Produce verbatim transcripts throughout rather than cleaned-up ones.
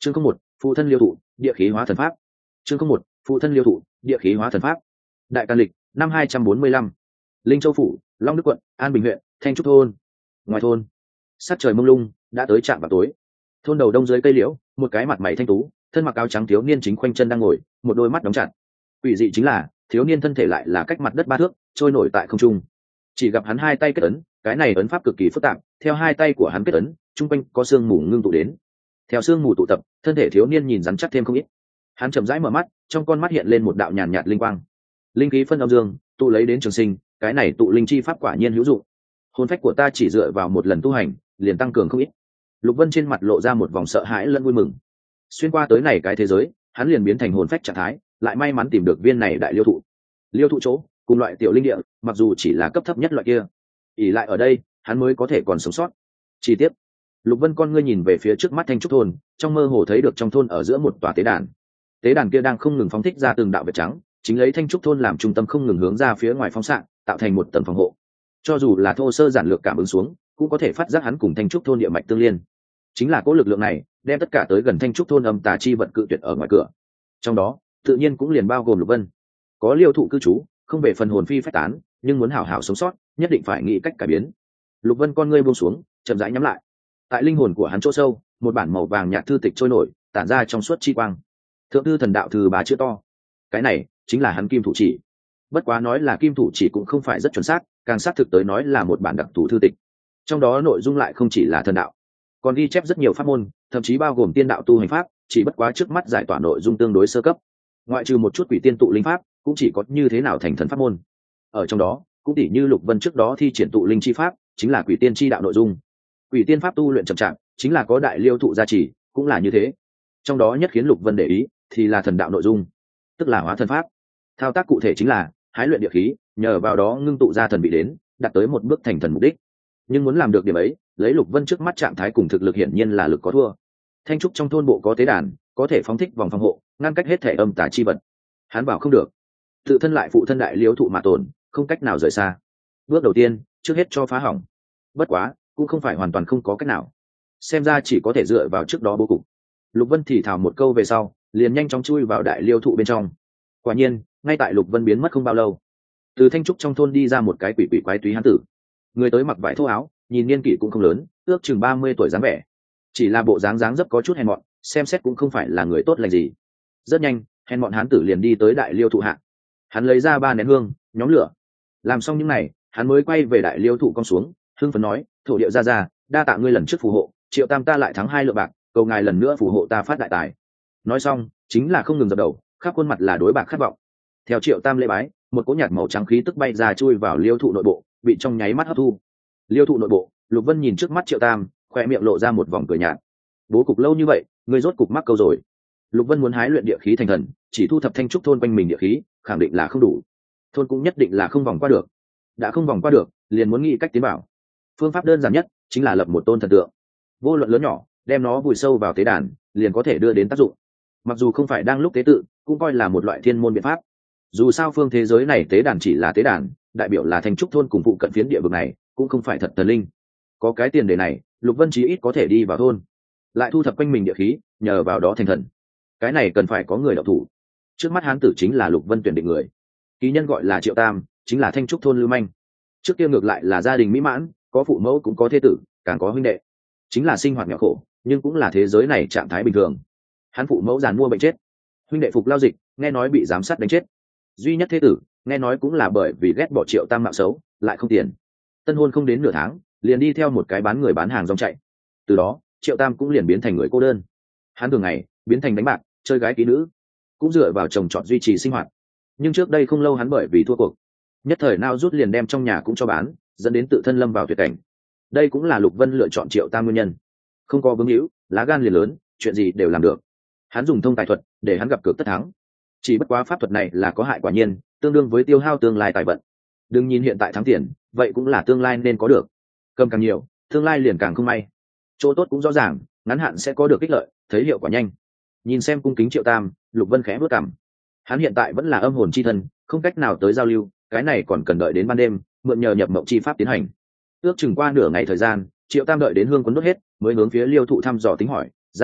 chương không một phụ thân liêu thụ địa khí hóa thần pháp. chương không một phụ thân liêu thụ địa khí hóa thần pháp. Đại Càn lịch năm hai trăm bốn mươi lăm, Linh Châu phủ, Long Đức quận, An Bình huyện, Thanh Trúc thôn. Ngoài thôn, sắc trời mông lung, đã tới trạm vào tối. Thôn đầu đông dưới cây liễu, một cái mặt mày thanh tú, thân mặc áo trắng thiếu niên chính khoanh chân đang ngồi, một đôi mắt đóng chặt. Quỷ dị chính là, thiếu niên thân thể lại là cách mặt đất ba thước, trôi nổi tại không trung. Chỉ gặp hắn hai tay kết ấn, cái này ấn pháp cực kỳ phức tạp, theo hai tay của hắn kết ấn, trung quanh có sương mù ngưng tụ đến. Theo sương mù tụ tập, thân thể thiếu niên nhìn rắn chắc thêm không ít. Hắn chậm rãi mở mắt, trong con mắt hiện lên một đạo nhàn nhạt linh quang. Linh khí phân âm dương, tụ lấy đến trường sinh, cái này tụ linh chi pháp quả nhiên hữu dụng. Hồn phách của ta chỉ dựa vào một lần tu hành, liền tăng cường không ít. Lục Vân trên mặt lộ ra một vòng sợ hãi lẫn vui mừng. Xuyên qua tới này cái thế giới, hắn liền biến thành hồn phách trạng thái, lại may mắn tìm được viên này đại liêu thụ. Liêu thụ chỗ, cùng loại tiểu linh địa, mặc dù chỉ là cấp thấp nhất loại kia, ỉ lại ở đây, hắn mới có thể còn sống sót. Chi tiết, Lục Vân con ngươi nhìn về phía trước mắt Thanh Trúc thôn, trong mơ hồ thấy được trong thôn ở giữa một tòa tế đàn. Tế đàn kia đang không ngừng phóng thích ra từng đạo vệt trắng, chính lấy Thanh Trúc thôn làm trung tâm không ngừng hướng ra phía ngoài phóng xạ, tạo thành một tầng phòng hộ. Cho dù là thô sơ giản lược cảm ứng xuống, cũng có thể phát giác hắn cùng Thanh Trúc thôn địa mạch tương liên. Chính là cố lực lượng này, đem tất cả tới gần Thanh Trúc thôn âm tà chi vật cự tuyệt ở ngoài cửa. Trong đó, tự nhiên cũng liền bao gồm Lục Vân. Có liêu thụ cư trú, không về phần hồn phi phách tán, nhưng muốn hảo hảo sống sót, nhất định phải nghĩ cách cải biến. Lục Vân con ngươi buông xuống, chậm rãi nhắm lại. Tại linh hồn của hắn chỗ sâu, một bản màu vàng nhạt thư tịch trôi nổi, tản ra trong suốt chi quang. Thượng thư thần đạo thư bá chữ to. Cái này chính là hắn kim thủ chỉ. Bất quá nói là kim thủ chỉ cũng không phải rất chuẩn xác, càng xác thực tới nói là một bản đặc thù thư tịch. Trong đó nội dung lại không chỉ là thần đạo, còn ghi chép rất nhiều pháp môn, thậm chí bao gồm tiên đạo tu hành pháp, chỉ bất quá trước mắt giải tỏa nội dung tương đối sơ cấp. Ngoại trừ một chút quỷ tiên tụ linh pháp, cũng chỉ có như thế nào thành thần pháp môn. Ở trong đó, cũng tỉ như Lục Vân trước đó thi triển tụ linh chi pháp, chính là quỷ tiên chi đạo nội dung. Quỷ tiên pháp tu luyện chậm chạp, chính là có đại liêu thụ gia trì, cũng là như thế. Trong đó nhất khiến Lục Vân để ý thì là thần đạo nội dung, tức là hóa thần pháp. Thao tác cụ thể chính là hái luyện địa khí, nhờ vào đó ngưng tụ ra thần bị đến, đạt tới một bước thành thần mục đích. Nhưng muốn làm được điểm ấy, lấy Lục Vân trước mắt trạng thái cùng thực lực hiển nhiên là lực có thua. Thanh trúc trong thôn bộ có tế đàn, có thể phóng thích vòng phòng hộ, ngăn cách hết thể âm tà chi vật. Hắn bảo không được, tự thân lại phụ thân đại liêu thụ mà tổn, không cách nào rời xa. Bước đầu tiên, trước hết cho phá hỏng. Bất quá, cũng không phải hoàn toàn không có cách nào. Xem ra chỉ có thể dựa vào trước đó bố cục. Lục Vân thì thào một câu về sau, liền nhanh chóng chui vào đại liêu thụ bên trong. Quả nhiên, ngay tại Lục Vân biến mất không bao lâu, từ thanh trúc trong thôn đi ra một cái quỷ quỷ quái túy hán tử. Người tới mặc vải thô áo, nhìn niên kỷ cũng không lớn, ước chừng ba mươi tuổi dáng vẻ. Chỉ là bộ dáng dáng dấp có chút hèn mọn, xem xét cũng không phải là người tốt lành gì. Rất nhanh, hèn mọn hán tử liền đi tới đại liêu thụ hạ. Hắn lấy ra ba nén hương, nhóm lửa. Làm xong những này, hắn mới quay về đại liêu thụ cong xuống, hưng phấn nói: "Thổ địa ra ra, đa tạ ngươi lần trước phù hộ, Triệu Tam ta lại thắng hai lượng bạc, cầu ngài lần nữa phù hộ ta phát đại tài." Nói xong, chính là không ngừng dập đầu, khắp khuôn mặt là đối bạc khát vọng. Theo Triệu Tam lễ bái, một cỗ nhạt màu trắng khí tức bay ra chui vào liêu thụ nội bộ, bị trong nháy mắt hấp thu. Liêu thụ nội bộ, Lục Vân nhìn trước mắt Triệu Tam, khoe miệng lộ ra một vòng cười nhạt. Bố cục lâu như vậy, ngươi rốt cục mắc câu rồi. Lục Vân muốn hái luyện địa khí thành thần, chỉ thu thập thanh trúc thôn quanh mình địa khí, khẳng định là không đủ. Thôn cũng nhất định là không vòng qua được. Đã không vòng qua được, liền muốn nghĩ cách tiến bảo. Phương pháp đơn giản nhất chính là lập một tôn thần tượng. Vô luận lớn nhỏ, đem nó vùi sâu vào tế đàn, liền có thể đưa đến tác dụng. Mặc dù không phải đang lúc tế tự, cũng coi là một loại thiên môn biện pháp. Dù sao phương thế giới này tế đàn chỉ là tế đàn, đại biểu là thanh trúc thôn cùng phụ cận phiến địa vực này, cũng không phải thật thần linh. Có cái tiền đề này, Lục Vân chí ít có thể đi vào thôn, lại thu thập quanh mình địa khí, nhờ vào đó thành thần. Cái này cần phải có người đạo thủ. Trước mắt hán tử chính là Lục Vân tuyển định người. Ký nhân gọi là Triệu Tam, chính là thanh trúc thôn lưu manh. Trước kia ngược lại là gia đình mỹ mãn, có phụ mẫu cũng có thế tử, càng có huynh đệ. Chính là sinh hoạt nghèo khổ, nhưng cũng là thế giới này trạng thái bình thường. Hắn phụ mẫu giàn mua bệnh chết, huynh đệ phục lao dịch, nghe nói bị giám sát đánh chết. Duy nhất thế tử, nghe nói cũng là bởi vì ghét bỏ Triệu Tam mạo xấu, lại không tiền. Tân hôn không đến nửa tháng, liền đi theo một cái bán người bán hàng rong chạy. Từ đó, Triệu Tam cũng liền biến thành người cô đơn. Hắn thường ngày biến thành đánh bạc, chơi gái ký nữ, cũng dựa vào chồng chọn duy trì sinh hoạt. Nhưng trước đây không lâu hắn bởi vì thua cuộc, nhất thời nao rút liền đem trong nhà cũng cho bán, dẫn đến tự thân lâm vào tuyệt cảnh. Đây cũng là Lục Vân lựa chọn Triệu Tam nguyên nhân. Không có vướng hữu, lá gan liền lớn, chuyện gì đều làm được. Hắn dùng thông tài thuật để hắn gặp cược tất thắng. Chỉ bất quá pháp thuật này là có hại quả nhiên, tương đương với tiêu hao tương lai tài vận. Đừng nhìn hiện tại thắng tiền, vậy cũng là tương lai nên có được. Cầm càng nhiều, tương lai liền càng không may. Chỗ tốt cũng rõ ràng, ngắn hạn sẽ có được ích lợi, thấy hiệu quả nhanh. Nhìn xem cung kính Triệu Tam, Lục Vân khẽ bước cằm. Hắn hiện tại vẫn là âm hồn chi thân, không cách nào tới giao lưu, cái này còn cần đợi đến ban đêm, mượn nhờ nhập mộng chi pháp tiến hành. Ước chừng qua nửa ngày thời gian, Triệu Tam đợi đến hương quấn đốt hết, mới hướng phía liêu thụ thăm dò tính hỏi: "Ra ra,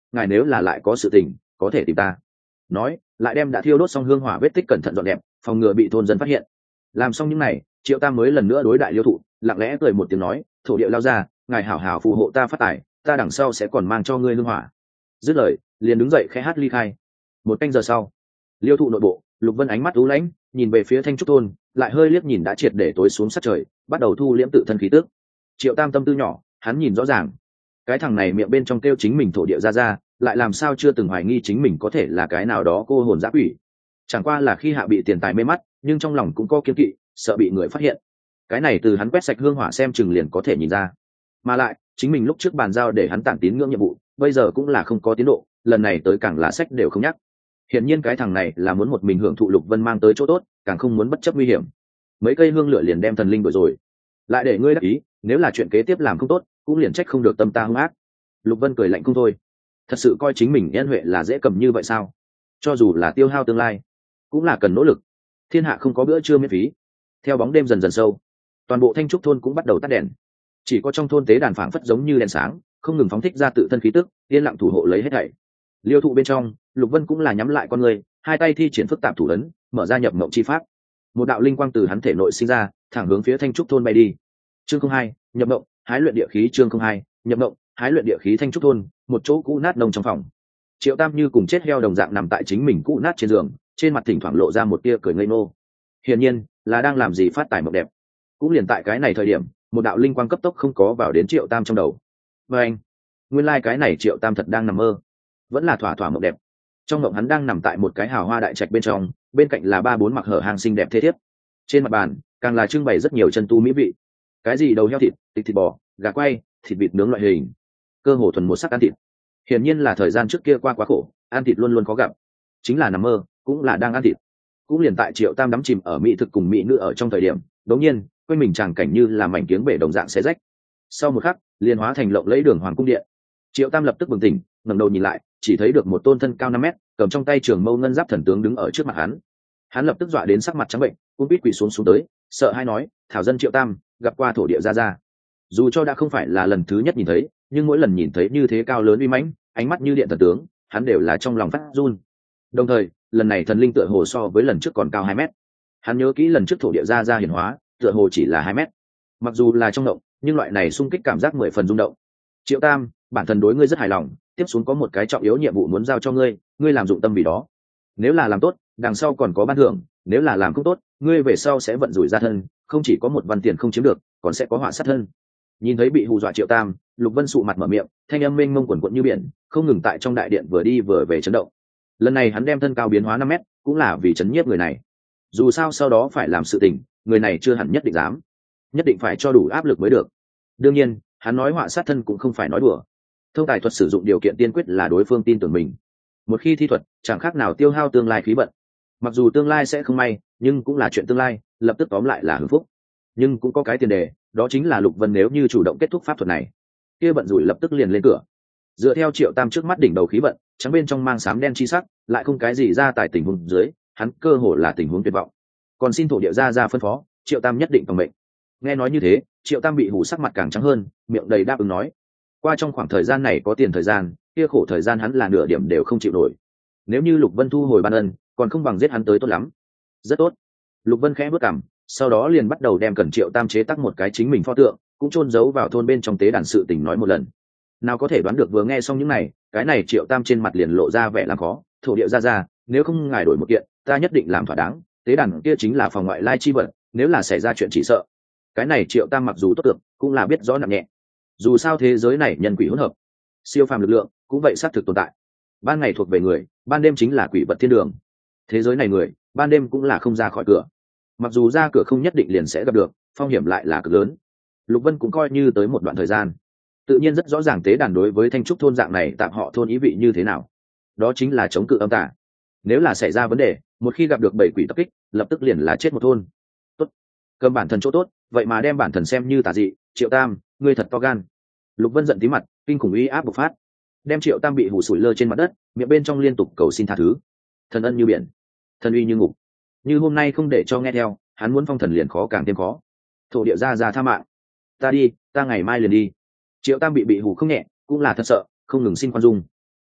ngài nếu là lại có sự tình có thể tìm ta. Nói lại đem đã thiêu đốt xong hương hỏa vết tích cẩn thận dọn đẹp, phòng ngừa bị thôn dân phát hiện. Làm xong những này, Triệu Tam mới lần nữa đối đại Liêu Thụ lặng lẽ cười một tiếng nói, thổ địa lao ra, ngài hảo hảo phù hộ ta phát tài, ta đằng sau sẽ còn mang cho ngươi hương hỏa. Dứt lời liền đứng dậy khẽ hát ly khai. Một canh giờ sau, Liêu Thụ nội bộ, Lục Vân ánh mắt u lãnh nhìn về phía Thanh Trúc thôn, lại hơi liếc nhìn đã triệt để tối xuống sát trời, bắt đầu thu liễm tự thân khí tức. Triệu Tam tâm tư nhỏ, hắn nhìn rõ ràng, cái thằng này miệng bên trong kêu chính mình thổ địa ra ra, lại làm sao chưa từng hoài nghi chính mình có thể là cái nào đó cô hồn dã quỷ. Chẳng qua là khi hạ bị tiền tài mê mắt, nhưng trong lòng cũng có kiêng kỵ, sợ bị người phát hiện. Cái này từ hắn quét sạch hương hỏa xem chừng liền có thể nhìn ra. Mà lại chính mình lúc trước bàn giao để hắn tản tín ngưỡng nhiệm vụ, bây giờ cũng là không có tiến độ, lần này tới càng là sách đều không nhắc. Hiển nhiên cái thằng này là muốn một mình hưởng thụ Lục Vân mang tới chỗ tốt, càng không muốn bất chấp nguy hiểm. Mấy cây hương lửa liền đem thần linh đuổi rồi, lại để ngươi đắc ý, nếu là chuyện kế tiếp làm không tốt, cũng liền trách không được tâm ta hung ác. Lục Vân cười lạnh không thôi, thật sự coi chính mình nhân huệ là dễ cầm như vậy sao? Cho dù là tiêu hao tương lai, cũng là cần nỗ lực. Thiên hạ không có bữa trưa miễn phí. Theo bóng đêm dần dần sâu, toàn bộ Thanh Trúc thôn cũng bắt đầu tắt đèn. Chỉ có trong thôn tế đàn phảng phất giống như đèn sáng, không ngừng phóng thích ra tự thân khí tức, yên lặng thủ hộ lấy hết thảy. Liêu Thụ bên trong, Lục Vân cũng là nhắm lại con người, hai tay thi triển phức tạp thủ ấn, mở ra nhập mộng chi pháp. Một đạo linh quang từ hắn thể nội sinh ra, thẳng hướng phía Thanh Trúc thôn bay đi. Chương không hai, nhập mộng, hái luyện địa khí. Chương không hai, nhập mộng, hái luyện địa khí. Thanh Trúc thôn, một chỗ cũ nát nông trong phòng. Triệu Tam như cùng chết heo đồng dạng nằm tại chính mình cũ nát trên giường, trên mặt thỉnh thoảng lộ ra một tia cười ngây ngô. Hiển nhiên là đang làm gì phát tài mộng đẹp. Cũng liền tại cái này thời điểm, một đạo linh quang cấp tốc không có vào đến Triệu Tam trong đầu. Và anh, nguyên lai like cái này Triệu Tam thật đang nằm mơ, vẫn là thỏa thỏa mộng đẹp. Trong mộng hắn đang nằm tại một cái hào hoa đại trạch bên trong, bên cạnh là ba bốn mặc hở hàng xinh đẹp thế thiếp. Trên mặt bàn càng là trưng bày rất nhiều chân tu mỹ vị, cái gì đầu heo thịt, thịt thịt bò, gà quay, thịt vịt nướng loại hình, cơ hồ thuần một sắc ăn thịt. Hiển nhiên là thời gian trước kia qua quá khổ, ăn thịt luôn luôn khó gặp, chính là nằm mơ cũng là đang ăn thịt. Cũng liền tại Triệu Tam đắm chìm ở mỹ thực cùng mỹ nữ ở trong thời điểm, đống nhiên quanh mình tràng cảnh như là mảnh kiếng bể đồng dạng xé rách. Sau một khắc liền hóa thành lộng lẫy đường hoàng cung điện. Triệu Tam lập tức bừng tỉnh, ngẩng đầu nhìn lại, chỉ thấy được một tôn thân cao năm mét, cầm trong tay trường mâu ngân giáp thần tướng đứng ở trước mặt hắn. Hắn lập tức dọa đến sắc mặt trắng bệnh, cũng biết quỳ xuống xuống tới, sợ hãi nói, thảo dân Triệu Tam gặp qua thổ địa gia gia. Dù cho đã không phải là lần thứ nhất nhìn thấy, nhưng mỗi lần nhìn thấy như thế cao lớn uy mãnh, ánh mắt như điện thần tướng, hắn đều là trong lòng phát run. Đồng thời lần này thần linh tựa hồ so với lần trước còn cao hai mét. Hắn nhớ kỹ lần trước thổ địa gia gia hiển hóa tựa hồ chỉ là hai mét. Mặc dù là trong động, nhưng loại này xung kích cảm giác mười phần rung động. Triệu Tam, bản thân đối ngươi rất hài lòng, tiếp xuống có một cái trọng yếu nhiệm vụ muốn giao cho ngươi, ngươi làm dụng tâm vì đó. Nếu là làm tốt, đằng sau còn có ban thưởng, nếu là làm không tốt, ngươi về sau sẽ vận rủi ra thân, không chỉ có một văn tiền không chiếm được, còn sẽ có họa sát thân. Nhìn thấy bị hù dọa Triệu Tam, Lục Vân sụ mặt mở miệng, thanh âm mênh mông quần quận như biển, không ngừng tại trong đại điện vừa đi vừa về chấn động. Lần này hắn đem thân cao biến hóa năm mét, cũng là vì chấn nhiếp người này. Dù sao sau đó phải làm sự tình, người này chưa hẳn nhất định dám, nhất định phải cho đủ áp lực mới được. Đương nhiên, hắn nói họa sát thân cũng không phải nói đùa. Thông tài thuật sử dụng điều kiện tiên quyết là đối phương tin tưởng mình. Một khi thi thuật, chẳng khác nào tiêu hao tương lai khí vận. Mặc dù tương lai sẽ không may, nhưng cũng là chuyện tương lai, lập tức tóm lại là hưởng phúc. Nhưng cũng có cái tiền đề, đó chính là Lục Vân nếu như chủ động kết thúc pháp thuật này, kia vận rủi lập tức liền lên cửa. Dựa theo Triệu Tam trước mắt đỉnh đầu khí vận, trắng bên trong mang xám đen chi sắc, lại không cái gì ra tại tình huống dưới, hắn cơ hồ là tình huống tuyệt vọng. Còn xin thổ địa gia ra phân phó, Triệu Tam nhất định phòng mệnh. Nghe nói như thế, Triệu Tam bị hù sắc mặt càng trắng hơn, miệng đầy đáp ứng nói. Qua trong khoảng thời gian này có tiền thời gian, kia khổ thời gian hắn là nửa điểm đều không chịu nổi. Nếu như Lục Vân thu hồi ban ân, còn không bằng giết hắn tới tốt lắm. Rất tốt. Lục Vân khẽ bước cằm, sau đó liền bắt đầu đem cần Triệu Tam chế tác một cái chính mình pho tượng, cũng chôn giấu vào thôn bên trong tế đàn sự tình nói một lần. Nào có thể đoán được vừa nghe xong những này, cái này Triệu Tam trên mặt liền lộ ra vẻ làm khó, thổ địa ra ra, nếu không ngài đổi một kiện, ta nhất định làm thỏa đáng, tế đàn kia chính là phòng ngoại lai chi vật, nếu là xảy ra chuyện chỉ sợ. Cái này Triệu Tam mặc dù tốt tượng, cũng là biết rõ nặng nhẹ. Dù sao thế giới này nhân quỷ hỗn hợp, siêu phàm lực lượng cũng vậy xác thực tồn tại. Ban ngày thuộc về người, ban đêm chính là quỷ vật thiên đường. Thế giới này người, ban đêm cũng là không ra khỏi cửa. Mặc dù ra cửa không nhất định liền sẽ gặp được, phong hiểm lại là cực lớn. Lục Vân cũng coi như tới một đoạn thời gian, tự nhiên rất rõ ràng tế đàn đối với Thanh Trúc thôn dạng này tạm họ thôn ý vị như thế nào. Đó chính là chống cự âm tà. Nếu là xảy ra vấn đề, một khi gặp được bảy quỷ tập kích, lập tức liền là chết một thôn. Tốt, cầm bản thần chỗ tốt, vậy mà đem bản thần xem như tà dị. Triệu Tam, ngươi thật to gan. Lục Vân giận tí mặt, kinh khủng uy áp bộc phát, đem Triệu Tam bị hù sủi lơ trên mặt đất, miệng bên trong liên tục cầu xin tha thứ. Thần ân như biển, thần uy như ngục. Như hôm nay không để cho nghe theo, hắn muốn phong thần liền khó càng thêm khó. Thổ địa ra ra tha mạng, ta đi, ta ngày mai liền đi. Triệu Tam bị bị hù không nhẹ, cũng là thật sợ, không ngừng xin khoan dung.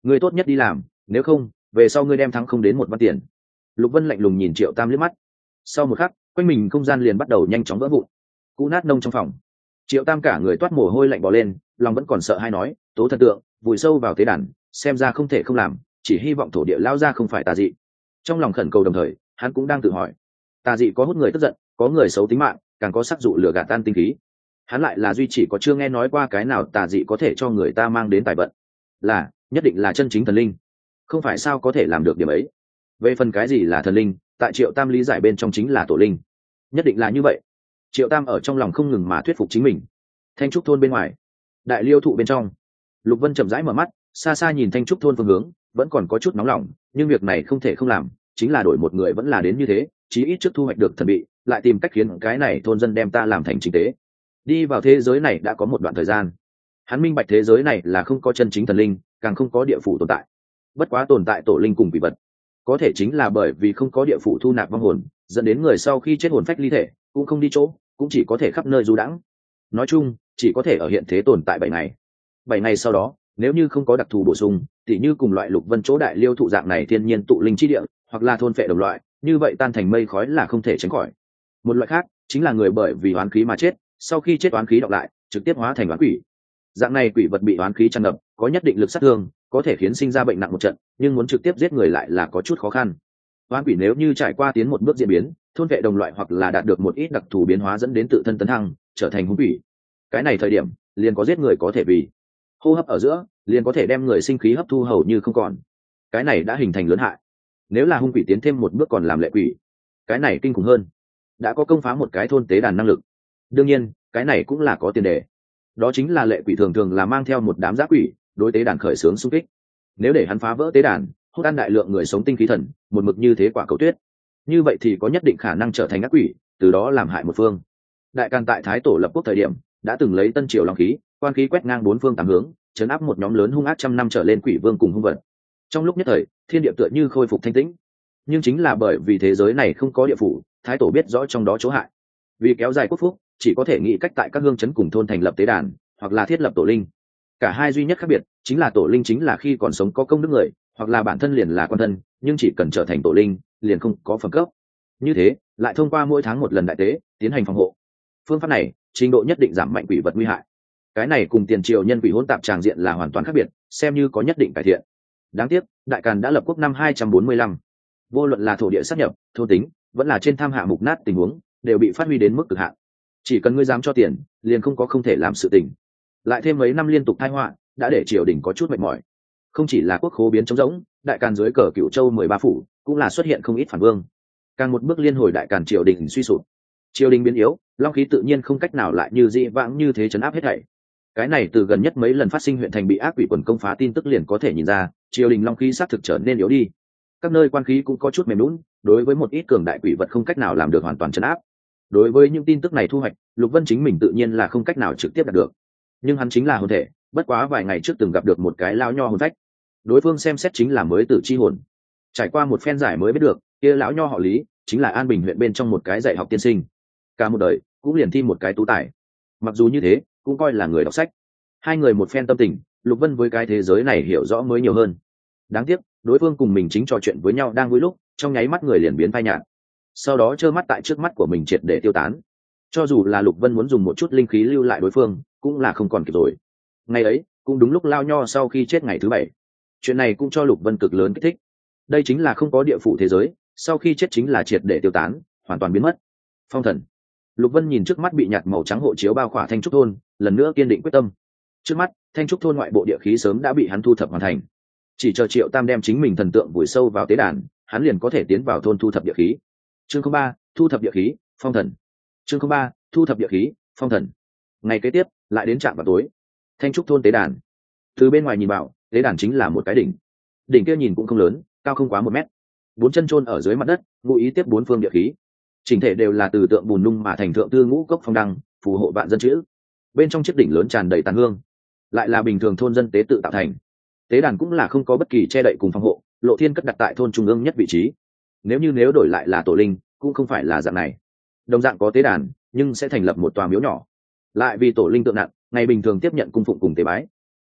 ngươi tốt nhất đi làm, nếu không về sau ngươi đem thắng không đến một văn tiền. Lục Vân lạnh lùng nhìn Triệu Tam liếc mắt. Sau một khắc, quanh mình không gian liền bắt đầu nhanh chóng vỡ vụn, cũ nát nông trong phòng. Triệu Tam cả người toát mồ hôi lạnh bò lên, lòng vẫn còn sợ hay nói, tố thần tượng vùi sâu vào tế đàn, xem ra không thể không làm, chỉ hy vọng thổ địa lao ra không phải tà dị. Trong lòng khẩn cầu đồng thời, hắn cũng đang tự hỏi, tà dị có hút người tức giận, có người xấu tính mạng, càng có sắc dụ lửa gạt tan tinh khí. Hắn lại là duy chỉ có chưa nghe nói qua cái nào tà dị có thể cho người ta mang đến tài vận, là nhất định là chân chính thần linh, không phải sao có thể làm được điểm ấy. Về phần cái gì là thần linh, tại Triệu Tam lý giải bên trong chính là tổ linh, nhất định là như vậy. Triệu Tam ở trong lòng không ngừng mà thuyết phục chính mình. Thanh trúc thôn bên ngoài, đại liêu thụ bên trong, Lục Vân chậm rãi mở mắt, xa xa nhìn thanh trúc thôn phương hướng, vẫn còn có chút nóng lòng, nhưng việc này không thể không làm, chính là đổi một người vẫn là đến như thế, chí ít trước thu hoạch được thần bị, lại tìm cách khiến cái này thôn dân đem ta làm thành chính tế. Đi vào thế giới này đã có một đoạn thời gian, hắn minh bạch thế giới này là không có chân chính thần linh, càng không có địa phủ tồn tại. Bất quá tồn tại tổ linh cùng quỷ vật, có thể chính là bởi vì không có địa phủ thu nạp vong hồn, dẫn đến người sau khi chết hồn phách ly thể cũng không đi chỗ, cũng chỉ có thể khắp nơi du đãng. Nói chung, chỉ có thể ở hiện thế tồn tại bảy ngày. Bảy ngày sau đó, nếu như không có đặc thù bổ sung, tỉ như cùng loại Lục Vân chỗ đại liêu thụ dạng này thiên nhiên tụ linh chi địa, hoặc là thôn phệ đồng loại, như vậy tan thành mây khói là không thể tránh khỏi. Một loại khác chính là người bởi vì oán khí mà chết, sau khi chết oán khí đọng lại, trực tiếp hóa thành oán quỷ. Dạng này quỷ vật bị oán khí tràn ngập, có nhất định lực sát thương, có thể khiến sinh ra bệnh nặng một trận, nhưng muốn trực tiếp giết người lại là có chút khó khăn. Oán quỷ nếu như trải qua tiến một bước diễn biến, thôn vệ đồng loại hoặc là đạt được một ít đặc thù biến hóa dẫn đến tự thân tấn thăng, trở thành hung quỷ. Cái này thời điểm, liền có giết người có thể vì hô hấp ở giữa, liền có thể đem người sinh khí hấp thu hầu như không còn. Cái này đã hình thành lớn hại. Nếu là hung quỷ tiến thêm một bước còn làm lệ quỷ, cái này kinh khủng hơn. Đã có công phá một cái thôn tế đàn năng lực. Đương nhiên, cái này cũng là có tiền đề. Đó chính là lệ quỷ thường thường là mang theo một đám giã quỷ, đối tế đàn khởi xướng xung kích. Nếu để hắn phá vỡ tế đàn, hút ăn đại lượng người sống tinh khí thần, một mực như thế quả cầu tuyết, như vậy thì có nhất định khả năng trở thành ác quỷ, từ đó làm hại một phương. Đại Càn tại Thái Tổ lập quốc thời điểm, đã từng lấy tân triều long khí, quan khí quét ngang bốn phương tám hướng, chấn áp một nhóm lớn hung ác trăm năm trở lên quỷ vương cùng hung vật. Trong lúc nhất thời, thiên địa tựa như khôi phục thanh tĩnh. Nhưng chính là bởi vì thế giới này không có địa phủ, Thái Tổ biết rõ trong đó chỗ hại. Vì kéo dài quốc phúc, chỉ có thể nghĩ cách tại các hương trấn cùng thôn thành lập tế đàn, hoặc là thiết lập tổ linh. Cả hai duy nhất khác biệt chính là tổ linh chính là khi còn sống có công đức người, hoặc là bản thân liền là quan thân, nhưng chỉ cần trở thành tổ linh, liền không có phẩm cấp. Như thế, lại thông qua mỗi tháng một lần đại tế, tiến hành phòng hộ. Phương pháp này, trình độ nhất định giảm mạnh quỷ vật nguy hại. Cái này cùng tiền triều nhân quỷ hỗn tạp tràng diện là hoàn toàn khác biệt, xem như có nhất định cải thiện. Đáng tiếc, Đại Càn đã lập quốc năm hai trăm bốn mươi lăm, vô luận là thổ địa sáp nhập, thôn tính, vẫn là trên tham hạ mục nát tình huống, đều bị phát huy đến mức cực hạn. Chỉ cần ngươi dám cho tiền, liền không có không thể làm sự tình. Lại thêm mấy năm liên tục tai họa, đã để triều đình có chút mệt mỏi. Không chỉ là quốc khố biến trống rỗng, Đại Càn dưới cờ Cửu Châu mười ba phủ cũng là xuất hiện không ít phản vương. Càng một bước liên hồi Đại Càn triều đình suy sụp. Triều đình biến yếu, long khí tự nhiên không cách nào lại như dị vãng như thế chấn áp hết thảy. Cái này từ gần nhất mấy lần phát sinh huyện thành bị ác quỷ quần công phá tin tức liền có thể nhìn ra, triều đình long khí xác thực trở nên yếu đi. Các nơi quan khí cũng có chút mềm lún, đối với một ít cường đại quỷ vật không cách nào làm được hoàn toàn chấn áp. Đối với những tin tức này thu hoạch, Lục Vân chính mình tự nhiên là không cách nào trực tiếp đạt được. Nhưng hắn chính là hồn thể, bất quá vài ngày trước từng gặp được một cái lão nho hồn phách. Đối phương xem xét chính là mới tử chi hồn. Trải qua một phen giải mới biết được, kia lão nho họ Lý, chính là An Bình huyện bên trong một cái dạy học tiên sinh. Cả một đời cũng liền thi một cái tú tài. Mặc dù như thế, cũng coi là người đọc sách. Hai người một phen tâm tình, Lục Vân với cái thế giới này hiểu rõ mới nhiều hơn. Đáng tiếc, đối phương cùng mình chính trò chuyện với nhau đang vui lúc, trong nháy mắt người liền biến phai nhạt. Sau đó trơ mắt tại trước mắt của mình triệt để tiêu tán. Cho dù là Lục Vân muốn dùng một chút linh khí lưu lại đối phương, cũng là không còn kịp rồi. Ngày ấy, cũng đúng lúc lao nho sau khi chết ngày thứ bảy. Chuyện này cũng cho Lục Vân cực lớn kích thích. Đây chính là không có địa phủ thế giới, sau khi chết chính là triệt để tiêu tán, hoàn toàn biến mất. Phong thần. Lục Vân nhìn trước mắt bị nhạt màu trắng hộ chiếu bao khỏa Thanh Trúc thôn, lần nữa kiên định quyết tâm. Trước mắt, Thanh Trúc thôn ngoại bộ địa khí sớm đã bị hắn thu thập hoàn thành. Chỉ chờ Triệu Tam đem chính mình thần tượng vùi sâu vào tế đàn, hắn liền có thể tiến vào thôn thu thập địa khí. Chương không ba, thu thập địa khí, phong thần. Chương không ba, thu thập địa khí, phong thần. Ngày kế tiếp, lại đến trạm vào tối. Thanh Trúc thôn tế đàn. Từ bên ngoài nhìn vào, tế đàn chính là một cái đỉnh. Đỉnh kia nhìn cũng không lớn, cao không quá một mét. Bốn chân chôn ở dưới mặt đất, ngụ ý tiếp bốn phương địa khí. Chỉnh thể đều là từ tượng bùn nung mà thành thượng tư ngũ cốc phong đăng, phù hộ vạn dân chữ. Bên trong chiếc đỉnh lớn tràn đầy tàn hương, lại là bình thường thôn dân tế tự tạo thành. Tế đàn cũng là không có bất kỳ che đậy cùng phòng hộ, Lộ Thiên cất đặt tại thôn trung ương nhất vị trí. Nếu như nếu đổi lại là tổ linh, cũng không phải là dạng này. Đồng dạng có tế đàn, nhưng sẽ thành lập một tòa miếu nhỏ. Lại vì tổ linh tượng nặng, ngày bình thường tiếp nhận cung phụng cùng tế bái.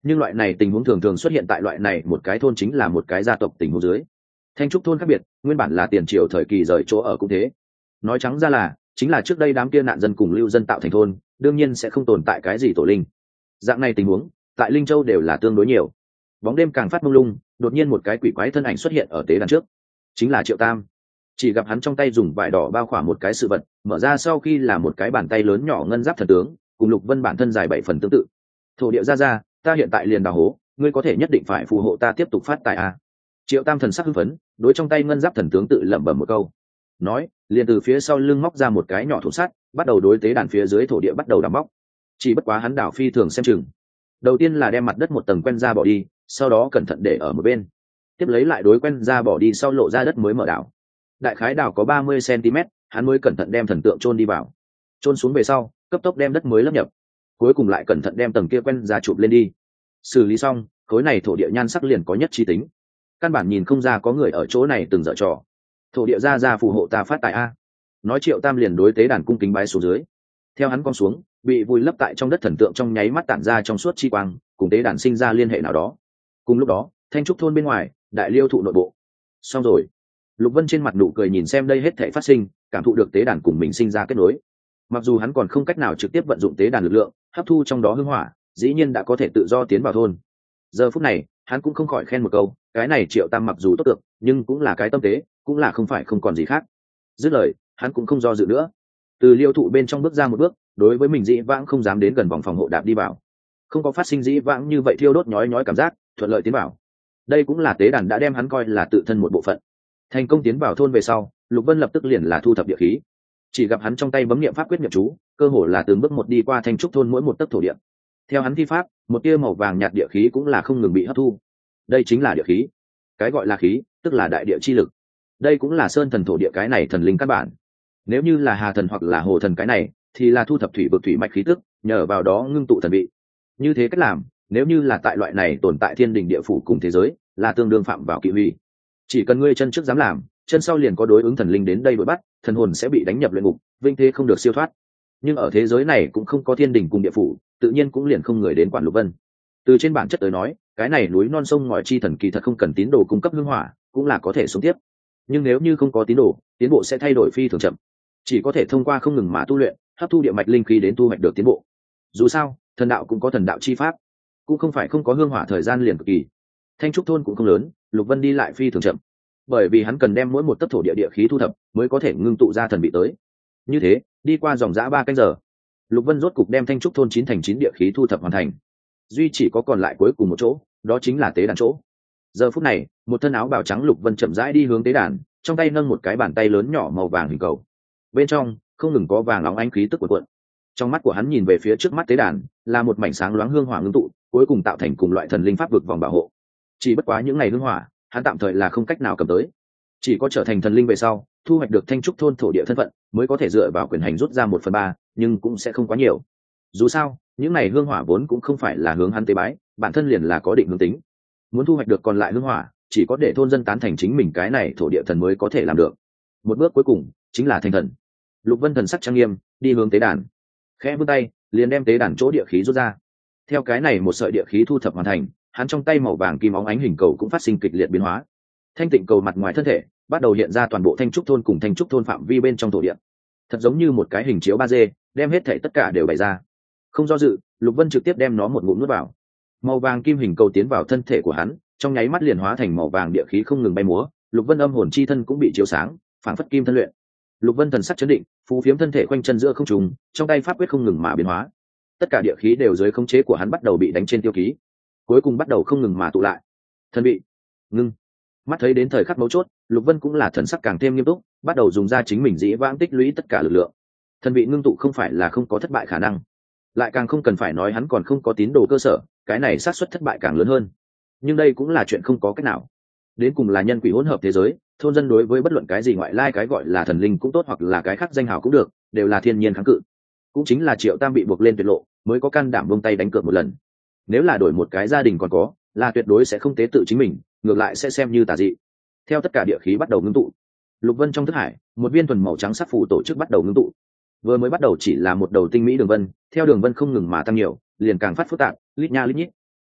nhưng loại này tình huống thường thường xuất hiện tại loại này một cái thôn chính là một cái gia tộc tình huống dưới. Thanh trúc thôn khác biệt, nguyên bản là tiền triều thời kỳ rời chỗ ở cũng thế. Nói trắng ra là chính là trước đây đám kia nạn dân cùng lưu dân tạo thành thôn, đương nhiên sẽ không tồn tại cái gì tổ linh. Dạng này tình huống tại Linh Châu đều là tương đối nhiều. Bóng đêm càng phát mông lung, đột nhiên một cái quỷ quái thân ảnh xuất hiện ở tế đàn trước, chính là Triệu Tam. Chỉ gặp hắn trong tay dùng vải đỏ bao khỏa một cái sự vật, mở ra sau khi là một cái bàn tay lớn nhỏ ngân giáp thần tướng, cùng Lục Vân bản thân dài bảy phần tương tự. Thổ địa ra ra, ta hiện tại liền đào hố, ngươi có thể nhất định phải phù hộ ta tiếp tục phát tài a. Triệu Tam thần sắc hưng phấn, đối trong tay ngân giáp thần tướng tự lẩm bẩm một câu, nói, liền từ phía sau lưng móc ra một cái nhỏ thủ sắt, bắt đầu đối tế đàn phía dưới thổ địa bắt đầu đào móc. Chỉ bất quá hắn đào phi thường xem chừng. Đầu tiên là đem mặt đất một tầng quen ra bỏ đi, sau đó cẩn thận để ở một bên. Tiếp lấy lại đối quen ra bỏ đi sau lộ ra đất mới mở đào. Đại khái đào có ba mươi xăng-ti-mét, hắn mới cẩn thận đem thần tượng chôn đi vào. Chôn xuống về sau, cấp tốc đem đất mới lấp nhập. Cuối cùng lại cẩn thận đem tầng kia quen ra chụp lên đi. Xử lý xong, khối này thổ địa nhan sắc liền có nhất chi tính. Căn bản nhìn không ra có người ở chỗ này từng dở trò. Thổ địa ra ra phù hộ ta phát tài a. Nói Triệu Tam liền đối tế đàn cung kính bái xuống dưới. Theo hắn cong xuống, bị vùi lấp tại trong đất thần tượng trong nháy mắt tản ra trong suốt chi quang, cùng tế đàn sinh ra liên hệ nào đó. Cùng lúc đó, Thanh trúc thôn bên ngoài, Đại Liêu thụ nội bộ. Xong rồi. Lục Vân trên mặt nụ cười nhìn xem đây hết thảy phát sinh, cảm thụ được tế đàn cùng mình sinh ra kết nối. Mặc dù hắn còn không cách nào trực tiếp vận dụng tế đàn lực lượng, hấp thu trong đó hương hỏa, dĩ nhiên đã có thể tự do tiến vào thôn. Giờ phút này, hắn cũng không khỏi khen một câu, cái này Triệu Tam mặc dù tốt được, nhưng cũng là cái tâm tế, cũng là không phải không còn gì khác. Dứt lời, hắn cũng không do dự nữa, từ Liêu thụ bên trong bước ra một bước, đối với mình dĩ vãng không dám đến gần vòng phòng hộ đạp đi vào. Không có phát sinh dĩ vãng như vậy thiêu đốt nhói nhói cảm giác, thuận lợi tiến vào. Đây cũng là tế đàn đã đem hắn coi là tự thân một bộ phận. Thành công tiến vào thôn về sau, Lục Vân lập tức liền là thu thập địa khí. Chỉ gặp hắn trong tay bấm niệm pháp quyết niệm chú, cơ hồ là từng bước một đi qua Thanh trúc thôn mỗi một tấc thổ địa. Theo hắn thi pháp, một tia màu vàng nhạt địa khí cũng là không ngừng bị hấp thu. Đây chính là địa khí. Cái gọi là khí, tức là đại địa chi lực. Đây cũng là sơn thần thổ địa cái này thần linh căn bản. Nếu như là hà thần hoặc là hồ thần cái này, thì là thu thập thủy vực thủy mạch khí tức, nhờ vào đó ngưng tụ thần vị. Như thế cách làm, nếu như là tại loại này tồn tại thiên đình địa phủ cùng thế giới, là tương đương phạm vào kỵ huy. Chỉ cần ngươi chân trước dám làm, chân sau liền có đối ứng thần linh đến đây đuổi bắt, thần hồn sẽ bị đánh nhập luyện ngục, vinh thế không được siêu thoát. Nhưng ở thế giới này cũng không có thiên đình cùng địa phủ, tự nhiên cũng liền không người đến quản Lục Vân. Từ trên bản chất tới nói, cái này núi non sông ngòi chi thần kỳ thật không cần tín đồ cung cấp hương hỏa, cũng là có thể sống tiếp. Nhưng nếu như không có tín đồ, tiến bộ sẽ thay đổi phi thường chậm, chỉ có thể thông qua không ngừng mà tu luyện, hấp thu địa mạch linh khí đến tu mạch được tiến bộ. Dù sao, thần đạo cũng có thần đạo chi pháp, cũng không phải không có hương hỏa thời gian liền cực kỳ. Thanh trúc thôn cũng không lớn, Lục Vân đi lại phi thường chậm, bởi vì hắn cần đem mỗi một tấc thổ địa địa khí thu thập, mới có thể ngưng tụ ra thần vị tới. Như thế, đi qua dòng dã ba canh giờ, Lục Vân rốt cục đem Thanh trúc thôn chín thành chín địa khí thu thập hoàn thành. Duy chỉ có còn lại cuối cùng một chỗ, đó chính là tế đàn chỗ. Giờ phút này, một thân áo bào trắng Lục Vân chậm rãi đi hướng tế đàn, trong tay nâng một cái bàn tay lớn nhỏ màu vàng hình cầu. Bên trong không ngừng có vàng óng ánh khí tức của cuộn. Trong mắt của hắn nhìn về phía trước mắt tế đàn, là một mảnh sáng loáng hương hỏa ngưng tụ, cuối cùng tạo thành cùng loại thần linh pháp vực vòng bảo hộ. Chỉ bất quá những ngày hương hỏa, hắn tạm thời là không cách nào cầm tới. Chỉ có trở thành thần linh về sau, thu hoạch được Thanh trúc thôn thổ địa thân phận, mới có thể dựa vào quyền hành rút ra một phần ba, nhưng cũng sẽ không quá nhiều. Dù sao, những ngày hương hỏa vốn cũng không phải là hướng hắn tế bái, bản thân liền là có định hướng tính. Muốn thu hoạch được còn lại hương hỏa, chỉ có để thôn dân tán thành chính mình cái này thổ địa thần mới có thể làm được. Một bước cuối cùng chính là thành thần. Lục Vân thần sắc trang nghiêm, đi hướng tế đàn, khẽ vươn tay, liền đem tế đàn chỗ địa khí rút ra. Theo cái này một sợi địa khí thu thập hoàn thành, hắn trong tay màu vàng kim óng ánh hình cầu cũng phát sinh kịch liệt biến hóa. Thanh tịnh cầu mặt ngoài thân thể bắt đầu hiện ra toàn bộ Thanh trúc thôn cùng Thanh trúc thôn phạm vi bên trong thổ địa, thật giống như một cái hình chiếu ba D, đem hết thể tất cả đều bày ra. Không do dự, Lục Vân trực tiếp đem nó một ngụm nuốt vào. Màu vàng kim hình cầu tiến vào thân thể của hắn, trong nháy mắt liền hóa thành màu vàng địa khí không ngừng bay múa. Lục Vân âm hồn chi thân cũng bị chiếu sáng, phảng phất kim thân luyện. Lục Vân thần sắc chấn định, phù phiếm thân thể quanh chân giữa không trung, trong tay pháp quyết không ngừng mà biến hóa. Tất cả địa khí đều dưới khống chế của hắn bắt đầu bị đánh trên tiêu ký, cuối cùng bắt đầu không ngừng mà tụ lại. Thần bị ngưng. Mắt thấy đến thời khắc mấu chốt, Lục Vân cũng là thần sắc càng thêm nghiêm túc, bắt đầu dùng ra chính mình dĩ vãng tích lũy tất cả lực lượng. Thần bị ngưng tụ không phải là không có thất bại khả năng, lại càng không cần phải nói hắn còn không có tín đồ cơ sở, cái này xác suất thất bại càng lớn hơn. Nhưng đây cũng là chuyện không có cách nào. Đến cùng là nhân quỷ hỗn hợp thế giới, thôn dân đối với bất luận cái gì ngoại lai cái gọi là thần linh cũng tốt hoặc là cái khác danh hào cũng được, đều là thiên nhiên kháng cự. Cũng chính là Triệu Tam bị buộc lên tuyệt lộ, mới có can đảm buông tay đánh cược một lần. Nếu là đổi một cái gia đình còn có, là tuyệt đối sẽ không tế tự chính mình, ngược lại sẽ xem như tà dị. Theo tất cả địa khí bắt đầu ngưng tụ, Lục Vân trong thức hải, một viên thuần màu trắng sắc phù tổ chức bắt đầu ngưng tụ. Vừa mới bắt đầu chỉ là một đầu tinh mỹ đường vân, theo đường vân không ngừng mà tăng nhiều, liền càng phát phức tạp, lít nha lít nhít.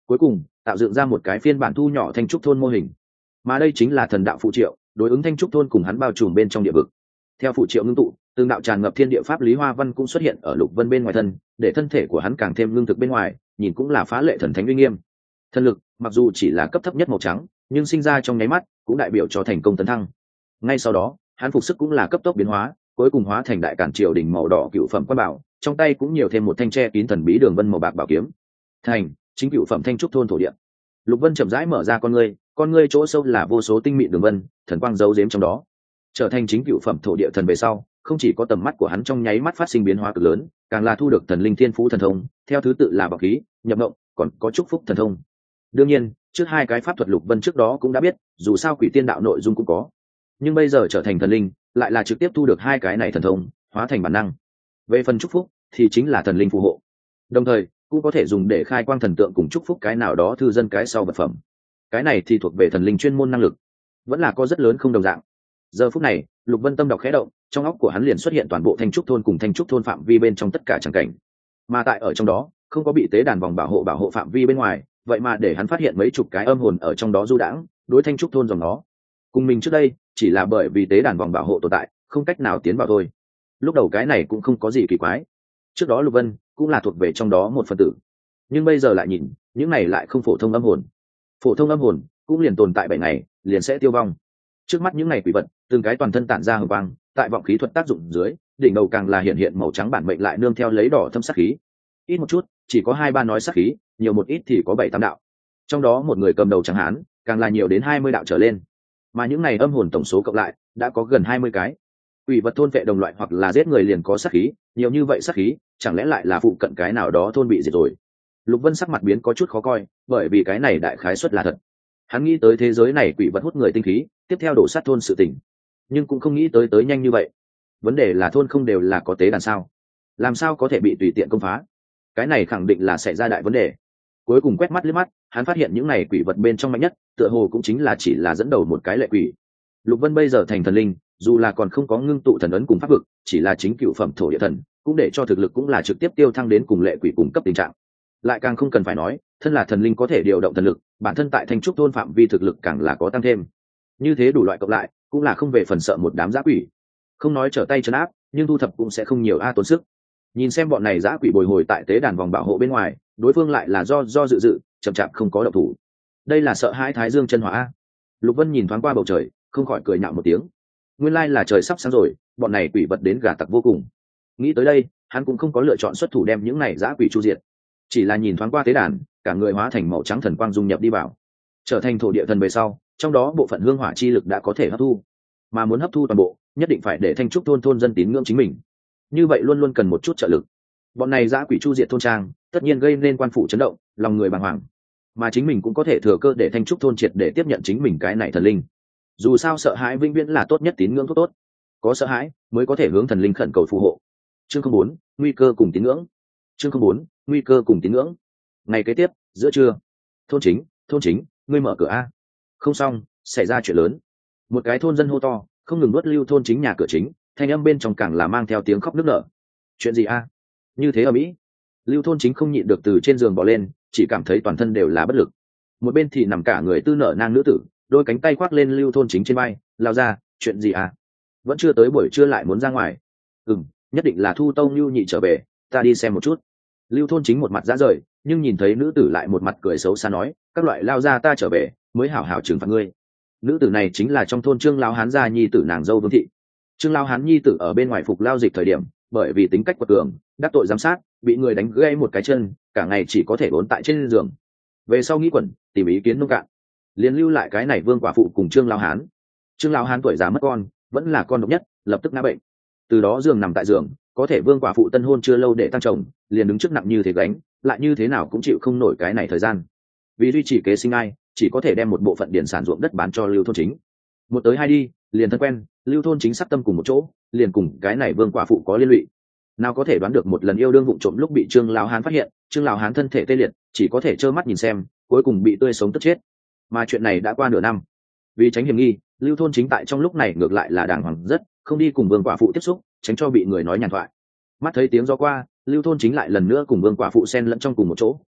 cuối cùng tạo dựng ra một cái phiên bản thu nhỏ thanh trúc thôn mô hình. Mà đây chính là thần đạo phụ triệu, đối ứng thanh trúc thôn cùng hắn bao trùm bên trong địa vực. Theo phụ triệu ngưng tụ, tương đạo tràn ngập thiên địa pháp lý hoa văn cũng xuất hiện ở Lục Vân bên ngoài thân, để thân thể của hắn càng thêm lương thực bên ngoài, nhìn cũng là phá lệ thần thánh uy nghiêm. Thần lực mặc dù chỉ là cấp thấp nhất màu trắng, nhưng sinh ra trong nháy mắt cũng đại biểu cho thành công tấn thăng. Ngay sau đó, hắn phục sức cũng là cấp tốc biến hóa, cuối cùng hóa thành đại cản triều đỉnh màu đỏ cựu phẩm quan bảo, trong tay cũng nhiều thêm một thanh tre kín thần bí đường vân màu bạc bảo kiếm. Thành chính cựu phẩm thanh trúc thôn thổ địa. Lục Vân chậm rãi mở ra con ngươi, con ngươi chỗ sâu là vô số tinh mịn đường vân, thần quang giấu giếm trong đó. Trở thành chính cựu phẩm thổ địa thần về sau, không chỉ có tầm mắt của hắn trong nháy mắt phát sinh biến hóa cực lớn, càng là thu được thần linh thiên phú thần thông, theo thứ tự là bảo khí, nhập mộng, còn có chúc phúc thần thông. Đương nhiên, trước hai cái pháp thuật Lục Vân trước đó cũng đã biết, dù sao quỷ tiên đạo nội dung cũng có, nhưng bây giờ trở thành thần linh, lại là trực tiếp thu được hai cái này thần thông, hóa thành bản năng. Về phần chúc phúc thì chính là thần linh phù hộ, đồng thời cũng có thể dùng để khai quang thần tượng cùng chúc phúc cái nào đó thư dân cái sau vật phẩm. Cái này thì thuộc về thần linh chuyên môn năng lực, vẫn là có rất lớn không đồng dạng. Giờ phút này, Lục Vân tâm đọc khẽ động, trong óc của hắn liền xuất hiện toàn bộ thanh trúc thôn cùng thanh trúc thôn phạm vi bên trong tất cả tràng cảnh, mà tại ở trong đó không có bị tế đàn vòng bảo hộ bảo hộ phạm vi bên ngoài, vậy mà để hắn phát hiện mấy chục cái âm hồn ở trong đó du đãng, đối thanh trúc thôn dòng nó cùng mình trước đây chỉ là bởi vì tế đàn vòng bảo hộ tồn tại, không cách nào tiến vào thôi. Lúc đầu cái này cũng không có gì kỳ quái, trước đó Lục Vân cũng là thuộc về trong đó một phần tử, nhưng bây giờ lại nhìn, những này lại không phổ thông âm hồn. Phổ thông âm hồn cũng liền tồn tại bảy ngày liền sẽ tiêu vong, trước mắt những ngày quỷ vật từng cái toàn thân tản ra hồng quang, tại vọng khí thuật tác dụng dưới, đỉnh đầu càng là hiện hiện màu trắng bản mệnh lại nương theo lấy đỏ thâm sát khí. Ít một chút chỉ có hai ba nói sát khí, nhiều một ít thì có bảy tám đạo, trong đó một người cầm đầu chẳng hạn càng là nhiều đến hai mươi đạo trở lên, mà những ngày âm hồn tổng số cộng lại đã có gần hai mươi cái. Quỷ vật thôn vệ đồng loại hoặc là giết người liền có sát khí, nhiều như vậy sát khí, chẳng lẽ lại là phụ cận cái nào đó thôn bị diệt rồi? Lục Vân sắc mặt biến có chút khó coi, bởi vì cái này đại khái suất là thật. Hắn nghĩ tới thế giới này quỷ vật hút người tinh khí, tiếp theo đổ sát thôn sự tình, nhưng cũng không nghĩ tới tới nhanh như vậy. Vấn đề là thôn không đều là có tế đàn sao, làm sao có thể bị tùy tiện công phá? Cái này khẳng định là xảy ra đại vấn đề. Cuối cùng quét mắt liếc mắt, hắn phát hiện những này quỷ vật bên trong mạnh nhất, tựa hồ cũng chính là chỉ là dẫn đầu một cái lệ quỷ. Lục Vân bây giờ thành thần linh, dù là còn không có ngưng tụ thần ấn cùng pháp vực, chỉ là chính cựu phẩm thổ địa thần, cũng để cho thực lực cũng là trực tiếp tiêu thăng đến cùng lệ quỷ cùng cấp tình trạng. Lại càng không cần phải nói, thân là thần linh có thể điều động thần lực, bản thân tại thanh trúc thôn phạm vi thực lực càng là có tăng thêm. Như thế đủ loại cộng lại, cũng là không về phần sợ một đám dã quỷ. Không nói trở tay trấn áp, nhưng thu thập cũng sẽ không nhiều a tốn sức. Nhìn xem bọn này dã quỷ bồi hồi tại tế đàn vòng bảo hộ bên ngoài, đối phương lại là do do dự dự, chậm chạp không có động thủ. Đây là sợ hãi Thái Dương chân hỏa a. Lục Vân nhìn thoáng qua bầu trời, không khỏi cười nhạo một tiếng. Nguyên lai là trời sắp sáng rồi, bọn này quỷ vật đến gà tặc vô cùng. Nghĩ tới đây, hắn cũng không có lựa chọn xuất thủ đem những này dã quỷ chu diệt, chỉ là nhìn thoáng qua tế đàn, cả người hóa thành màu trắng thần quang dung nhập đi vào, trở thành thổ địa thần về sau, trong đó bộ phận hương hỏa chi lực đã có thể hấp thu, mà muốn hấp thu toàn bộ, nhất định phải để thanh trúc thôn thôn dân tín ngưỡng chính mình. Như vậy luôn luôn cần một chút trợ lực. Bọn này dã quỷ chu diệt thôn trang, tất nhiên gây nên quan phủ chấn động, lòng người bàng hoàng, mà chính mình cũng có thể thừa cơ để thanh trúc thôn triệt để tiếp nhận chính mình cái này thần linh. Dù sao sợ hãi vĩnh viễn là tốt nhất tín ngưỡng thuốc tốt, có sợ hãi mới có thể hướng thần linh khẩn cầu phù hộ. Chương không bốn, nguy cơ cùng tín ngưỡng. Chương không bốn, nguy cơ cùng tín ngưỡng. Ngày kế tiếp, giữa trưa, thôn chính, thôn chính, ngươi mở cửa a. Không xong, xảy ra chuyện lớn. Một cái thôn dân hô to, không ngừng nuốt Lưu thôn chính nhà cửa chính, thanh âm bên trong càng là mang theo tiếng khóc nức nở. Chuyện gì a? Như thế ở Mỹ. Lưu thôn chính không nhịn được từ trên giường bỏ lên, chỉ cảm thấy toàn thân đều là bất lực. Một bên thì nằm cả người tư nở nang nữ tử, đôi cánh tay khoác lên Lưu thôn chính trên vai, lao ra, chuyện gì à? Vẫn chưa tới buổi trưa lại muốn ra ngoài. Ừm, nhất định là Thu Tông Lưu nhị trở về, ta đi xem một chút. Lưu thôn chính một mặt ra rời, nhưng nhìn thấy nữ tử lại một mặt cười xấu xa nói, các loại lao ra ta trở về, mới hảo hảo trừng phạt ngươi. Nữ tử này chính là trong thôn Trương Lão Hán gia nhi tử nàng dâu Vương thị. Trương Lão Hán nhi tử ở bên ngoài phục lao dịch thời điểm, bởi vì tính cách quật cường, đắc tội giám sát, bị người đánh gãy một cái chân, cả ngày chỉ có thể bốn tại trên giường. Về sau nghĩ quẩn, tìm ý kiến nông cạn, liền lưu lại cái này Vương quả phụ cùng Trương Lão Hán. Trương Lão Hán tuổi già mất con, vẫn là con độc nhất, lập tức ngã bệnh. Từ đó giường nằm tại giường, có thể Vương quả phụ tân hôn chưa lâu để tăng chồng, liền đứng trước nặng như thế gánh, lại như thế nào cũng chịu không nổi cái này thời gian. Vì duy trì kế sinh ai, chỉ có thể đem một bộ phận điển sản ruộng đất bán cho Lưu thôn chính. Một tới hai đi, liền thân quen, Lưu thôn chính sắp tâm cùng một chỗ, liền cùng cái này Vương quả phụ có liên lụy. Nào có thể đoán được một lần yêu đương vụng trộm lúc bị Trương Lão Hán phát hiện, Trương Lão Hán thân thể tê liệt, chỉ có thể trơ mắt nhìn xem, cuối cùng bị tươi sống tức chết. Mà chuyện này đã qua nửa năm, vì tránh hiểm nghi, Lưu thôn chính tại trong lúc này ngược lại là đàng hoàng rất, không đi cùng Vương quả phụ tiếp xúc, tránh cho bị người nói nhàn thoại. Mắt thấy tiếng gió qua, Lưu thôn chính lại lần nữa cùng Vương quả phụ xen lẫn trong cùng một chỗ,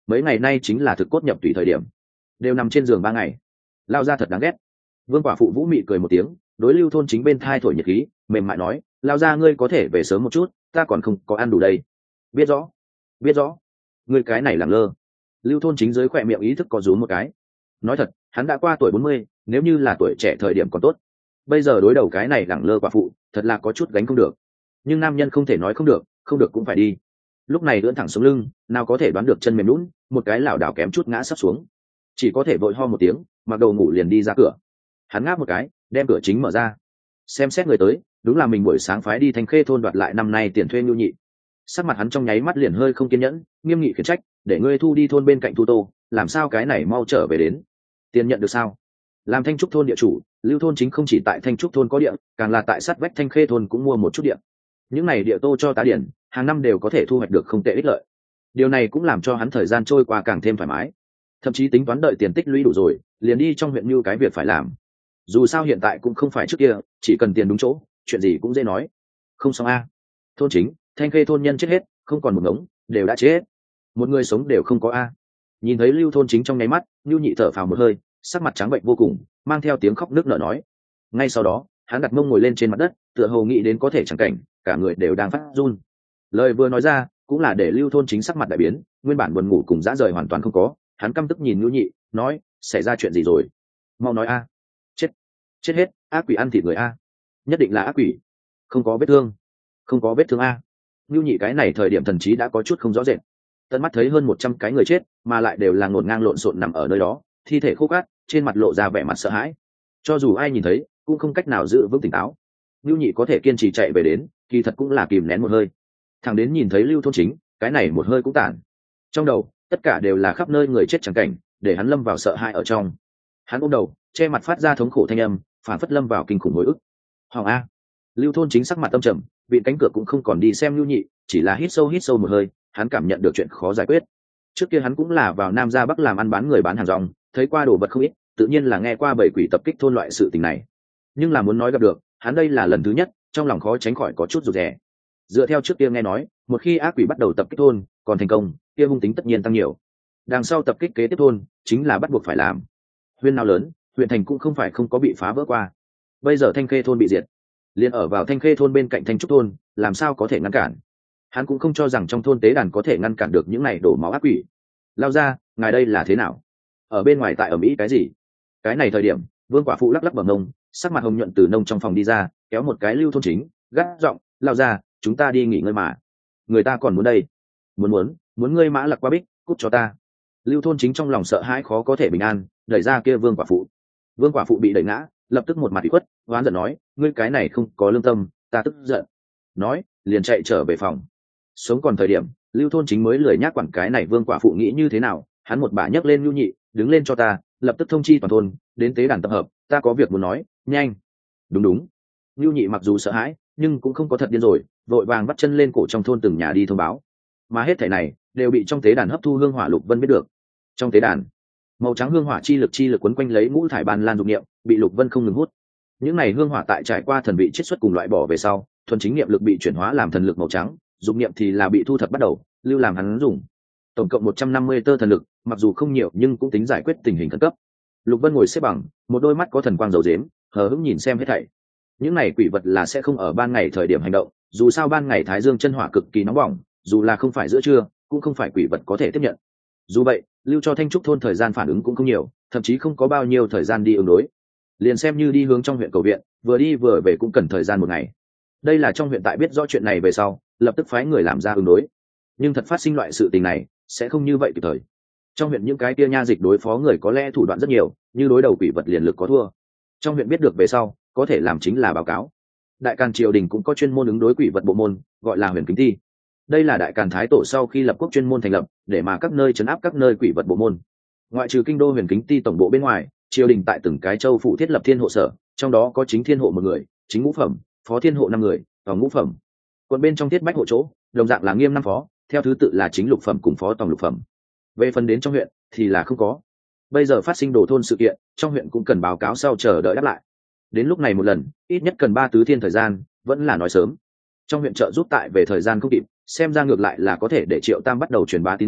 mấy ngày nay chính là thực cốt nhập tùy thời điểm, đều nằm trên giường ba ngày. Lao ra thật đáng ghét. Vương quả phụ vũ mị cười một tiếng, đối Lưu Thôn Chính bên thai thổi nhiệt khí, mềm mại nói, lao ra ngươi có thể về sớm một chút, ta còn không có ăn đủ đây. Biết rõ, biết rõ. Ngươi cái này làm lơ. Lưu Thôn Chính dưới khỏe miệng ý thức có rúm một cái. Nói thật, hắn đã qua tuổi bốn mươi, nếu như là tuổi trẻ thời điểm còn tốt. Bây giờ đối đầu cái này lẳng lơ quả phụ, thật là có chút gánh không được. Nhưng nam nhân không thể nói không được, không được cũng phải đi. Lúc này ưỡn thẳng sống lưng, nào có thể đoán được chân mềm lún, một cái lảo đảo kém chút ngã sắp xuống, chỉ có thể vội ho một tiếng, mặc đầu ngủ liền đi ra cửa. Hắn ngáp một cái, đem cửa chính mở ra, xem xét người tới, đúng là mình buổi sáng phái đi Thanh Khê thôn đoạt lại năm nay tiền thuê nhu nhị. Sắc mặt hắn trong nháy mắt liền hơi không kiên nhẫn, nghiêm nghị khiển trách, để ngươi thu đi thôn bên cạnh thu tô, làm sao cái này mau trở về đến. Tiền nhận được sao? Làm Thanh Trúc thôn địa chủ, Lưu Thôn Chính không chỉ tại Thanh Trúc thôn có địa, càng là tại sát vách Thanh Khê thôn cũng mua một chút địa. Những này địa tô cho tá điển, hàng năm đều có thể thu hoạch được không tệ ích lợi. Điều này cũng làm cho hắn thời gian trôi qua càng thêm thoải mái, thậm chí tính toán đợi tiền tích lũy đủ rồi, liền đi trong huyện như cái việc phải làm. Dù sao hiện tại cũng không phải trước kia, chỉ cần tiền đúng chỗ, chuyện gì cũng dễ nói. Không xong a. Thôn Chính, Thanh Khê thôn nhân chết hết, không còn một ngống, đều đã chết, một người sống đều không có a. Nhìn thấy Lưu Thôn Chính trong nháy mắt, Nưu Nhị thở phào một hơi, sắc mặt trắng bệnh vô cùng, mang theo tiếng khóc nức nở nói. Ngay sau đó, hắn đặt mông ngồi lên trên mặt đất, tựa hồ nghĩ đến có thể chẳng cảnh, cả người đều đang phát run. Lời vừa nói ra, cũng là để Lưu Thôn Chính sắc mặt đại biến, nguyên bản buồn ngủ cùng dã rời hoàn toàn không có, hắn căm tức nhìn Nưu Nhị, nói, xảy ra chuyện gì rồi? Mau nói a. Chết, chết hết, ác quỷ ăn thịt người a. Nhất định là ác quỷ. Không có vết thương, không có vết thương a. Nưu Nhị cái này thời điểm thần trí đã có chút không rõ rệt. Tận mắt thấy hơn một trăm cái người chết, mà lại đều là ngổn ngang lộn xộn nằm ở nơi đó, thi thể khô cát, trên mặt lộ ra vẻ mặt sợ hãi. Cho dù ai nhìn thấy, cũng không cách nào giữ vững tỉnh táo. Nưu Nhị có thể kiên trì chạy về đến, kỳ thật cũng là kìm nén một hơi. Thằng đến nhìn thấy Lưu Thôn Chính, cái này một hơi cũng tản. Trong đầu, tất cả đều là khắp nơi người chết chẳng cảnh, để hắn lâm vào sợ hãi ở trong. Hắn ôm đầu, che mặt phát ra thống khổ thanh âm, phản phất lâm vào kinh khủng hồi ức. Hoàng a. Lưu Thôn Chính sắc mặt tâm trầm, vị cánh cửa cũng không còn đi xem Nưu Nhị, chỉ là hít sâu hít sâu một hơi, hắn cảm nhận được chuyện khó giải quyết. Trước kia hắn cũng là vào Nam ra Bắc làm ăn bán người bán hàng rong, thấy qua đồ vật không ít, tự nhiên là nghe qua bảy quỷ tập kích thôn loại sự tình này. Nhưng là muốn nói gặp được, hắn đây là lần thứ nhất, trong lòng khó tránh khỏi có chút rụt rè. Dựa theo trước kia nghe nói, một khi ác quỷ bắt đầu tập kích thôn, còn thành công, kia hung tính tất nhiên tăng nhiều. Đằng sau tập kích kế tiếp thôn, chính là bắt buộc phải làm. Huyên nào lớn, huyện thành cũng không phải không có bị phá vỡ qua. Bây giờ Thanh Khê thôn bị diệt, liền ở vào Thanh Khê thôn bên cạnh Thanh Trúc thôn, làm sao có thể ngăn cản? Hắn cũng không cho rằng trong thôn tế đàn có thể ngăn cản được những này đổ máu ác quỷ. Lao ra, ngài đây là thế nào? Ở bên ngoài tại ở Mỹ cái gì? Cái này thời điểm, Vương quả phụ lắc lắc bẩm nông, sắc mặt hồng nhuận từ nông trong phòng đi ra, kéo một cái Lưu Thôn Chính, gắt giọng, lao ra, chúng ta đi nghỉ ngơi mà. Người ta còn muốn đây. Muốn muốn, muốn ngươi mã lặc qua bích, cút cho ta. Lưu Thôn Chính trong lòng sợ hãi khó có thể bình an, đẩy ra kia Vương quả phụ. Vương quả phụ bị đẩy ngã, lập tức một mặt ủy khuất, oán giận nói, ngươi cái này không có lương tâm, ta tức giận. Nói, liền chạy trở về phòng. Sống còn thời điểm, Lưu Thôn Chính mới lười nhác quản cái này Vương quả phụ nghĩ như thế nào, hắn một bà nhấc lên Nưu Nhị, đứng lên cho ta, lập tức thông chi toàn thôn, đến tế đàn tập hợp, ta có việc muốn nói, nhanh. Đúng đúng. Nưu Nhị mặc dù sợ hãi, nhưng cũng không có thật điên rồi, vội vàng bắt chân lên cổ trong thôn từng nhà đi thông báo. Mà hết thảy này đều bị trong tế đàn hấp thu hương hỏa Lục Vân biết được. Trong tế đàn, màu trắng hương hỏa chi lực chi lực quấn quanh lấy ngũ thải ban lan dục niệm, bị Lục Vân không ngừng hút. Những này hương hỏa tại trải qua thần vị chiết xuất cùng loại bỏ về sau, thuần chính niệm lực bị chuyển hóa làm thần lực màu trắng, dục niệm thì là bị thu thập bắt đầu, lưu làm hắn dùng. Tổng cộng một trăm năm mươi tơ thần lực, mặc dù không nhiều nhưng cũng tính giải quyết tình hình khẩn cấp. Lục Vân ngồi xếp bằng, một đôi mắt có thần quang dầu dếm, hờ hững nhìn xem hết thảy. Những này quỷ vật là sẽ không ở ban ngày thời điểm hành động, dù sao ban ngày thái dương chân hỏa cực kỳ nóng bỏng, dù là không phải giữa trưa, cũng không phải quỷ vật có thể tiếp nhận. Dù vậy, lưu cho Thanh Trúc thôn thời gian phản ứng cũng không nhiều, thậm chí không có bao nhiêu thời gian đi ứng đối. Liền xem như đi hướng trong huyện cầu viện, vừa đi vừa về cũng cần thời gian một ngày. Đây là trong huyện tại biết rõ chuyện này về sau, lập tức phái người làm ra ứng đối. Nhưng thật phát sinh loại sự tình này, sẽ không như vậy kịp thời. Trong huyện những cái tia nha dịch đối phó người có lẽ thủ đoạn rất nhiều, như đối đầu quỷ vật liền lực có thua. Trong huyện biết được về sau, có thể làm chính là báo cáo. Đại Càn triều đình cũng có chuyên môn ứng đối quỷ vật bộ môn, gọi là Huyền Kính Ti. Đây là Đại Càn Thái Tổ sau khi lập quốc chuyên môn thành lập, để mà các nơi trấn áp các nơi quỷ vật bộ môn. Ngoại trừ kinh đô Huyền Kính Ti tổng bộ bên ngoài, triều đình tại từng cái châu phụ thiết lập thiên hộ sở, trong đó có chính thiên hộ một người, chính ngũ phẩm, phó thiên hộ năm người, tổng ngũ phẩm. Còn bên trong thiết bách hộ chỗ, đồng dạng là nghiêm năm phó, theo thứ tự là chính lục phẩm cùng phó tổng lục phẩm. Về phần đến trong huyện thì là không có. Bây giờ phát sinh đổ thôn sự kiện, trong huyện cũng cần báo cáo sau chờ đợi đáp lại. Đến lúc này một lần, ít nhất cần ba tứ thiên thời gian, vẫn là nói sớm. Trong huyện trợ giúp tại về thời gian không kịp, xem ra ngược lại là có thể để Triệu Tam bắt đầu truyền bá tín ngưỡng,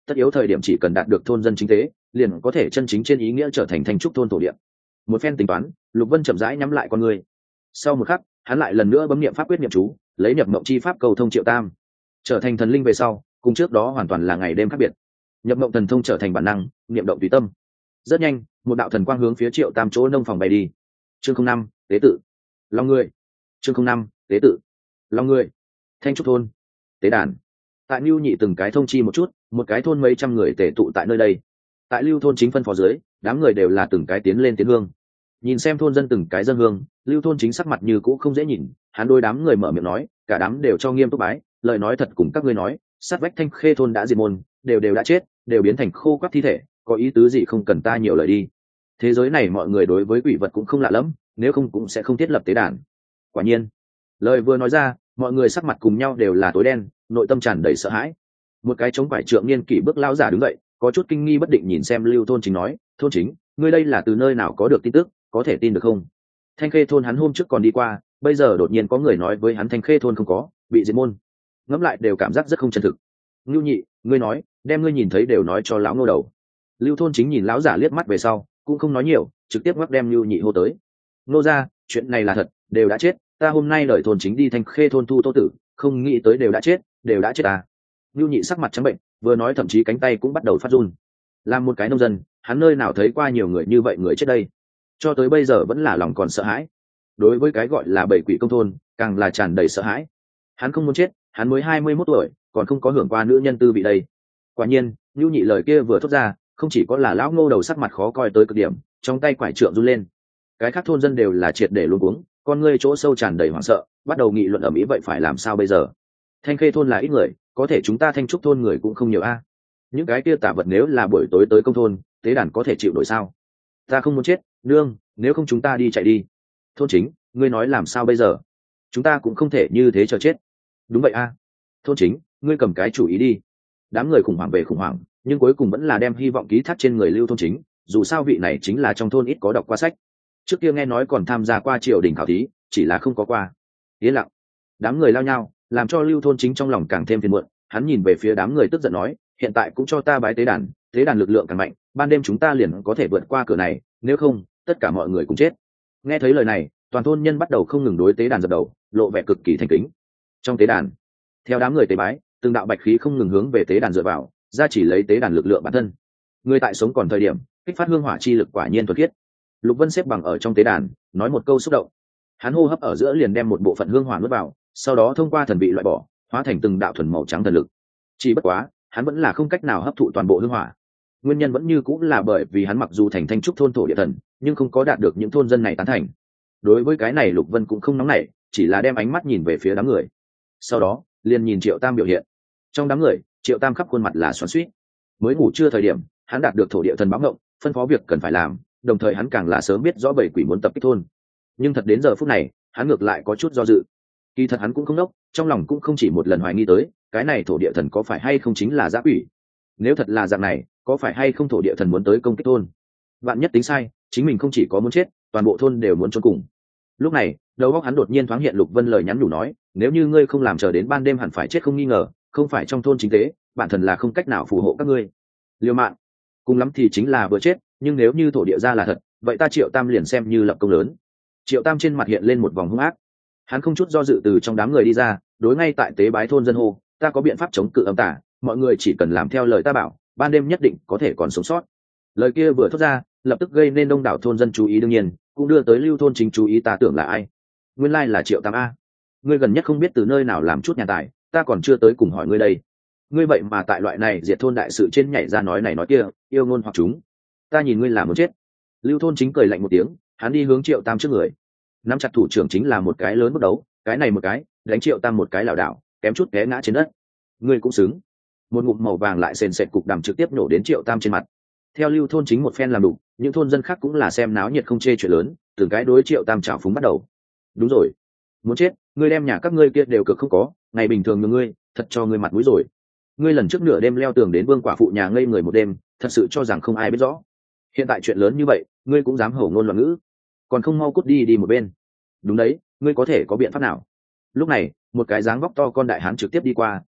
tất yếu thời điểm chỉ cần đạt được thôn dân chính tế liền có thể chân chính trên ý nghĩa trở thành thanh trúc thôn thổ địa. Một phen tính toán, Lục Vân chậm rãi nhắm lại con người. Sau một khắc, hắn lại lần nữa bấm niệm pháp quyết niệm chú, lấy nhập mộng chi pháp cầu thông Triệu Tam, trở thành thần linh về sau, cùng trước đó hoàn toàn là ngày đêm khác biệt. Nhập mộng thần thông trở thành bản năng, niệm động tùy tâm. Rất nhanh, một đạo thần quang hướng phía Triệu Tam chỗ nông phòng bay đi. Chương không năm, tế tự. Long người. Chương không năm, tế tự. Long người. Thanh trúc thôn. Tế đàn. Tại Lưu Nhị từng cái thông chi một chút, một cái thôn mấy trăm người tề tụ tại nơi đây. Tại Lưu thôn chính phân phó dưới, đám người đều là từng cái tiến lên tiến hương. Nhìn xem thôn dân từng cái dân hương, Lưu thôn chính sắc mặt như cũ không dễ nhìn, hắn đôi đám người mở miệng nói, cả đám đều cho nghiêm túc bái, lời nói thật cùng các ngươi nói, sát vách Thanh Khê thôn đã diệt môn, đều đều đã chết, đều biến thành khô quắt thi thể, có ý tứ gì không cần ta nhiều lời đi. Thế giới này mọi người đối với quỷ vật cũng không lạ lắm, nếu không cũng sẽ không thiết lập tế đàn. Quả nhiên, lời vừa nói ra, mọi người sắc mặt cùng nhau đều là tối đen, nội tâm tràn đầy sợ hãi. Một cái chống quải trượng niên kỷ bước lão giả đứng dậy, có chút kinh nghi bất định nhìn xem Lưu thôn chính nói, thôn chính, ngươi đây là từ nơi nào có được tin tức, có thể tin được không? Thanh Khê thôn hắn hôm trước còn đi qua, bây giờ đột nhiên có người nói với hắn Thanh Khê thôn không có, bị diệt môn. Ngẫm lại đều cảm giác rất không chân thực. Ngưu Nhị, ngươi nói, đem ngươi nhìn thấy đều nói cho lão Ngô đầu. Lưu thôn chính nhìn lão giả liếc mắt về sau, cũng không nói nhiều, trực tiếp ngoắc đem Lưu Nhị hô tới. Nô ra, chuyện này là thật, đều đã chết, ta hôm nay đợi thôn chính đi Thanh Khê thôn thu tô tử, không nghĩ tới đều đã chết, đều đã chết à. Lưu Nhị sắc mặt trắng bệnh, vừa nói thậm chí cánh tay cũng bắt đầu phát run. Làm một cái nông dân, hắn nơi nào thấy qua nhiều người như vậy người chết đây, cho tới bây giờ vẫn là lòng còn sợ hãi. Đối với cái gọi là bảy quỷ công thôn, càng là tràn đầy sợ hãi. Hắn không muốn chết, hắn mới hai mươi mốt tuổi, còn không có hưởng qua nữ nhân tư vị đây. Quả nhiên, Lưu Nhị lời kia vừa thốt ra, không chỉ có là lão Ngô đầu sắc mặt khó coi tới cực điểm, trong tay quải trượng run lên. Cái khác thôn dân đều là triệt để luống cuống, con ngươi chỗ sâu tràn đầy hoảng sợ, bắt đầu nghị luận ở mỹ vậy phải làm sao bây giờ. Thanh Khê thôn là ít người, có thể chúng ta Thanh Trúc thôn người cũng không nhiều a. Những cái kia tả vật nếu là buổi tối tới công thôn, tế đàn có thể chịu nổi sao? Ta không muốn chết, nương, nếu không chúng ta đi chạy đi. Thôn chính, ngươi nói làm sao bây giờ? Chúng ta cũng không thể như thế chờ chết. Đúng vậy a. Thôn chính, ngươi cầm cái chủ ý đi. Đám người khủng hoảng về khủng hoảng, nhưng cuối cùng vẫn là đem hy vọng ký thác trên người Lưu thôn chính, dù sao vị này chính là trong thôn ít có đọc qua sách. Trước kia nghe nói còn tham gia qua triều đình khảo thí, chỉ là không có qua. Yên lặng. Đám người lao nhau, làm cho Lưu thôn chính trong lòng càng thêm phiền muộn, hắn nhìn về phía đám người tức giận nói, hiện tại cũng cho ta bái tế đàn, tế đàn lực lượng càng mạnh, ban đêm chúng ta liền có thể vượt qua cửa này, nếu không, tất cả mọi người cũng chết. Nghe thấy lời này, toàn thôn nhân bắt đầu không ngừng đối tế đàn dập đầu, lộ vẻ cực kỳ thành kính. Trong tế đàn, theo đám người tế bái, từng đạo bạch khí không ngừng hướng về tế đàn dựa vào, ra chỉ lấy tế đàn lực lượng bản thân. Người tại sống còn thời điểm, kích phát hương hỏa chi lực quả nhiên thuần khiết. Lục Vân xếp bằng ở trong tế đàn, nói một câu xúc động. Hắn hô hấp ở giữa liền đem một bộ phận hương hỏa nuốt vào, sau đó thông qua thần vị loại bỏ, hóa thành từng đạo thuần màu trắng thần lực. Chỉ bất quá, hắn vẫn là không cách nào hấp thụ toàn bộ hương hỏa. Nguyên nhân vẫn như cũng là bởi vì hắn mặc dù thành Thanh Trúc thôn thổ địa thần, nhưng không có đạt được những thôn dân này tán thành. Đối với cái này Lục Vân cũng không nóng nảy, chỉ là đem ánh mắt nhìn về phía đám người. Sau đó, liền nhìn Triệu Tam biểu hiện. Trong đám người, Triệu Tam khắp khuôn mặt là xoắn xuýt. Mới ngủ trưa thời điểm, hắn đạt được thổ địa thần báo ngộng, phân phó việc cần phải làm, đồng thời hắn càng là sớm biết rõ bảy quỷ muốn tập kích thôn. Nhưng thật đến giờ phút này, hắn ngược lại có chút do dự. Kỳ thật hắn cũng không đốc, trong lòng cũng không chỉ một lần hoài nghi tới, cái này thổ địa thần có phải hay không chính là dã quỷ. Nếu thật là dạng này, có phải hay không thổ địa thần muốn tới công kích thôn? Vạn nhất tính sai, chính mình không chỉ có muốn chết, toàn bộ thôn đều muốn chôn cùng. Lúc này, đầu óc hắn đột nhiên thoáng hiện Lục Vân lời nhắn nhủ nói, nếu như ngươi không làm chờ đến ban đêm hẳn phải chết không nghi ngờ, không phải trong thôn chính tế, bản thân là không cách nào phù hộ các ngươi. Liều mạng, cùng lắm thì chính là vừa chết, nhưng nếu như thổ địa ra là thật, vậy ta Triệu Tam liền xem như lập công lớn. Triệu Tam trên mặt hiện lên một vòng hung ác, hắn không chút do dự từ trong đám người đi ra, đối ngay tại tế bái thôn dân hô, ta có biện pháp chống cự âm tà, mọi người chỉ cần làm theo lời ta bảo, ban đêm nhất định có thể còn sống sót. Lời kia vừa thốt ra, lập tức gây nên đông đảo thôn dân chú ý, đương nhiên cũng đưa tới Lưu thôn chính chú ý, ta tưởng là ai, nguyên lai là Triệu Tam a. Ngươi gần nhất không biết từ nơi nào làm chút nhà tài, ta còn chưa tới cùng hỏi ngươi đây. Ngươi vậy mà tại loại này diệt thôn đại sự trên nhảy ra nói này nói kia, yêu ngôn hoặc chúng, ta nhìn ngươi là muốn chết. Lưu thôn chính cười lạnh một tiếng, hắn đi hướng Triệu Tam trước người, nắm chặt thủ trưởng chính là một cái lớn bước đấu, cái này một cái đánh Triệu Tam một cái lảo đảo, kém chút té ngã trên đất. Ngươi cũng xứng. Một ngụm màu vàng lại sền sệt cục đàm trực tiếp nổ đến Triệu Tam trên mặt. Theo Lưu thôn chính một phen làm đủ, những thôn dân khác cũng là xem náo nhiệt không chê chuyện lớn, từng cái đối Triệu Tam trào phúng bắt đầu. Đúng rồi, muốn chết, ngươi đem nhà các ngươi kia đều cực không có, ngày bình thường như ngươi, thật cho ngươi mặt mũi rồi. Ngươi lần trước nửa đêm leo tường đến vương quả phụ nhà ngây người một đêm, thật sự cho rằng không ai biết rõ. Hiện tại chuyện lớn như vậy, ngươi cũng dám hổ ngôn loạn ngữ, còn không mau cút đi đi một bên. Đúng đấy, ngươi có thể có biện pháp nào? Lúc này, một cái dáng vóc to con đại hán trực tiếp đi qua,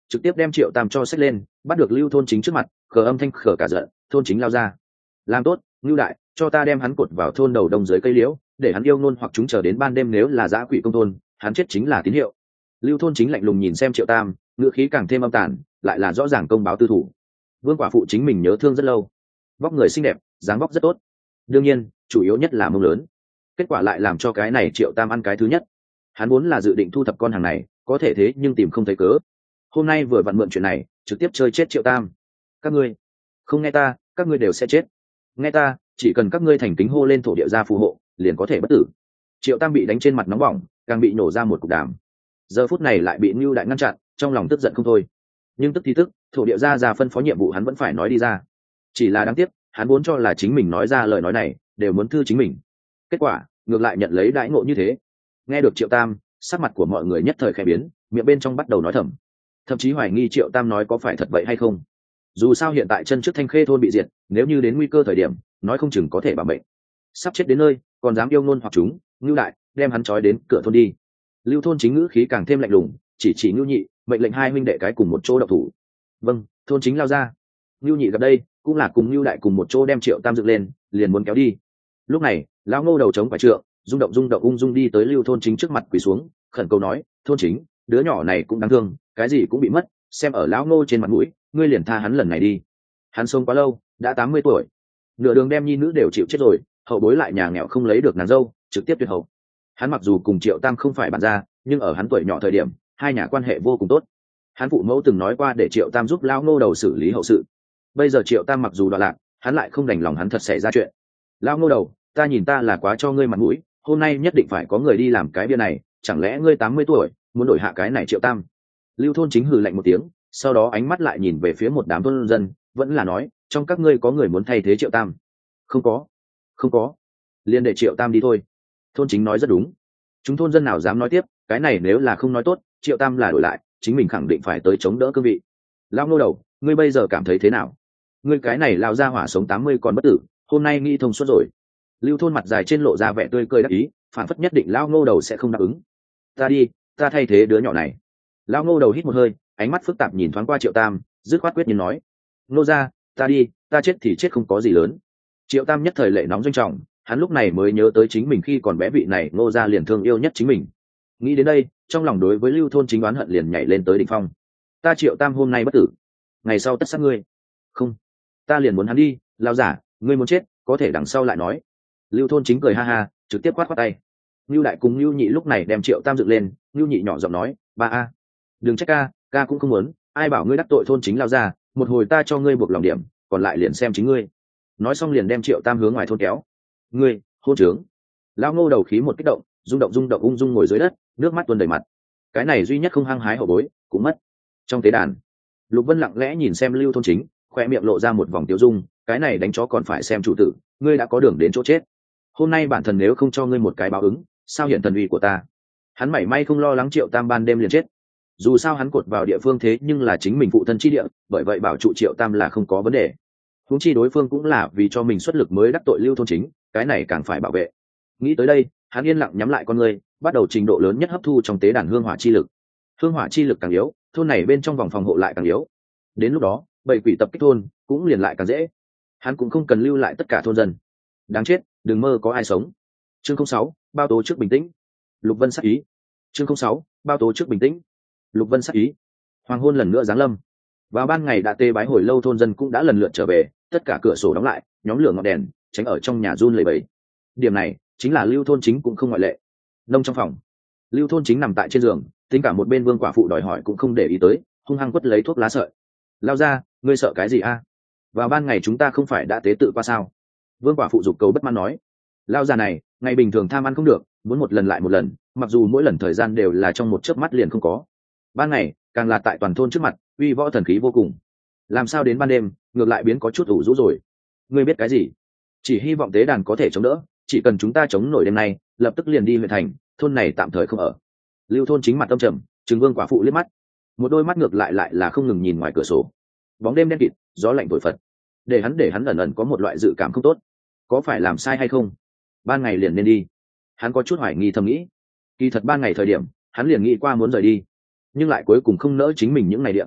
trực tiếp đem Triệu Tam cho xách lên, bắt được Lưu Thôn Chính trước mặt, khờ âm thanh khờ cả giận. Thôn Chính lao ra, làm tốt, Ngưu đại, cho ta đem hắn cột vào thôn đầu đông dưới cây liễu, để hắn yêu ngôn hoặc chúng chờ đến ban đêm, nếu là dã quỷ công thôn, hắn chết chính là tín hiệu. Lưu Thôn Chính lạnh lùng nhìn xem Triệu Tam, ngữ khí càng thêm âm tàn, lại là rõ ràng công báo tư thủ. Vương quả phụ chính mình nhớ thương rất lâu, vóc người xinh đẹp, dáng vóc rất tốt, đương nhiên chủ yếu nhất là mông lớn. Kết quả lại làm cho cái này Triệu Tam ăn cái thứ nhất. Hắn vốn là dự định thu thập con hàng này, có thể thế nhưng tìm không thấy cớ. Hôm nay vừa vặn mượn chuyện này trực tiếp chơi chết Triệu Tam. Các ngươi không nghe ta, các ngươi đều sẽ chết. Nghe ta, chỉ cần các ngươi thành kính hô lên thổ địa gia phù hộ, liền có thể bất tử. Triệu Tam bị đánh trên mặt nóng bỏng, càng bị nổ ra một cục đàm. Giờ phút này lại bị Nưu đại ngăn chặn, trong lòng tức giận không thôi. Nhưng tức thì tức, thổ địa gia ra phân phó nhiệm vụ hắn vẫn phải nói đi ra. Chỉ là đáng tiếc, hắn muốn cho là chính mình nói ra lời nói này đều muốn thư chính mình. Kết quả ngược lại nhận lấy đãi ngộ như thế. Nghe được Triệu Tam, sắc mặt của mọi người nhất thời khẽ biến, miệng bên trong bắt đầu nói thầm, thậm chí hoài nghi Triệu Tam nói có phải thật vậy hay không. Dù sao hiện tại chân trước Thanh Khê thôn bị diệt, nếu như đến nguy cơ thời điểm, nói không chừng có thể bảo mệnh. Sắp chết đến nơi, còn dám yêu ngôn hoặc chúng, Ngưu đại, đem hắn trói đến cửa thôn đi. Lưu Thôn Chính ngữ khí càng thêm lạnh lùng, chỉ chỉ Ngưu nhị, mệnh lệnh hai huynh đệ cái cùng một chỗ độc thủ. Vâng, Thôn Chính lao ra. Ngưu nhị gặp đây, cũng là cùng Ngưu đại cùng một chỗ đem Triệu Tam dựng lên, liền muốn kéo đi. Lúc này, lão Ngô đầu chống phải trượng, rung động rung động ung dung đi tới Lưu Thôn Chính trước mặt quỳ xuống, khẩn cầu nói, Thôn Chính, đứa nhỏ này cũng đáng thương, cái gì cũng bị mất, xem ở lão Ngô trên mặt mũi, ngươi liền tha hắn lần này đi. Hắn sống quá lâu, đã tám mươi tuổi, nửa đường đem nhi nữ đều chịu chết rồi, hậu bối lại nhà nghèo không lấy được nàng dâu, trực tiếp tuyệt hậu. Hắn mặc dù cùng Triệu Tam không phải bạn gia, nhưng ở hắn tuổi nhỏ thời điểm, hai nhà quan hệ vô cùng tốt. Hắn phụ mẫu từng nói qua để Triệu Tam giúp lão Ngô đầu xử lý hậu sự. Bây giờ Triệu Tam mặc dù đoạn lạc, hắn lại không đành lòng hắn thật xảy ra chuyện. Lão Ngô đầu, ta nhìn ta là quá cho ngươi mặt mũi, hôm nay nhất định phải có người đi làm cái bia này, chẳng lẽ ngươi tám mươi tuổi muốn đổi hạ cái này Triệu Tam? Lưu Thôn Chính hừ lạnh một tiếng, sau đó ánh mắt lại nhìn về phía một đám thôn dân, vẫn là nói, trong các ngươi có người muốn thay thế Triệu Tam? Không có, không có, liền để Triệu Tam đi thôi. Thôn Chính nói rất đúng. Chúng thôn dân nào dám nói tiếp, cái này nếu là không nói tốt, Triệu Tam là đổi lại, chính mình khẳng định phải tới chống đỡ cương vị. Lão Ngô đầu, ngươi bây giờ cảm thấy thế nào? Ngươi cái này lao ra hỏa sống tám mươi còn bất tử, hôm nay nghĩ thông suốt rồi. Lưu Thôn mặt dài trên lộ ra vẻ tươi cười đắc ý, phản phất nhất định Lão Ngô đầu sẽ không đáp ứng. Ta đi, ta thay thế đứa nhỏ này. Lão Ngô đầu hít một hơi, ánh mắt phức tạp nhìn thoáng qua Triệu Tam, dứt khoát quyết nhiên nói, Ngô ra, ta đi, ta chết thì chết không có gì lớn. Triệu Tam nhất thời lệ nóng doanh trọng, hắn lúc này mới nhớ tới chính mình khi còn bé vị này Ngô ra liền thương yêu nhất chính mình. Nghĩ đến đây, trong lòng đối với Lưu Thôn Chính oán hận liền nhảy lên tới đỉnh phong. Ta Triệu Tam hôm nay bất tử, ngày sau tất sát ngươi. Không, ta liền muốn hắn đi, lao giả, ngươi muốn chết, có thể đằng sau lại nói. Lưu Thôn Chính cười ha ha, trực tiếp quát khoát tay. Ngưu đại cùng Ngưu nhị lúc này đem Triệu Tam dựng lên, Ngưu nhị nhỏ giọng nói, ba a, đừng trách ca, ca cũng không muốn, ai bảo ngươi đắc tội Thôn Chính lao ra, một hồi ta cho ngươi buộc lòng điểm, còn lại liền xem chính ngươi. Nói xong liền đem Triệu Tam hướng ngoài thôn kéo. Ngươi, hôn trướng. Lão Ngô đầu khí một kích động, rung động rung động ung dung ngồi dưới đất, nước mắt tuôn đầy mặt. Cái này duy nhất không hăng hái hậu bối cũng mất. Trong tế đàn, Lục Vân lặng lẽ nhìn xem Lưu Thôn Chính, khoe miệng lộ ra một vòng tiêu dung, cái này đánh chó còn phải xem chủ tử, ngươi đã có đường đến chỗ chết. Hôm nay bản thần nếu không cho ngươi một cái báo ứng, sao hiện thần uy của ta? Hắn mảy may không lo lắng Triệu Tam ban đêm liền chết. Dù sao hắn cột vào địa phương thế nhưng là chính mình phụ thân chi địa, bởi vậy bảo trụ Triệu Tam là không có vấn đề. Huống chi đối phương cũng là vì cho mình xuất lực mới đắc tội Lưu Thôn Chính, cái này càng phải bảo vệ. Nghĩ tới đây, hắn yên lặng nhắm lại con ngươi, bắt đầu trình độ lớn nhất hấp thu trong tế đàn hương hỏa chi lực. Hương hỏa chi lực càng yếu, thôn này bên trong vòng phòng hộ lại càng yếu. Đến lúc đó, bầy quỷ tập kích thôn cũng liền lại càng dễ. Hắn cũng không cần lưu lại tất cả thôn dân. Đáng chết, đừng mơ có ai sống. Chương không sáu, bao tố trước bình tĩnh. Lục Vân sắc ý. Chương không sáu, bao tố trước bình tĩnh. Lục Vân sắc ý. Hoàng hôn lần nữa giáng lâm. Vào ban ngày đã tê bái hồi lâu thôn dân cũng đã lần lượt trở về, tất cả cửa sổ đóng lại, nhóm lửa ngọn đèn, tránh ở trong nhà run lẩy bẩy. Điểm này, chính là Lưu Thôn Chính cũng không ngoại lệ. Nông trong phòng, Lưu Thôn Chính nằm tại trên giường, tính cả một bên Vương quả phụ đòi hỏi cũng không để ý tới, hung hăng quất lấy thuốc lá sợi. Lao ra, ngươi sợ cái gì a? Vào ban ngày chúng ta không phải đã tế tự qua sao? Vương quả phụ dục cầu bất mãn nói. Lao già này, ngày bình thường tham ăn không được, muốn một lần lại một lần, mặc dù mỗi lần thời gian đều là trong một chớp mắt liền không có. Ban ngày, càng là tại toàn thôn trước mặt, uy võ thần khí vô cùng. Làm sao đến ban đêm, ngược lại biến có chút ủ rũ rồi? Ngươi biết cái gì? Chỉ hy vọng tế đàn có thể chống đỡ, chỉ cần chúng ta chống nổi đêm nay, lập tức liền đi huyện thành, thôn này tạm thời không ở. Lưu Thôn Chính mặt tâm trầm, trừng Vương quả phụ liếc mắt, một đôi mắt ngược lại lại là không ngừng nhìn ngoài cửa sổ. Bóng đêm đen kịt, gió lạnh thổi phật, để hắn để hắn ẩn ẩn có một loại dự cảm không tốt. Có phải làm sai hay không? Ban ngày liền nên đi. Hắn có chút hoài nghi thầm nghĩ. Kỳ thật ban ngày thời điểm, hắn liền nghĩ qua muốn rời đi, nhưng lại cuối cùng không nỡ chính mình những ngày điện,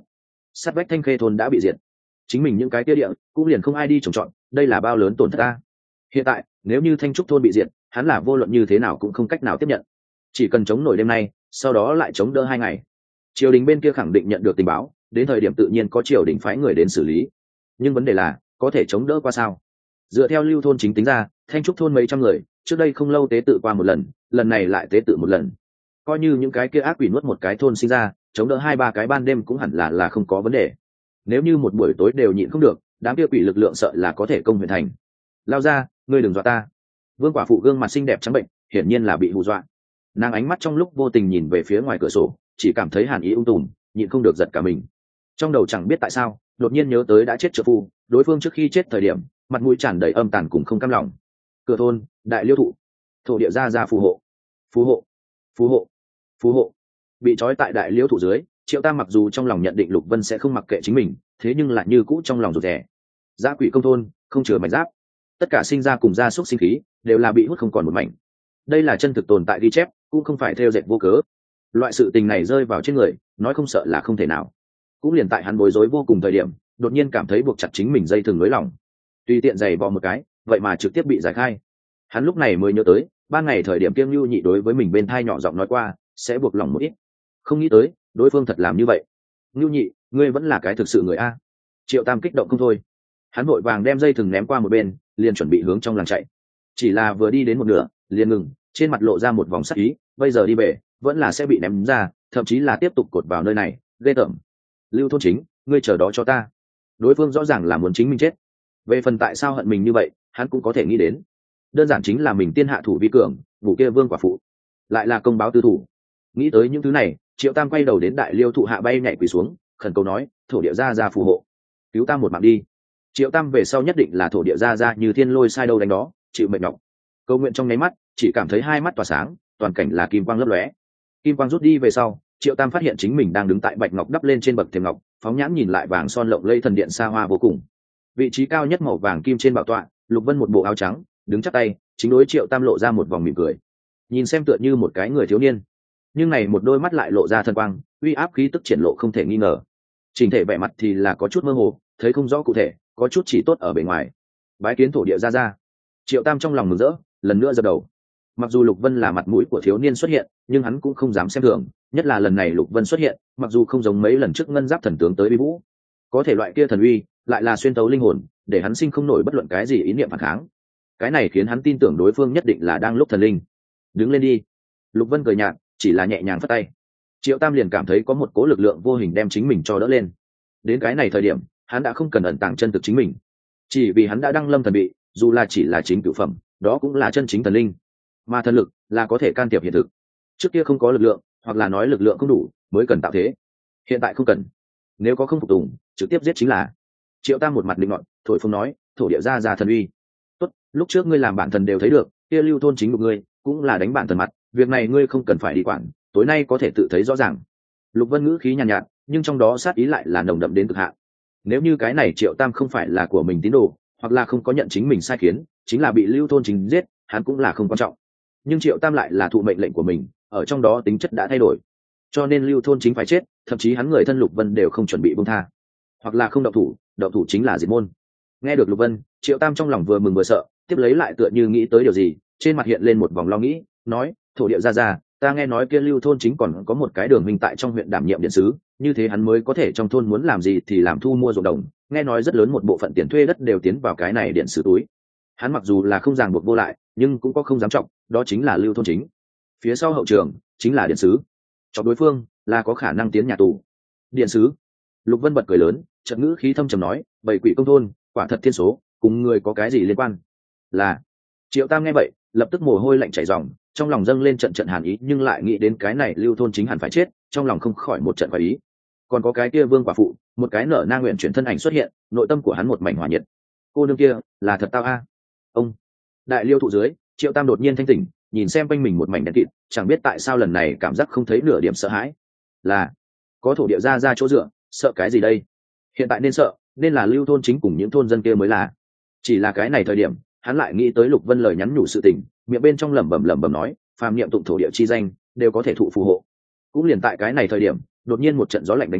sát vách Thanh Khê thôn đã bị diệt, chính mình những cái kia địa cũng liền không ai đi trồng trọt, đây là bao lớn tổn thất ta. Hiện tại nếu như Thanh Trúc thôn bị diệt, hắn là vô luận như thế nào cũng không cách nào tiếp nhận, chỉ cần chống nổi đêm nay, sau đó lại chống đỡ hai ngày, triều đình bên kia khẳng định nhận được tình báo, đến thời điểm tự nhiên có triều đình phái người đến xử lý. Nhưng vấn đề là có thể chống đỡ qua sao? Dựa theo Lưu thôn chính tính ra, Thanh Trúc thôn mấy trăm người, trước đây không lâu tế tự qua một lần, lần này lại tế tự một lần, coi như những cái kia ác quỷ nuốt một cái thôn sinh ra, chống đỡ hai ba cái ban đêm cũng hẳn là là không có vấn đề. Nếu như một buổi tối đều nhịn không được, đám kia quỷ lực lượng sợ là có thể công huyện thành. Lao ra, ngươi đừng dọa ta. Vương quả phụ gương mặt xinh đẹp trắng bệnh, hiển nhiên là bị hù dọa. Nàng ánh mắt trong lúc vô tình nhìn về phía ngoài cửa sổ, chỉ cảm thấy hàn ý ung tùm, nhịn không được giật cả mình. Trong đầu chẳng biết tại sao, đột nhiên nhớ tới đã chết trợ phu, đối phương trước khi chết thời điểm, mặt mũi tràn đầy âm tàn cùng không cam lòng. Cửa thôn, đại liêu thụ, thổ địa gia gia phù hộ, phù hộ, phù hộ, phù hộ. Bị trói tại đại liêu thụ dưới, Triệu Tam mặc dù trong lòng nhận định Lục Vân sẽ không mặc kệ chính mình, thế nhưng lại như cũ trong lòng rụt rè. Dã quỷ công thôn, không chừa mảnh giáp, tất cả sinh ra cùng gia súc sinh khí đều là bị hút không còn một mảnh. Đây là chân thực tồn tại ghi chép, cũng không phải theo dệt vô cớ. Loại sự tình này rơi vào trên người, nói không sợ là không thể nào. Cũng liền tại hắn bối rối vô cùng thời điểm, đột nhiên cảm thấy buộc chặt chính mình dây thừng lưới lỏng, tùy tiện giày vò một cái, vậy mà trực tiếp bị giải khai. Hắn lúc này mới nhớ tới, ban ngày thời điểm Kiêm Nhu Nhị đối với mình bên thai nhỏ giọng nói qua, sẽ buộc lỏng một ít. Không nghĩ tới, đối phương thật làm như vậy. Nhu Nhị, ngươi vẫn là cái thực sự người a. Triệu Tam kích động không thôi. Hắn vội vàng đem dây thừng ném qua một bên, liền chuẩn bị hướng trong làng chạy. Chỉ là vừa đi đến một nửa, liền ngừng, trên mặt lộ ra một vòng sắc ý, bây giờ đi về, vẫn là sẽ bị ném ra, thậm chí là tiếp tục cột vào nơi này, ghê tởm. Lưu thôn chính, ngươi chờ đó cho ta. Đối phương rõ ràng là muốn chính mình chết. Về phần tại sao hận mình như vậy, hắn cũng có thể nghĩ đến. Đơn giản chính là mình tiên hạ thủ vi cường, vụ kia vương quả phụ, lại là công báo tư thủ. Nghĩ tới những thứ này, Triệu Tam quay đầu đến đại liêu thụ hạ bay nhảy quỳ xuống, khẩn cầu nói, thổ địa gia gia phù hộ, cứu ta một mạng đi. Triệu Tam về sau nhất định là thổ địa gia gia như thiên lôi sai đâu đánh đó, chịu mệt nhọc. Câu nguyện trong nháy mắt, chỉ cảm thấy hai mắt tỏa sáng, toàn cảnh là kim quang lấp lóe. Kim quang rút đi về sau, Triệu Tam phát hiện chính mình đang đứng tại bạch ngọc đắp lên trên bậc thềm ngọc, phóng nhãn nhìn lại vàng son lộng lẫy thần điện xa hoa vô cùng. Vị trí cao nhất màu vàng kim trên bảo tọa, Lục Vân một bộ áo trắng, đứng chắp tay, chính đối Triệu Tam lộ ra một vòng mỉm cười, nhìn xem tựa như một cái người thiếu niên, nhưng này một đôi mắt lại lộ ra thần quang, uy áp khí tức triển lộ không thể nghi ngờ. Trình thể vẻ mặt thì là có chút mơ hồ, thấy không rõ cụ thể, có chút chỉ tốt ở bề ngoài. Bái kiến thổ địa gia gia. Triệu Tam trong lòng mừng rỡ, lần nữa giơ đầu. Mặc dù Lục Vân là mặt mũi của thiếu niên xuất hiện, nhưng hắn cũng không dám xem thường, nhất là lần này Lục Vân xuất hiện, mặc dù không giống mấy lần trước ngân giáp thần tướng tới uy vũ, có thể loại kia thần uy lại là xuyên tấu linh hồn, để hắn sinh không nổi bất luận cái gì ý niệm phản kháng. Cái này khiến hắn tin tưởng đối phương nhất định là đang lúc thần linh. Đứng lên đi. Lục Vân cười nhạt, chỉ là nhẹ nhàng phất tay. Triệu Tam liền cảm thấy có một cố lực lượng vô hình đem chính mình cho đỡ lên. Đến cái này thời điểm, hắn đã không cần ẩn tàng chân thực chính mình, chỉ vì hắn đã đăng lâm thần bị, dù là chỉ là chính cửu phẩm, đó cũng là chân chính thần linh, mà thần lực là có thể can thiệp hiện thực. Trước kia không có lực lượng, hoặc là nói lực lượng không đủ, mới cần tạo thế. Hiện tại không cần, nếu có không phục tùng, trực tiếp giết chính là. Triệu Tam một mặt định ngọn, thổi phồng nói, thổ địa gia gia thần uy. Tốt, lúc trước ngươi làm bản thần đều thấy được, kia Lưu thôn chính của ngươi cũng là đánh bản thần mặt, việc này ngươi không cần phải đi quản, tối nay có thể tự thấy rõ ràng. Lục Vân ngữ khí nhàn nhạt, nhạt, nhưng trong đó sát ý lại là nồng đậm đến cực hạn. Nếu như cái này Triệu Tam không phải là của mình tín đồ, hoặc là không có nhận chính mình sai khiến, chính là bị Lưu thôn chính giết, hắn cũng là không quan trọng. Nhưng Triệu Tam lại là thụ mệnh lệnh của mình, ở trong đó tính chất đã thay đổi, cho nên Lưu thôn chính phải chết, thậm chí hắn người thân Lục Vân đều không chuẩn bị buông tha, hoặc là không động thủ, động thủ chính là diệt môn. Nghe được Lục Vân, Triệu Tam trong lòng vừa mừng vừa sợ, tiếp lấy lại tựa như nghĩ tới điều gì, trên mặt hiện lên một vòng lo nghĩ, nói, thổ địa gia gia, ta nghe nói kia Lưu thôn chính còn có một cái đường huynh tại trong huyện đảm nhiệm điện sứ, như thế hắn mới có thể trong thôn muốn làm gì thì làm, thu mua ruộng đồng, nghe nói rất lớn một bộ phận tiền thuê đất đều tiến vào cái này điện sứ túi. Hắn mặc dù là không ràng buộc vô lại, nhưng cũng có không dám trọng, đó chính là Lưu thôn chính. Phía sau hậu trường chính là điện sứ, cho đối phương là có khả năng tiến nhà tù. Điện sứ. Lục Vân bật cười lớn, chợt ngữ khí thâm trầm nói, bảy quỷ công thôn, quả thật thiên số, cùng người có cái gì liên quan? Là. Triệu Tam nghe vậy, lập tức mồ hôi lạnh chảy ròng, trong lòng dâng lên trận trận hàn ý, nhưng lại nghĩ đến cái này Lưu thôn chính hẳn phải chết, trong lòng không khỏi một trận khoái ý. Còn có cái kia vương quả phụ, một cái nở nang nguyện chuyển thân ảnh xuất hiện, nội tâm của hắn một mảnh hỏa nhiệt. Cô nương kia là thật tao a. Ông. Đại liêu thụ dưới, Triệu Tam đột nhiên thanh tỉnh, nhìn xem quanh mình một mảnh đen kịt, chẳng biết tại sao lần này cảm giác không thấy nửa điểm sợ hãi. Là có thổ địa gia gia chỗ dựa, sợ cái gì đây? Hiện tại nên sợ, nên là Lưu thôn chính cùng những thôn dân kia mới là. Chỉ là cái này thời điểm, hắn lại nghĩ tới Lục Vân lời nhắn nhủ sự tình, miệng bên trong lẩm bẩm lẩm bẩm nói, phàm niệm tụng thổ địa chi danh, đều có thể thụ phù hộ. Cũng liền tại cái này thời điểm, đột nhiên một trận gió lạnh đánh tới,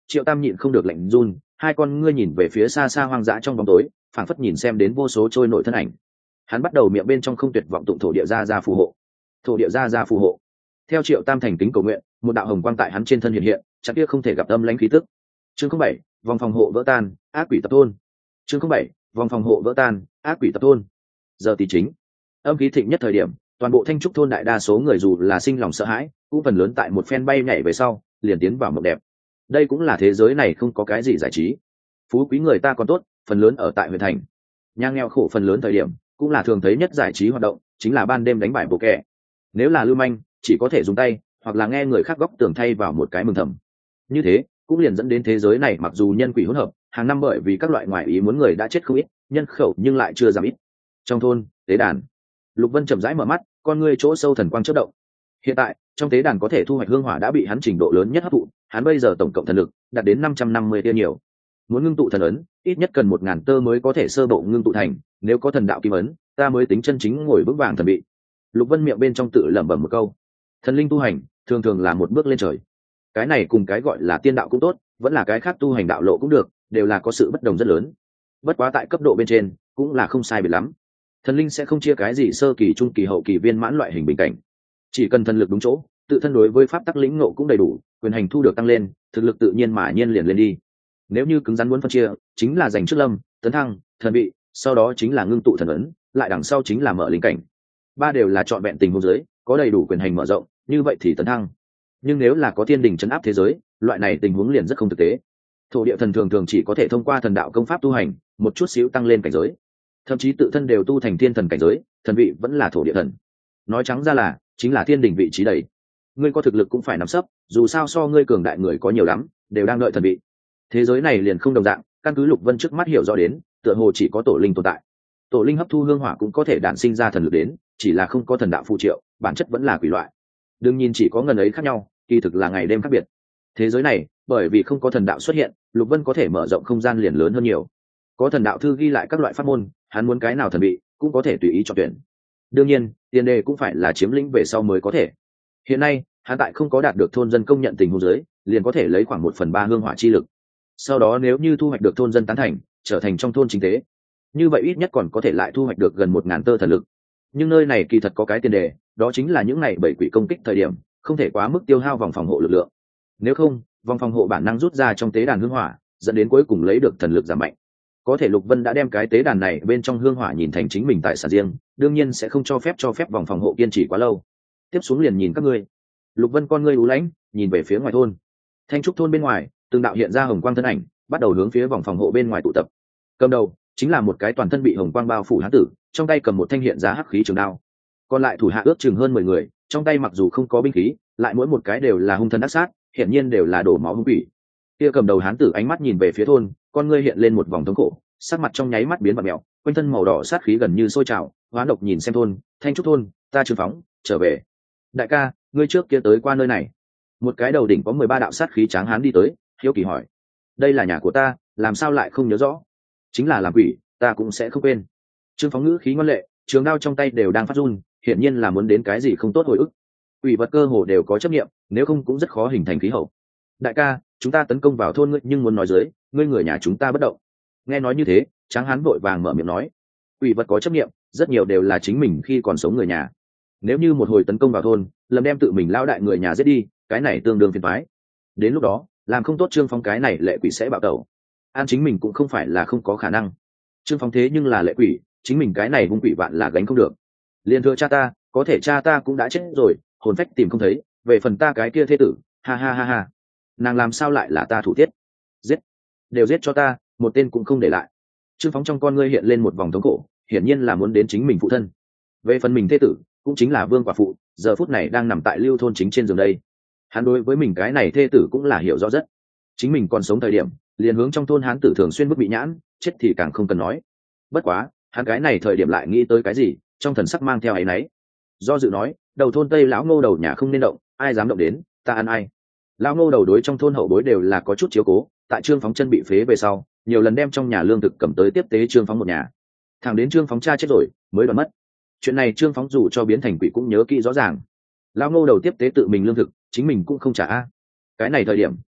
Triệu Tam nhịn không được lạnh run, hai con ngươi nhìn về phía xa xa hoang dã trong bóng tối, phảng phất nhìn xem đến vô số trôi nổi thân ảnh. Hắn bắt đầu miệng bên trong không tuyệt vọng tụng thổ địa gia gia phù hộ. Thổ địa gia gia phù hộ. Theo Triệu Tam thành kính cầu nguyện, một đạo hồng quang tại hắn trên thân hiện hiện, chắc kia không thể gặp âm lãnh khí tức. Chương không bảy, vòng phòng hộ vỡ tan, ác quỷ tập thôn. Chương không bảy, vòng phòng hộ vỡ tan, ác quỷ tập thôn. Giờ tí chính, âm khí thịnh nhất thời điểm, toàn bộ Thanh Trúc thôn đại đa số người dù là sinh lòng sợ hãi, cũng phần lớn tại một phen bay nhảy về sau, liền tiến vào mộng đẹp. Đây cũng là thế giới này không có cái gì giải trí. Phú quý người ta còn tốt, phần lớn ở tại huyện thành. Nhà nghèo khổ phần lớn thời điểm, cũng là thường thấy nhất giải trí hoạt động, chính là ban đêm đánh bài bộ kẻ. Nếu là lưu manh, chỉ có thể dùng tay, hoặc là nghe người khác góc tường thay vào một cái mừng thầm. Như thế, cũng liền dẫn đến thế giới này mặc dù nhân quỷ hỗn hợp, hàng năm bởi vì các loại ngoại ý muốn người đã chết không ít, nhân khẩu nhưng lại chưa giảm ít. Trong thôn, tế đàn. Lục Vân chậm rãi mở mắt, con ngươi chỗ sâu thần quang chớp động. Hiện tại, trong tế đàn có thể thu hoạch hương hỏa đã bị hắn trình độ lớn nhất hấp thụ, hắn bây giờ tổng cộng thần lực đạt đến năm trăm năm mươi tia nhiều. Muốn ngưng tụ thần ấn, ít nhất cần một ngàn tơ mới có thể sơ bộ ngưng tụ thành, nếu có thần đạo kim ấn, ta mới tính chân chính ngồi vững vàng thần vị. Lục Vân miệng bên trong tự lẩm bẩm một câu. Thần linh tu hành, thường thường là một bước lên trời. Cái này cùng cái gọi là tiên đạo cũng tốt, vẫn là cái khác tu hành đạo lộ cũng được, đều là có sự bất đồng rất lớn. Bất quá tại cấp độ bên trên, cũng là không sai biệt lắm. Thần linh sẽ không chia cái gì sơ kỳ, trung kỳ, hậu kỳ, viên mãn loại hình bình cảnh. Chỉ cần thần lực đúng chỗ, tự thân đối với pháp tắc lĩnh ngộ cũng đầy đủ, quyền hành thu được tăng lên, thực lực tự nhiên mà nhiên liền lên đi. Nếu như cứng rắn muốn phân chia, chính là giành trước lâm, tấn thăng, thần vị, sau đó chính là ngưng tụ thần ấn, lại đằng sau chính là mở linh cảnh. Ba đều là trọn vẹn tình huống dưới, có đầy đủ quyền hành mở rộng, như vậy thì tấn thăng. Nhưng nếu là có thiên đình trấn áp thế giới, loại này tình huống liền rất không thực tế. Thổ địa thần thường thường chỉ có thể thông qua thần đạo công pháp tu hành, một chút xíu tăng lên cảnh giới. Thậm chí tự thân đều tu thành thiên thần cảnh giới, thần vị vẫn là thổ địa thần. Nói trắng ra là, chính là thiên đình vị trí đầy. Ngươi có thực lực cũng phải nắm sấp, dù sao so ngươi cường đại người có nhiều lắm, đều đang đợi thần vị. Thế giới này liền không đồng dạng, căn cứ Lục Vân trước mắt hiểu rõ đến, tựa hồ chỉ có tổ linh tồn tại. Tổ linh hấp thu hương hỏa cũng có thể đản sinh ra thần lực đến, chỉ là không có thần đạo phụ triệu, bản chất vẫn là quỷ loại. Đương nhiên chỉ có ngần ấy khác nhau, kỳ thực là ngày đêm khác biệt. Thế giới này, bởi vì không có thần đạo xuất hiện, Lục Vân có thể mở rộng không gian liền lớn hơn nhiều. Có thần đạo thư ghi lại các loại pháp môn, hắn muốn cái nào thần vị, cũng có thể tùy ý chọn tuyển. Đương nhiên, tiền đề cũng phải là chiếm lĩnh về sau mới có thể. Hiện nay, hắn tại không có đạt được thôn dân công nhận tình huống dưới, liền có thể lấy khoảng một phần ba hương hỏa chi lực. Sau đó nếu như thu hoạch được thôn dân tán thành, trở thành trong thôn chính tế, như vậy ít nhất còn có thể lại thu hoạch được gần một ngàn tơ thần lực. Nhưng nơi này kỳ thật có cái tiền đề, đó chính là những ngày bảy quỷ công kích thời điểm, không thể quá mức tiêu hao vòng phòng hộ lực lượng. Nếu không, vòng phòng hộ bản năng rút ra trong tế đàn hương hỏa, dẫn đến cuối cùng lấy được thần lực giảm mạnh. Có thể Lục Vân đã đem cái tế đàn này bên trong hương hỏa nhìn thành chính mình tài sản riêng, đương nhiên sẽ không cho phép cho phép vòng phòng hộ kiên trì quá lâu. Tiếp xuống liền nhìn các ngươi. Lục Vân con ngươi u lãnh, nhìn về phía ngoài thôn. Thanh Trúc thôn bên ngoài, từng đạo hiện ra hồng quang thân ảnh, bắt đầu hướng phía vòng phòng hộ bên ngoài tụ tập. Cầm đầu chính là một cái toàn thân bị hồng quang bao phủ hán tử, trong tay cầm một thanh hiện ra hắc khí trường đao. Còn lại thủ hạ ước chừng hơn mười người, trong tay mặc dù không có binh khí, lại mỗi một cái đều là hung thần ác sát, hiển nhiên đều là đổ máu hung quỷ. Kia cầm đầu hán tử ánh mắt nhìn về phía thôn, con ngươi hiện lên một vòng thống khổ, sắc mặt trong nháy mắt biến bặm mèo, quanh thân màu đỏ sát khí gần như sôi trào, hóa độc nhìn xem thôn, Thanh Trúc thôn, ta Trương Phóng, trở về. Đại ca, ngươi trước kia tới qua nơi này. Một cái đầu đỉnh có mười ba đạo sát khí tráng hán đi tới, hiếu kỳ hỏi, đây là nhà của ta, làm sao lại không nhớ rõ? Chính là làm quỷ, ta cũng sẽ không quên. Trương Phóng ngữ khí ngoan lệ, trường đao trong tay đều đang phát run, hiển nhiên là muốn đến cái gì không tốt hồi ức. Quỷ vật cơ hồ đều có chấp niệm, nếu không cũng rất khó hình thành khí hậu. Đại ca, chúng ta tấn công vào thôn ngươi, nhưng muốn nói dưới, ngươi người nhà chúng ta bất động. Nghe nói như thế, tráng hán vội vàng mở miệng nói, quỷ vật có chấp niệm, rất nhiều đều là chính mình khi còn sống người nhà. Nếu như một hồi tấn công vào thôn, lầm đem tự mình lao đại người nhà giết đi, cái này tương đương phiền toái. Đến lúc đó, làm không tốt Trương Phong cái này lệ quỷ sẽ bạo tẩu. An chính mình cũng không phải là không có khả năng. Trương Phong thế nhưng là lệ quỷ, chính mình cái này hung quỷ vạn là gánh không được. Liên thưa cha ta, có thể cha ta cũng đã chết rồi, hồn phách tìm không thấy, về phần ta cái kia thê tử, ha ha ha ha, nàng làm sao lại là ta thủ tiết? Giết, đều giết cho ta, một tên cũng không để lại. Trương Phóng trong con ngươi hiện lên một vòng thống khổ, hiển nhiên là muốn đến chính mình phụ thân. Về phần mình thê tử, cũng chính là Vương quả phụ, giờ phút này đang nằm tại Lưu thôn chính trên giường đây. Hắn đối với mình cái này thê tử cũng là hiểu rõ rất. Chính mình còn sống thời điểm, liền hướng trong thôn hán tử thường xuyên bức bị nhãn, chết thì càng không cần nói. Bất quá, hắn cái này thời điểm lại nghĩ tới cái gì, trong thần sắc mang theo áy náy. Do dự nói, đầu thôn Tây lão Ngô đầu nhà không nên động, ai dám động đến, ta ăn ai. Lão Ngô đầu đối trong thôn hậu bối đều là có chút chiếu cố, tại Trương Phóng chân bị phế về sau, nhiều lần đem trong nhà lương thực cầm tới tiếp tế Trương Phóng một nhà. Thằng đến Trương Phóng cha chết rồi, mới đoán mất. Chuyện này Trương Phóng dù cho biến thành quỷ cũng nhớ kỹ rõ ràng. Lão Ngô đầu tiếp tế tự mình lương thực, chính mình cũng không trả a. Cái này thời điểm,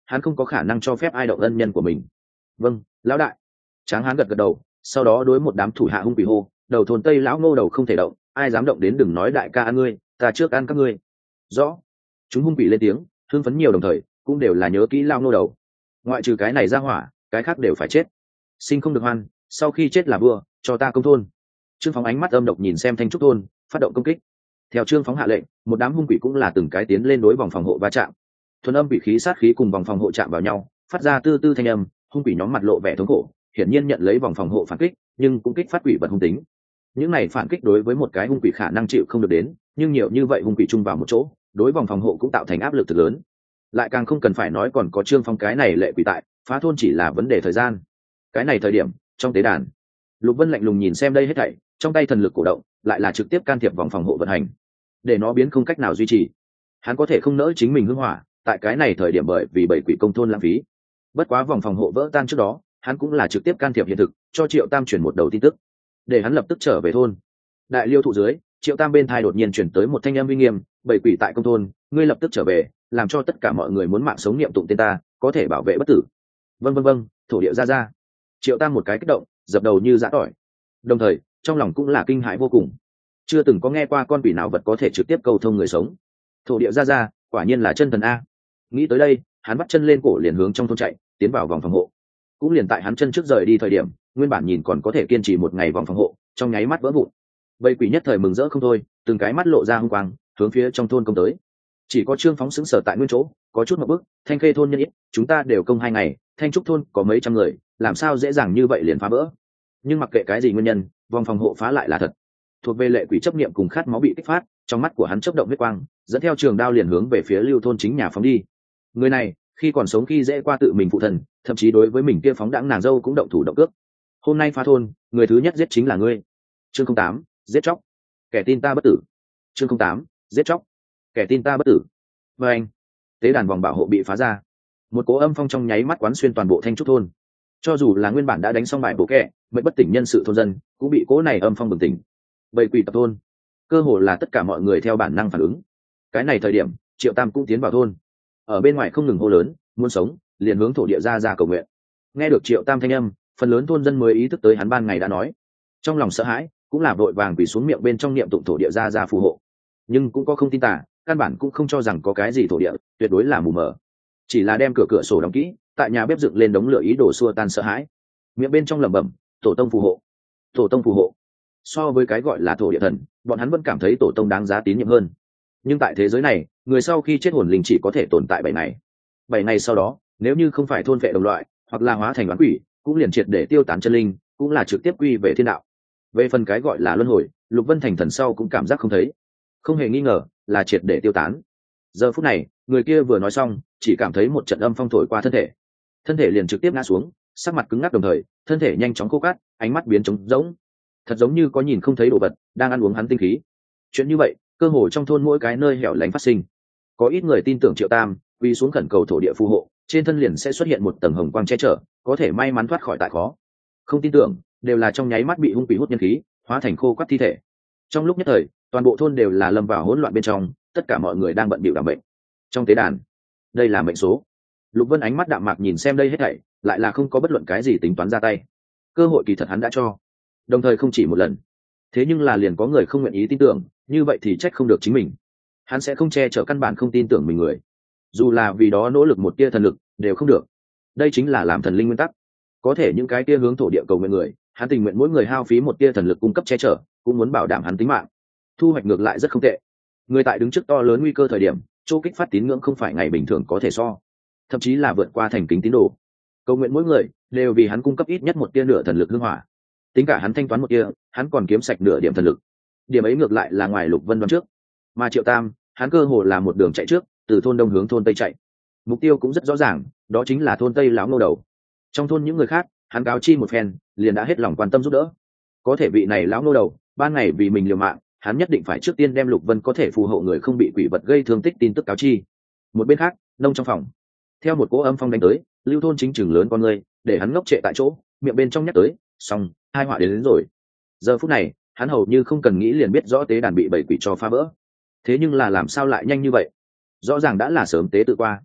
hắn không có khả năng cho phép ai động ân nhân của mình. Vâng, lão đại. Tráng hán gật gật đầu, sau đó đối một đám thủ hạ hung quỷ hô, đầu thôn Tây lão Ngô đầu không thể động, ai dám động đến đừng nói đại ca ăn ngươi, ta trước ăn các ngươi. Rõ. Chúng hung quỷ lên tiếng, hưng phấn nhiều đồng thời, cũng đều là nhớ kỹ lao Ngô đầu. Ngoại trừ cái này ra hỏa, cái khác đều phải chết. Sinh không được hoan, sau khi chết là vua, cho ta công thôn. Trương Phóng ánh mắt âm độc nhìn xem Thanh Trúc thôn, phát động công kích. Theo Trương Phóng hạ lệnh, một đám hung quỷ cũng là từng cái tiến lên đối vòng phòng hộ va chạm. Thuần âm quỷ khí sát khí cùng vòng phòng hộ chạm vào nhau, phát ra tư tư thanh âm, hung quỷ nhóm mặt lộ vẻ thống khổ, hiển nhiên nhận lấy vòng phòng hộ phản kích, nhưng cũng kích phát quỷ vật hung tính. Những này phản kích đối với một cái hung quỷ khả năng chịu không được đến, nhưng nhiều như vậy hung quỷ chung vào một chỗ, đối vòng phòng hộ cũng tạo thành áp lực thực lớn. Lại càng không cần phải nói còn có Trương Phong cái này lệ quỷ tại, phá thôn chỉ là vấn đề thời gian. Cái này thời điểm, trong tế đàn, Lục Vân lạnh lùng nhìn xem đây hết thảy, trong tay thần lực cổ động, lại là trực tiếp can thiệp vòng phòng hộ vận hành, để nó biến không cách nào duy trì. Hắn có thể không nỡ chính mình hưng hỏa, tại cái này thời điểm bởi vì bảy quỷ công thôn lãng phí. Bất quá vòng phòng hộ vỡ tan trước đó, hắn cũng là trực tiếp can thiệp hiện thực, cho Triệu Tam chuyển một đầu tin tức, để hắn lập tức trở về thôn. Đại liêu thụ dưới, Triệu Tam bên thai đột nhiên chuyển tới một thanh âm uy nghiêm, bảy quỷ tại công thôn, ngươi lập tức trở về, làm cho tất cả mọi người muốn mạng sống niệm tụng tên ta, có thể bảo vệ bất tử. Vâng vâng vâng, thổ địa ra ra. Triệu Tam một cái kích động, dập đầu như giã tỏi. Đồng thời, trong lòng cũng là kinh hãi vô cùng. Chưa từng có nghe qua con quỷ nào vật có thể trực tiếp cầu thông người sống. Thổ địa ra ra, quả nhiên là chân thần a. Nghĩ tới đây, hắn bắt chân lên cổ liền hướng trong thôn chạy, tiến vào vòng phòng hộ. Cũng liền tại hắn chân trước rời đi thời điểm, nguyên bản nhìn còn có thể kiên trì một ngày vòng phòng hộ, trong nháy mắt vỡ vụn. Bầy quỷ nhất thời mừng rỡ không thôi, từng cái mắt lộ ra hung quang, hướng phía trong thôn công tới. Chỉ có Trương Phóng sững sờ tại nguyên chỗ, có chút một bước, Thanh Khê thôn nhân ít, chúng ta đều công hai ngày, Thanh Trúc thôn có mấy trăm người, làm sao dễ dàng như vậy liền phá vỡ. Nhưng mặc kệ cái gì nguyên nhân, vòng phòng hộ phá lại là thật. Thuộc về lệ quỷ chấp niệm cùng khát máu bị kích phát, trong mắt của hắn chớp động huyết quang, dẫn theo trường đao liền hướng về phía Lưu thôn chính nhà phóng đi. Người này, khi còn sống khi dễ qua tự mình phụ thần, thậm chí đối với mình kia phóng đãng nàng dâu cũng động thủ động cước. Hôm nay phá thôn, người thứ nhất giết chính là ngươi. Chương không tám, giết chóc. Kẻ tin ta bất tử. Chương không tám, giết chóc. Kẻ tin ta bất tử. Và anh, tế đàn vòng bảo hộ bị phá ra, một cỗ âm phong trong nháy mắt quán xuyên toàn bộ Thanh Trúc thôn. Cho dù là nguyên bản đã đánh xong bài bổ kẹ, mệnh bất tỉnh nhân sự thôn dân, cũng bị cỗ này âm phong bừng tỉnh. Bầy quỷ tập thôn, cơ hồ là tất cả mọi người theo bản năng phản ứng. Cái này thời điểm, Triệu Tam cũng tiến vào thôn, ở bên ngoài không ngừng hô lớn, muốn sống, liền hướng thổ địa ra ra cầu nguyện. Nghe được Triệu Tam thanh âm, phần lớn thôn dân mới ý thức tới hắn ban ngày đã nói. Trong lòng sợ hãi, cũng là vội vàng quỳ xuống miệng bên trong niệm tụng thổ địa ra ra phù hộ. Nhưng cũng có không tin tà, căn bản cũng không cho rằng có cái gì thổ địa, tuyệt đối là mù mờ. Chỉ là đem cửa cửa sổ đóng kỹ, tại nhà bếp dựng lên đống lửa ý đồ xua tan sợ hãi. Miệng bên trong lẩm bẩm, tổ tông phù hộ, tổ tông phù hộ. So với cái gọi là thổ địa thần, bọn hắn vẫn cảm thấy tổ tông đáng giá tín nhiệm hơn. Nhưng tại thế giới này, người sau khi chết hồn linh chỉ có thể tồn tại bảy ngày. Bảy ngày sau đó, nếu như không phải thôn vệ đồng loại, hoặc là hóa thành oán quỷ, cũng liền triệt để tiêu tán chân linh, cũng là trực tiếp quy về thiên đạo. Về phần cái gọi là luân hồi, Lục Vân thành thần sau cũng cảm giác không thấy, không hề nghi ngờ là triệt để tiêu tán. Giờ phút này, người kia vừa nói xong, chỉ cảm thấy một trận âm phong thổi qua thân thể, thân thể liền trực tiếp ngã xuống, sắc mặt cứng ngắc đồng thời, thân thể nhanh chóng khô cát, ánh mắt biến trống rỗng, thật giống như có nhìn không thấy đồ vật đang ăn uống hắn tinh khí. Chuyện như vậy, cơ hồ trong thôn mỗi cái nơi hẻo lánh phát sinh. Có ít người tin tưởng Triệu Tam, quy xuống khẩn cầu thổ địa phù hộ, trên thân liền sẽ xuất hiện một tầng hồng quang che chở, có thể may mắn thoát khỏi tại khó. Không tin tưởng, đều là trong nháy mắt bị hung quỷ hút nhân khí, hóa thành khô quắt thi thể. Trong lúc nhất thời, toàn bộ thôn đều là lâm vào hỗn loạn bên trong, tất cả mọi người đang bận bịu đảm bệnh. Trong tế đàn, đây là mệnh số. Lục Vân ánh mắt đạm mạc nhìn xem đây hết thảy, lại là không có bất luận cái gì tính toán ra tay. Cơ hội kỳ thật hắn đã cho, đồng thời không chỉ một lần. Thế nhưng là liền có người không nguyện ý tin tưởng, như vậy thì trách không được chính mình. Hắn sẽ không che chở căn bản không tin tưởng mình người, dù là vì đó nỗ lực một tia thần lực đều không được. Đây chính là làm thần linh nguyên tắc. Có thể những cái tia hướng thổ địa cầu nguyện người, hắn tình nguyện mỗi người hao phí một tia thần lực cung cấp che chở, cũng muốn bảo đảm hắn tính mạng. Thu hoạch ngược lại rất không tệ. Người tại đứng trước to lớn nguy cơ thời điểm, chỗ kích phát tín ngưỡng không phải ngày bình thường có thể so, thậm chí là vượt qua thành kính tín đồ. Cầu nguyện mỗi người đều vì hắn cung cấp ít nhất một tia nửa thần lực hương hỏa. Tính cả hắn thanh toán một tia, hắn còn kiếm sạch nửa điểm thần lực. Điểm ấy ngược lại là ngoài Lục Vân đoán trước. Mà Triệu Tam, hắn cơ hồ là một đường chạy trước, từ thôn đông hướng thôn tây chạy. Mục tiêu cũng rất rõ ràng, đó chính là thôn tây lão Ngô đầu. Trong thôn những người khác, hắn cáo chi một phen, liền đã hết lòng quan tâm giúp đỡ. Có thể vị này lão Ngô đầu, ban ngày vì mình liều mạng, hắn nhất định phải trước tiên đem Lục Vân có thể phù hộ người không bị quỷ vật gây thương tích tin tức cáo chi. Một bên khác, nông trong phòng, theo một cỗ âm phong đánh tới, Lưu thôn chính chừng lớn con người, để hắn ngốc trệ tại chỗ, miệng bên trong nhắc tới, xong, hai họa đến, đến rồi. Giờ phút này, hắn hầu như không cần nghĩ liền biết rõ tế đàn bị bảy quỷ cho phá vỡ. Thế nhưng là làm sao lại nhanh như vậy? Rõ ràng đã là sớm tế tự qua.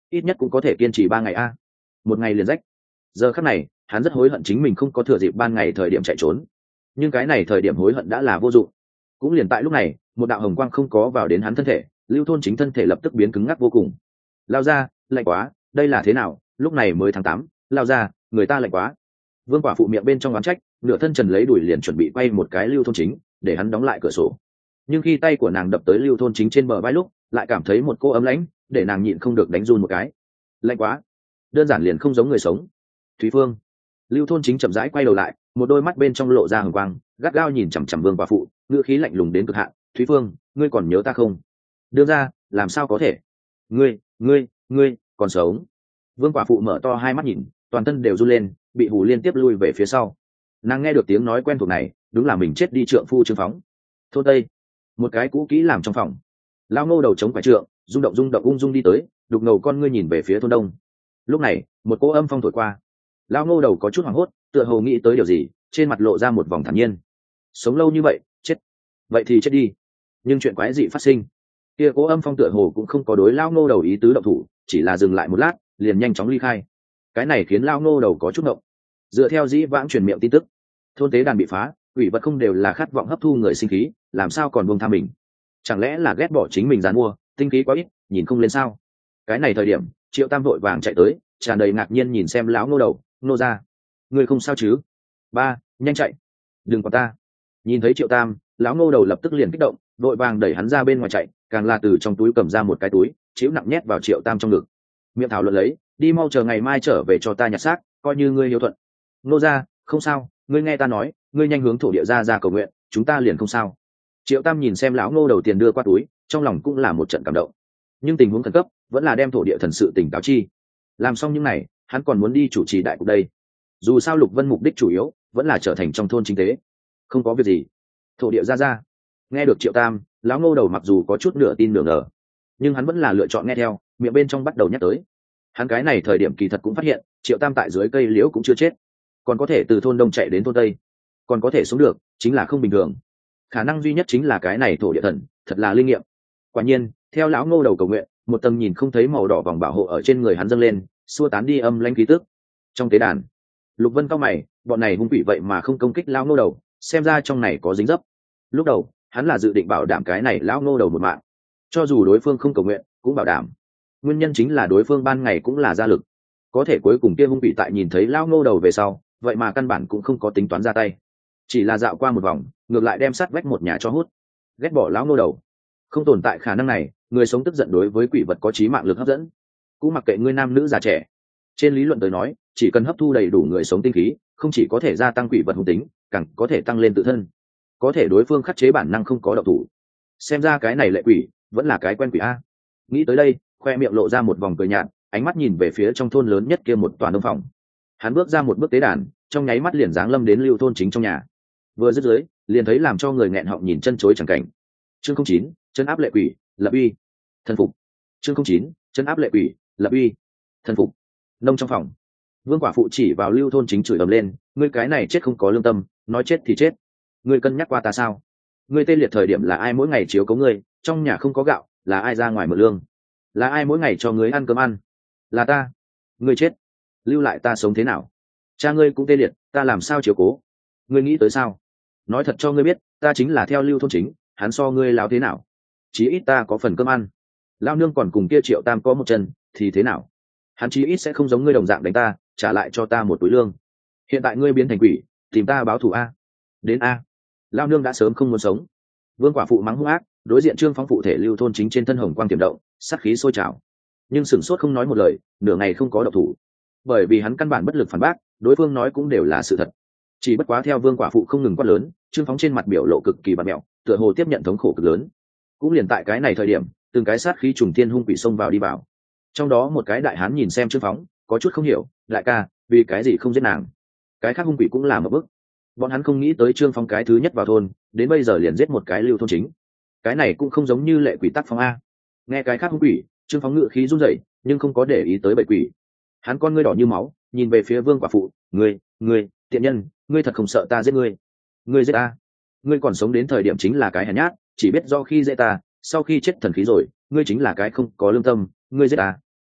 ít nhất cũng có thể kiên trì ba ngày a. Một ngày liền rách. Giờ khắc này hắn rất hối hận chính mình không có thừa dịp ban ngày thời điểm chạy trốn, nhưng cái này thời điểm hối hận đã là vô dụng. Cũng liền tại lúc này, một đạo hồng quang không có vào đến hắn thân thể, Lưu Thôn Chính thân thể lập tức biến cứng ngắc vô cùng. Lao ra, lạnh quá, đây là thế nào, lúc này mới tháng tám, lao ra, người ta lạnh quá. Vương Quả Phụ miệng bên trong oán trách, nửa thân trần lấy đuổi liền chuẩn bị quay một cái Lưu Thôn Chính để hắn đóng lại cửa sổ, nhưng khi tay của nàng đập tới Lưu Thôn Chính trên bờ vai lúc lại cảm thấy một cô ấm lãnh, để nàng nhịn không được đánh run một cái. Lạnh quá, đơn giản liền không giống người sống. Thúy Phương. Lưu Thôn Chính chậm rãi quay đầu lại, một đôi mắt bên trong lộ ra hừng quang, gắt gao nhìn chằm chằm Vương Quả Phụ, ngữ khí lạnh lùng đến cực hạn. Thúy Phương, ngươi còn nhớ ta không? Đưa ra, làm sao có thể? Ngươi, ngươi, ngươi còn sống? Vương Quả Phụ mở to hai mắt nhìn, toàn thân đều run lên, bị hù liên tiếp lui về phía sau. Nàng nghe được tiếng nói quen thuộc này, đúng là mình chết đi trượng phu Trương Phóng. Thôn Tây, một cái cũ kỹ làm trong phòng. Lao Ngô đầu chống phải trượng, rung động rung động ung dung đi tới, đục ngầu con ngươi nhìn về phía thôn Đông. Lúc này, một cỗ âm phong thổi qua. Lao Ngô đầu có chút hoảng hốt, tựa hồ nghĩ tới điều gì, trên mặt lộ ra một vòng thản nhiên. Sống lâu như vậy, chết. Vậy thì chết đi. Nhưng chuyện quái dị phát sinh. Kia cỗ âm phong tựa hồ cũng không có đối Lao Ngô đầu ý tứ động thủ, chỉ là dừng lại một lát, liền nhanh chóng ly khai. Cái này khiến Lao Ngô đầu có chút động. Dựa theo dĩ vãng truyền miệng tin tức, thôn tế đàn bị phá, quỷ vật không đều là khát vọng hấp thu người sinh khí, làm sao còn buông tha mình? Chẳng lẽ là ghét bỏ chính mình dàn mua, tinh khí quá ít, nhìn không lên sao? Cái này thời điểm, Triệu Tam vội vàng chạy tới, tràn đầy ngạc nhiên nhìn xem lão Ngô đầu, nô ra, người không sao chứ? Ba, nhanh chạy, đừng quản ta. Nhìn thấy Triệu Tam, lão Ngô đầu lập tức liền kích động, vội vàng đẩy hắn ra bên ngoài chạy, càng là từ trong túi cầm ra một cái túi, chịu nặng nhét vào Triệu Tam trong ngực. Miệng thảo luận lấy, đi mau chờ ngày mai trở về cho ta nhặt xác, coi như ngươi hiếu thuận. Nô ra, không sao, ngươi nghe ta nói, ngươi nhanh hướng thổ địa ra ra cầu nguyện, chúng ta liền không sao. Triệu Tam nhìn xem lão Ngô đầu tiền đưa qua túi, trong lòng cũng là một trận cảm động, nhưng tình huống khẩn cấp vẫn là đem thổ địa thần sự tỉnh táo chi. Làm xong những này, hắn còn muốn đi chủ trì đại cục đây. Dù sao Lục Vân mục đích chủ yếu vẫn là trở thành trong thôn chính tế. Không có việc gì. Thổ địa ra ra. Nghe được Triệu Tam, lão Ngô đầu mặc dù có chút nửa tin nửa ngờ, nhưng hắn vẫn là lựa chọn nghe theo, miệng bên trong bắt đầu nhắc tới. Hắn cái này thời điểm kỳ thật cũng phát hiện, Triệu Tam tại dưới cây liễu cũng chưa chết, còn có thể từ thôn đông chạy đến thôn tây, còn có thể sống được, chính là không bình thường. Khả năng duy nhất chính là cái này thổ địa thần, thật là linh nghiệm. Quả nhiên, theo lão Ngô đầu cầu nguyện, một tầng nhìn không thấy màu đỏ vòng bảo hộ ở trên người hắn dâng lên, xua tán đi âm lãnh khí tức. Trong tế đàn, Lục Vân cao mày, bọn này hung quỷ vậy mà không công kích lão Ngô đầu, xem ra trong này có dính dấp. Lúc đầu, hắn là dự định bảo đảm cái này lão Ngô đầu một mạng, cho dù đối phương không cầu nguyện, cũng bảo đảm. Nguyên nhân chính là đối phương ban ngày cũng là ra lực, có thể cuối cùng kia hung quỷ tại nhìn thấy lão Ngô đầu về sau, vậy mà căn bản cũng không có tính toán ra tay, chỉ là dạo qua một vòng, ngược lại đem sát vách một nhà cho hút. Ghét bỏ lão Ngô đầu, không tồn tại khả năng này, người sống tức giận đối với quỷ vật có trí mạng lực hấp dẫn, cũng mặc kệ ngươi nam nữ già trẻ. Trên lý luận tới nói, chỉ cần hấp thu đầy đủ người sống tinh khí, không chỉ có thể gia tăng quỷ vật hung tính, càng có thể tăng lên tự thân. Có thể đối phương khắc chế bản năng không có động thủ. Xem ra cái này lệ quỷ vẫn là cái quen quỷ a. Nghĩ tới đây, khoe miệng lộ ra một vòng cười nhạt, ánh mắt nhìn về phía trong thôn lớn nhất kia một tòa nông phòng. Hắn bước ra một bước tế đàn, trong nháy mắt liền giáng lâm đến Lưu thôn chính trong nhà. Vừa dứt dưới, liền thấy làm cho người nghẹn họng nhìn chân chối chẳng cảnh. Chương không chín, chân áp lệ quỷ, lập uy, thần phục. Chương không chín, chân áp lệ quỷ, lập uy, thần phục. Nông trong phòng, Vương Quả Phụ chỉ vào Lưu thôn chính chửi ầm lên, ngươi cái này chết không có lương tâm, nói chết thì chết. Ngươi cân nhắc qua ta sao? Ngươi tê liệt thời điểm là ai mỗi ngày chiếu cố ngươi, trong nhà không có gạo, là ai ra ngoài mở lương? Là ai mỗi ngày cho ngươi ăn cơm ăn? Là ta. Ngươi chết, lưu lại ta sống thế nào? Cha ngươi cũng tê liệt, ta làm sao chiếu cố? Ngươi nghĩ tới sao? Nói thật cho ngươi biết, ta chính là theo Lưu thôn chính, hắn so ngươi lao thế nào? Chí ít ta có phần cơm ăn. Lao nương còn cùng kia Triệu Tam có một chân, thì thế nào? Hắn chí ít sẽ không giống ngươi đồng dạng đánh ta, trả lại cho ta một túi lương. Hiện tại ngươi biến thành quỷ, tìm ta báo thù a. Đến a. Lao nương đã sớm không muốn sống. Vương Quả Phụ mắng hung ác, đối diện Trương Phóng phụ thể Lưu thôn chính trên thân hồng quang tiềm động, sát khí sôi trào. Nhưng sửng sốt không nói một lời, nửa ngày không có động thủ. Bởi vì hắn căn bản bất lực phản bác, đối phương nói cũng đều là sự thật. Chỉ bất quá theo Vương Quả Phụ không ngừng quát lớn, Trương Phóng trên mặt biểu lộ cực kỳ bặm mẹo, tựa hồ tiếp nhận thống khổ cực lớn. Cũng liền tại cái này thời điểm, từng cái sát khí trùng thiên hung quỷ xông vào đi vào. Trong đó một cái đại hán nhìn xem Trương Phóng, có chút không hiểu, đại ca, vì cái gì không giết nàng? Cái khác hung quỷ cũng là một bức. Bọn hắn không nghĩ tới Trương Phóng cái thứ nhất vào thôn, đến bây giờ liền giết một cái Lưu thôn chính. Cái này cũng không giống như lệ quỷ tác phong a. Nghe cái khác hung quỷ, Trương Phóng ngự khí run rẩy, nhưng không có để ý tới bậy quỷ. Hắn con ngươi đỏ như máu, nhìn về phía Vương Quả Phụ, ngươi, ngươi, tiện nhân, ngươi thật không sợ ta giết ngươi? Ngươi giết ta? Ngươi còn sống đến thời điểm chính là cái hèn nhát, chỉ biết do khi dễ ta, sau khi chết thần khí rồi, ngươi chính là cái không có lương tâm, ngươi giết ta.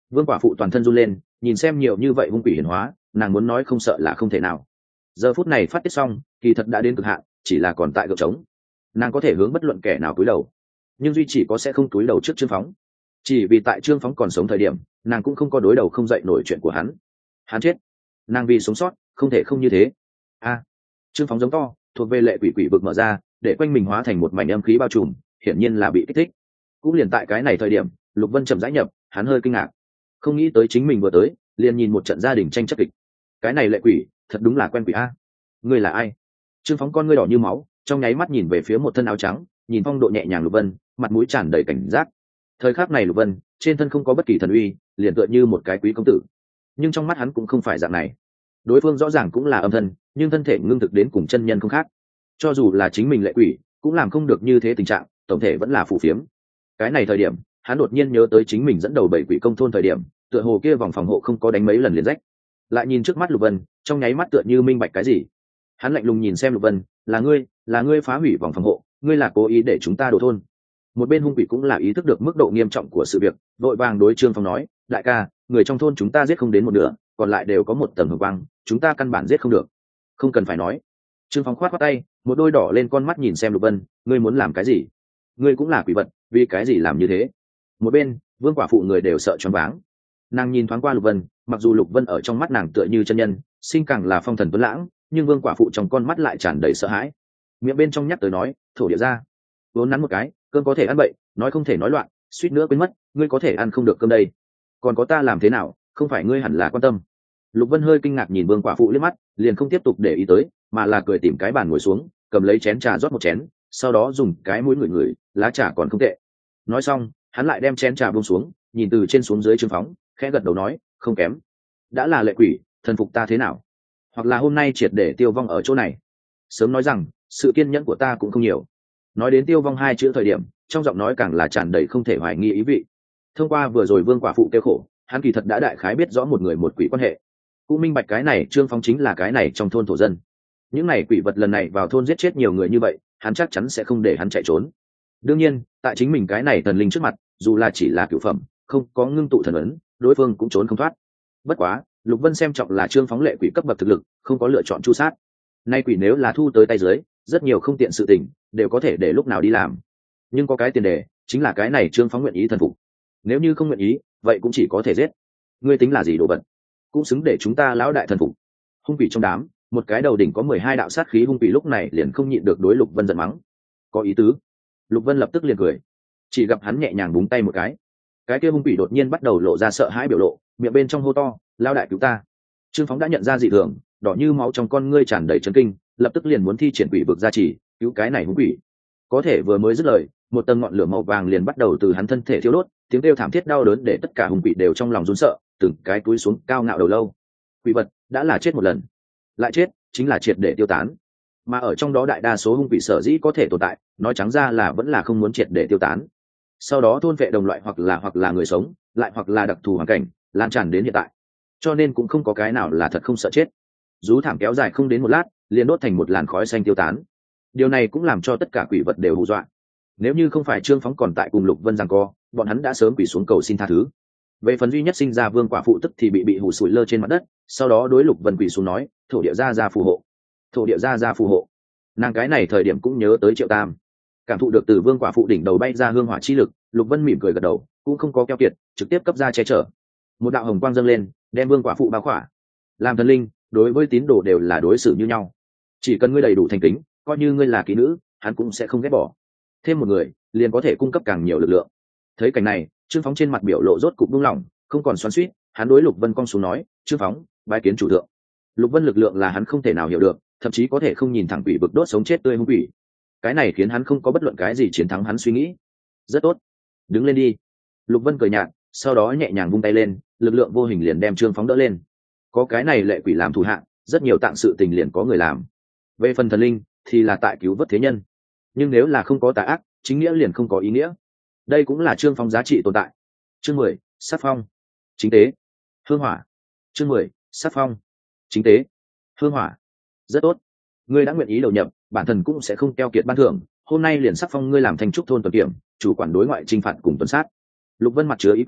Vương quả phụ toàn thân run lên, nhìn xem nhiều như vậy hung quỷ hiển hóa, nàng muốn nói không sợ là không thể nào. Giờ phút này phát tiết xong, kỳ thật đã đến cực hạn, chỉ là còn tại gượng trống. Nàng có thể hướng bất luận kẻ nào cúi đầu, nhưng duy chỉ có sẽ không cúi đầu trước Trương Phóng. Chỉ vì tại Trương Phóng còn sống thời điểm, nàng cũng không có đối đầu không dậy nổi chuyện của hắn. Hắn chết, nàng vì sống sót, không thể không như thế. A, à, Trương Phóng giống to, thuộc về lệ quỷ quỷ vực mở ra, để quanh mình hóa thành một mảnh âm khí bao trùm, hiển nhiên là bị kích thích. Cũng liền tại cái này thời điểm, Lục Vân chậm rãi nhập, hắn hơi kinh ngạc, không nghĩ tới chính mình vừa tới, liền nhìn một trận gia đình tranh chấp kịch. Cái này lệ quỷ, thật đúng là quen quỷ a. Ngươi là ai? Trương Phóng con ngươi đỏ như máu, trong nháy mắt nhìn về phía một thân áo trắng, nhìn phong độ nhẹ nhàng Lục Vân, mặt mũi tràn đầy cảnh giác. Thời khắc này Lục Vân, trên thân không có bất kỳ thần uy, liền tựa như một cái quý công tử. Nhưng trong mắt hắn cũng không phải dạng này. Đối phương rõ ràng cũng là âm thân, nhưng thân thể ngưng thực đến cùng chân nhân không khác. Cho dù là chính mình lệ quỷ, cũng làm không được như thế tình trạng, tổng thể vẫn là phù phiếm. Cái này thời điểm, hắn đột nhiên nhớ tới chính mình dẫn đầu bảy quỷ công thôn thời điểm, tựa hồ kia vòng phòng hộ không có đánh mấy lần liền rách. Lại nhìn trước mắt Lục Vân, trong nháy mắt tựa như minh bạch cái gì. Hắn lạnh lùng nhìn xem Lục Vân, là ngươi, là ngươi phá hủy vòng phòng hộ, ngươi là cố ý để chúng ta đổ thôn. Một bên hung quỷ cũng là ý thức được mức độ nghiêm trọng của sự việc, vội vàng đối Trương Phong nói, đại ca, người trong thôn chúng ta giết không đến một nửa, còn lại đều có một tầng hồng quang, chúng ta căn bản giết không được. Không cần phải nói. Trương Phong khoát khoát tay, một đôi đỏ lên con mắt nhìn xem Lục Vân, ngươi muốn làm cái gì? Ngươi cũng là quỷ vật, vì cái gì làm như thế? Một bên, Vương quả phụ người đều sợ choáng váng. Nàng nhìn thoáng qua Lục Vân, mặc dù Lục Vân ở trong mắt nàng tựa như chân nhân, sinh càng là phong thần tuấn lãng, nhưng Vương quả phụ trong con mắt lại tràn đầy sợ hãi. Miệng bên trong nhắc tới nói, thổ địa ra, vốn nắn một cái, cơm có thể ăn bậy, nói không thể nói loạn, suýt nữa quên mất, ngươi có thể ăn không được cơm đây. Còn có ta làm thế nào, không phải ngươi hẳn là quan tâm. Lục Vân hơi kinh ngạc nhìn Vương quả phụ liếc mắt, liền không tiếp tục để ý tới, mà là cười tìm cái bàn ngồi xuống, cầm lấy chén trà rót một chén, sau đó dùng cái mũi ngửi ngửi, lá trà còn không tệ. Nói xong, hắn lại đem chén trà buông xuống, nhìn từ trên xuống dưới Trương Phóng, khẽ gật đầu nói, không kém. Đã là lệ quỷ, thần phục ta thế nào? Hoặc là hôm nay triệt để tiêu vong ở chỗ này. Sớm nói rằng, sự kiên nhẫn của ta cũng không nhiều. Nói đến tiêu vong hai chữ thời điểm, trong giọng nói càng là tràn đầy không thể hoài nghi ý vị. Thông qua vừa rồi Vương quả phụ kêu khổ, hắn kỳ thật đã đại khái biết rõ một người một quỷ quan hệ. Cũng minh bạch cái này Trương Phóng chính là cái này trong thôn thổ dân. Những này quỷ vật lần này vào thôn giết chết nhiều người như vậy, hắn chắc chắn sẽ không để hắn chạy trốn. Đương nhiên, tại chính mình cái này thần linh trước mặt, dù là chỉ là cửu phẩm, không có ngưng tụ thần ấn, đối phương cũng trốn không thoát. Bất quá, Lục Vân xem trọng là Trương Phóng lệ quỷ cấp bậc thực lực, không có lựa chọn chu sát. Nay quỷ nếu là thu tới tay dưới, rất nhiều không tiện sự tình đều có thể để lúc nào đi làm. Nhưng có cái tiền đề, chính là cái này Trương Phóng nguyện ý thần phục. Nếu như không nguyện ý, vậy cũng chỉ có thể giết. Ngươi tính là gì đồ vật? Cũng xứng để chúng ta lão đại thần phục. Hung quỷ trong đám, một cái đầu đỉnh có mười hai đạo sát khí hung quỷ lúc này liền không nhịn được đối Lục Vân giận mắng. Có ý tứ. Lục Vân lập tức liền cười. Chỉ gặp hắn nhẹ nhàng búng tay một cái. Cái kia hung quỷ đột nhiên bắt đầu lộ ra sợ hãi biểu lộ, miệng bên trong hô to, lão đại cứu ta. Trương Phóng đã nhận ra dị thường, đỏ như máu trong con ngươi tràn đầy chấn kinh, lập tức liền muốn thi triển quỷ vực gia trì, cứu cái này hung quỷ. Có thể vừa mới dứt lời, một tầng ngọn lửa màu vàng liền bắt đầu từ hắn thân thể thiêu đốt, tiếng kêu thảm thiết đau đớn để tất cả hung quỷ đều trong lòng run sợ, từng cái túi xuống cao ngạo đầu lâu. Quỷ vật đã là chết một lần, lại chết chính là triệt để tiêu tán. Mà ở trong đó đại đa số hung quỷ sở dĩ có thể tồn tại, nói trắng ra là vẫn là không muốn triệt để tiêu tán. Sau đó thôn vệ đồng loại hoặc là hoặc là người sống, lại hoặc là đặc thù hoàn cảnh, lan tràn đến hiện tại. Cho nên cũng không có cái nào là thật không sợ chết. Rú thảm kéo dài không đến một lát, liền đốt thành một làn khói xanh tiêu tán. Điều này cũng làm cho tất cả quỷ vật đều hù dọa. Nếu như không phải Trương Phóng còn tại cùng Lục Vân giằng co, bọn hắn đã sớm quỳ xuống cầu xin tha thứ. Về phần duy nhất sinh ra Vương quả phụ tức thì bị bị hù sủi lơ trên mặt đất, sau đó đối Lục Vân quỳ xuống nói, thổ địa gia gia phù hộ, thổ địa gia gia phù hộ. Nàng cái này thời điểm cũng nhớ tới Triệu Tam, cảm thụ được từ Vương quả phụ đỉnh đầu bay ra hương hỏa chi lực, Lục Vân mỉm cười gật đầu, cũng không có keo kiệt, trực tiếp cấp ra che chở. Một đạo hồng quang dâng lên, đem Vương quả phụ bao khỏa. Làm thần linh, đối với tín đồ đều là đối xử như nhau, chỉ cần ngươi đầy đủ thành kính, coi như ngươi là kỹ nữ, hắn cũng sẽ không ghét bỏ. Thêm một người, liền có thể cung cấp càng nhiều lực lượng. Thấy cảnh này, Trương Phóng trên mặt biểu lộ rốt cục buông lỏng, không còn xoắn xuýt, hắn đối Lục Vân cong xuống nói, Trương Phóng, bái kiến chủ thượng. Lục Vân lực lượng là hắn không thể nào hiểu được, thậm chí có thể không nhìn thẳng quỷ vực đốt sống chết tươi hung quỷ. Cái này khiến hắn không có bất luận cái gì chiến thắng hắn suy nghĩ. Rất tốt, đứng lên đi. Lục Vân cười nhạt, sau đó nhẹ nhàng vung tay lên, lực lượng vô hình liền đem Trương Phóng đỡ lên. Có cái này lệ quỷ làm thủ hạ, rất nhiều tạng sự tình liền có người làm. Về phần thần linh, thì là tại cứu vớt thế nhân. Nhưng nếu là không có tà ác, chính nghĩa liền không có ý nghĩa. Đây cũng là Trương Phóng giá trị tồn tại. Chương mười, sát phong, chính tế, hương hỏa. Chương mười, sát phong, chính tế, hương hỏa. Rất tốt, ngươi đã nguyện ý đầu nhập, bản thân cũng sẽ không keo kiệt ban thưởng. Hôm nay liền sắc phong ngươi làm thành trúc thôn tuần kiểm, chủ quản đối ngoại trinh phạt cùng tuần sát. Lục Vân mặt chứa ý cười,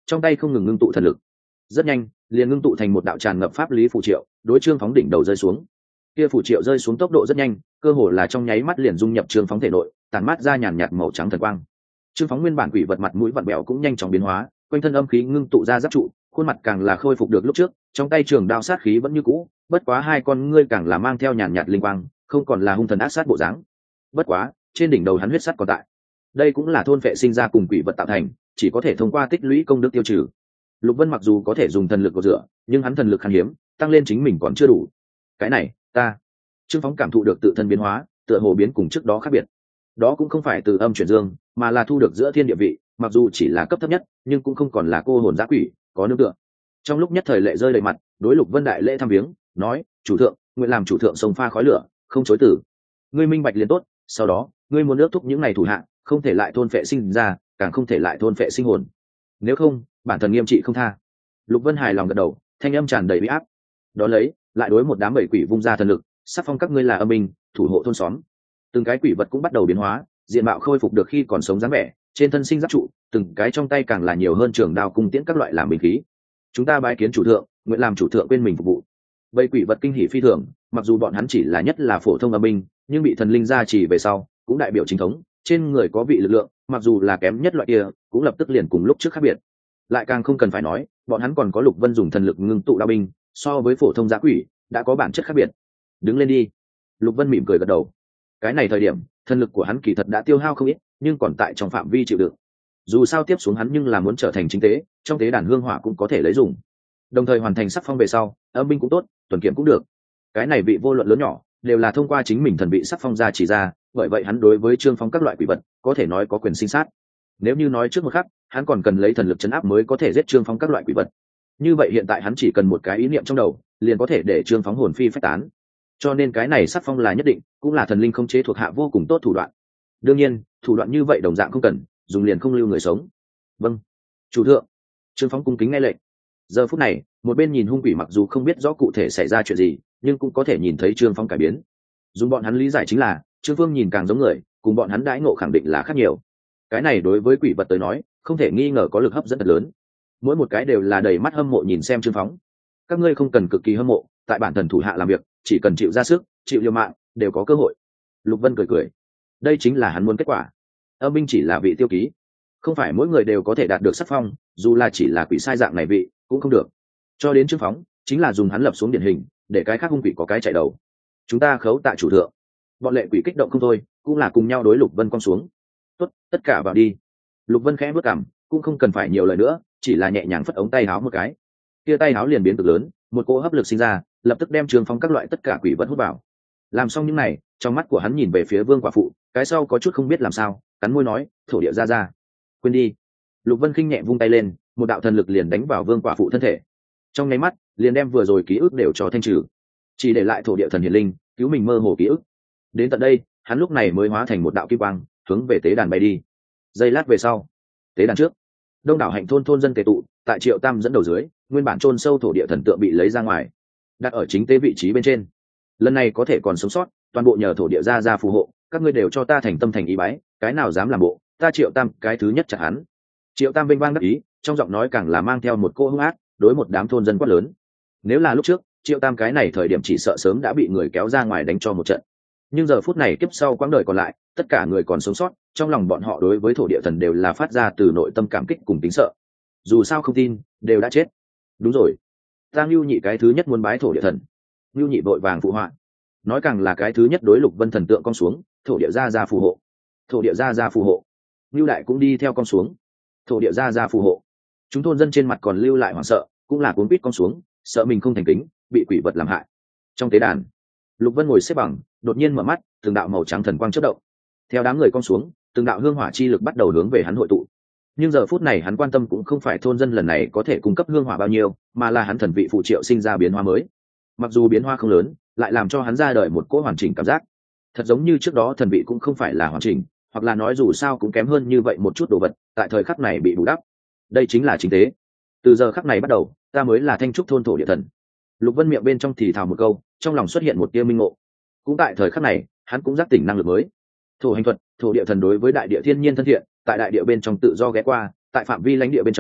trong tay không ngừng ngưng tụ thần lực. Rất nhanh liền ngưng tụ thành một đạo tràn ngập pháp lý phù triệu, đối Trương Phóng đỉnh đầu rơi xuống. Kia phù triệu rơi xuống tốc độ rất nhanh, cơ hồ là trong nháy mắt liền dung nhập Trương Phóng thể nội, tản mát ra nhàn nhạt màu trắng thần quang. Trương Phóng nguyên bản quỷ vật mặt mũi vặn bẹo cũng nhanh chóng biến hóa, quanh thân âm khí ngưng tụ ra giáp trụ, khuôn mặt càng là khôi phục được lúc trước, trong tay trường đao sát khí vẫn như cũ, bất quá hai con ngươi càng là mang theo nhàn nhạt linh quang, không còn là hung thần ác sát bộ dáng. Bất quá, trên đỉnh đầu hắn huyết sắt còn tại. Đây cũng là thôn phệ sinh ra cùng quỷ vật tạo thành, chỉ có thể thông qua tích lũy công đức tiêu trừ. Lục Vân mặc dù có thể dùng thần lực của rửa, nhưng hắn thần lực khan hiếm, tăng lên chính mình còn chưa đủ. Cái này, ta. Trương Phóng cảm thụ được tự thân biến hóa, tựa hồ biến cùng trước đó khác biệt. Đó cũng không phải từ âm chuyển dương, mà là thu được giữa thiên địa vị, mặc dù chỉ là cấp thấp nhất, nhưng cũng không còn là cô hồn dã quỷ, có nương tựa. Trong lúc nhất thời lệ rơi đầy mặt, đối Lục Vân đại lễ thăm viếng, nói: "Chủ thượng, nguyện làm chủ thượng sông pha khói lửa, không chối từ. Ngươi minh bạch liền tốt, sau đó, ngươi muốn ước thúc những này thủ hạ, không thể lại thôn phệ sinh ra, càng không thể lại thôn phệ sinh hồn. Nếu không, bản thần nghiêm trị không tha." Lục Vân hài lòng gật đầu, thanh âm tràn đầy uy áp. Đó lấy, lại đối một đám bảy quỷ vung ra thần lực, sắc phong các ngươi là âm binh, thủ hộ thôn xóm. Từng cái quỷ vật cũng bắt đầu biến hóa, diện mạo khôi phục được khi còn sống dáng vẻ, trên thân sinh giáp trụ, từng cái trong tay càng là nhiều hơn trường đao cung tiễn các loại làm binh khí. Chúng ta bái kiến chủ thượng, nguyện làm chủ thượng quên mình phục vụ. Bảy quỷ vật kinh hỉ phi thường, mặc dù bọn hắn chỉ là nhất là phổ thông âm binh, nhưng bị thần linh gia trì về sau, cũng đại biểu chính thống, trên người có vị lực lượng, mặc dù là kém nhất loại kia, cũng lập tức liền cùng lúc trước khác biệt. Lại càng không cần phải nói, bọn hắn còn có Lục Vân dùng thần lực ngưng tụ đao binh, so với phổ thông giã quỷ, đã có bản chất khác biệt. Đứng lên đi. Lục Vân mỉm cười gật đầu. Cái này thời điểm, thần lực của hắn kỳ thật đã tiêu hao không ít, nhưng còn tại trong phạm vi chịu đựng. Dù sao tiếp xuống hắn nhưng là muốn trở thành chính tế, trong tế đàn hương hỏa cũng có thể lấy dùng. Đồng thời hoàn thành sắc phong về sau, âm binh cũng tốt, tuần kiểm cũng được. Cái này vị vô luận lớn nhỏ, đều là thông qua chính mình thần vị sắc phong ra chỉ ra, bởi vậy hắn đối với Trương Phóng các loại quỷ vật, có thể nói có quyền sinh sát. Nếu như nói trước một khắc, hắn còn cần lấy thần lực chấn áp mới có thể giết Trương Phóng các loại quỷ vật. Như vậy hiện tại hắn chỉ cần một cái ý niệm trong đầu, liền có thể để Trương Phóng hồn phi phách tán. Cho nên cái này sắc phong là nhất định, cũng là thần linh khống chế thuộc hạ vô cùng tốt thủ đoạn. Đương nhiên, thủ đoạn như vậy đồng dạng không cần, dùng liền không lưu người sống. Vâng, chủ thượng. Trương Phóng cung kính nghe lệnh. Giờ phút này, một bên nhìn hung quỷ mặc dù không biết rõ cụ thể xảy ra chuyện gì, nhưng cũng có thể nhìn thấy Trương Phóng cải biến. Dùng bọn hắn lý giải chính là, Trương Phương nhìn càng giống người, cùng bọn hắn đãi ngộ khẳng định là khác nhiều. Cái này đối với quỷ vật tới nói, không thể nghi ngờ có lực hấp dẫn thật lớn. Mỗi một cái đều là đầy mắt hâm mộ nhìn xem Trương Phóng. Các ngươi không cần cực kỳ hâm mộ, tại bản thần thủ hạ làm việc, chỉ cần chịu ra sức, chịu liều mạng, đều có cơ hội. Lục Vân cười cười. Đây chính là hắn muốn kết quả. Âm binh chỉ là vị tiêu ký, không phải mỗi người đều có thể đạt được sắc phong, dù là chỉ là quỷ sai dạng này vị, cũng không được. Cho đến Trương Phóng, chính là dùng hắn lập xuống điển hình, để cái khác hung quỷ có cái chạy đầu. Chúng ta khấu tại chủ thượng. Bọn lệ quỷ kích động không thôi, cũng là cùng nhau đối Lục Vân cong xuống. Tốt, tất cả vào đi. Lục Vân khẽ bước cằm, cũng không cần phải nhiều lời nữa, chỉ là nhẹ nhàng phất ống tay áo một cái. Kia tay áo liền biến cực lớn, một cỗ hấp lực sinh ra, lập tức đem Trương Phóng các loại tất cả quỷ vật hút vào. Làm xong những này, trong mắt của hắn nhìn về phía Vương Quả Phụ, cái sau có chút không biết làm sao, cắn môi nói, thổ địa ra ra. Quên đi. Lục Vân khinh nhẹ vung tay lên, một đạo thần lực liền đánh vào Vương Quả Phụ thân thể. Trong nháy mắt, liền đem vừa rồi ký ức đều cho thanh trừ, chỉ để lại thổ địa thần hiển linh, cứu mình mơ hồ ký ức. Đến tận đây, hắn lúc này mới hóa thành một đạo kim quang, hướng về tế đàn bay đi. Giây lát về sau, tế đàn trước, đông đảo hạnh thôn thôn dân tề tụ, tại Triệu Tam dẫn đầu dưới, nguyên bản chôn sâu thổ địa thần tượng bị lấy ra ngoài, đặt ở chính tế vị trí bên trên. Lần này có thể còn sống sót, toàn bộ nhờ thổ địa ra ra phù hộ, các ngươi đều cho ta thành tâm thành ý bái, cái nào dám làm bộ, ta Triệu Tam cái thứ nhất chặt hắn. Triệu Tam vinh vang đắc ý, trong giọng nói càng là mang theo một cô hung ác, đối một đám thôn dân quát lớn. Nếu là lúc trước, Triệu Tam cái này thời điểm chỉ sợ sớm đã bị người kéo ra ngoài đánh cho một trận. Nhưng giờ phút này kiếp sau quãng đời còn lại, tất cả người còn sống sót, trong lòng bọn họ đối với thổ địa thần đều là phát ra từ nội tâm cảm kích cùng tính sợ. Dù sao không tin, đều đã chết. Đúng rồi, ta Ngưu Nhị cái thứ nhất muốn bái thổ địa thần. Ngưu Nhị vội vàng phụ họa, nói càng là cái thứ nhất đối Lục Vân thần tượng con xuống, thổ địa gia gia phù hộ. Thổ địa gia gia phù hộ. Ngưu Đại cũng đi theo con xuống. Thổ địa gia gia phù hộ. Chúng thôn dân trên mặt còn lưu lại hoảng sợ, cũng là cuốn quýt con xuống, sợ mình không thành kính, bị quỷ vật làm hại. Trong tế đàn, Lục Vân ngồi xếp bằng, đột nhiên mở mắt, từng đạo màu trắng thần quang chớp động. Theo đám người con xuống, từng đạo hương hỏa chi lực bắt đầu hướng về hắn hội tụ. Nhưng giờ phút này hắn quan tâm cũng không phải thôn dân lần này có thể cung cấp hương hỏa bao nhiêu, mà là hắn thần vị phụ triệu sinh ra biến hóa mới. Mặc dù biến hóa không lớn, lại làm cho hắn ra đời một cỗ hoàn chỉnh cảm giác. Thật giống như trước đó thần vị cũng không phải là hoàn chỉnh, hoặc là nói dù sao cũng kém hơn như vậy một chút đồ vật, tại thời khắc này bị bù đắp. Đây chính là chính tế. Từ giờ khắc này bắt đầu, ta mới là Thanh Trúc thôn thổ địa thần. Lục Vân miệng bên trong thì thào một câu, trong lòng xuất hiện một tia minh ngộ. Cũng tại thời khắc này, hắn cũng giác tỉnh năng lực mới. Thổ hành thuật, thổ địa thần đối với đại địa thiên nhiên thân thiện, tại đại địa bên trong tự do ghé qua, tại phạm vi lãnh địa bên trong,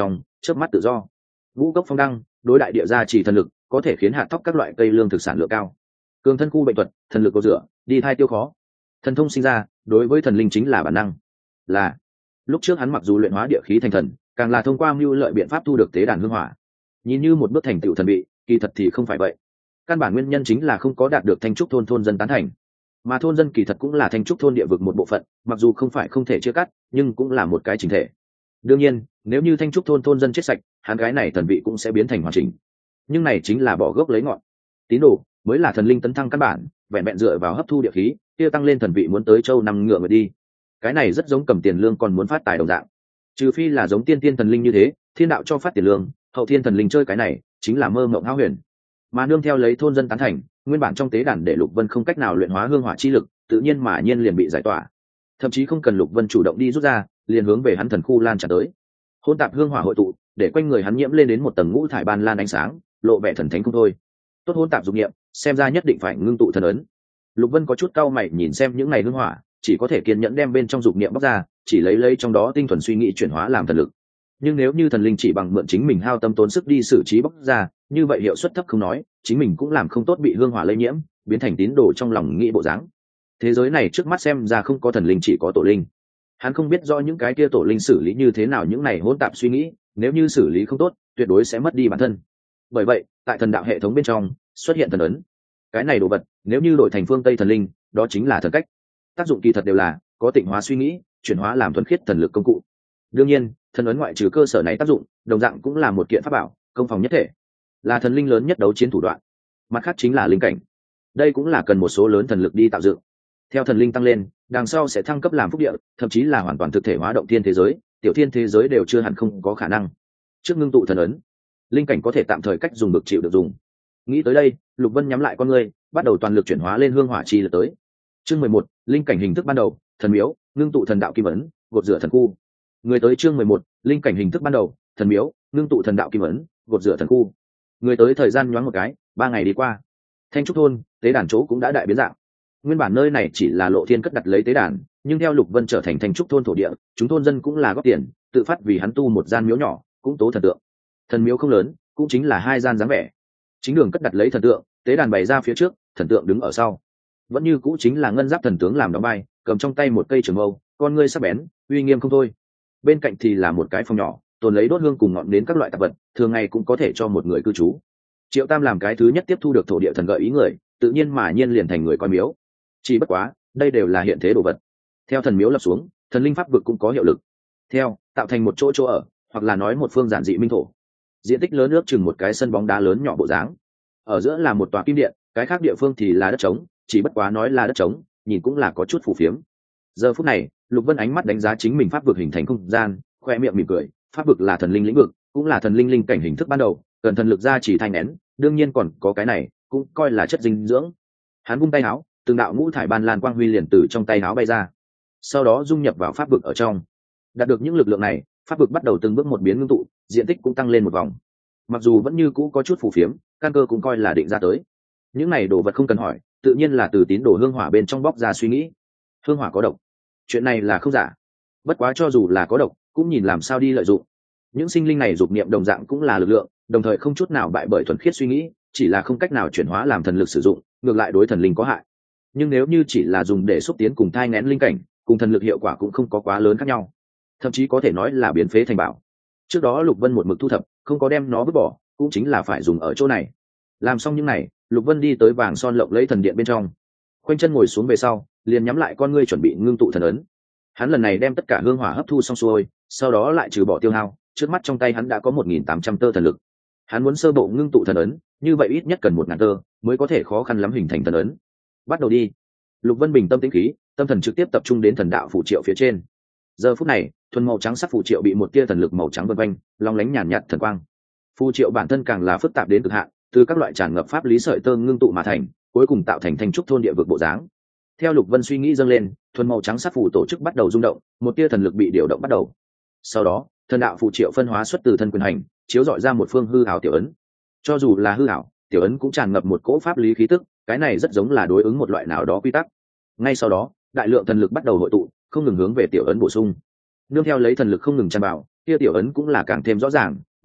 chớp mắt tự do. Ngũ cốc phong đăng, đối đại địa gia trì thần lực, có thể khiến hạt thóc các loại cây lương thực sản lượng cao. Cường thân khu bệnh thuật, thần lực cầu rửa, đi thai tiêu khó. Thần thông sinh ra, đối với thần linh chính là bản năng. Là lúc trước hắn mặc dù luyện hóa địa khí thành thần, càng là thông qua mưu lợi biện pháp thu được tế đàn hương hỏa. Nhìn như một bước thành tựu thần vị, kỳ thật thì không phải vậy. Căn bản nguyên nhân chính là không có đạt được thanh trúc thôn thôn dân tán thành, mà thôn dân kỳ thật cũng là thanh trúc thôn địa vực một bộ phận, mặc dù không phải không thể chia cắt, nhưng cũng là một cái chỉnh thể. Đương nhiên, nếu như thanh trúc thôn thôn dân chết sạch, hắn gái này thần vị cũng sẽ biến thành hoàn chỉnh. Nhưng này chính là bỏ gốc lấy ngọn. Tín đồ mới là thần linh tấn thăng căn bản, vẹn vẹn dựa vào hấp thu địa khí, kia tăng lên thần vị muốn tới châu năm ngựa người đi. Cái này rất giống cầm tiền lương còn muốn phát tài đồng dạng. Trừ phi là giống tiên tiên thần linh như thế, thiên đạo cho phát tiền lương, hậu thiên thần linh chơi cái này, chính là mơ mộng hão huyền. Mà nương theo lấy thôn dân tán thành, nguyên bản trong tế đàn để Lục Vân không cách nào luyện hóa hương hỏa chi lực, tự nhiên mà nhiên liền bị giải tỏa. Thậm chí không cần Lục Vân chủ động đi rút ra, liền hướng về hắn thần khu lan tràn tới. Hỗn tạp hương hỏa hội tụ, để quanh người hắn nhiễm lên đến một tầng ngũ thải ban lan ánh sáng, lộ vẻ thần thánh không thôi. Tốt hỗn tạp dục niệm, xem ra nhất định phải ngưng tụ thần ấn. Lục Vân có chút cau mày nhìn xem những này hương hỏa, chỉ có thể kiên nhẫn đem bên trong dục niệm bóc ra, chỉ lấy lấy trong đó tinh thuần suy nghĩ chuyển hóa làm thần lực. Nhưng nếu như thần linh chỉ bằng mượn chính mình hao tâm tốn sức đi xử trí bóc ra, như vậy hiệu suất thấp không nói, chính mình cũng làm không tốt bị hương hỏa lây nhiễm, biến thành tín đồ trong lòng nghĩ bộ dáng. Thế giới này trước mắt xem ra không có thần linh, chỉ có tổ linh. Hắn không biết do những cái kia tổ linh xử lý như thế nào những này hỗn tạp suy nghĩ, nếu như xử lý không tốt, tuyệt đối sẽ mất đi bản thân. Bởi vậy, tại thần đạo hệ thống bên trong xuất hiện thần ấn. Cái này đồ vật, nếu như đổi thành phương Tây thần linh, đó chính là thần cách. Tác dụng kỳ thật đều là có tịnh hóa suy nghĩ, chuyển hóa làm thuần khiết thần lực công cụ. Đương nhiên, thần ấn ngoại trừ cơ sở này tác dụng, đồng dạng cũng là một kiện pháp bảo, công phòng nhất thể, là thần linh lớn nhất đấu chiến thủ đoạn. Mặt khác chính là linh cảnh. Đây cũng là cần một số lớn thần lực đi tạo dựng. Theo thần linh tăng lên, đằng sau sẽ thăng cấp làm phúc địa, thậm chí là hoàn toàn thực thể hóa động thiên thế giới, tiểu thiên thế giới đều chưa hẳn không có khả năng. Trước ngưng tụ thần ấn, linh cảnh có thể tạm thời cách dùng được chịu được dùng. Nghĩ tới đây, Lục Vân nhắm lại con ngươi, bắt đầu toàn lực chuyển hóa lên hương hỏa chi lực tới. Chương mười một, linh cảnh hình thức ban đầu, thần miếu, ngưng tụ thần đạo kim ấn, gột rửa thần khu. Người tới chương mười một, linh cảnh hình thức ban đầu, thần miếu, ngưng tụ thần đạo kim ấn, gột rửa thần khu. Người tới thời gian nhoáng một cái, ba ngày đi qua. Thanh trúc thôn, tế đàn chỗ cũng đã đại biến dạng. Nguyên bản nơi này chỉ là Lộ Thiên cất đặt lấy tế đàn, nhưng theo Lục Vân trở thành Thanh trúc thôn thổ địa, chúng thôn dân cũng là góp tiền, tự phát vì hắn tu một gian miếu nhỏ, cũng tố thần tượng. Thần miếu không lớn, cũng chính là hai gian dáng vẻ. Chính đường cất đặt lấy thần tượng, tế đàn bày ra phía trước, thần tượng đứng ở sau. Vẫn như cũ chính là ngân giáp thần tướng làm đóng vai, cầm trong tay một cây trường mâu, con ngươi sắc bén, uy nghiêm không thôi. Bên cạnh thì là một cái phòng nhỏ, tồn lấy đốt hương cùng ngọn nến các loại tạp vật, thường ngày cũng có thể cho một người cư trú. Triệu Tam làm cái thứ nhất tiếp thu được thổ địa thần gợi ý người, tự nhiên mà nhiên liền thành người coi miếu. Chỉ bất quá, đây đều là hiện thế đồ vật. Theo thần miếu lập xuống, thần linh pháp vực cũng có hiệu lực. Theo, tạo thành một chỗ chỗ ở, hoặc là nói một phương giản dị minh thổ. Diện tích lớn nước chừng một cái sân bóng đá lớn nhỏ bộ dáng. Ở giữa là một tòa kim điện, cái khác địa phương thì là đất trống, chỉ bất quá nói là đất trống, nhìn cũng là có chút phù phiếm. Giờ phút này, Lục Vân ánh mắt đánh giá chính mình pháp vực hình thành không gian, khoe miệng mỉm cười, pháp vực là thần linh lĩnh vực, cũng là thần linh linh cảnh hình thức ban đầu, cần thần lực ra chỉ thanh nén, đương nhiên còn có cái này, cũng coi là chất dinh dưỡng. Hắn vung tay áo, từng đạo ngũ thải ban lan quang huy liền từ trong tay áo bay ra, sau đó dung nhập vào pháp vực ở trong. Đạt được những lực lượng này, pháp vực bắt đầu từng bước một biến ngưng tụ, diện tích cũng tăng lên một vòng. Mặc dù vẫn như cũ có chút phù phiếm, căn cơ cũng coi là định ra tới. Những này đồ vật không cần hỏi, tự nhiên là từ tín đồ hương hỏa bên trong bóc ra suy nghĩ. Hương hỏa có độc, chuyện này là không giả. Bất quá cho dù là có độc, cũng nhìn làm sao đi lợi dụng. Những sinh linh này dục niệm đồng dạng cũng là lực lượng, đồng thời không chút nào bại bởi thuần khiết suy nghĩ, chỉ là không cách nào chuyển hóa làm thần lực sử dụng, ngược lại đối thần linh có hại. Nhưng nếu như chỉ là dùng để xúc tiến cùng thai nghén linh cảnh, cùng thần lực hiệu quả cũng không có quá lớn khác nhau, thậm chí có thể nói là biến phế thành bảo. Trước đó Lục Vân một mực thu thập, không có đem nó vứt bỏ, cũng chính là phải dùng ở chỗ này. Làm xong những này, Lục Vân đi tới vàng son lộng lấy thần điện bên trong, khoanh chân ngồi xuống về sau, liền nhắm lại con ngươi chuẩn bị ngưng tụ thần ấn. Hắn lần này đem tất cả hương hỏa hấp thu xong xuôi, sau đó lại trừ bỏ tiêu hao, trước mắt trong tay hắn đã có một nghìn tám trăm tơ thần lực. Hắn muốn sơ bộ ngưng tụ thần ấn, như vậy ít nhất cần một ngàn tơ, mới có thể khó khăn lắm hình thành thần ấn. Bắt đầu đi. Lục Vân bình tâm tĩnh khí, tâm thần trực tiếp tập trung đến thần đạo phù triệu phía trên. Giờ phút này, thuần màu trắng sắc phù triệu bị một tia thần lực màu trắng vần quanh, long lánh nhàn nhạt thần quang. Phù triệu bản thân càng là phức tạp đến cực hạn, từ các loại tràn ngập pháp lý sợi tơ ngưng tụ mà thành, cuối cùng tạo thành thanh trúc thôn địa vực bộ dáng. Theo Lục Vân suy nghĩ dâng lên, thuần màu trắng sắc phù tổ chức bắt đầu rung động, một tia thần lực bị điều động bắt đầu. Sau đó, thần đạo phù triệu phân hóa xuất từ thân quyền hành, chiếu dọi ra một phương hư ảo tiểu ấn. Cho dù là hư ảo, tiểu ấn cũng tràn ngập một cỗ pháp lý khí tức, cái này rất giống là đối ứng một loại nào đó quy tắc. Ngay sau đó, đại lượng thần lực bắt đầu hội tụ, không ngừng hướng về tiểu ấn bổ sung. Nương theo lấy thần lực không ngừng tràn vào, kia tiểu ấn cũng là càng thêm rõ ràng,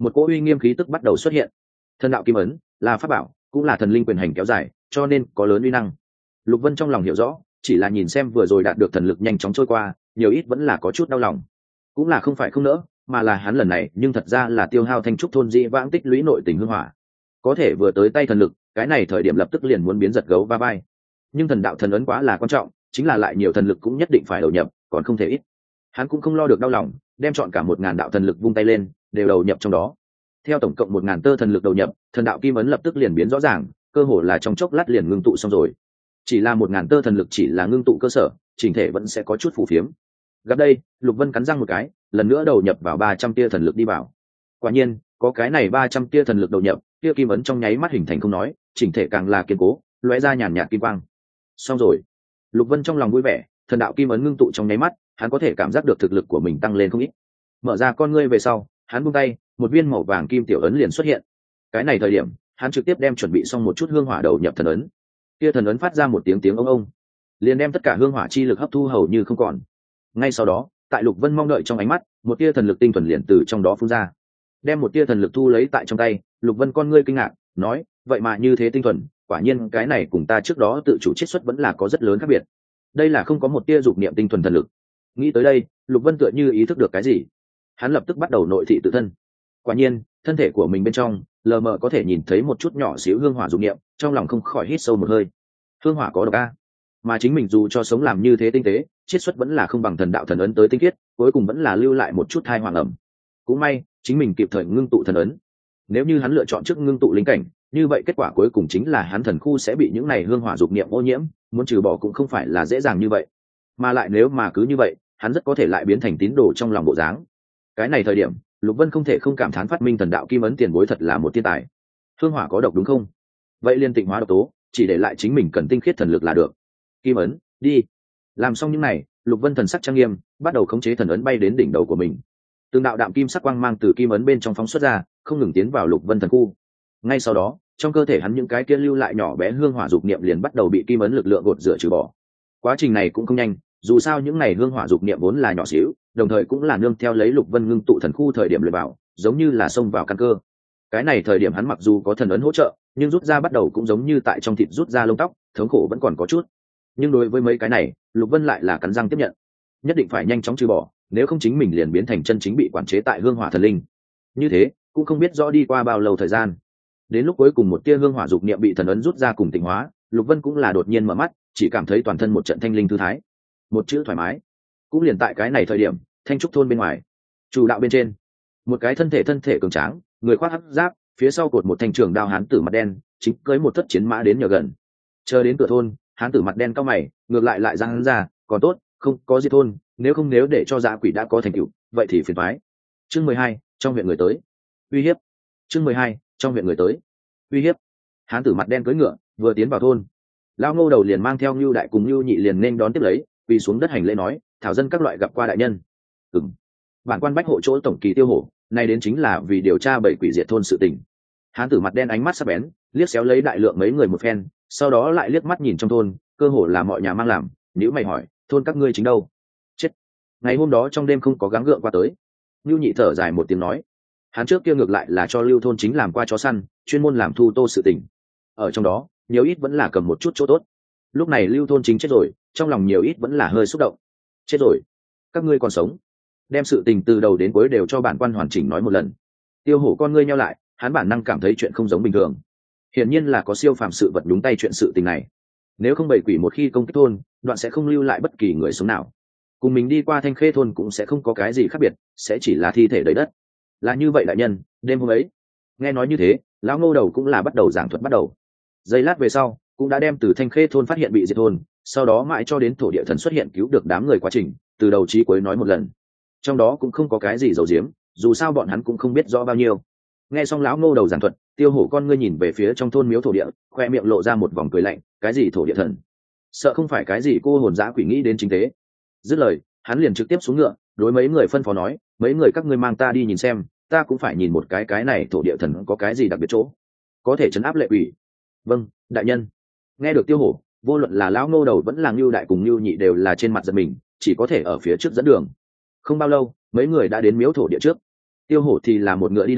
một cỗ uy nghiêm khí tức bắt đầu xuất hiện. Thần đạo kim ấn là pháp bảo, cũng là thần linh quyền hành kéo dài, cho nên có lớn uy năng. Lục Vân trong lòng hiểu rõ, chỉ là nhìn xem vừa rồi đạt được thần lực nhanh chóng trôi qua, nhiều ít vẫn là có chút đau lòng. Cũng là không phải không nỡ, mà là hắn lần này nhưng thật ra là tiêu hao thanh trúc thôn dị vãng tích lũy nội tình hương hỏa, có thể vừa tới tay thần lực, cái này thời điểm lập tức liền muốn biến giật gấu va vai. Nhưng thần đạo thần ấn quá là quan trọng, chính là lại nhiều thần lực cũng nhất định phải đầu nhập, còn không thể ít. Hắn cũng không lo được đau lòng, đem chọn cả một ngàn đạo thần lực vung tay lên, đều đầu nhập trong đó. Theo tổng cộng một ngàn tơ thần lực đầu nhập, thần đạo kim ấn lập tức liền biến rõ ràng, cơ hồ là trong chốc lát liền ngưng tụ xong rồi. Chỉ là một ngàn tơ thần lực chỉ là ngưng tụ cơ sở, chỉnh thể vẫn sẽ có chút phù phiếm. Gặp đây, Lục Vân cắn răng một cái, lần nữa đầu nhập vào ba trăm tia thần lực đi vào. Quả nhiên, có cái này ba trăm tia thần lực đầu nhập, tia kim ấn trong nháy mắt hình thành không nói, chỉnh thể càng là kiên cố, lóe ra nhàn nhạt kim quang. Xong rồi. Lục Vân trong lòng vui vẻ, thần đạo kim ấn ngưng tụ trong nháy mắt, hắn có thể cảm giác được thực lực của mình tăng lên không ít. Mở ra con ngươi về sau, hắn buông tay, một viên màu vàng kim tiểu ấn liền xuất hiện. Cái này thời điểm, hắn trực tiếp đem chuẩn bị xong một chút hương hỏa đầu nhập thần ấn. Kia thần ấn phát ra một tiếng tiếng ông ông, liền đem tất cả hương hỏa chi lực hấp thu hầu như không còn. Ngay sau đó, tại Lục Vân mong đợi trong ánh mắt, một tia thần lực tinh thuần liền từ trong đó phun ra. Đem một tia thần lực thu lấy tại trong tay, Lục Vân con ngươi kinh ngạc, nói, vậy mà như thế tinh thuần, quả nhiên cái này cùng ta trước đó tự chủ chiết xuất vẫn là có rất lớn khác biệt. Đây là không có một tia dục niệm tinh thuần thần lực. Nghĩ tới đây, Lục Vân tựa như ý thức được cái gì, hắn lập tức bắt đầu nội thị tự thân. Quả nhiên, thân thể của mình bên trong lờ mờ có thể nhìn thấy một chút nhỏ xíu hương hỏa dục niệm, trong lòng không khỏi hít sâu một hơi. Hương hỏa có độc a, mà chính mình dù cho sống làm như thế tinh tế, chiết xuất vẫn là không bằng thần đạo thần ấn tới tinh khiết, cuối cùng vẫn là lưu lại một chút thai hoàng ẩm. Cũng may, chính mình kịp thời ngưng tụ thần ấn. Nếu như hắn lựa chọn trước ngưng tụ linh cảnh, như vậy kết quả cuối cùng chính là hắn thần khu sẽ bị những này hương hỏa dục niệm ô nhiễm, muốn trừ bỏ cũng không phải là dễ dàng như vậy. Mà lại nếu mà cứ như vậy, hắn rất có thể lại biến thành tín đồ trong lòng bộ dáng. Cái này thời điểm, Lục Vân không thể không cảm thán phát minh thần đạo kim ấn tiền bối thật là một thiên tài. Hương hỏa có độc đúng không? Vậy liên tịnh hóa độc tố, chỉ để lại chính mình cần tinh khiết thần lực là được. Kim ấn, đi. Làm xong những này, Lục Vân thần sắc trang nghiêm, bắt đầu khống chế thần ấn bay đến đỉnh đầu của mình. Từng đạo đạm kim sắc quang mang từ kim ấn bên trong phóng xuất ra, không ngừng tiến vào Lục Vân thần khu. Ngay sau đó, trong cơ thể hắn những cái kia lưu lại nhỏ bé hương hỏa dục niệm liền bắt đầu bị kim ấn lực lượng gột rửa trừ bỏ. Quá trình này cũng không nhanh, dù sao những này hương hỏa dục niệm vốn là nhỏ xíu, đồng thời cũng là nương theo lấy Lục Vân ngưng tụ thần khu thời điểm luyện vào, giống như là xông vào căn cơ. Cái này thời điểm hắn mặc dù có thần ấn hỗ trợ, nhưng rút ra bắt đầu cũng giống như tại trong thịt rút ra lông tóc, thống khổ vẫn còn có chút. Nhưng đối với mấy cái này, Lục Vân lại là cắn răng tiếp nhận, nhất định phải nhanh chóng trừ bỏ, nếu không chính mình liền biến thành chân chính bị quản chế tại hương hỏa thần linh. Như thế, cũng không biết rõ đi qua bao lâu thời gian. Đến lúc cuối cùng một tia hương hỏa dục niệm bị thần ấn rút ra cùng tịnh hóa, Lục Vân cũng là đột nhiên mở mắt, chỉ cảm thấy toàn thân một trận thanh linh thư thái, một chữ thoải mái. Cũng liền tại cái này thời điểm, Thanh trúc thôn bên ngoài, chủ đạo bên trên, một cái thân thể thân thể cường tráng, người khoác hắc giáp, phía sau cột một thanh trường đao hán tử mặt đen, chính cưỡi một thất chiến mã đến nhờ gần. Chờ đến cửa thôn, hán tử mặt đen cau mày, ngược lại lại giang hắn ra, còn tốt, không có gì thôn, nếu không nếu để cho dã quỷ đã có thành tựu, vậy thì phiền toái. Chương mười hai, trong huyện người tới. Uy hiếp. Chương mười hai, trong huyện người tới. Uy hiếp. Hán tử mặt đen cưỡi ngựa, vừa tiến vào thôn, Lao Ngô đầu liền mang theo Nưu đại cùng Nưu nhị liền nên đón tiếp lấy, quỳ xuống đất hành lễ nói, thảo dân các loại gặp qua đại nhân. Ừm. Bản quan bách hộ chỗ tổng kỳ Tiêu Hổ, nay đến chính là vì điều tra bảy quỷ diệt thôn sự tình. Hán tử mặt đen ánh mắt sắc bén, liếc xéo lấy đại lượng mấy người một phen, sau đó lại liếc mắt nhìn trong thôn, cơ hồ là mọi nhà mang làm, nếu mày hỏi, thôn các ngươi chính đâu? Chết. Ngày hôm đó trong đêm không có gắng gượng qua tới. Nưu nhị thở dài một tiếng nói, hắn trước kia ngược lại là cho Lưu thôn chính làm qua chó săn, chuyên môn làm thu tô sự tình. Ở trong đó, nhiều ít vẫn là cầm một chút chỗ tốt. Lúc này Lưu thôn chính chết rồi, trong lòng nhiều ít vẫn là hơi xúc động. Chết rồi, các ngươi còn sống? Đem sự tình từ đầu đến cuối đều cho bản quan hoàn chỉnh nói một lần. Tiêu Hổ con ngươi nheo lại, hắn bản năng cảm thấy chuyện không giống bình thường. Hiển nhiên là có siêu phàm sự vật đúng tay chuyện sự tình này. Nếu không bảy quỷ một khi công kích thôn, đoạn sẽ không lưu lại bất kỳ người sống nào. Cùng mình đi qua Thanh Khê thôn cũng sẽ không có cái gì khác biệt, sẽ chỉ là thi thể đầy đất. Là như vậy đại nhân, đêm hôm ấy. Nghe nói như thế, lão Ngô đầu cũng là bắt đầu giảng thuật bắt đầu. Giây lát về sau, cũng đã đem từ Thanh Khê thôn phát hiện bị diệt thôn, sau đó mãi cho đến thổ địa thần xuất hiện cứu được đám người quá trình, từ đầu chí cuối nói một lần. Trong đó cũng không có cái gì giấu giếm, dù sao bọn hắn cũng không biết rõ bao nhiêu. Nghe xong lão Ngô đầu giảng thuật, Tiêu Hổ con ngươi nhìn về phía trong thôn miếu thổ địa, khoe miệng lộ ra một vòng cười lạnh, cái gì thổ địa thần? Sợ không phải cái gì cô hồn dã quỷ nghĩ đến chính tế. Dứt lời, hắn liền trực tiếp xuống ngựa, đối mấy người phân phó nói, mấy người các ngươi mang ta đi nhìn xem, ta cũng phải nhìn một cái cái này thổ địa thần có cái gì đặc biệt chỗ, có thể trấn áp lệ quỷ. Vâng, đại nhân. Nghe được Tiêu Hổ, vô luận là lão Ngô đầu vẫn là Nưu đại cùng Nưu nhị đều là trên mặt giật mình, chỉ có thể ở phía trước dẫn đường. Không bao lâu, mấy người đã đến miếu thổ địa trước. Tiêu Hổ thì là một ngựa đi đầu,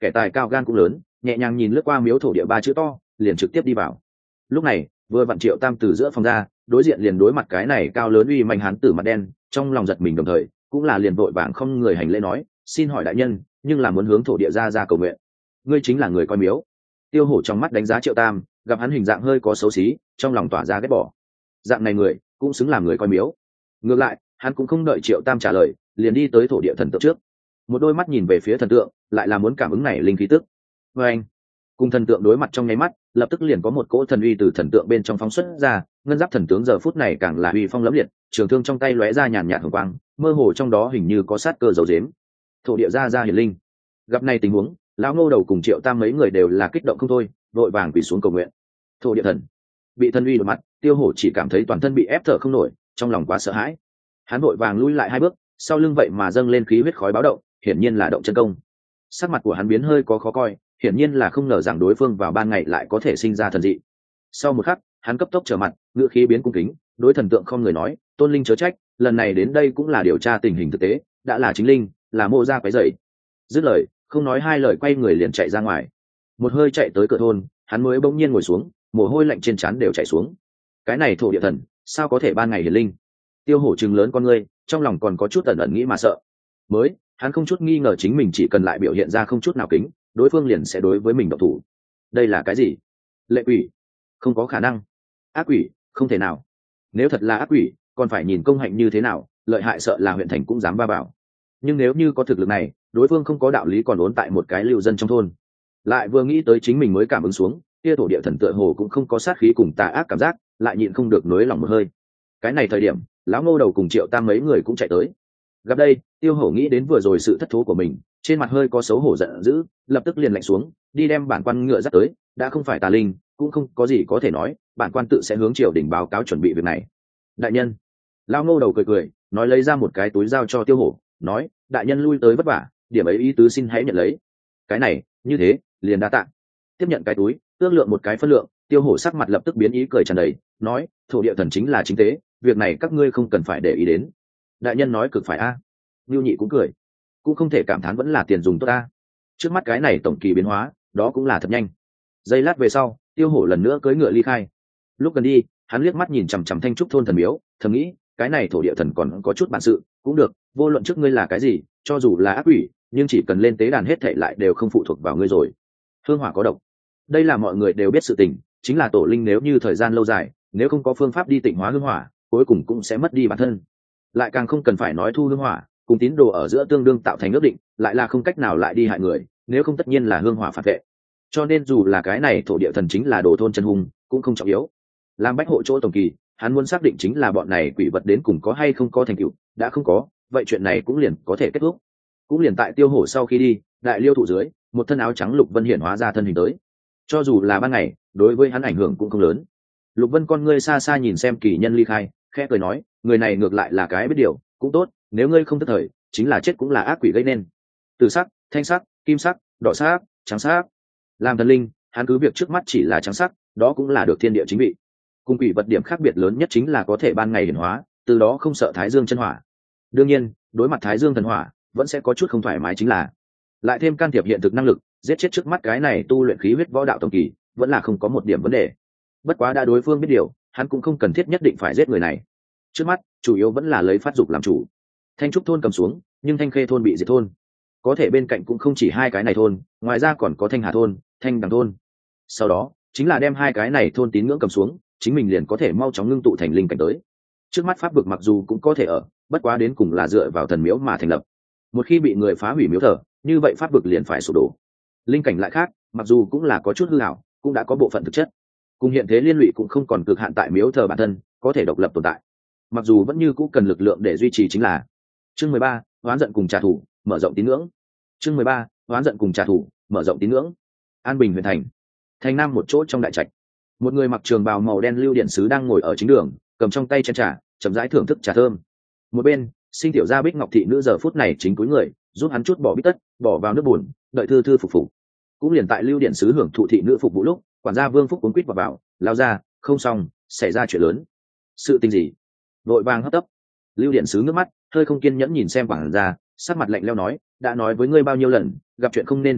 kẻ tài cao gan cũng lớn, nhẹ nhàng nhìn lướt qua miếu thổ địa ba chữ to, liền trực tiếp đi vào. Lúc này vừa vặn Triệu Tam từ giữa phòng ra, đối diện liền đối mặt cái này cao lớn uy mạnh hán tử mặt đen, trong lòng giật mình đồng thời cũng là liền vội vàng không người hành lễ nói, xin hỏi đại nhân, nhưng là muốn hướng thổ địa ra ra cầu nguyện. Ngươi chính là người coi miếu. Tiêu Hổ trong mắt đánh giá Triệu Tam, gặp hắn hình dạng hơi có xấu xí, trong lòng tỏa ra ghét bỏ. Dạng này người cũng xứng làm người coi miếu. Ngược lại hắn cũng không đợi Triệu Tam trả lời, liền đi tới thổ địa thần tượng trước, một đôi mắt nhìn về phía thần tượng, lại là muốn cảm ứng này linh khí tức. Với anh cùng thần tượng đối mặt trong nháy mắt, lập tức liền có một cỗ thần uy từ thần tượng bên trong phóng xuất ra, ngân giáp thần tướng giờ phút này càng là uy phong lẫm liệt, trường thương trong tay lóe ra nhàn nhạt hồng quang, mơ hồ trong đó hình như có sát cơ dấu dếm. Thổ địa ra ra hiển linh. Gặp này tình huống, lão Ngô Đầu cùng Triệu Tam mấy người đều là kích động không thôi, vội vàng quỳ xuống cầu nguyện. Thổ địa thần bị thần uy đột mặt, Tiêu Hổ chỉ cảm thấy toàn thân bị ép thở không nổi, trong lòng quá sợ hãi. Hắn vội vàng lui lại hai bước, sau lưng vậy mà dâng lên khí huyết khói báo động, hiển nhiên là động chân công. Sắc mặt của hắn biến hơi có khó coi, hiển nhiên là không ngờ rằng đối phương vào ban ngày lại có thể sinh ra thần dị. Sau một khắc, hắn cấp tốc trở mặt, ngựa khí biến cung kính, đối thần tượng không người nói, tôn linh chớ trách, lần này đến đây cũng là điều tra tình hình thực tế, đã là chính linh, là mộ gia quấy rầy. Dứt lời, không nói hai lời quay người liền chạy ra ngoài. Một hơi chạy tới cửa thôn, hắn mới bỗng nhiên ngồi xuống, mồ hôi lạnh trên trán đều chảy xuống. Cái này thổ địa thần, sao có thể ban ngày hiển linh? Tiêu Hổ trừng lớn con ngươi, trong lòng còn có chút ẩn ẩn nghĩ mà sợ. Mới, hắn không chút nghi ngờ chính mình chỉ cần lại biểu hiện ra không chút nào kính, đối phương liền sẽ đối với mình động thủ. Đây là cái gì? Lệ quỷ? Không có khả năng. Ác quỷ? Không thể nào. Nếu thật là ác quỷ, còn phải nhìn công hạnh như thế nào, lợi hại sợ là huyện thành cũng dám va vào. Nhưng nếu như có thực lực này, đối phương không có đạo lý còn ốn tại một cái lưu dân trong thôn. Lại vừa nghĩ tới chính mình mới cảm ứng xuống, kia thổ địa thần tựa hồ cũng không có sát khí cùng tà ác cảm giác, lại nhịn không được nối lòng một hơi. Cái này thời điểm, lão Ngô Đầu cùng Triệu Tam mấy người cũng chạy tới. Gặp đây, Tiêu Hổ nghĩ đến vừa rồi sự thất thố của mình, trên mặt hơi có xấu hổ giận dữ, lập tức liền lạnh xuống, đi đem bản quan ngựa dắt tới, đã không phải tà linh, cũng không có gì có thể nói, bản quan tự sẽ hướng triều đình báo cáo chuẩn bị việc này. Đại nhân. Lão Ngô Đầu cười cười, nói lấy ra một cái túi giao cho Tiêu Hổ, nói, đại nhân lui tới vất vả, điểm ấy ý tứ xin hãy nhận lấy. Cái này, như thế, liền đa tạ. Tiếp nhận cái túi, ước lượng một cái phân lượng, Tiêu Hổ sắc mặt lập tức biến ý cười tràn đầy, nói, thổ địa thần chính là chính tế, việc này các ngươi không cần phải để ý đến. Đại nhân nói cực phải a. À. Nưu Nhị cũng cười, cũng không thể cảm thán vẫn là tiền dùng tốt a. Trước mắt cái này tổng kỳ biến hóa, đó cũng là thật nhanh. Giây lát về sau, Tiêu Hổ lần nữa cưỡi ngựa ly khai. Lúc gần đi, hắn liếc mắt nhìn chằm chằm Thanh Trúc thôn thần miếu, thầm nghĩ, cái này thổ địa thần còn có chút bản sự, cũng được, vô luận trước ngươi là cái gì, cho dù là ác quỷ, nhưng chỉ cần lên tế đàn hết thảy lại đều không phụ thuộc vào ngươi rồi. Hương hỏa có độc, đây là mọi người đều biết sự tình, chính là tổ linh nếu như thời gian lâu dài, nếu không có phương pháp đi tịnh hóa hương hỏa, cuối cùng cũng sẽ mất đi bản thân. Lại càng không cần phải nói thu hương hỏa cùng tín đồ ở giữa tương đương tạo thành ước định, lại là không cách nào lại đi hại người, nếu không tất nhiên là hương hỏa phản vệ. Cho nên dù là cái này thổ địa thần chính là đồ thôn chân hung, cũng không trọng yếu. Làm bách hộ chỗ tổng kỳ, hắn muốn xác định chính là bọn này quỷ vật đến cùng có hay không có thành tựu, đã không có, vậy chuyện này cũng liền có thể kết thúc. Cũng liền tại Tiêu Hổ sau khi đi, đại liêu thụ dưới, một thân áo trắng Lục Vân hiển hóa ra thân hình tới. Cho dù là ban ngày, đối với hắn ảnh hưởng cũng không lớn. Lục Vân con ngươi xa xa nhìn xem kỳ nhân ly khai, khẽ cười nói, người này ngược lại là cái biết điều, cũng tốt, nếu ngươi không thất thời, chính là chết cũng là ác quỷ gây nên. Từ sắc, thanh sắc, kim sắc, đỏ sắc, trắng sắc. Làm thần linh, hắn cứ việc trước mắt chỉ là trắng sắc, đó cũng là được thiên địa chính vị. Cùng quỷ vật điểm khác biệt lớn nhất chính là có thể ban ngày hiển hóa, từ đó không sợ Thái Dương chân hỏa. Đương nhiên, đối mặt Thái Dương thần hỏa, vẫn sẽ có chút không thoải mái chính là lại thêm can thiệp hiện thực năng lực, giết chết trước mắt cái này tu luyện khí huyết võ đạo tổng kỳ, vẫn là không có một điểm vấn đề. Bất quá đã đối phương biết điều, hắn cũng không cần thiết nhất định phải giết người này. Trước mắt, chủ yếu vẫn là lấy phát dục làm chủ. Thanh Trúc thôn cầm xuống, nhưng Thanh Khê thôn bị diệt thôn. Có thể bên cạnh cũng không chỉ hai cái này thôn, ngoài ra còn có Thanh Hà thôn, Thanh Đằng thôn. Sau đó, chính là đem hai cái này thôn tín ngưỡng cầm xuống, chính mình liền có thể mau chóng ngưng tụ thành linh cảnh tới. Trước mắt pháp vực mặc dù cũng có thể ở, bất quá đến cùng là dựa vào thần miếu mà thành lập. Một khi bị người phá hủy miếu thờ, như vậy pháp vực liền phải sụp đổ. Linh cảnh lại khác, mặc dù cũng là có chút hư ảo, cũng đã có bộ phận thực chất. Cùng hiện thế liên lụy cũng không còn cực hạn tại miếu thờ bản thân, có thể độc lập tồn tại. Mặc dù vẫn như cũng cần lực lượng để duy trì chính là. Chương mười ba, oán giận cùng trả thù, mở rộng tín ngưỡng. Chương mười ba, oán giận cùng trả thù, mở rộng tín ngưỡng. An Bình huyện thành. Thành Nam một chỗ trong đại trạch. Một người mặc trường bào màu đen lưu điện sứ đang ngồi ở chính đường, cầm trong tay chén trà, chậm rãi thưởng thức trà thơm. Một bên, Sinh tiểu gia Bích Ngọc thị nữ giờ phút này chính cúi người, giúp hắn chút bỏ bít tất, bỏ vào nước buồn, đợi thư thư phục phục. Cũng liền tại lưu điện sứ hưởng thụ thị nữ phục vụ lúc, quản gia Vương Phúc cuốn quýt vào vào, lao ra, không xong, xảy ra chuyện lớn. Sự tình gì? Vội vàng hấp tấp. Lưu điện sứ ngước mắt, hơi không kiên nhẫn nhìn xem quản gia, sắc mặt lạnh lẽo nói, đã nói với ngươi bao nhiêu lần, gặp chuyện không nên hoảng hốt,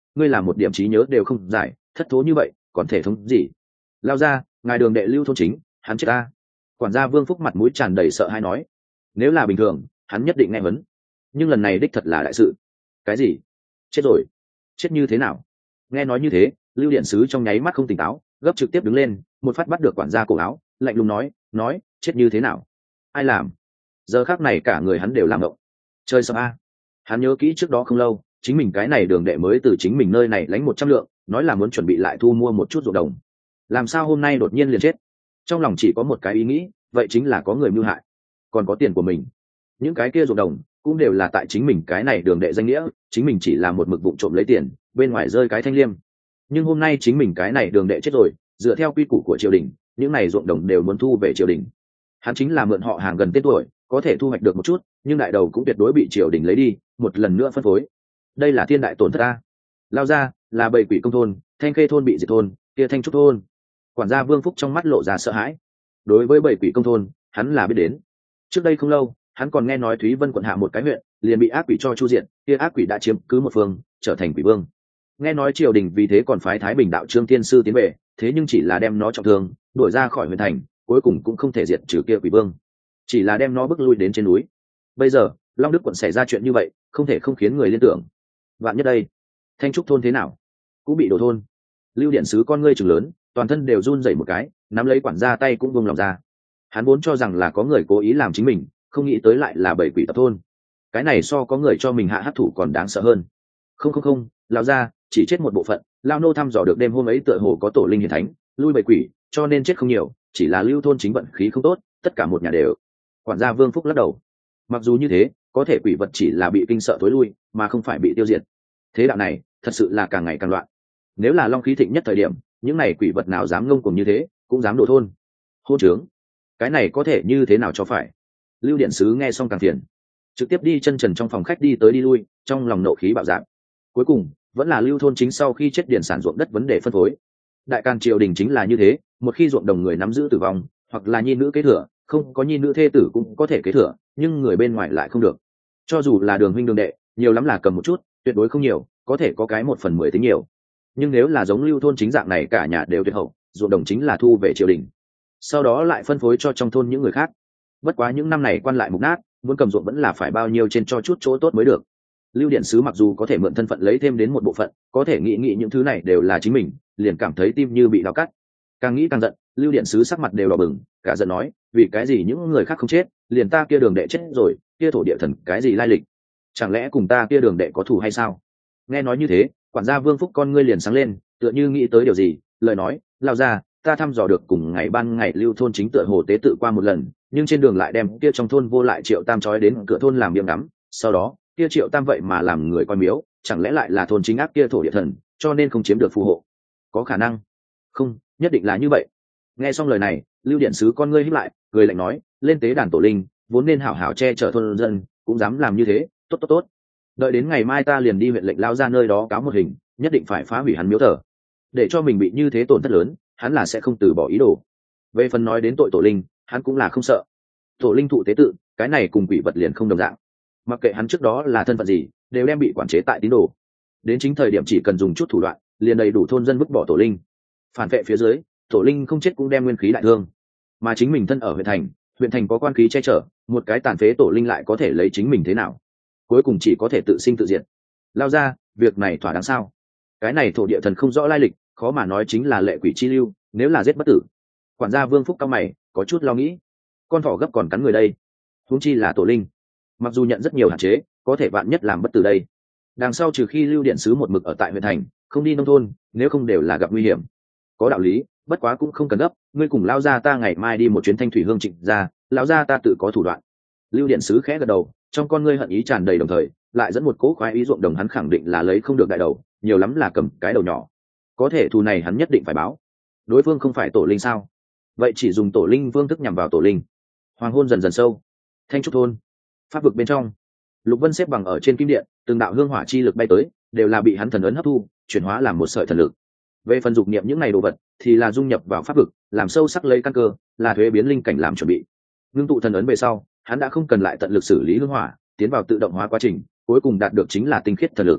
ngươi làm một điểm trí nhớ đều không giải, thất thố như vậy còn thể thống gì? Lao ra, ngài đường đệ Lưu thôn chính, hắn chết ta. Quản gia Vương Phúc mặt mũi tràn đầy sợ hãi nói, nếu là bình thường hắn nhất định nghe vấn, nhưng lần này đích thật là đại sự. Cái gì? Chết rồi? Chết như thế nào? Nghe nói như thế, Lưu điện sứ trong nháy mắt không tỉnh táo, gấp trực tiếp đứng lên, một phát bắt được quản gia cổ áo, lạnh lùng nói, nói chết như thế nào? Ai làm? Giờ khắc này cả người hắn đều làm động. Chơi sợ a. Hắn nhớ kỹ trước đó không lâu, chính mình cái này đường đệ mới từ chính mình nơi này lãnh một trăm lượng, nói là muốn chuẩn bị lại thu mua một chút ruộng đồng. Làm sao hôm nay đột nhiên liền chết? Trong lòng chỉ có một cái ý nghĩ, vậy chính là có người mưu hại, còn có tiền của mình. Những cái kia ruộng đồng cũng đều là tại chính mình cái này đường đệ danh nghĩa, chính mình chỉ là một mực vụng trộm lấy tiền, bên ngoài rơi cái thanh liêm. Nhưng hôm nay chính mình cái này đường đệ chết rồi, dựa theo quy củ của triều đình, những này ruộng đồng đều muốn thu về triều đình. Hắn chính là mượn họ hàng gần tên tuổi, có thể thu hoạch được một chút, nhưng đại đầu cũng tuyệt đối bị triều đình lấy đi, một lần nữa phân phối. Đây là thiên đại tổn thất ta. Lao ra, là bầy quỷ công thôn, Thanh Khê thôn bị diệt thôn, kia Thanh Trúc thôn. Quản gia Vương Phúc trong mắt lộ ra sợ hãi. Đối với bầy quỷ công thôn, hắn là biết đến. Trước đây không lâu, hắn còn nghe nói Thúy Vân quận hạ một cái huyện, liền bị ác quỷ cho chu diện, kia ác quỷ đã chiếm cứ một phương, trở thành quỷ vương. Nghe nói triều đình vì thế còn phái Thái Bình đạo Trương Tiên sư tiến về, thế nhưng chỉ là đem nó trọng thương, đuổi ra khỏi huyện thành, cuối cùng cũng không thể diệt trừ kia quỷ vương, chỉ là đem nó bước lui đến trên núi. Bây giờ Long Đức quận xảy ra chuyện như vậy, không thể không khiến người liên tưởng. Vạn nhất đây, Thanh Trúc thôn thế nào? Cũng bị đổ thôn. Lưu điện sứ con ngươi trừng lớn, toàn thân đều run rẩy một cái, nắm lấy quản gia tay cũng buông lòng ra. Hắn vốn cho rằng là có người cố ý làm chính mình, không nghĩ tới lại là bảy quỷ tập thôn. Cái này so có người cho mình hạ hắc thủ còn đáng sợ hơn. Không không không, lão gia, chỉ chết một bộ phận. Lao nô thăm dò được đêm hôm ấy tựa hồ có tổ linh hiển thánh, lui bảy quỷ, cho nên chết không nhiều, chỉ là Lưu thôn chính vận khí không tốt, tất cả một nhà đều. Quản gia Vương Phúc lắc đầu. Mặc dù như thế, có thể quỷ vật chỉ là bị kinh sợ tối lui, mà không phải bị tiêu diệt. Thế đạo này thật sự là càng ngày càng loạn. Nếu là long khí thịnh nhất thời điểm, những này quỷ vật nào dám ngông cuồng như thế, cũng dám đổ thôn. Hôn trướng, cái này có thể như thế nào cho phải? Lưu điện sứ nghe xong càng phiền, trực tiếp đi chân trần trong phòng khách đi tới đi lui, trong lòng nộ khí bạo dạn. Cuối cùng vẫn là Lưu thôn chính sau khi chết điển sản ruộng đất vấn đề phân phối. Đại Càn triều đình chính là như thế, một khi ruộng đồng người nắm giữ tử vong, hoặc là nhi nữ kế thừa, không có nhi nữ thê tử cũng có thể kế thừa, nhưng người bên ngoài lại không được. Cho dù là đường huynh đường đệ, nhiều lắm là cầm một chút, tuyệt đối không nhiều, có thể có cái một phần mười tính nhiều. Nhưng nếu là giống Lưu thôn chính dạng này cả nhà đều tuyệt hậu, ruộng đồng chính là thu về triều đình, sau đó lại phân phối cho trong thôn những người khác. Bất quá những năm này quan lại mục nát, muốn cầm ruộng vẫn là phải bao nhiêu trên cho chút chỗ tốt mới được. Lưu điện sứ mặc dù có thể mượn thân phận lấy thêm đến một bộ phận, có thể nghĩ nghĩ những thứ này đều là chính mình, liền cảm thấy tim như bị đau cắt. Càng nghĩ càng giận, Lưu điện sứ sắc mặt đều đỏ bừng, cả giận nói, vì cái gì những người khác không chết, liền ta kia đường đệ chết rồi, kia thổ địa thần cái gì lai lịch? Chẳng lẽ cùng ta kia đường đệ có thù hay sao? Nghe nói như thế, quản gia Vương Phúc con ngươi liền sáng lên, tựa như nghĩ tới điều gì, lời nói, lao ra, ta thăm dò được cùng ngày ban ngày Lưu thôn chính tựa hồ tế tự qua một lần, nhưng trên đường lại đem kia trong thôn vô lại Triệu Tam trói đến cửa thôn làm biếng ngắm, sau đó kia Triệu Tam vậy mà làm người coi miếu, chẳng lẽ lại là thôn chính ác kia thổ địa thần, cho nên không chiếm được phù hộ? Có khả năng. Không, nhất định là như vậy. Nghe xong lời này, Lưu điện sứ con ngươi híp lại, cười lạnh nói, lên tế đàn tổ linh, vốn nên hảo hảo che chở thôn dân, cũng dám làm như thế, tốt tốt tốt. Đợi đến ngày mai ta liền đi huyện lệnh lao ra nơi đó cáo một hình, nhất định phải phá hủy hắn miếu thờ, để cho mình bị như thế tổn thất lớn, hắn là sẽ không từ bỏ ý đồ. Về phần nói đến tội tổ linh, hắn cũng là không sợ. Tổ linh thụ tế tự, cái này cùng quỷ vật liền không đồng dạng. Mặc kệ hắn trước đó là thân phận gì, đều đem bị quản chế tại tín đồ. Đến chính thời điểm chỉ cần dùng chút thủ đoạn, liền đầy đủ thôn dân vứt bỏ tổ linh. Phản vệ phía dưới, tổ linh không chết cũng đem nguyên khí đại thương. Mà chính mình thân ở huyện thành, huyện thành có quan khí che chở, một cái tàn phế tổ linh lại có thể lấy chính mình thế nào? Cuối cùng chỉ có thể tự sinh tự diệt. Lao ra, việc này thỏa đáng sao? Cái này thổ địa thần không rõ lai lịch, khó mà nói chính là lệ quỷ chi lưu, nếu là giết bất tử. Quản gia Vương Phúc cao mày, có chút lo nghĩ. Con thỏ gấp còn cắn người đây, huống chi là tổ linh. Mặc dù nhận rất nhiều hạn chế, có thể vạn nhất làm bất tử đây. Đằng sau trừ khi Lưu điện sứ một mực ở tại huyện thành, không đi nông thôn, nếu không đều là gặp nguy hiểm. Có đạo lý, bất quá cũng không cần gấp, ngươi cùng lao gia ta ngày mai đi một chuyến Thanh Thủy Hương Trịnh ra, lão gia ta tự có thủ đoạn. Lưu điện sứ khẽ gật đầu, trong con ngươi hận ý tràn đầy, đồng thời lại dẫn một cỗ khoái ý ruộng đồng hắn khẳng định là lấy không được đại đầu, nhiều lắm là cầm cái đầu nhỏ. Có thể thù này hắn nhất định phải báo. Đối phương không phải tổ linh sao? Vậy chỉ dùng tổ linh phương thức nhằm vào tổ linh. Hoàng hôn dần dần sâu. Thanh Trúc thôn, pháp vực bên trong, Lục Vân xếp bằng ở trên kim điện, từng đạo hương hỏa chi lực bay tới, đều là bị hắn thần ấn hấp thu, chuyển hóa làm một sợi thần lực. Về phần dục niệm những này đồ vật, thì là dung nhập vào pháp vực, làm sâu sắc lấy căn cơ, là thuế biến linh cảnh làm chuẩn bị. Ngưng tụ thần ấn về sau, hắn đã không cần lại tận lực xử lý hương hỏa, tiến vào tự động hóa quá trình, cuối cùng đạt được chính là tinh khiết thần lực.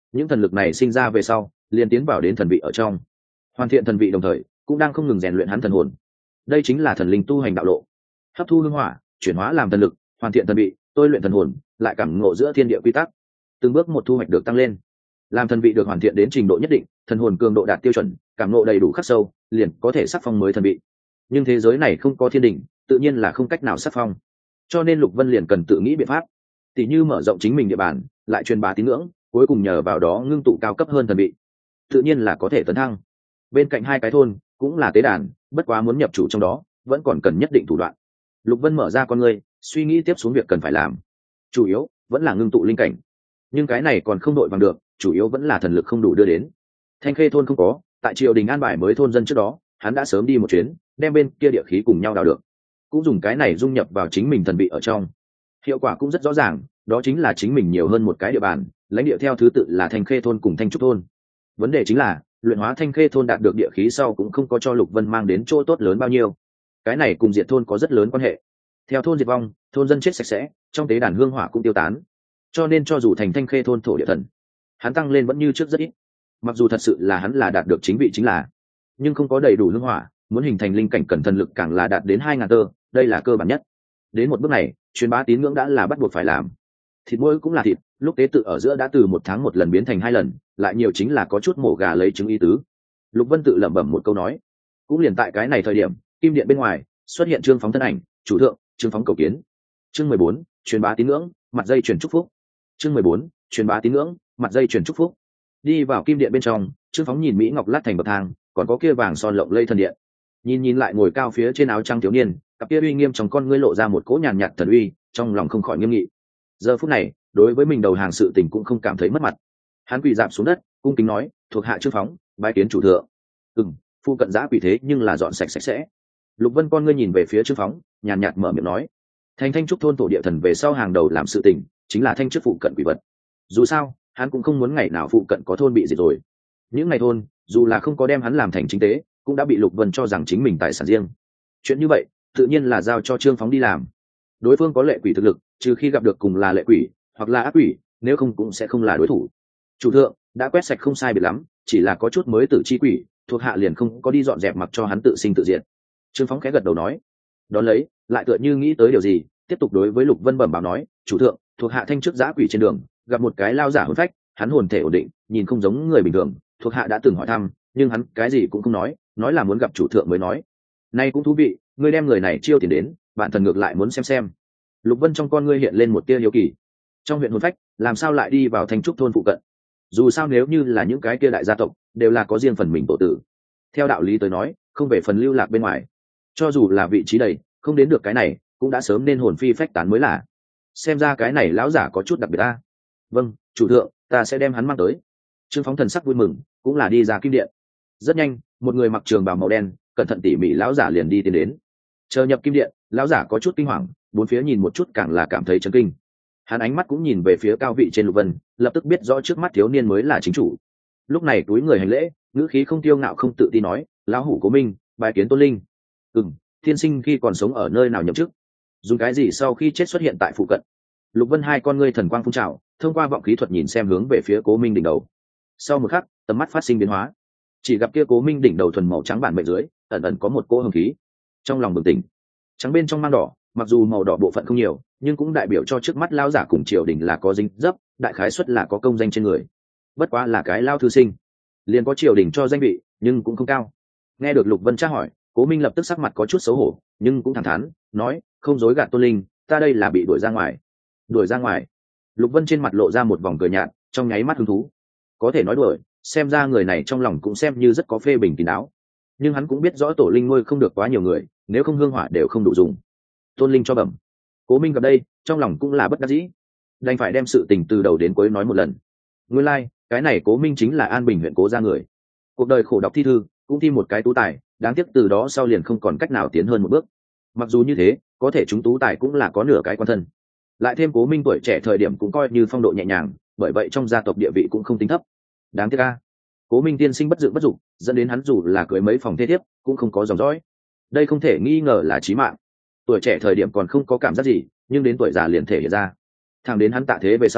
những thần lực này sinh ra về sau liền tiến vào đến thần vị ở trong, hoàn thiện thần vị, đồng thời cũng đang không ngừng rèn luyện hắn thần hồn. Đây chính là thần linh tu hành đạo lộ, hấp thu hương hỏa chuyển hóa làm thần lực, hoàn thiện thần vị, tôi luyện thần hồn, lại cảm ngộ giữa thiên địa quy tắc, từng bước một thu hoạch được tăng lên. Làm thần vị được hoàn thiện đến trình độ nhất định, thần hồn cường độ đạt tiêu chuẩn, cảm ngộ đầy đủ khắc sâu, liền có thể sắc phong mới thần vị. Nhưng thế giới này không có thiên đình, tự nhiên là không cách nào sắc phong, cho nên Lục Vân liền cần tự nghĩ biện pháp, tỉ như mở rộng chính mình địa bàn, lại truyền bá tín ngưỡng, cuối cùng nhờ vào đó ngưng tụ cao cấp hơn thần vị, tự nhiên là có thể tấn thăng. Bên cạnh hai cái thôn cũng là tế đàn, bất quá muốn nhập chủ trong đó vẫn còn cần nhất định thủ đoạn. Lục Vân mở ra con ngươi, suy nghĩ tiếp xuống việc cần phải làm, chủ yếu vẫn là ngưng tụ linh cảnh, nhưng cái này còn không đội bằng được, chủ yếu vẫn là thần lực không đủ đưa đến. Thanh Khê thôn không có, tại triều đình an bài mới thôn dân trước đó, hắn đã sớm đi một chuyến, đem bên kia địa khí cùng nhau đào được, cũng dùng cái này dung nhập vào chính mình thần vị ở trong. Hiệu quả cũng rất rõ ràng, đó chính là chính mình nhiều hơn một cái địa bàn, lãnh địa theo thứ tự là Thanh Khê thôn cùng Thanh Trúc thôn. Vấn đề chính là luyện hóa Thanh Khê thôn đạt được địa khí sau cũng không có cho Lục Vân mang đến chỗ tốt lớn bao nhiêu. Cái này cùng diệt thôn có rất lớn quan hệ. Theo thôn diệt vong, thôn dân chết sạch sẽ, trong tế đàn hương hỏa cũng tiêu tán, cho nên cho dù thành Thanh Khê thôn thổ địa thần, hắn tăng lên vẫn như trước rất ít. Mặc dù thật sự là hắn là đạt được chính vị chính là, nhưng không có đầy đủ hương hỏa, muốn hình thành linh cảnh cần thần lực càng là đạt đến hai ngàn tơ, đây là cơ bản nhất. Đến một bước này, truyền bá tín ngưỡng đã là bắt buộc phải làm. Thịt mỗi cũng là thịt, lúc tế tự ở giữa đã từ một tháng một lần biến thành hai lần, lại nhiều chính là có chút mổ gà lấy trứng ý tứ. Lục Vân tự lẩm bẩm một câu nói. Cũng liền tại cái này thời điểm, kim điện bên ngoài xuất hiện Trương Phóng thân ảnh, chủ thượng, Trương Phóng cầu kiến. Chương mười bốn, truyền bá tín ngưỡng, mặt dây truyền chúc phúc. Chương mười bốn, truyền bá tín ngưỡng, mặt dây truyền chúc phúc. Đi vào kim điện bên trong, Trương Phóng nhìn mỹ ngọc lát thành bậc thang, còn có kia vàng son lộng lây thần điện. Nhìn nhìn lại ngồi cao phía trên áo trắng thiếu niên, cặp kia uy nghiêm trong con ngươi lộ ra một cỗ nhàn nhạt thần uy, trong lòng không khỏi nghiêm nghị. Giờ phút này, đối với mình đầu hàng sự tình cũng không cảm thấy mất mặt. Hắn quỳ dạp xuống đất, cung kính nói, thuộc hạ Trương Phóng, bái kiến chủ thượng. Ừm, phu cận giã quỷ thế nhưng là dọn sạch sạch sẽ. Lục Vân con ngươi nhìn về phía Trương Phóng, nhàn nhạt mở miệng nói, thành Thanh Trúc thôn tổ địa thần về sau hàng đầu làm sự tình chính là thanh trước phụ cận quỷ vật. Dù sao, hắn cũng không muốn ngày nào phụ cận có thôn bị diệt rồi. Những ngày thôn, dù là không có đem hắn làm thành chính tế, cũng đã bị Lục Vân cho rằng chính mình tài sản riêng. Chuyện như vậy, tự nhiên là giao cho Trương Phóng đi làm. Đối phương có lệ quỷ thực lực, trừ khi gặp được cùng là lệ quỷ hoặc là ác quỷ, nếu không cũng sẽ không là đối thủ. Chủ thượng đã quét sạch không sai biệt lắm, chỉ là có chút mới tử chi quỷ, thuộc hạ liền không có đi dọn dẹp mặc cho hắn tự sinh tự diệt. Trương Phóng khẽ gật đầu nói. Đón lấy, lại tựa như nghĩ tới điều gì, tiếp tục đối với Lục Vân bẩm báo nói, chủ thượng, thuộc hạ thanh trước giã quỷ trên đường gặp một cái lao giả hồn phách, hắn hồn thể ổn định, nhìn không giống người bình thường, thuộc hạ đã từng hỏi thăm, nhưng hắn cái gì cũng không nói, nói là muốn gặp chủ thượng mới nói. Nay cũng thú vị, ngươi đem người này chiêu tiền đến, bản thần ngược lại muốn xem xem. Lục Vân trong con ngươi hiện lên một tia hiếu kỳ. Trong huyện hồn phách, làm sao lại đi vào Thanh Trúc thôn phụ cận? Dù sao nếu như là những cái kia đại gia tộc, đều là có riêng phần mình tổ tử. Theo đạo lý tới nói, không về phần lưu lạc bên ngoài. Cho dù là vị trí đầy, không đến được cái này, cũng đã sớm nên hồn phi phách tán mới là. Xem ra cái này lão giả có chút đặc biệt ta. Vâng, chủ thượng, ta sẽ đem hắn mang tới. Trương Phóng thần sắc vui mừng, cũng là đi ra kim điện. Rất nhanh, một người mặc trường bào màu đen, cẩn thận tỉ mỉ lão giả liền đi tiến đến. Chờ nhập kim điện, lão giả có chút kinh hoàng, bốn phía nhìn một chút càng là cảm thấy chấn kinh. Hắn ánh mắt cũng nhìn về phía cao vị trên Lục Vân, lập tức biết rõ trước mắt thiếu niên mới là chính chủ. Lúc này túi người hành lễ, ngữ khí không tiêu ngạo không tự tin nói, lão hủ Cố Minh, bài kiến Tôn Linh. Ừm, thiên sinh khi còn sống ở nơi nào nhậm chức, dùng cái gì sau khi chết xuất hiện tại phụ cận. Lục Vân hai con ngươi thần quang phun trào, thông qua vọng khí thuật nhìn xem hướng về phía Cố Minh đỉnh đầu. Sau một khắc, tầm mắt phát sinh biến hóa, chỉ gặp kia Cố Minh đỉnh đầu thuần màu trắng bản mệnh dưới ẩn ẩn có một cỗ hồng khí. Trong lòng bừng tỉnh, trắng bên trong mang đỏ, mặc dù màu đỏ bộ phận không nhiều, nhưng cũng đại biểu cho trước mắt lao giả cùng triều đình là có dính dấp, đại khái suất là có công danh trên người. Bất quá là cái lao thư sinh, liền có triều đình cho danh vị, nhưng cũng không cao. Nghe được Lục Vân tra hỏi, Cố Minh lập tức sắc mặt có chút xấu hổ, nhưng cũng thẳng thắn nói, không dối gạt Tôn Linh, ta đây là bị đuổi ra ngoài. Đuổi ra ngoài? Lục Vân trên mặt lộ ra một vòng cười nhạt, trong nháy mắt hứng thú. Có thể nói đuổi, xem ra người này trong lòng cũng xem như rất có phê bình kín đáo. Nhưng hắn cũng biết rõ tổ linh nuôi không được quá nhiều người, nếu không hương hỏa đều không đủ dùng. Tôn Linh cho bẩm. Cố Minh gặp đây, trong lòng cũng là bất đắc dĩ, đành phải đem sự tình từ đầu đến cuối nói một lần. Nguyên lai, like, cái này Cố Minh chính là An Bình huyện Cố gia người. Cuộc đời khổ đọc thi thư, cũng thi một cái tú tài, đáng tiếc từ đó sau liền không còn cách nào tiến hơn một bước. Mặc dù như thế, có thể chúng tú tài cũng là có nửa cái quan thân. Lại thêm Cố Minh tuổi trẻ thời điểm cũng coi như phong độ nhẹ nhàng, bởi vậy trong gia tộc địa vị cũng không tính thấp. Đáng tiếc a, Cố Minh tiên sinh bất dự bất dụng, dẫn đến hắn dù là cưới mấy phòng thế thiếp, cũng không có dòng dõi. Đây không thể nghi ngờ là chí mạng. Tuổi trẻ thời điểm còn không có cảm giác gì, nhưng đến tuổi già liền thể hiện ra. Thẳng đến hắn tạ thế về sau,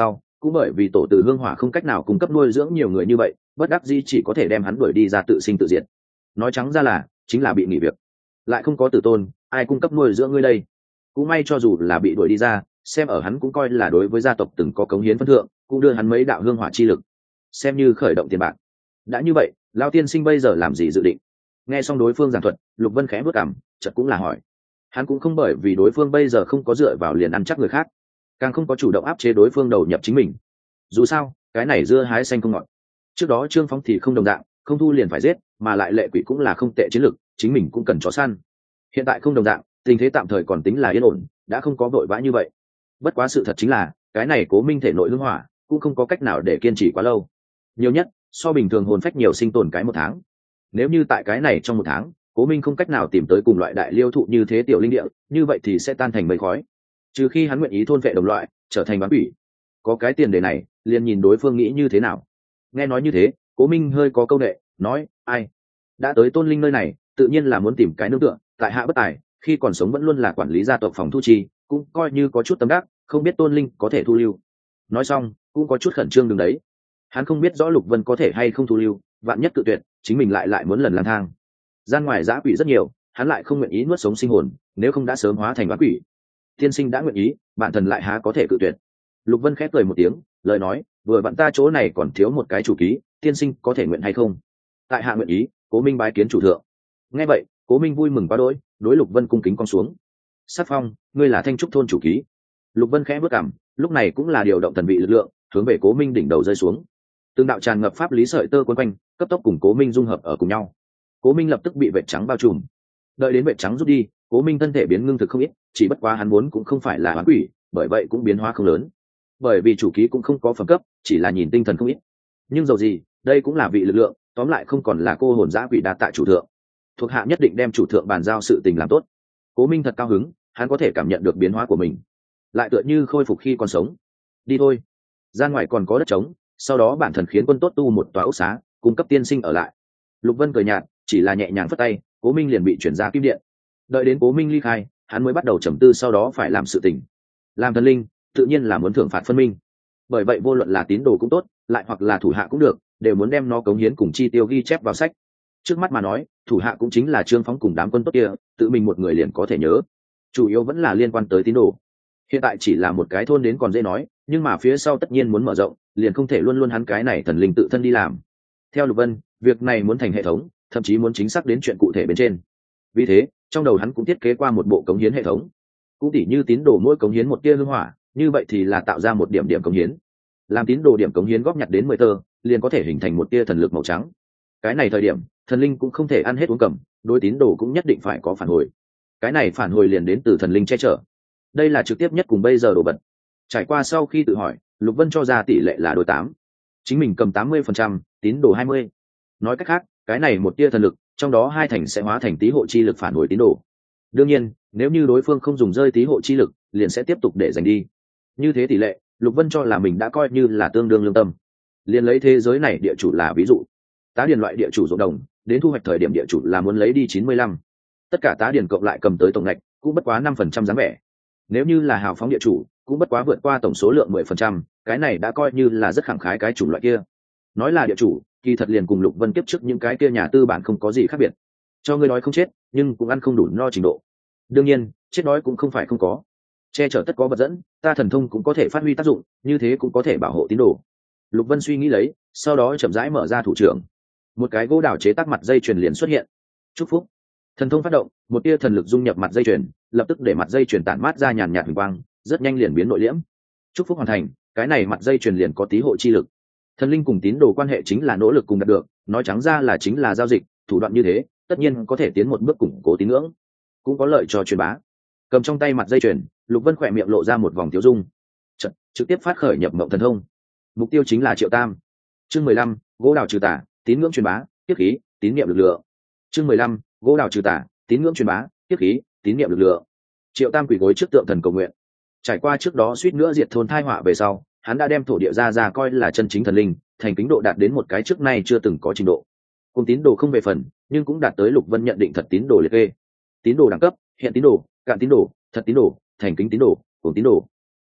cũng bởi vì tổ từ hương hỏa không cách nào cung cấp nuôi dưỡng nhiều người như vậy, bất đắc dĩ chỉ có thể đem hắn đuổi đi ra tự sinh tự diệt. Nói trắng ra là chính là bị nghỉ việc, lại không có tử tôn, ai cung cấp nuôi dưỡng ngươi đây? Cũng may cho dù là bị đuổi đi ra, xem ở hắn cũng coi là đối với gia tộc từng có cống hiến phân thượng, cũng đưa hắn mấy đạo hương hỏa chi lực, xem như khởi động tiền bạc. Đã như vậy, lão tiên sinh bây giờ làm gì dự định? Nghe xong đối phương giảng thuật, Lục Vân khẽ bước cằm, chợt cũng là hỏi. Hắn cũng không bởi vì đối phương bây giờ không có dựa vào liền ăn chắc người khác, càng không có chủ động áp chế đối phương đầu nhập chính mình. Dù sao, cái này dưa hái xanh không ngọt. Trước đó Trương Phong thì không đồng dạng, không thu liền phải giết, mà lại lệ quỷ cũng là không tệ chiến lược, chính mình cũng cần chó săn. Hiện tại không đồng dạng, tình thế tạm thời còn tính là yên ổn, đã không có vội vã như vậy. Bất quá sự thật chính là, cái này Cố Minh thể nội hương hỏa cũng không có cách nào để kiên trì quá lâu. Nhiều nhất, so bình thường hồn phách nhiều sinh tồn cái một tháng. Nếu như tại cái này trong một tháng, Cố Minh không cách nào tìm tới cùng loại đại liêu thụ như thế tiểu linh địa, như vậy thì sẽ tan thành mây khói. Trừ khi hắn nguyện ý thôn vệ đồng loại, trở thành bán quỷ. Có cái tiền đề này, liền nhìn đối phương nghĩ như thế nào. Nghe nói như thế, Cố Minh hơi có câu nệ, nói, ai đã tới Tôn Linh nơi này, tự nhiên là muốn tìm cái nương tựa, tại hạ bất tài, khi còn sống vẫn luôn là quản lý gia tộc phòng thu chi, cũng coi như có chút tâm đắc, không biết Tôn Linh có thể thu lưu. Nói xong, cũng có chút khẩn trương đứng đấy. Hắn không biết rõ Lục Vân có thể hay không thu lưu, vạn nhất cự tuyệt, chính mình lại lại muốn lần lang thang. Gian ngoài dã quỷ rất nhiều, hắn lại không nguyện ý nuốt sống sinh hồn, nếu không đã sớm hóa thành oán quỷ. Tiên sinh đã nguyện ý, bản thần lại há có thể cự tuyệt. Lục Vân khép cười một tiếng, lời nói, vừa vặn ta chỗ này còn thiếu một cái chủ ký, tiên sinh có thể nguyện hay không? Tại hạ nguyện ý, Cố Minh bái kiến chủ thượng. Nghe vậy, Cố Minh vui mừng quá đỗi, đối Lục Vân cung kính con xuống. Sát Phong, ngươi là Thanh Trúc thôn chủ ký. Lục Vân khẽ bước cằm, lúc này cũng là điều động thần vị lực lượng, hướng về Cố Minh đỉnh đầu rơi xuống. Từng đạo tràn ngập pháp lý sợi tơ quấn quanh, cấp tốc cùng Cố Minh dung hợp ở cùng nhau. Cố Minh lập tức bị vệt trắng bao trùm. Đợi đến vệt trắng rút đi, Cố Minh thân thể biến ngưng thực không ít, chỉ bất quá hắn muốn cũng không phải là oán quỷ, bởi vậy cũng biến hóa không lớn. Bởi vì chủ ký cũng không có phẩm cấp, chỉ là nhìn tinh thần không ít. Nhưng dầu gì, đây cũng là vị lực lượng, tóm lại không còn là cô hồn dã quỷ đa tại chủ thượng. Thuộc hạ nhất định đem chủ thượng bàn giao sự tình làm tốt. Cố Minh thật cao hứng, hắn có thể cảm nhận được biến hóa của mình, lại tựa như khôi phục khi còn sống. Đi thôi, ra ngoài còn có đất trống, sau đó bản thần khiến quân tốt tu một tòa ốc xá, cung cấp tiên sinh ở lại. Lục Vân cười nhạt, chỉ là nhẹ nhàng phất tay, Cố Minh liền bị chuyển ra kim điện. Đợi đến Cố Minh ly khai, hắn mới bắt đầu trầm tư sau đó phải làm sự tình. Làm thần linh, tự nhiên là muốn thưởng phạt phân minh. Bởi vậy vô luận là tín đồ cũng tốt, lại hoặc là thủ hạ cũng được, đều muốn đem nó cống hiến cùng chi tiêu ghi chép vào sách. Trước mắt mà nói, thủ hạ cũng chính là Trương Phóng cùng đám quân tốt kia, tự mình một người liền có thể nhớ. Chủ yếu vẫn là liên quan tới tín đồ. Hiện tại chỉ là một cái thôn đến còn dễ nói, nhưng mà phía sau tất nhiên muốn mở rộng, liền không thể luôn luôn hắn cái này thần linh tự thân đi làm. Theo Lục Vân, việc này muốn thành hệ thống, thậm chí muốn chính xác đến chuyện cụ thể bên trên. Vì thế, trong đầu hắn cũng thiết kế qua một bộ cống hiến hệ thống. Cũng tỉ như tín đồ mỗi cống hiến một tia hương hỏa, như vậy thì là tạo ra một điểm điểm cống hiến. Làm tín đồ điểm cống hiến góp nhặt đến mười tơ, liền có thể hình thành một tia thần lực màu trắng. Cái này thời điểm, thần linh cũng không thể ăn hết uống cầm, đối tín đồ cũng nhất định phải có phản hồi. Cái này phản hồi liền đến từ thần linh che chở. Đây là trực tiếp nhất cùng bây giờ đồ vật. Trải qua sau khi tự hỏi, Lục Vân cho ra tỷ lệ là đối tám. Chính mình cầm tám mươi phần trăm, tín đồ hai mươi. Nói cách khác, cái này một tia thần lực, trong đó hai thành sẽ hóa thành tí hộ chi lực phản hồi tín đồ. Đương nhiên, nếu như đối phương không dùng rơi tí hộ chi lực, liền sẽ tiếp tục để dành đi. Như thế tỷ lệ, Lục Vân cho là mình đã coi như là tương đương lương tâm. Liền lấy thế giới này địa chủ là ví dụ. Tá điền loại địa chủ ruộng đồng, đến thu hoạch thời điểm địa chủ là muốn lấy đi chín mươi lăm. Tất cả tá điền cộng lại cầm tới tổng ngạch, cũng bất quá năm phần trăm dáng vẻ. Nếu như là hào phóng địa chủ, cũng bất quá vượt qua tổng số lượng mười phần trăm, cái này đã coi như là rất khẳng khái cái chủng loại kia. Nói là địa chủ, kỳ thật liền cùng Lục Vân kiếp trước những cái kia nhà tư bản không có gì khác biệt. Cho ngươi nói không chết, nhưng cũng ăn không đủ no trình độ. Đương nhiên, chết đói cũng không phải không có. Che chở tất có vật dẫn, ta thần thông cũng có thể phát huy tác dụng, như thế cũng có thể bảo hộ tín đồ. Lục Vân suy nghĩ lấy, sau đó chậm rãi mở ra thủ trưởng. Một cái gỗ đào chế tác mặt dây chuyền liền xuất hiện. Chúc phúc. Thần thông phát động, một tia thần lực dung nhập mặt dây chuyền, lập tức để mặt dây chuyền tản mát ra nhàn nhạt huỳnh quang, rất nhanh liền biến nội liễm. Chúc phúc hoàn thành, cái này mặt dây chuyền liền có tí hộ chi lực. Thần linh cùng tín đồ quan hệ chính là nỗ lực cùng đạt được, nói trắng ra là chính là giao dịch, thủ đoạn như thế, tất nhiên có thể tiến một bước củng cố tín ngưỡng, cũng có lợi cho truyền bá. Cầm trong tay mặt dây chuyền, Lục Vân khỏe miệng lộ ra một vòng tiêu dung. Chật, trực tiếp phát khởi nhập mộng thần thông. Mục tiêu chính là Triệu Tam. Chương mười lăm, gỗ đào trừ tà, tín ngưỡng truyền bá, tiếp khí, tín niệm lực lượng. Chương mười lăm, gỗ đào trừ tà, tín ngưỡng truyền bá, tiếp khí, tín niệm lực lượng. Triệu Tam quỳ gối trước tượng thần cầu nguyện. Trải qua trước đó suýt nữa diệt thôn tai họa về sau, hắn đã đem thổ địa ra ra coi là chân chính thần linh, thành kính độ đạt đến một cái trước nay chưa từng có trình độ. Cùng tín đồ không về phần, nhưng cũng đạt tới Lục Vân nhận định thật tín đồ liệt kê. Tín đồ đẳng cấp, hiện tín đồ, cạn tín đồ, thật tín đồ, thành kính tín đồ, cùng tín đồ.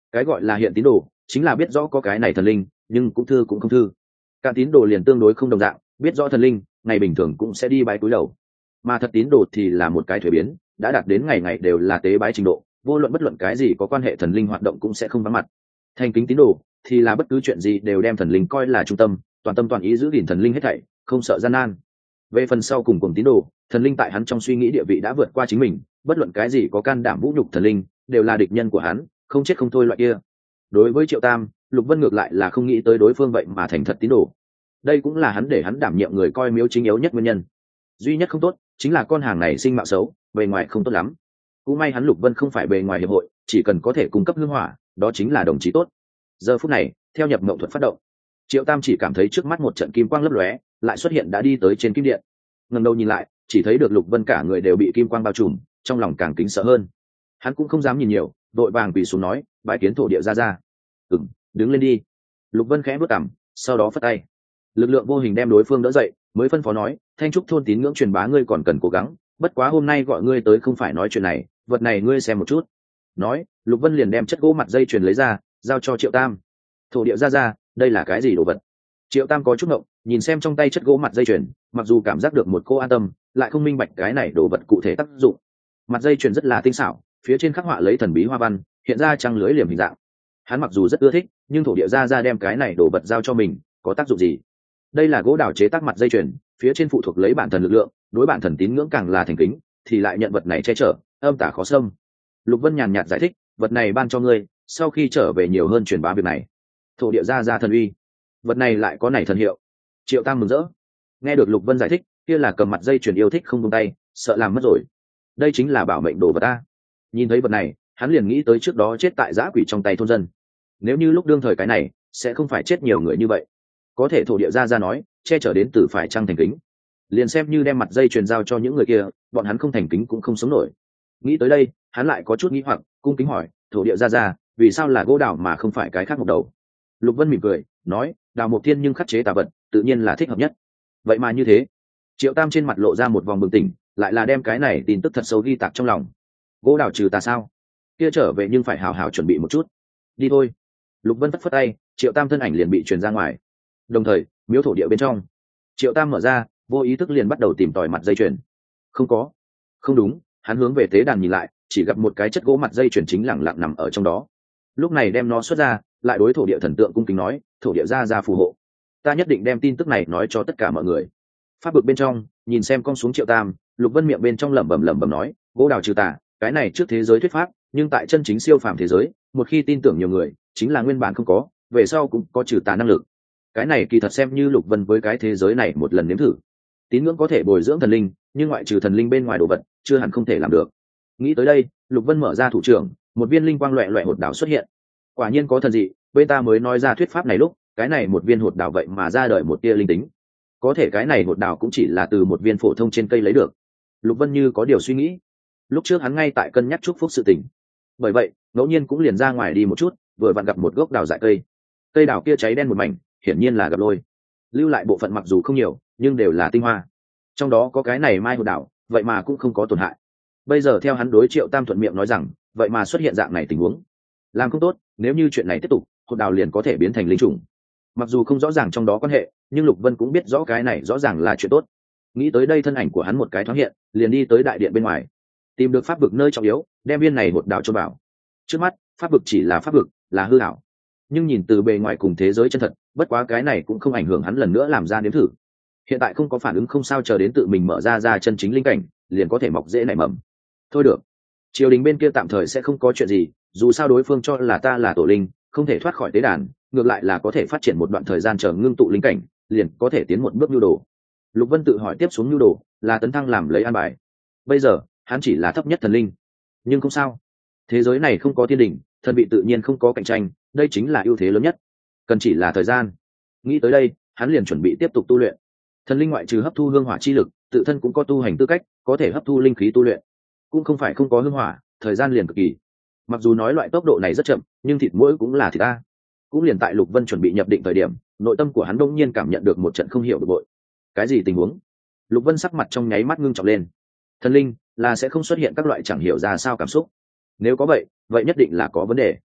Cái gọi là hiện tín đồ chính là biết rõ có cái này thần linh nhưng cũng thư cũng không thư. Cạn tín đồ liền tương đối không đồng dạng, biết rõ thần linh ngày bình thường cũng sẽ đi bái cúi đầu, mà thật tín đồ thì là một cái thuế biến, đã đạt đến ngày ngày đều là tế bái trình độ, vô luận bất luận cái gì có quan hệ thần linh hoạt động cũng sẽ không vắng mặt. Thành kính tín đồ thì là bất cứ chuyện gì đều đem thần linh coi là trung tâm, toàn tâm toàn ý giữ gìn thần linh hết thảy, không sợ gian nan. Về phần sau cùng cùng tín đồ, thần linh tại hắn trong suy nghĩ địa vị đã vượt qua chính mình, bất luận cái gì có can đảm vũ nhục thần linh đều là địch nhân của hắn, không chết không thôi loại kia. Đối với Triệu Tam, Lục Vân ngược lại là không nghĩ tới đối phương vậy mà thành thật tín đồ. Đây cũng là hắn để hắn đảm nhiệm người coi miếu chính yếu nhất nguyên nhân. Duy nhất không tốt chính là con hàng này sinh mạo xấu, bề ngoài không tốt lắm. Cũng may hắn Lục Vân không phải bề ngoài hiệp hội, chỉ cần có thể cung cấp hương hỏa, đó chính là đồng chí tốt. Giờ phút này, theo nhập mộng thuật phát động, Triệu Tam chỉ cảm thấy trước mắt một trận kim quang lấp lóe, lại xuất hiện đã đi tới trên kim điện. Ngẩng đầu nhìn lại, chỉ thấy được Lục Vân cả người đều bị kim quang bao trùm, trong lòng càng kính sợ hơn. Hắn cũng không dám nhìn nhiều, đội vàng quỳ xuống nói, bái kiến thổ địa ra ra. "Ừm, đứng lên đi." Lục Vân khẽ bước cằm, sau đó phất tay. Lực lượng vô hình đem đối phương đỡ dậy, mới phân phó nói, "Thanh trúc thôn tín ngưỡng truyền bá ngươi còn cần cố gắng, bất quá hôm nay gọi ngươi tới không phải nói chuyện này, vật này ngươi xem một chút." Nói, Lục Vân liền đem chất gỗ mặt dây chuyền lấy ra, giao cho Triệu Tam. "Thổ địa ra ra, đây là cái gì đồ vật?" Triệu Tam có chút ngộng, nhìn xem trong tay chất gỗ mặt dây chuyền, mặc dù cảm giác được một cô an tâm, lại không minh bạch cái này đồ vật cụ thể tác dụng. Mặt dây chuyền rất là tinh xảo, phía trên khắc họa lấy thần bí hoa văn, hiện ra trăng lưới liềm hình dạng. Hắn mặc dù rất ưa thích, nhưng thổ địa ra ra đem cái này đồ vật giao cho mình, có tác dụng gì? Đây là gỗ đào chế tác mặt dây chuyền, phía trên phụ thuộc lấy bản thần lực lượng, đối bản thần tín ngưỡng càng là thành kính, thì lại nhận vật này che chở, âm tà khó xâm. Lục Vân nhàn nhạt giải thích, vật này ban cho ngươi, sau khi trở về nhiều hơn truyền bá việc này. Thổ địa ra ra thần uy, vật này lại có này thần hiệu. Triệu Tam mừng rỡ. Nghe được Lục Vân giải thích, kia là cầm mặt dây chuyền yêu thích không buông tay, sợ làm mất rồi. Đây chính là bảo mệnh đồ vật ta. Nhìn thấy vật này, hắn liền nghĩ tới trước đó chết tại giã quỷ trong tay thôn dân. Nếu như lúc đương thời cái này, sẽ không phải chết nhiều người như vậy. Có thể thổ địa ra ra nói, che chở đến từ phải trăng thành kính. Liền xem như đem mặt dây chuyền giao cho những người kia, bọn hắn không thành kính cũng không sống nổi. Nghĩ tới đây, hắn lại có chút nghĩ hoặc, cung kính hỏi, thổ địa ra ra, vì sao là gỗ đào mà không phải cái khác một đầu? Lục Vân mỉm cười, nói, đào mộc thiên nhưng khắc chế tà vật, tự nhiên là thích hợp nhất. Vậy mà như thế, Triệu Tam trên mặt lộ ra một vòng bừng tỉnh, lại là đem cái này tin tức thật sâu ghi tạc trong lòng. Gỗ đào trừ tà sao? Kia trở về nhưng phải hào hào chuẩn bị một chút. Đi thôi. Lục Vân phất phất tay, Triệu Tam thân ảnh liền bị truyền ra ngoài. Đồng thời, miếu thổ địa bên trong, Triệu Tam mở ra, vô ý thức liền bắt đầu tìm tòi mặt dây chuyền. Không có. Không đúng, hắn hướng về tế đàn nhìn lại, chỉ gặp một cái chất gỗ mặt dây chuyền chính lẳng lặng nằm ở trong đó. Lúc này đem nó xuất ra, lại đối thổ địa thần tượng cung kính nói, thổ địa ra ra phù hộ. Ta nhất định đem tin tức này nói cho tất cả mọi người. Pháp vực bên trong, nhìn xem con xuống Triệu Tam, Lục Vân miệng bên trong lẩm bẩm lẩm bẩm nói, gỗ đào trừ tà, cái này trước thế giới thuyết pháp, nhưng tại chân chính siêu phàm thế giới, một khi tin tưởng nhiều người, chính là nguyên bản không có, về sau cũng có trừ tà năng lực. Cái này kỳ thật xem như Lục Vân với cái thế giới này một lần nếm thử. Tín ngưỡng có thể bồi dưỡng thần linh, nhưng ngoại trừ thần linh bên ngoài đồ vật, chưa hẳn không thể làm được. Nghĩ tới đây, Lục Vân mở ra thủ trưởng, một viên linh quang loẹt loẹt hột đào xuất hiện. Quả nhiên có thần dị, bên ta mới nói ra thuyết pháp này lúc, cái này một viên hột đào vậy mà ra đời một tia linh tính. Có thể cái này hột đào cũng chỉ là từ một viên phổ thông trên cây lấy được. Lục Vân như có điều suy nghĩ. Lúc trước hắn ngay tại cân nhắc chúc phúc sự tình, bởi vậy ngẫu nhiên cũng liền ra ngoài đi một chút, vừa vặn gặp một gốc đào dại cây. Cây đào kia cháy đen một mảnh, hiển nhiên là gặp lôi. Lưu lại bộ phận mặc dù không nhiều, nhưng đều là tinh hoa. Trong đó có cái này mai hột đào, vậy mà cũng không có tổn hại. Bây giờ theo hắn đối Triệu Tam thuận miệng nói rằng, vậy mà xuất hiện dạng này tình huống, làm không tốt, nếu như chuyện này tiếp tục, hột đào liền có thể biến thành linh trùng. Mặc dù không rõ ràng trong đó quan hệ, nhưng Lục Vân cũng biết rõ cái này rõ ràng là chuyện tốt. Nghĩ tới đây thân ảnh của hắn một cái thoáng hiện, liền đi tới đại điện bên ngoài, tìm được pháp vực nơi trọng yếu, đem viên này hột đào cho bảo. Trước mắt, pháp vực chỉ là pháp vực, là hư ảo. Nhưng nhìn từ bề ngoài cùng thế giới chân thật, bất quá cái này cũng không ảnh hưởng hắn lần nữa làm ra nếm thử. Hiện tại không có phản ứng không sao, chờ đến tự mình mở ra ra chân chính linh cảnh, liền có thể mọc dễ nảy mầm. Thôi được, triều đình bên kia tạm thời sẽ không có chuyện gì, dù sao đối phương cho là ta là tổ linh, không thể thoát khỏi tế đàn, ngược lại là có thể phát triển một đoạn thời gian chờ ngưng tụ linh cảnh, liền có thể tiến một bước nhu đồ. Lục Vân tự hỏi tiếp xuống nhu đồ là tấn thăng làm lấy an bài. Bây giờ hắn chỉ là thấp nhất thần linh, nhưng không sao, thế giới này không có thiên đình, thần vị tự nhiên không có cạnh tranh, đây chính là ưu thế lớn nhất, cần chỉ là thời gian. Nghĩ tới đây, hắn liền chuẩn bị tiếp tục tu luyện. Thần linh ngoại trừ hấp thu hương hỏa chi lực, tự thân cũng có tu hành tư cách, có thể hấp thu linh khí tu luyện. Cũng không phải không có hương hỏa, thời gian liền cực kỳ. Mặc dù nói loại tốc độ này rất chậm, nhưng thịt mũi cũng là thịt ta. Cũng liền tại Lục Vân chuẩn bị nhập định thời điểm, nội tâm của hắn đông nhiên cảm nhận được một trận không hiểu bực bội. Cái gì tình huống? Lục Vân sắc mặt trong nháy mắt ngưng trọng lên. Thần linh là sẽ không xuất hiện các loại chẳng hiểu ra sao cảm xúc. Nếu có vậy, vậy nhất định là có vấn đề.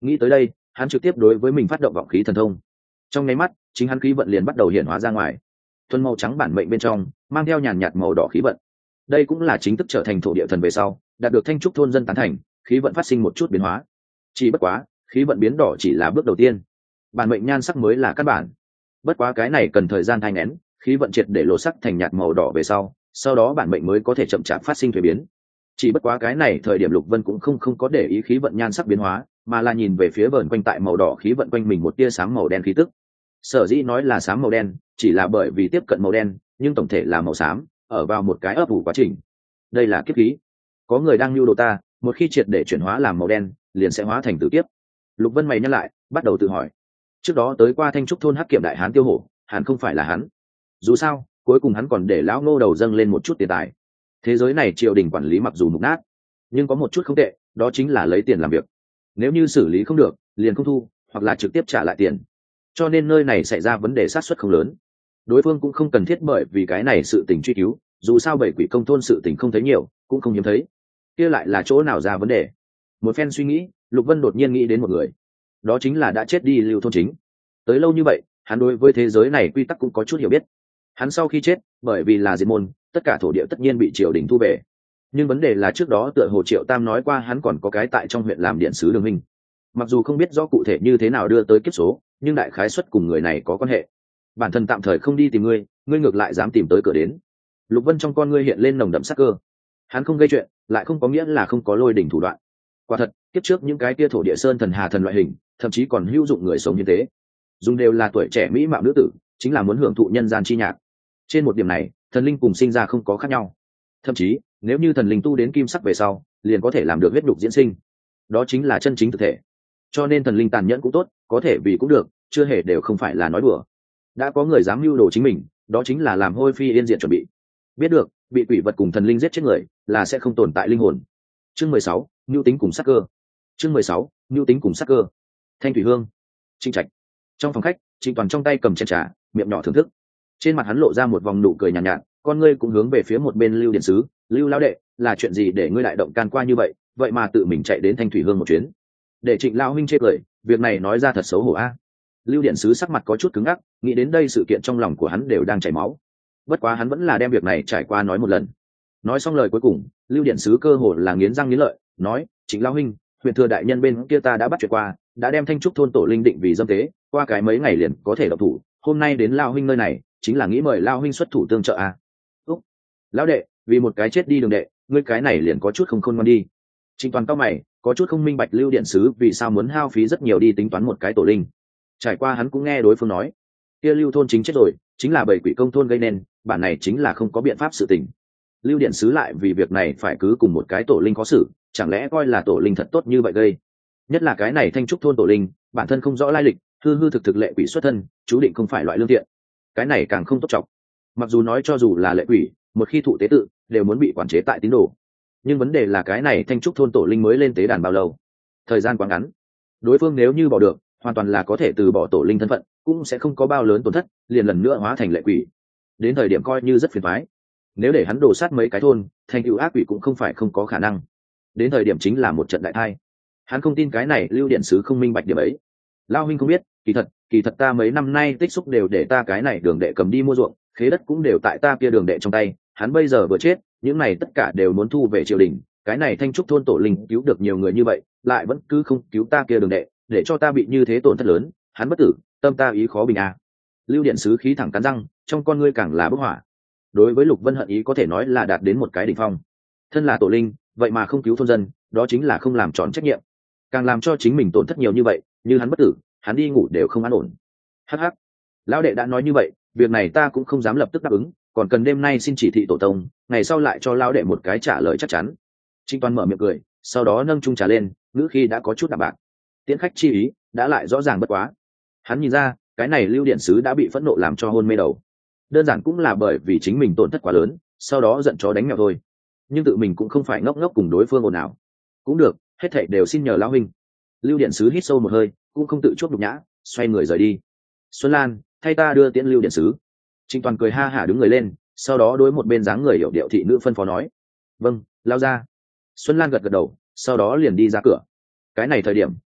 Nghĩ tới đây, hắn trực tiếp đối với mình phát động vọng khí thần thông. Trong nháy mắt, chính hắn khí vận liền bắt đầu hiện hóa ra ngoài. Thuần màu trắng bản mệnh bên trong, mang theo nhàn nhạt màu đỏ khí vận. Đây cũng là chính thức trở thành thổ địa thần về sau, đạt được Thanh trúc thôn dân tán thành, khí vận phát sinh một chút biến hóa. Chỉ bất quá, khí vận biến đỏ chỉ là bước đầu tiên. Bản mệnh nhan sắc mới là căn bản. Bất quá cái này cần thời gian thai nghén, khí vận triệt để lộ sắc thành nhạt màu đỏ về sau, sau đó bản mệnh mới có thể chậm chạp phát sinh thuế biến. Chỉ bất quá cái này thời điểm Lục Vân cũng không không có để ý khí vận nhan sắc biến hóa, mà là nhìn về phía vờn quanh tại màu đỏ khí vận quanh mình một tia sáng màu đen khí tức. Sở dĩ nói là sáng màu đen, chỉ là bởi vì tiếp cận màu đen, nhưng tổng thể là màu xám, ở vào một cái ấp ủ quá trình. Đây là kiếp khí. Có người đang lưu đồ ta, một khi triệt để chuyển hóa làm màu đen, liền sẽ hóa thành tử kiếp. Lục Vân mày nhắc lại, bắt đầu tự hỏi. Trước đó tới qua Thanh trúc thôn hắc kiệm đại hán tiêu hổ, hẳn không phải là hắn. Dù sao, cuối cùng hắn còn để lão ngô đầu dâng lên một chút tiền tài. Thế giới này triều đình quản lý mặc dù mục nát, nhưng có một chút không tệ, đó chính là lấy tiền làm việc. Nếu như xử lý không được, liền không thu, hoặc là trực tiếp trả lại tiền. Cho nên nơi này xảy ra vấn đề sát xuất không lớn. Đối phương cũng không cần thiết bởi vì cái này sự tình truy cứu, dù sao bảy quỷ công thôn sự tình không thấy nhiều, cũng không hiếm thấy. Kia lại là chỗ nào ra vấn đề? Một phen suy nghĩ, Lục Vân đột nhiên nghĩ đến một người. Đó chính là đã chết đi Lưu Thôn Chính. Tới lâu như vậy, hắn đối với thế giới này quy tắc cũng có chút hiểu biết. Hắn sau khi chết, bởi vì là diệt môn, tất cả thổ địa tất nhiên bị triều đình thu về. Nhưng vấn đề là trước đó tựa hồ Triệu Tam nói qua hắn còn có cái tại trong huyện làm điện sứ Đường Minh. Mặc dù không biết rõ cụ thể như thế nào đưa tới kiếp số, nhưng đại khái suất cùng người này có quan hệ. Bản thân tạm thời không đi tìm ngươi, ngươi ngược lại dám tìm tới cửa đến. Lục Vân trong con ngươi hiện lên nồng đậm sắc cơ. Hắn không gây chuyện, lại không có nghĩa là không có lôi đỉnh thủ đoạn. Quả thật, kiếp trước những cái kia thổ địa sơn thần hà thần loại hình, thậm chí còn hữu dụng người sống như thế. Dùng đều là tuổi trẻ mỹ mạo nữ tử, chính là muốn hưởng thụ nhân gian chi nhạc. Trên một điểm này, thần linh cùng sinh ra không có khác nhau. Thậm chí, nếu như thần linh tu đến kim sắc về sau, liền có thể làm được huyết nhục diễn sinh. Đó chính là chân chính thực thể. Cho nên thần linh tàn nhẫn cũng tốt, có thể vì cũng được, chưa hề đều không phải là nói đùa. Đã có người dám mưu đồ chính mình, đó chính là làm hôi phi yên diệt chuẩn bị. Biết được, bị quỷ vật cùng thần linh giết chết người, là sẽ không tồn tại linh hồn. Chương mười sáu, nhu tính cùng sắc cơ. Chương mười sáu, nhu tính cùng sắc cơ. Thanh thủy hương, Trinh Trạch. Trong phòng khách, Trịnh Toàn trong tay cầm chén trà, miệng nhỏ thưởng thức. Trên mặt hắn lộ ra một vòng nụ cười nhàn nhạt, nhạt, con ngươi cũng hướng về phía một bên Lưu Điện sứ, Lưu lão đệ, là chuyện gì để ngươi lại động can qua như vậy, vậy mà tự mình chạy đến Thanh thủy hương một chuyến. Để Trịnh lão huynh chê cười, việc này nói ra thật xấu hổ a. Lưu Điện sứ sắc mặt có chút cứng ngắc, nghĩ đến đây sự kiện trong lòng của hắn đều đang chảy máu. Bất quá hắn vẫn là đem việc này trải qua nói một lần. Nói xong lời cuối cùng, Lưu Điện sứ cơ hồ là nghiến răng nghiến lợi, nói: "Trịnh lão huynh, huyện thừa đại nhân bên kia ta đã bắt chuyện qua, đã đem Thanh trúc thôn tổ linh định vì dâm tế, qua cái mấy ngày liền có thể động thủ, hôm nay đến lão huynh nơi này, chính là nghĩ mời lão huynh xuất thủ tương trợ a." Úc, lão đệ, vì một cái chết đi đường đệ, ngươi cái này liền có chút không khôn ngoan đi. Trịnh Toàn cao mày, có chút không minh bạch Lưu Điện sứ vì sao muốn hao phí rất nhiều đi tính toán một cái tổ linh. Trải qua hắn cũng nghe đối phương nói, kia Lưu thôn chính chết rồi, chính là bảy quỷ công thôn gây nên, bản này chính là không có biện pháp sự tình. Lưu Điện sứ lại vì việc này phải cứ cùng một cái tổ linh có xử, chẳng lẽ coi là tổ linh thật tốt như vậy gây? Nhất là cái này Thanh trúc thôn tổ linh, bản thân không rõ lai lịch, hư hư thực thực lệ quỷ xuất thân, chú định không phải loại lương thiện. Cái này càng không tốt trọng. Mặc dù nói cho dù là lệ quỷ, một khi thụ tế tự, đều muốn bị quản chế tại tín đồ. Nhưng vấn đề là cái này Thanh trúc thôn tổ linh mới lên tế đàn bao lâu? Thời gian quá ngắn. Đối phương nếu như bỏ được, hoàn toàn là có thể từ bỏ tổ linh thân phận, cũng sẽ không có bao lớn tổn thất, liền lần nữa hóa thành lệ quỷ. Đến thời điểm coi như rất phiền toái. Nếu để hắn đổ sát mấy cái thôn, thành tựu ác quỷ cũng không phải không có khả năng. Đến thời điểm chính là một trận đại thai. Hắn không tin cái này Lưu Điện sứ không minh bạch điểm ấy. Lao huynh không biết, kỳ thật, kỳ thật ta mấy năm nay tích xúc đều để ta cái này đường đệ cầm đi mua ruộng, khế đất cũng đều tại ta kia đường đệ trong tay, hắn bây giờ vừa chết, những này tất cả đều muốn thu về triều đình, cái này Thanh trúc thôn tổ linh cứu được nhiều người như vậy, lại vẫn cứ không cứu ta kia đường đệ, để cho ta bị như thế tổn thất lớn, hắn bất tử, tâm ta ý khó bình à. Lưu Điện sứ khí thẳng cắn răng, trong con ngươi càng là bức hỏa. Đối với Lục Vân hận ý có thể nói là đạt đến một cái đỉnh phong. Thân là tổ linh, vậy mà không cứu thôn dân, đó chính là không làm tròn trách nhiệm. Càng làm cho chính mình tổn thất nhiều như vậy, như hắn bất tử, hắn đi ngủ đều không an ổn. Hắc hắc, lão đệ đã nói như vậy, việc này ta cũng không dám lập tức đáp ứng, còn cần đêm nay xin chỉ thị tổ tông, ngày sau lại cho lão đệ một cái trả lời chắc chắn. Trịnh Toàn mở miệng cười, sau đó nâng chung trà lên, ngữ khi đã có chút đạm bạc. Tiễn khách chi ý đã lại rõ ràng bất quá. Hắn nhìn ra, cái này Lưu Điện sứ đã bị phẫn nộ làm cho hôn mê đầu. Đơn giản cũng là bởi vì chính mình tổn thất quá lớn, sau đó giận chó đánh mèo thôi. Nhưng tự mình cũng không phải ngốc ngốc cùng đối phương ồn ào. Cũng được, hết thảy đều xin nhờ lão huynh. Lưu Điện sứ hít sâu một hơi, cũng không tự chuốc nhục nhã, xoay người rời đi. Xuân Lan, thay ta đưa tiễn Lưu Điện sứ. Trịnh Toàn cười ha hả đứng người lên, sau đó đối một bên dáng người hiểu điệu thị nữ phân phó nói: "Vâng, lao ra." Xuân Lan gật gật đầu, sau đó liền đi ra cửa. Cái này thời điểm,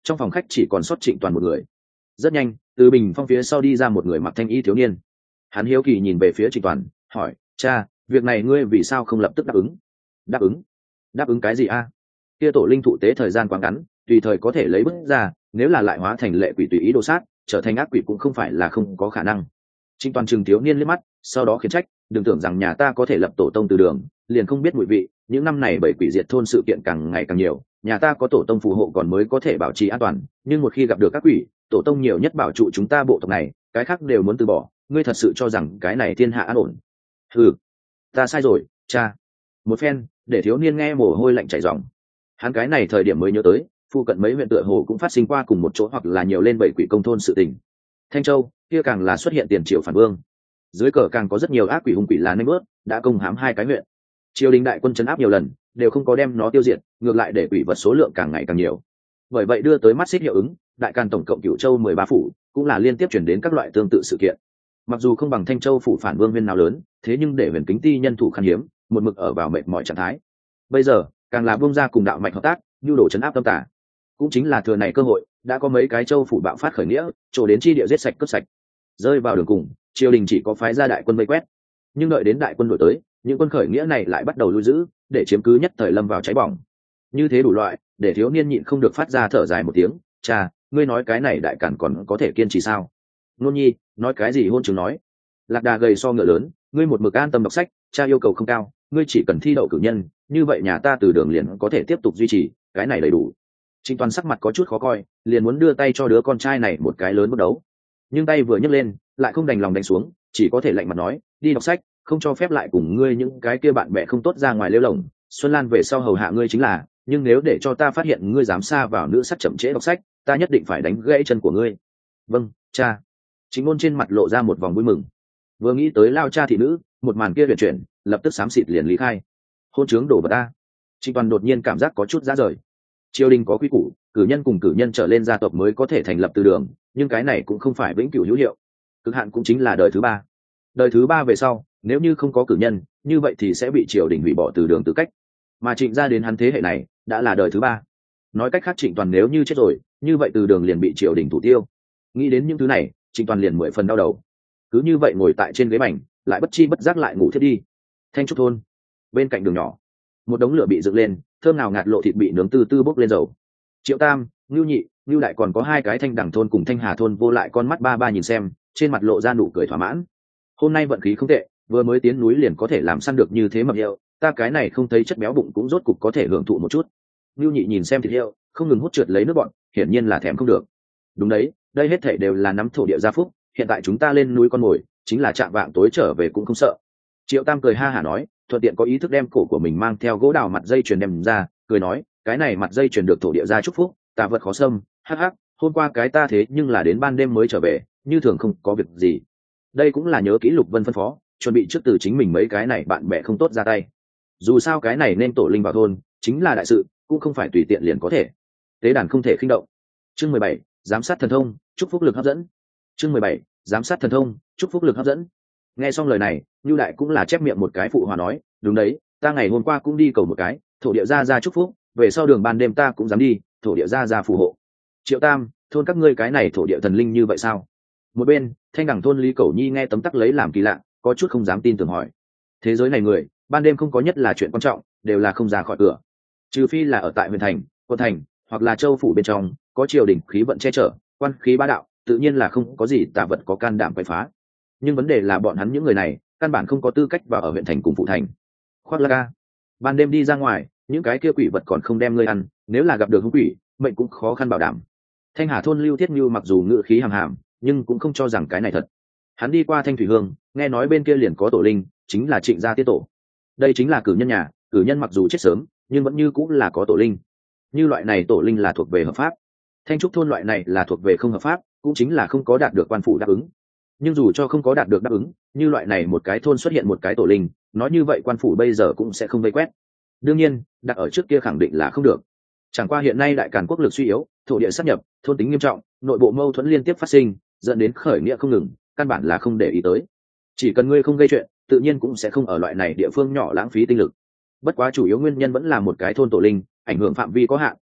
trong phòng khách chỉ còn sót Trịnh Toàn một người. Rất nhanh, từ bình phong phía sau đi ra một người mặc thanh y thiếu niên. Hắn hiếu kỳ nhìn về phía Trịnh Toàn, hỏi: cha, việc này ngươi vì sao không lập tức đáp ứng? Đáp ứng? Đáp ứng cái gì a? Kia tổ linh thụ tế thời gian quá ngắn, tùy thời có thể lấy bước ra, nếu là lại hóa thành lệ quỷ tùy ý đồ sát, trở thành ác quỷ cũng không phải là không có khả năng. Trịnh Toàn trừng thiếu niên liếc mắt, sau đó khiển trách: đừng tưởng rằng nhà ta có thể lập tổ tông từ đường, liền không biết mùi vị. Những năm này bảy quỷ diệt thôn sự kiện càng ngày càng nhiều, nhà ta có tổ tông phù hộ còn mới có thể bảo trì an toàn, nhưng một khi gặp được các quỷ, tổ tông nhiều nhất bảo trụ chúng ta bộ tộc này, cái khác đều muốn từ bỏ. Ngươi thật sự cho rằng cái này thiên hạ an ổn? Ừ, ta sai rồi, cha. Một phen để thiếu niên nghe mồ hôi lạnh chảy ròng. Hắn cái này thời điểm mới nhớ tới, phụ cận mấy huyện tựa hồ cũng phát sinh qua cùng một chỗ hoặc là nhiều lên bảy quỷ công thôn sự tình. Thanh Châu kia càng là xuất hiện tiền triệu phản vương, dưới cờ càng có rất nhiều ác quỷ hung quỷ là nanh bớt, đã công hãm hai cái huyện. Triều đình đại quân chấn áp nhiều lần, đều không có đem nó tiêu diệt, ngược lại để quỷ vật số lượng càng ngày càng nhiều. Bởi vậy đưa tới mắt xích hiệu ứng, đại càn tổng cộng Cửu Châu mười ba phủ, cũng là liên tiếp chuyển đến các loại tương tự sự kiện. Mặc dù không bằng Thanh Châu phủ phản vương viên nào lớn, thế nhưng để Huyền Kính Ti nhân thủ khan hiếm, một mực ở vào mệt mỏi trạng thái. Bây giờ càng là buông ra cùng đạo mạnh hợp tác, nhu đồ chấn áp tâm tà. Cũng chính là thừa này cơ hội, đã có mấy cái châu phủ bạo phát khởi nghĩa, trổ đến chi địa giết sạch cướp sạch. Rơi vào đường cùng, triều đình chỉ có phái ra đại quân vây quét. Nhưng đợi đến đại quân đổi tới, những quân khởi nghĩa này lại bắt đầu lui giữ, để chiếm cứ nhất thời lâm vào cháy bỏng. Như thế đủ loại, để thiếu niên nhịn không được phát ra thở dài một tiếng: cha, ngươi nói cái này đại cản còn có thể kiên trì sao? Nôn nhi, nói cái gì hôn chứng nói? Lạc Đà gầy so ngựa lớn, ngươi một mực an tâm đọc sách, cha yêu cầu không cao, ngươi chỉ cần thi đậu cử nhân, như vậy nhà ta từ đường liền có thể tiếp tục duy trì, cái này đầy đủ. Trịnh Toàn sắc mặt có chút khó coi, liền muốn đưa tay cho đứa con trai này một cái lớn bước đấu, nhưng tay vừa nhấc lên, lại không đành lòng đánh xuống, chỉ có thể lạnh mặt nói: đi đọc sách, không cho phép lại cùng ngươi những cái kia bạn bè không tốt ra ngoài lêu lồng. Xuân Lan về sau hầu hạ ngươi chính là, nhưng nếu để cho ta phát hiện ngươi dám xa vào nữ sắc chậm trễ đọc sách, ta nhất định phải đánh gãy chân của ngươi. Vâng, cha. Chính Ngôn trên mặt lộ ra một vòng vui mừng. Vừa nghĩ tới lao cha thị nữ, một màn kia huyền chuyển, lập tức xám xịt liền lý khai. Hôn trướng đổ vào ta. Trịnh Toàn đột nhiên cảm giác có chút ra rời. Triều đình có quy củ, cử nhân cùng cử nhân trở lên gia tộc mới có thể thành lập từ đường, nhưng cái này cũng không phải vĩnh cửu hữu hiệu. Cực hạn cũng chính là đời thứ ba. Đời thứ ba về sau, nếu như không có cử nhân, như vậy thì sẽ bị triều đình hủy bỏ từ đường tư cách. Mà Trịnh gia đến hắn thế hệ này, đã là đời thứ ba. Nói cách khác, Trịnh Toàn nếu như chết rồi, như vậy từ đường liền bị triều đình thủ tiêu. Nghĩ đến những thứ này, Trịnh Toàn liền mười phần đau đầu. Cứ như vậy ngồi tại trên ghế bành, lại bất chi bất giác lại ngủ thiết đi. Thanh Trúc thôn, bên cạnh đường nhỏ, một đống lửa bị dựng lên, thơm nào ngạt lộ thịt bị nướng từ từ bốc lên dầu. Triệu Tam, Ngưu Nhị, Ngưu Đại còn có hai cái Thanh Đẳng thôn cùng Thanh Hà thôn vô lại con mắt ba ba nhìn xem, trên mặt lộ ra nụ cười thỏa mãn. Hôm nay vận khí không tệ, vừa mới tiến núi liền có thể làm săn được như thế mập hiệu, ta cái này không thấy chất béo bụng cũng rốt cục có thể hưởng thụ một chút. Ngưu Nhị nhìn xem thịt hiệu, không ngừng hút trượt lấy nước bọn, hiển nhiên là thèm không được. Đúng đấy, đây hết thảy đều là nắm thổ địa gia phúc, hiện tại chúng ta lên núi con mồi, chính là chạm vạng tối trở về cũng không sợ. Triệu Tam cười ha hả nói, thuận tiện có ý thức đem cổ của mình mang theo gỗ đào mặt dây chuyền đem ra, cười nói, cái này mặt dây chuyền được thổ địa gia chúc phúc, tà vật khó xâm, hắc hắc, hôm qua cái ta thế nhưng là đến ban đêm mới trở về, như thường không có việc gì. Đây cũng là nhớ kỹ Lục Vân phân phó, chuẩn bị trước từ chính mình mấy cái này bạn bè không tốt ra tay. Dù sao cái này nên tổ linh vào thôn, chính là đại sự, cũng không phải tùy tiện liền có thể. Tế đàn không thể khinh động. Chương mười bảy, giám sát thần thông, chúc phúc lực hấp dẫn. Chương mười bảy, giám sát thần thông, chúc phúc lực hấp dẫn. Nghe xong lời này, Nưu Đại cũng là chép miệng một cái phụ hòa nói, đúng đấy, ta ngày hôm qua cũng đi cầu một cái, thổ địa gia gia chúc phúc, về sau đường ban đêm ta cũng dám đi, thổ địa gia gia phù hộ. Triệu Tam, thôn các ngươi cái này thổ địa thần linh như vậy sao? Một bên, Thanh Đẳng thôn Lý Cẩu Nhi nghe tấm tắc lấy làm kỳ lạ, có chút không dám tin tưởng hỏi. Thế giới này người, ban đêm không có nhất là chuyện quan trọng, đều là không ra khỏi cửa. Trừ phi là ở tại huyện thành, quận thành, hoặc là châu phủ bên trong, có triều đình khí vận che chở, quan khí bá đạo, tự nhiên là không có gì tà vật có can đảm quấy phá. Nhưng vấn đề là bọn hắn những người này, căn bản không có tư cách vào ở huyện thành cùng phụ thành. Khoác lác ca, ban đêm đi ra ngoài, những cái kia quỷ vật còn không đem ngươi ăn, nếu là gặp được hung quỷ, mệnh cũng khó khăn bảo đảm. Thanh Hà thôn Lưu Thiết Như mặc dù ngự khí hàm hàm, nhưng cũng không cho rằng cái này thật. Hắn đi qua Thanh Thủy Hương, nghe nói bên kia liền có tổ linh, chính là Trịnh gia tiết tổ. Đây chính là cử nhân nhà, cử nhân mặc dù chết sớm, nhưng vẫn như cũng là có tổ linh. Như loại này tổ linh là thuộc về hợp pháp. Thanh Trúc thôn loại này là thuộc về không hợp pháp, cũng chính là không có đạt được quan phủ đáp ứng. Nhưng dù cho không có đạt được đáp ứng, như loại này một cái thôn xuất hiện một cái tổ linh, nói như vậy quan phủ bây giờ cũng sẽ không vây quét. Đương nhiên, đặt ở trước kia khẳng định là không được. Chẳng qua hiện nay đại càn quốc lực suy yếu, thổ địa sáp nhập, thôn tính nghiêm trọng, nội bộ mâu thuẫn liên tiếp phát sinh, dẫn đến khởi nghĩa không ngừng, căn bản là không để ý tới. Chỉ cần ngươi không gây chuyện, tự nhiên cũng sẽ không ở loại này địa phương nhỏ lãng phí tinh lực. Bất quá chủ yếu nguyên nhân vẫn là một cái thôn tổ linh, ảnh hưởng phạm vi có hạn,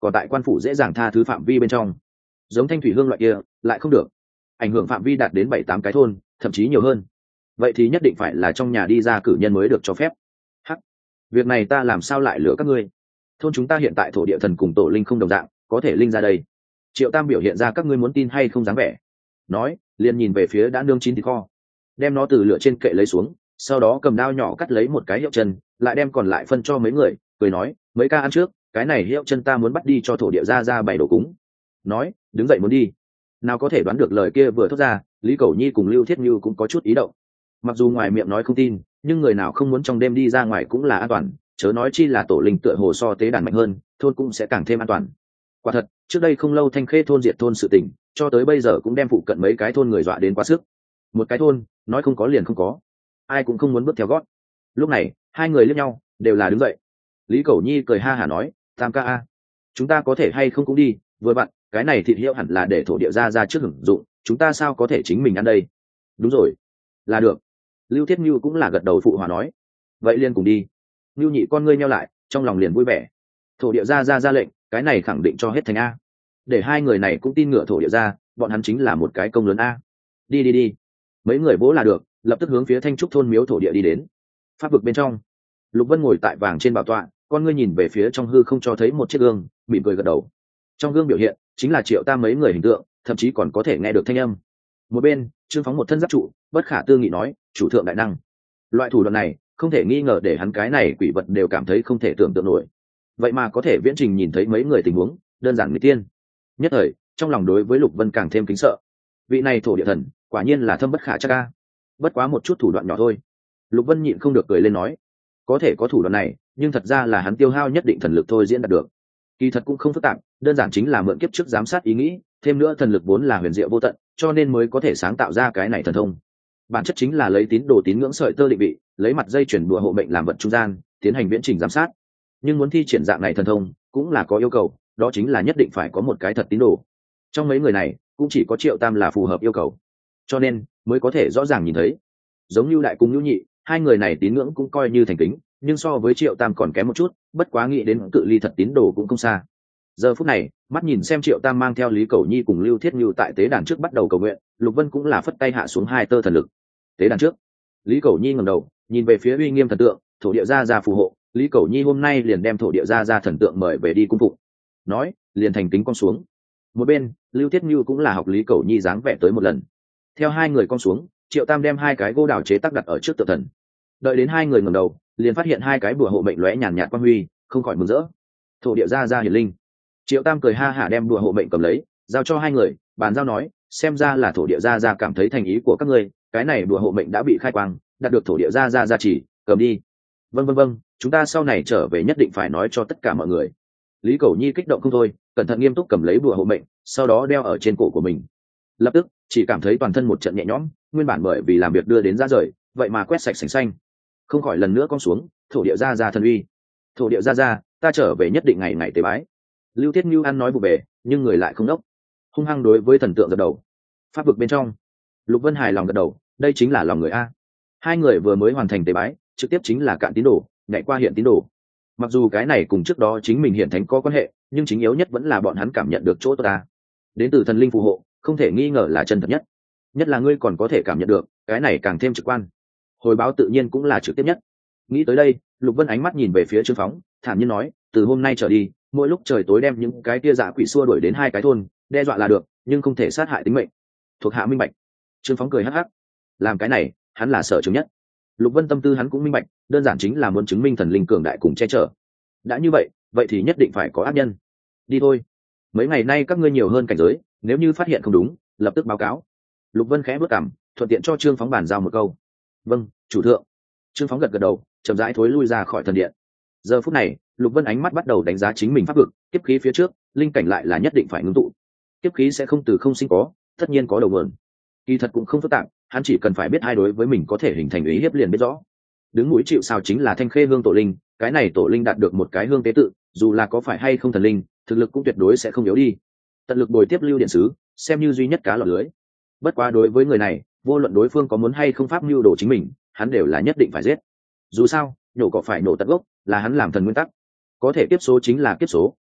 còn tại quan phủ dễ dàng tha thứ phạm vi bên trong. Giống Thanh Thủy Hương loại kia lại không được, ảnh hưởng phạm vi đạt đến bảy tám cái thôn, thậm chí nhiều hơn. Vậy thì nhất định phải là trong nhà đi ra cử nhân mới được cho phép. Hắc, việc này ta làm sao lại lựa các ngươi? Thôn chúng ta hiện tại thổ địa thần cùng tổ linh không đồng dạng, có thể linh ra đây. Triệu Tam biểu hiện ra các ngươi muốn tin hay không dáng vẻ. Nói, liền nhìn về phía đã nương chín thịt kho, đem nó từ lửa trên kệ lấy xuống, sau đó cầm đao nhỏ cắt lấy một cái hiệu chân, lại đem còn lại phân cho mấy người, cười nói, mấy ca ăn trước, cái này hiệu chân ta muốn bắt đi cho thổ địa ra ra bày đồ cúng. Nói, đứng dậy muốn đi. Nào có thể đoán được lời kia vừa thốt ra, Lý Cẩu Nhi cùng Lưu Thiết Như cũng có chút ý động. Mặc dù ngoài miệng nói không tin, nhưng người nào không muốn trong đêm đi ra ngoài cũng là an toàn, chớ nói chi là tổ linh tựa hồ so tế đàn mạnh hơn, thôn cũng sẽ càng thêm an toàn. Quả thật, trước đây không lâu Thanh Khê thôn diệt thôn sự tình, cho tới bây giờ cũng đem phụ cận mấy cái thôn người dọa đến quá sức. Một cái thôn, nói không có liền không có, ai cũng không muốn bước theo gót. Lúc này, hai người liếc nhau, đều là đứng dậy. Lý Cẩu Nhi cười ha hả nói, Tam ca a, chúng ta có thể hay không cũng đi, vừa vặn, cái này thịt hiệu hẳn là để thổ địa ra ra trước hưởng dụng, chúng ta sao có thể chính mình ăn đây? Đúng rồi, là được. Lưu Thiết Như cũng là gật đầu phụ hòa nói, vậy liền cùng đi. Nưu nhị con ngươi nheo lại, trong lòng liền vui vẻ. Thổ địa ra ra ra lệnh, cái này khẳng định cho hết thành a. Để hai người này cũng tin ngựa thổ địa ra, bọn hắn chính là một cái công lớn a. Đi đi đi. Mấy người bố là được, lập tức hướng phía Thanh Trúc thôn miếu thổ địa đi đến. Pháp vực bên trong, Lục Vân ngồi tại vàng trên bảo tọa, con ngươi nhìn về phía trong hư không cho thấy một chiếc gương, mỉm cười gật đầu. Trong gương biểu hiện chính là Triệu Tam mấy người hình tượng, thậm chí còn có thể nghe được thanh âm. Một bên, Trương Phóng một thân giáp trụ, bất khả tư nghị nói, chủ thượng đại năng. Loại thủ đoạn này, không thể nghi ngờ để hắn cái này quỷ vật đều cảm thấy không thể tưởng tượng nổi. Vậy mà có thể viễn trình nhìn thấy mấy người tình huống, đơn giản người tiên. Nhất thời, trong lòng đối với Lục Vân càng thêm kính sợ. Vị này thổ địa thần, quả nhiên là thâm bất khả trắc a. Bất quá một chút thủ đoạn nhỏ thôi. Lục Vân nhịn không được cười lên nói, có thể có thủ đoạn này, nhưng thật ra là hắn tiêu hao nhất định thần lực thôi diễn đạt được. Kỳ thật cũng không phức tạp, đơn giản chính là mượn kiếp trước giám sát ý nghĩ, thêm nữa thần lực vốn là huyền diệu vô tận, cho nên mới có thể sáng tạo ra cái này thần thông. Bản chất chính là lấy tín đồ tín ngưỡng sợi tơ định vị, lấy mặt dây chuyển đùa hộ mệnh làm vật trung gian, tiến hành viễn trình giám sát. Nhưng muốn thi triển dạng này thần thông, cũng là có yêu cầu, đó chính là nhất định phải có một cái thật tín đồ. Trong mấy người này, cũng chỉ có Triệu Tam là phù hợp yêu cầu, cho nên mới có thể rõ ràng nhìn thấy. Giống như Đại cùng Nhu Nhị, hai người này tín ngưỡng cũng coi như thành kính, nhưng so với Triệu Tam còn kém một chút, bất quá nghĩ đến cự ly thật tín đồ cũng không xa. Giờ phút này, mắt nhìn xem Triệu Tam mang theo Lý Cẩu Nhi cùng Lưu Thiết Như tại tế đàn trước bắt đầu cầu nguyện, Lục Vân cũng là phất tay hạ xuống hai tơ thần lực. Tế đàn trước, Lý Cẩu Nhi ngẩng đầu, nhìn về phía uy nghiêm thần tượng, thổ địa gia gia phù hộ, Lý Cẩu Nhi hôm nay liền đem thổ địa gia gia thần tượng mời về đi cung phụng. Nói, liền thành kính con xuống. Một bên, Lưu Thiết Như cũng là học Lý Cẩu Nhi dáng vẻ tới một lần. Theo hai người con xuống, Triệu Tam đem hai cái gỗ đào chế tác đặt ở trước tượng thần. Đợi đến hai người ngẩng đầu, liền phát hiện hai cái bùa hộ mệnh lóe nhàn nhạt quang huy, không khỏi mừng rỡ. Thổ địa gia gia hiển linh. Triệu Tam cười ha hả đem bùa hộ mệnh cầm lấy, giao cho hai người, bàn giao nói, xem ra là thổ địa gia gia cảm thấy thành ý của các ngươi, cái này bùa hộ mệnh đã bị khai quang, đạt được thổ địa gia gia gia chỉ, cầm đi. Vâng vâng vâng, chúng ta sau này trở về nhất định phải nói cho tất cả mọi người. Lý Cẩu Nhi kích động không thôi, cẩn thận nghiêm túc cầm lấy bùa hộ mệnh, sau đó đeo ở trên cổ của mình. Lập tức, chỉ cảm thấy toàn thân một trận nhẹ nhõm, nguyên bản bởi vì làm việc đưa đến ra rời, vậy mà quét sạch sành xanh. Không khỏi lần nữa con xuống, thổ địa gia gia thần uy. Thổ địa gia gia, ta trở về nhất định ngày ngày tế bái. Lưu Thiết Như ăn nói vụ về, nhưng người lại không đốc, hung hăng đối với thần tượng gật đầu. Pháp vực bên trong, Lục Vân hài lòng gật đầu, đây chính là lòng người a. Hai người vừa mới hoàn thành tế bái, trực tiếp chính là cạn tín đồ, nhảy qua hiện tín đồ. Mặc dù cái này cùng trước đó chính mình hiện thánh có quan hệ, nhưng chính yếu nhất vẫn là bọn hắn cảm nhận được chỗ tốt ta. Đến từ thần linh phù hộ, không thể nghi ngờ là chân thật nhất. Nhất là ngươi còn có thể cảm nhận được, cái này càng thêm trực quan. Hồi báo tự nhiên cũng là trực tiếp nhất. Nghĩ tới đây, Lục Vân ánh mắt nhìn về phía Trương Phóng, thản nhiên nói, từ hôm nay trở đi, mỗi lúc trời tối đem những cái tia dạ quỷ xua đuổi đến hai cái thôn, đe dọa là được, nhưng không thể sát hại tính mệnh. Thuộc hạ minh bạch. Trương Phóng cười hắc hắc. Làm cái này, hắn là sở trường nhất. Lục Vân tâm tư hắn cũng minh bạch, đơn giản chính là muốn chứng minh thần linh cường đại cùng che chở. Đã như vậy, vậy thì nhất định phải có ác nhân. Đi thôi. Mấy ngày nay các ngươi nhiều hơn cảnh giới, nếu như phát hiện không đúng, lập tức báo cáo. Lục Vân khẽ bước cằm, thuận tiện cho Trương Phóng bàn giao một câu. Vâng, chủ thượng. Trương Phóng gật gật đầu, chậm rãi thối lui ra khỏi thần điện. Giờ phút này, Lục Vân ánh mắt bắt đầu đánh giá chính mình pháp vực, kiếp khí phía trước, linh cảnh lại là nhất định phải ngưng tụ. Kiếp khí sẽ không từ không sinh có, tất nhiên có đầu nguồn. Kỳ thật cũng không phức tạp, hắn chỉ cần phải biết hai đối với mình có thể hình thành ý hiếp liền biết rõ. Đứng mũi chịu sào chính là Thanh Khê hương tổ linh, cái này tổ linh đạt được một cái hương tế tự, dù là có phải hay không thần linh, thực lực cũng tuyệt đối sẽ không yếu đi. Tận lực bồi tiếp lưu điện sứ, xem như duy nhất cá lọt lưới. Bất quá đối với người này, vô luận đối phương có muốn hay không pháp mưu đồ chính mình, hắn đều là nhất định phải giết. Dù sao, nhổ cỏ phải nổ tận gốc, là hắn làm thần nguyên tắc. Có thể kiếp số chính là kiếp số,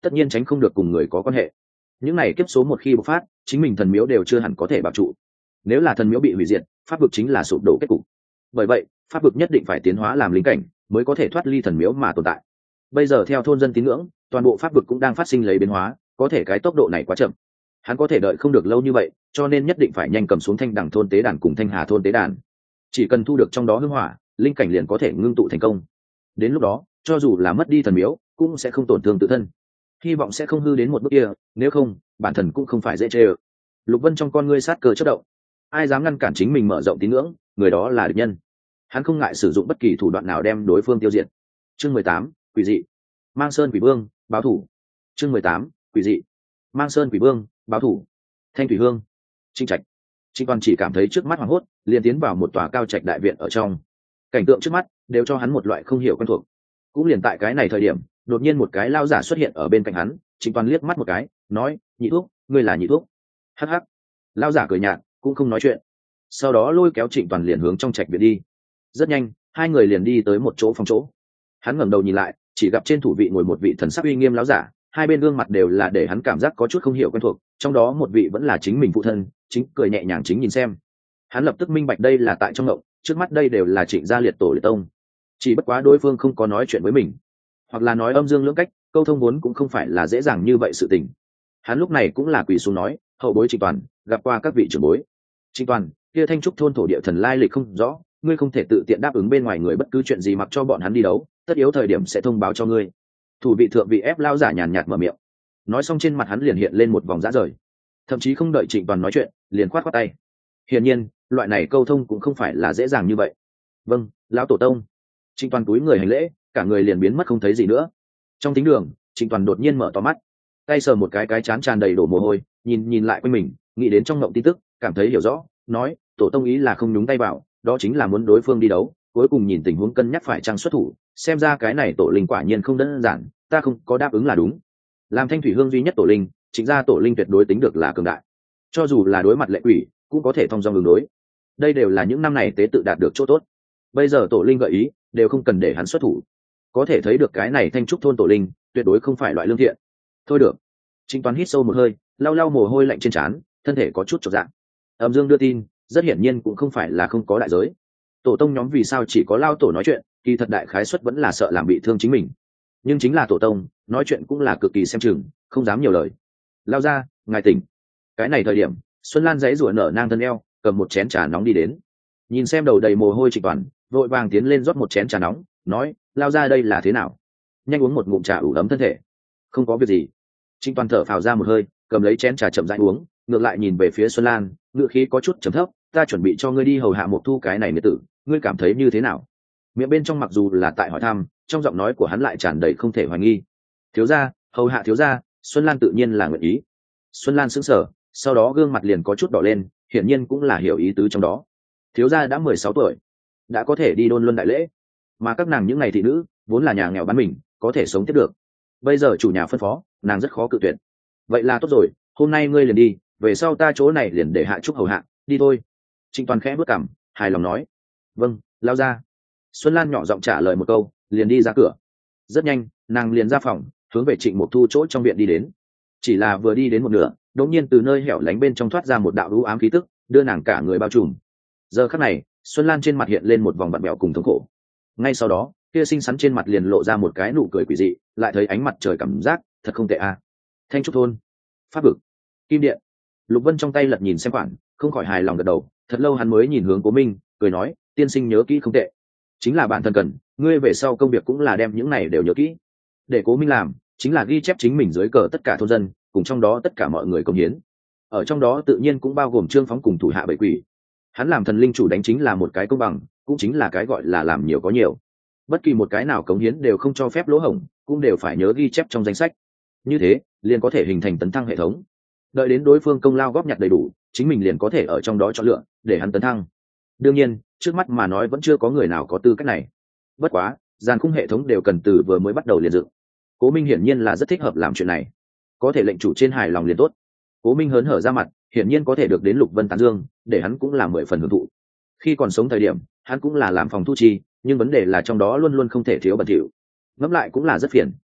tất nhiên tránh không được cùng người có quan hệ. Những này kiếp số một khi bộc phát, chính mình thần miếu đều chưa hẳn có thể bảo trụ. Nếu là thần miếu bị hủy diệt, pháp vực chính là sụp đổ kết cục. Bởi vậy pháp vực nhất định phải tiến hóa làm linh cảnh mới có thể thoát ly thần miếu mà tồn tại. Bây giờ theo thôn dân tín ngưỡng, toàn bộ pháp vực cũng đang phát sinh lấy biến hóa, có thể cái tốc độ này quá chậm, hắn có thể đợi không được lâu như vậy, cho nên nhất định phải nhanh cầm xuống thanh đẳng thôn tế đàn cùng thanh hà thôn tế đàn. Chỉ cần thu được trong đó hương hỏa, linh cảnh liền có thể ngưng tụ thành công. Đến lúc đó cho dù là mất đi thần miếu cũng sẽ không tổn thương tự thân, hy vọng sẽ không hư đến một bước kia, nếu không bản thân cũng không phải dễ chê ơ. Lục Vân trong con ngươi sát cơ chất động, ai dám ngăn cản chính mình mở rộng tín ngưỡng, người đó là địch nhân. Hắn không ngại sử dụng bất kỳ thủ đoạn nào đem đối phương tiêu diệt. Chương mười tám, quỷ dị. Mang Sơn Quỷ Vương báo thủ. Chương mười tám, quỷ dị. Mang Sơn Quỷ Vương báo thủ. Thanh Thủy Hương, Trinh Trạch. Trinh Toàn chỉ cảm thấy trước mắt hoảng hốt, liền tiến vào một tòa cao trạch đại viện ở trong. Cảnh tượng trước mắt đều cho hắn một loại không hiểu quen thuộc. Cũng liền tại cái này thời điểm, đột nhiên một cái lao giả xuất hiện ở bên cạnh hắn. Trinh Toàn liếc mắt một cái, nói: "Nhị thuốc, ngươi là Nhị thuốc?" Hắc hắc. Lao giả cười nhạt, cũng không nói chuyện. Sau đó lôi kéo Trịnh Toàn liền hướng trong trạch viện đi. Rất nhanh, hai người liền đi tới một chỗ phòng chỗ. Hắn ngẩng đầu nhìn lại, chỉ gặp trên thủ vị ngồi một vị thần sắc uy nghiêm lão giả, hai bên gương mặt đều là để hắn cảm giác có chút không hiểu quen thuộc, trong đó một vị vẫn là chính mình phụ thân, chính cười nhẹ nhàng chính nhìn xem. Hắn lập tức minh bạch đây là tại trong ngộng, trước mắt đây đều là Trịnh gia liệt tổ liệt tông. Chỉ bất quá đối phương không có nói chuyện với mình, hoặc là nói âm dương lưỡng cách, câu thông vốn cũng không phải là dễ dàng như vậy sự tình. Hắn lúc này cũng là quỳ xuống nói: "Hậu bối Trịnh Toàn, gặp qua các vị trưởng bối." Trịnh Toàn, kia Thanh Trúc thôn thổ địa thần lai lịch không rõ, ngươi không thể tự tiện đáp ứng bên ngoài người bất cứ chuyện gì mặc cho bọn hắn đi đấu, tất yếu thời điểm sẽ thông báo cho ngươi. Thủ vị thượng vị ép lao giả nhàn nhạt mở miệng, nói xong trên mặt hắn liền hiện lên một vòng dã rời, thậm chí không đợi Trịnh Toàn nói chuyện liền khoát khoát tay. Hiển nhiên loại này câu thông cũng không phải là dễ dàng như vậy. "Vâng, lão tổ tông." Trịnh Toàn túi người hành lễ, cả người liền biến mất không thấy gì nữa. Trong thính đường, Trịnh Toàn đột nhiên mở to mắt, tay sờ một cái cái chán tràn đầy đổ mồ hôi, nhìn nhìn lại quanh mình, nghĩ đến trong ngộng tin tức, cảm thấy hiểu rõ, nói: "Tổ tông ý là không nhúng tay vào, đó chính là muốn đối phương đi đấu, cuối cùng nhìn tình huống cân nhắc phải trang xuất thủ, xem ra cái này tổ linh quả nhiên không đơn giản, ta không có đáp ứng là đúng." Làm Thanh Thủy Hương duy nhất tổ linh, chính ra tổ linh tuyệt đối tính được là cường đại, cho dù là đối mặt lệ quỷ cũng có thể thông dong ứng đối. Đây đều là những năm này tế tự đạt được chỗ tốt. Bây giờ tổ linh gợi ý đều không cần để hắn xuất thủ, có thể thấy được cái này Thanh Trúc thôn tổ linh tuyệt đối không phải loại lương thiện. Thôi được. Trịnh Toán hít sâu một hơi, lau lau mồ hôi lạnh trên trán, thân thể có chút chột dạ. Âm Dương đưa tin, rất hiển nhiên cũng không phải là không có đại giới. Tổ tông nhóm vì sao chỉ có lao tổ nói chuyện, kỳ thật đại khái suất vẫn là sợ làm bị thương chính mình. Nhưng chính là tổ tông, nói chuyện cũng là cực kỳ xem chừng, không dám nhiều lời. Lao ra, ngài tỉnh. Cái này thời điểm, Xuân Lan giãy giụa nở nang thân eo, cầm một chén trà nóng đi đến. Nhìn xem đầu đầy mồ hôi Trịnh Toàn, vội vàng tiến lên rót một chén trà nóng, nói: "Lao ra đây là thế nào? Nhanh uống một ngụm trà ủ ấm thân thể." "Không có việc gì." Trịnh Toàn thở phào ra một hơi, cầm lấy chén trà chậm rãi uống, ngược lại nhìn về phía Xuân Lan, ngựa khí có chút trầm thấp: "Ta chuẩn bị cho ngươi đi hầu hạ một thu cái này nữ tử, ngươi cảm thấy như thế nào?" Miệng bên trong mặc dù là tại hỏi thăm, trong giọng nói của hắn lại tràn đầy không thể hoài nghi. "Thiếu gia, hầu hạ thiếu gia." Xuân Lan tự nhiên là nguyện ý. Xuân Lan sững sờ, sau đó gương mặt liền có chút đỏ lên, hiển nhiên cũng là hiểu ý tứ trong đó. Thiếu gia đã mười sáu tuổi, đã có thể đi đôn luân đại lễ, mà các nàng những ngày thị nữ vốn là nhà nghèo bán mình, có thể sống tiếp được. Bây giờ chủ nhà phân phó, nàng rất khó cự tuyệt. "Vậy là tốt rồi, hôm nay ngươi liền đi, về sau ta chỗ này liền để hạ trúc hầu hạ, đi thôi." Trịnh Toàn khẽ bước cằm, hài lòng nói: "Vâng, lao ra." Xuân Lan nhỏ giọng trả lời một câu, liền đi ra cửa. Rất nhanh, nàng liền ra phòng, hướng về Trịnh Mục Thu chỗ trong viện đi đến. Chỉ là vừa đi đến một nửa, đột nhiên từ nơi hẻo lánh bên trong thoát ra một đạo u ám khí tức, đưa nàng cả người bao trùm. Giờ khắc này, Xuân Lan trên mặt hiện lên một vòng vặn vẹo cùng thống khổ. Ngay sau đó, kia xinh xắn trên mặt liền lộ ra một cái nụ cười quỷ dị, lại thấy ánh mặt trời cảm giác thật không tệ a. Thanh Trúc thôn, pháp vực, kim điện. Lục Vân trong tay lật nhìn xem khoản, không khỏi hài lòng gật đầu, thật lâu hắn mới nhìn hướng Cố Minh, cười nói: "Tiên sinh nhớ kỹ không tệ, chính là bản thân cần, ngươi về sau công việc cũng là đem những này đều nhớ kỹ." Để Cố Minh làm, chính là ghi chép chính mình dưới cờ tất cả thôn dân, cùng trong đó tất cả mọi người công hiến. Ở trong đó tự nhiên cũng bao gồm Trương Phóng cùng thủ hạ bảy quỷ. Hắn làm thần linh chủ đánh chính là một cái công bằng, cũng chính là cái gọi là làm nhiều có nhiều. Bất kỳ một cái nào cống hiến đều không cho phép lỗ hổng, cũng đều phải nhớ ghi chép trong danh sách. Như thế, liền có thể hình thành tấn thăng hệ thống. Đợi đến đối phương công lao góp nhặt đầy đủ, chính mình liền có thể ở trong đó chọn lựa để hắn tấn thăng. Đương nhiên, trước mắt mà nói vẫn chưa có người nào có tư cách này. Bất quá, dàn khung hệ thống đều cần từ vừa mới bắt đầu liền dựng. Cố Minh hiển nhiên là rất thích hợp làm chuyện này, có thể lệnh chủ trên hài lòng liền tốt. Cố Minh hớn hở ra mặt, hiển nhiên có thể được đến Lục Vân tán dương, để hắn cũng làm mười phần hưởng thụ. Khi còn sống thời điểm, hắn cũng là làm phòng thu chi, nhưng vấn đề là trong đó luôn luôn không thể thiếu bẩn thỉu. Ngẫm lại cũng là rất phiền.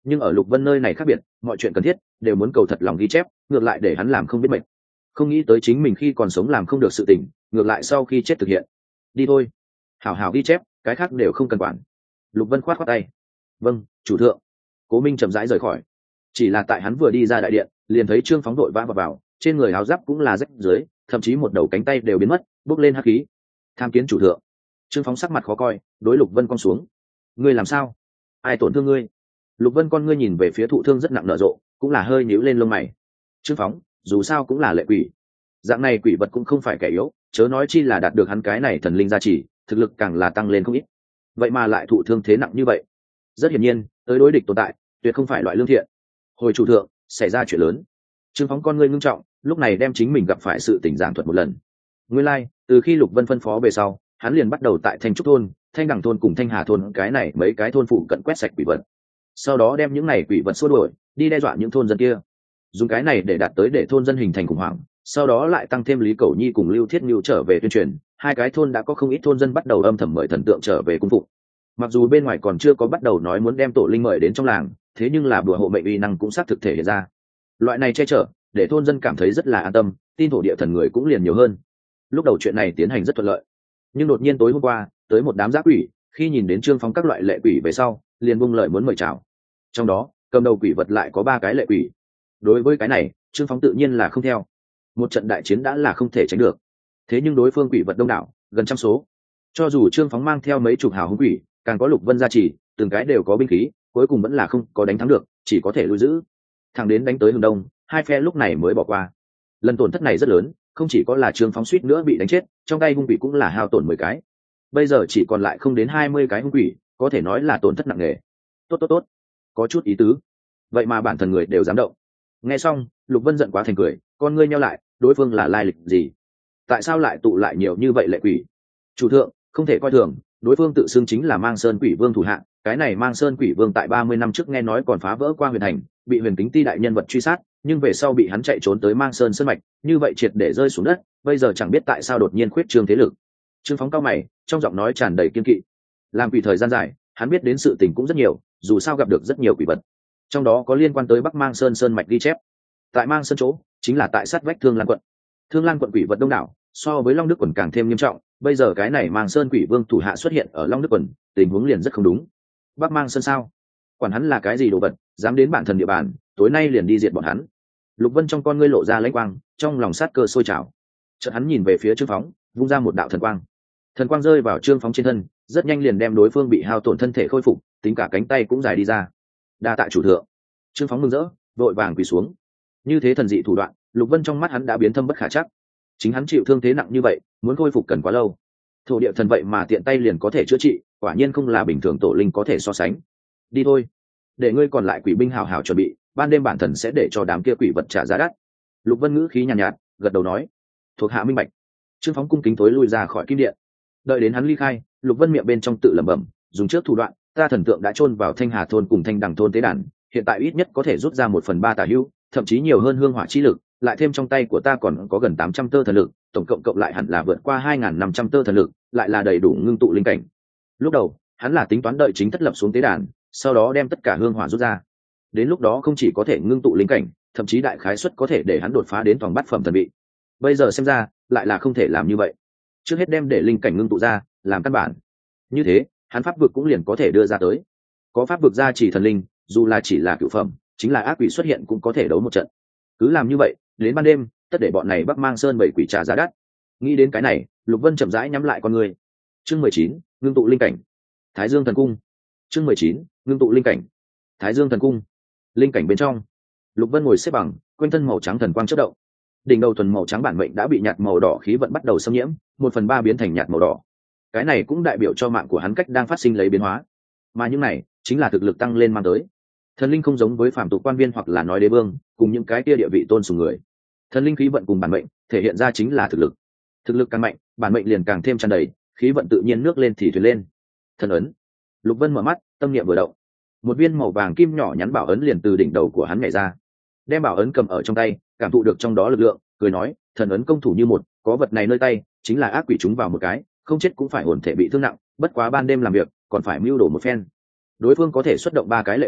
nhưng ở Lục Vân nơi này khác biệt, mọi chuyện cần thiết đều muốn cầu thật lòng ghi chép, ngược lại để hắn làm không biết mệt. Không nghĩ tới chính mình khi còn sống làm không được sự tình, ngược lại sau khi chết thực hiện. Đi thôi, hảo hảo ghi chép, cái khác đều không cần quản. Lục Vân khoát khoát tay. Vâng, chủ thượng. Cố Minh chậm rãi rời khỏi. Chỉ là tại hắn vừa đi ra đại điện, liền thấy Trương Phóng đội vã vào, vào, trên người áo giáp cũng là rách dưới, thậm chí một đầu cánh tay đều biến mất, bốc lên hắc khí. Tham kiến chủ thượng. Trương Phóng sắc mặt khó coi, đối Lục Vân cong xuống. Ngươi làm sao? Ai tổn thương ngươi? Lục Vân con ngươi nhìn về phía thụ thương rất nặng nở rộ, cũng là hơi nhíu lên lông mày. Trương Phóng, dù sao cũng là lệ quỷ, dạng này quỷ vật cũng không phải kẻ yếu, chớ nói chi là đạt được hắn cái này thần linh gia trì, thực lực càng là tăng lên không ít. Vậy mà lại thụ thương thế nặng như vậy, rất hiển nhiên tới đối địch tồn tại tuyệt không phải loại lương thiện. Hồi chủ thượng, xảy ra chuyện lớn. Trương Phóng con ngươi ngưng trọng, lúc này đem chính mình gặp phải sự tình giảng thuật một lần. Nguyên lai, like, từ khi Lục Vân phân phó về sau, hắn liền bắt đầu tại Thanh Trúc thôn, Thanh Đằng thôn cùng Thanh Hà thôn cái này mấy cái thôn phụ cận quét sạch quỷ vật. Sau đó đem những này quỷ vật xua đuổi, đi đe dọa những thôn dân kia. Dùng cái này để đạt tới để thôn dân hình thành khủng hoảng, sau đó lại tăng thêm Lý Cẩu Nhi cùng Lưu Thiết Nhu trở về tuyên truyền, hai cái thôn đã có không ít thôn dân bắt đầu âm thầm mời thần tượng trở về cung phụng. Mặc dù bên ngoài còn chưa có bắt đầu nói muốn đem tổ linh mời đến trong làng, thế nhưng là bùa hộ mệnh uy năng cũng xác thực thể hiện ra. Loại này che chở, để thôn dân cảm thấy rất là an tâm, tin thổ địa thần người cũng liền nhiều hơn. Lúc đầu chuyện này tiến hành rất thuận lợi, nhưng đột nhiên tối hôm qua tới một đám giáp quỷ, khi nhìn đến Trương Phóng các loại lệ quỷ về sau, liền buông lời muốn mời chào. Trong đó cầm đầu quỷ vật lại có ba cái lệ quỷ. Đối với cái này, Trương Phóng tự nhiên là không theo. Một trận đại chiến đã là không thể tránh được, thế nhưng đối phương quỷ vật đông đảo, gần trăm số, cho dù Trương Phóng mang theo mấy chục hào hung quỷ, càng có Lục Vân gia trì, từng cái đều có binh khí, cuối cùng vẫn là không có đánh thắng được, chỉ có thể lui giữ. Thẳng đến đánh tới hướng đông, hai phe lúc này mới bỏ qua. Lần tổn thất này rất lớn, không chỉ có là Trương Phóng suýt nữa bị đánh chết, trong tay hung quỷ cũng là hao tổn mười cái. Bây giờ chỉ còn lại không đến hai mươi cái hung quỷ, có thể nói là tổn thất nặng nề. Tốt tốt tốt, có chút ý tứ. Vậy mà bản thân người đều dám động. Nghe xong, Lục Vân giận quá thành cười, con ngươi nheo lại, đối phương là lai lịch gì? Tại sao lại tụ lại nhiều như vậy lệ quỷ? Chủ thượng, không thể coi thường, đối phương tự xưng chính là Mang Sơn Quỷ Vương thủ hạ, cái này Mang Sơn Quỷ Vương tại ba mươi năm trước nghe nói còn phá vỡ qua huyền thành, bị Huyền Kính Ti đại nhân vật truy sát, nhưng về sau bị hắn chạy trốn tới Mang Sơn sơn mạch, như vậy triệt để rơi xuống đất, bây giờ chẳng biết tại sao đột nhiên khuyết trương thế lực. Trương Phóng cao mày, trong giọng nói tràn đầy kiên kỵ. Làm quỷ thời gian dài, hắn biết đến sự tình cũng rất nhiều, dù sao gặp được rất nhiều quỷ vật. Trong đó có liên quan tới Bắc Mang Sơn sơn mạch ghi chép. Tại Mang Sơn chỗ, chính là tại sát vách Thương Lan quận. Thương Lan quận quỷ vật đông đảo, so với Long Đức quận càng thêm nghiêm trọng, bây giờ cái này Mang Sơn Quỷ Vương thủ hạ xuất hiện ở Long Đức quận, tình huống liền rất không đúng. Bắc Mang Sơn sao? Quản hắn là cái gì đồ vật, dám đến bản thần địa bàn, tối nay liền đi diệt bọn hắn. Lục Vân trong con ngươi lộ ra lãnh quang, trong lòng sát cơ sôi trào. Chợt hắn nhìn về phía Trương Phóng, vung ra một đạo thần quang. Thần quang rơi vào Trương Phóng trên thân, rất nhanh liền đem đối phương bị hao tổn thân thể khôi phục, tính cả cánh tay cũng dài đi ra. Đa tạ chủ thượng. Trương Phóng mừng rỡ, vội vàng quỳ xuống. Như thế thần dị thủ đoạn, Lục Vân trong mắt hắn đã biến thâm bất khả trắc. Chính hắn chịu thương thế nặng như vậy, muốn khôi phục cần quá lâu. Thổ địa thần vậy mà tiện tay liền có thể chữa trị, quả nhiên không là bình thường tổ linh có thể so sánh. Đi thôi, để ngươi còn lại quỷ binh hào hào chuẩn bị, ban đêm bản thần sẽ để cho đám kia quỷ vật trả giá đắt. Lục Vân ngữ khí nhàn nhạt, nhạt, gật đầu nói, thuộc hạ minh bạch. Trương Phóng cung kính tối lui ra khỏi kim điện. Đợi đến hắn ly khai, Lục Vân miệng bên trong tự lẩm bẩm, dùng trước thủ đoạn, ta thần tượng đã chôn vào Thanh Hà thôn cùng Thanh Đằng thôn tế đàn, hiện tại ít nhất có thể rút ra một phần ba tả hữu, thậm chí nhiều hơn hương hỏa chi lực, lại thêm trong tay của ta còn có gần tám trăm tơ thần lực, tổng cộng cộng lại hẳn là vượt qua hai nghìn năm trăm tơ thần lực, lại là đầy đủ ngưng tụ linh cảnh. Lúc đầu, hắn là tính toán đợi chính thất lập xuống tế đàn, sau đó đem tất cả hương hỏa rút ra. Đến lúc đó không chỉ có thể ngưng tụ linh cảnh, thậm chí đại khái suất có thể để hắn đột phá đến toàn bát phẩm thần vị. Bây giờ xem ra, lại là không thể làm như vậy. Trước hết đem để linh cảnh ngưng tụ ra, làm căn bản. Như thế, hắn pháp vực cũng liền có thể đưa ra tới. Có pháp vực ra chỉ thần linh, dù là chỉ là cửu phẩm, chính là ác quỷ xuất hiện cũng có thể đấu một trận. Cứ làm như vậy, đến ban đêm, tất để bọn này Bắc Mang Sơn bảy quỷ trả giá đắt. Nghĩ đến cái này, Lục Vân chậm rãi nhắm lại con người. Chương mười chín, ngưng tụ linh cảnh. Thái Dương thần cung. Chương mười chín, ngưng tụ linh cảnh. Thái Dương thần cung. Linh cảnh bên trong, Lục Vân ngồi xếp bằng, quanh thân màu trắng thần quang chớp động. Đỉnh đầu thuần màu trắng bản mệnh đã bị nhạt màu đỏ khí vận bắt đầu xâm nhiễm, một phần ba biến thành nhạt màu đỏ. Cái này cũng đại biểu cho mạng của hắn cách đang phát sinh lấy biến hóa. Mà những này chính là thực lực tăng lên mang tới. Thần linh không giống với phàm tục quan viên hoặc là nói đế vương, cùng những cái kia địa vị tôn sùng người. Thần linh khí vận cùng bản mệnh thể hiện ra chính là thực lực. Thực lực càng mạnh, bản mệnh liền càng thêm tràn đầy, khí vận tự nhiên nước lên thì thuyền lên. Thần ấn. Lục Vân mở mắt, tâm niệm vừa động, một viên màu vàng kim nhỏ nhắn bảo ấn liền từ đỉnh đầu của hắn nhảy ra. Đem bảo ấn cầm ở trong tay, cảm thụ được trong đó lực lượng, cười nói, thần ấn công thủ như một, có vật này nơi tay, chính là ác quỷ chúng vào một cái, không chết cũng phải hồn thể bị thương nặng, bất quá ban đêm làm việc, còn phải mưu đồ một phen. Đối phương có thể xuất động ba cái lệ quỷ,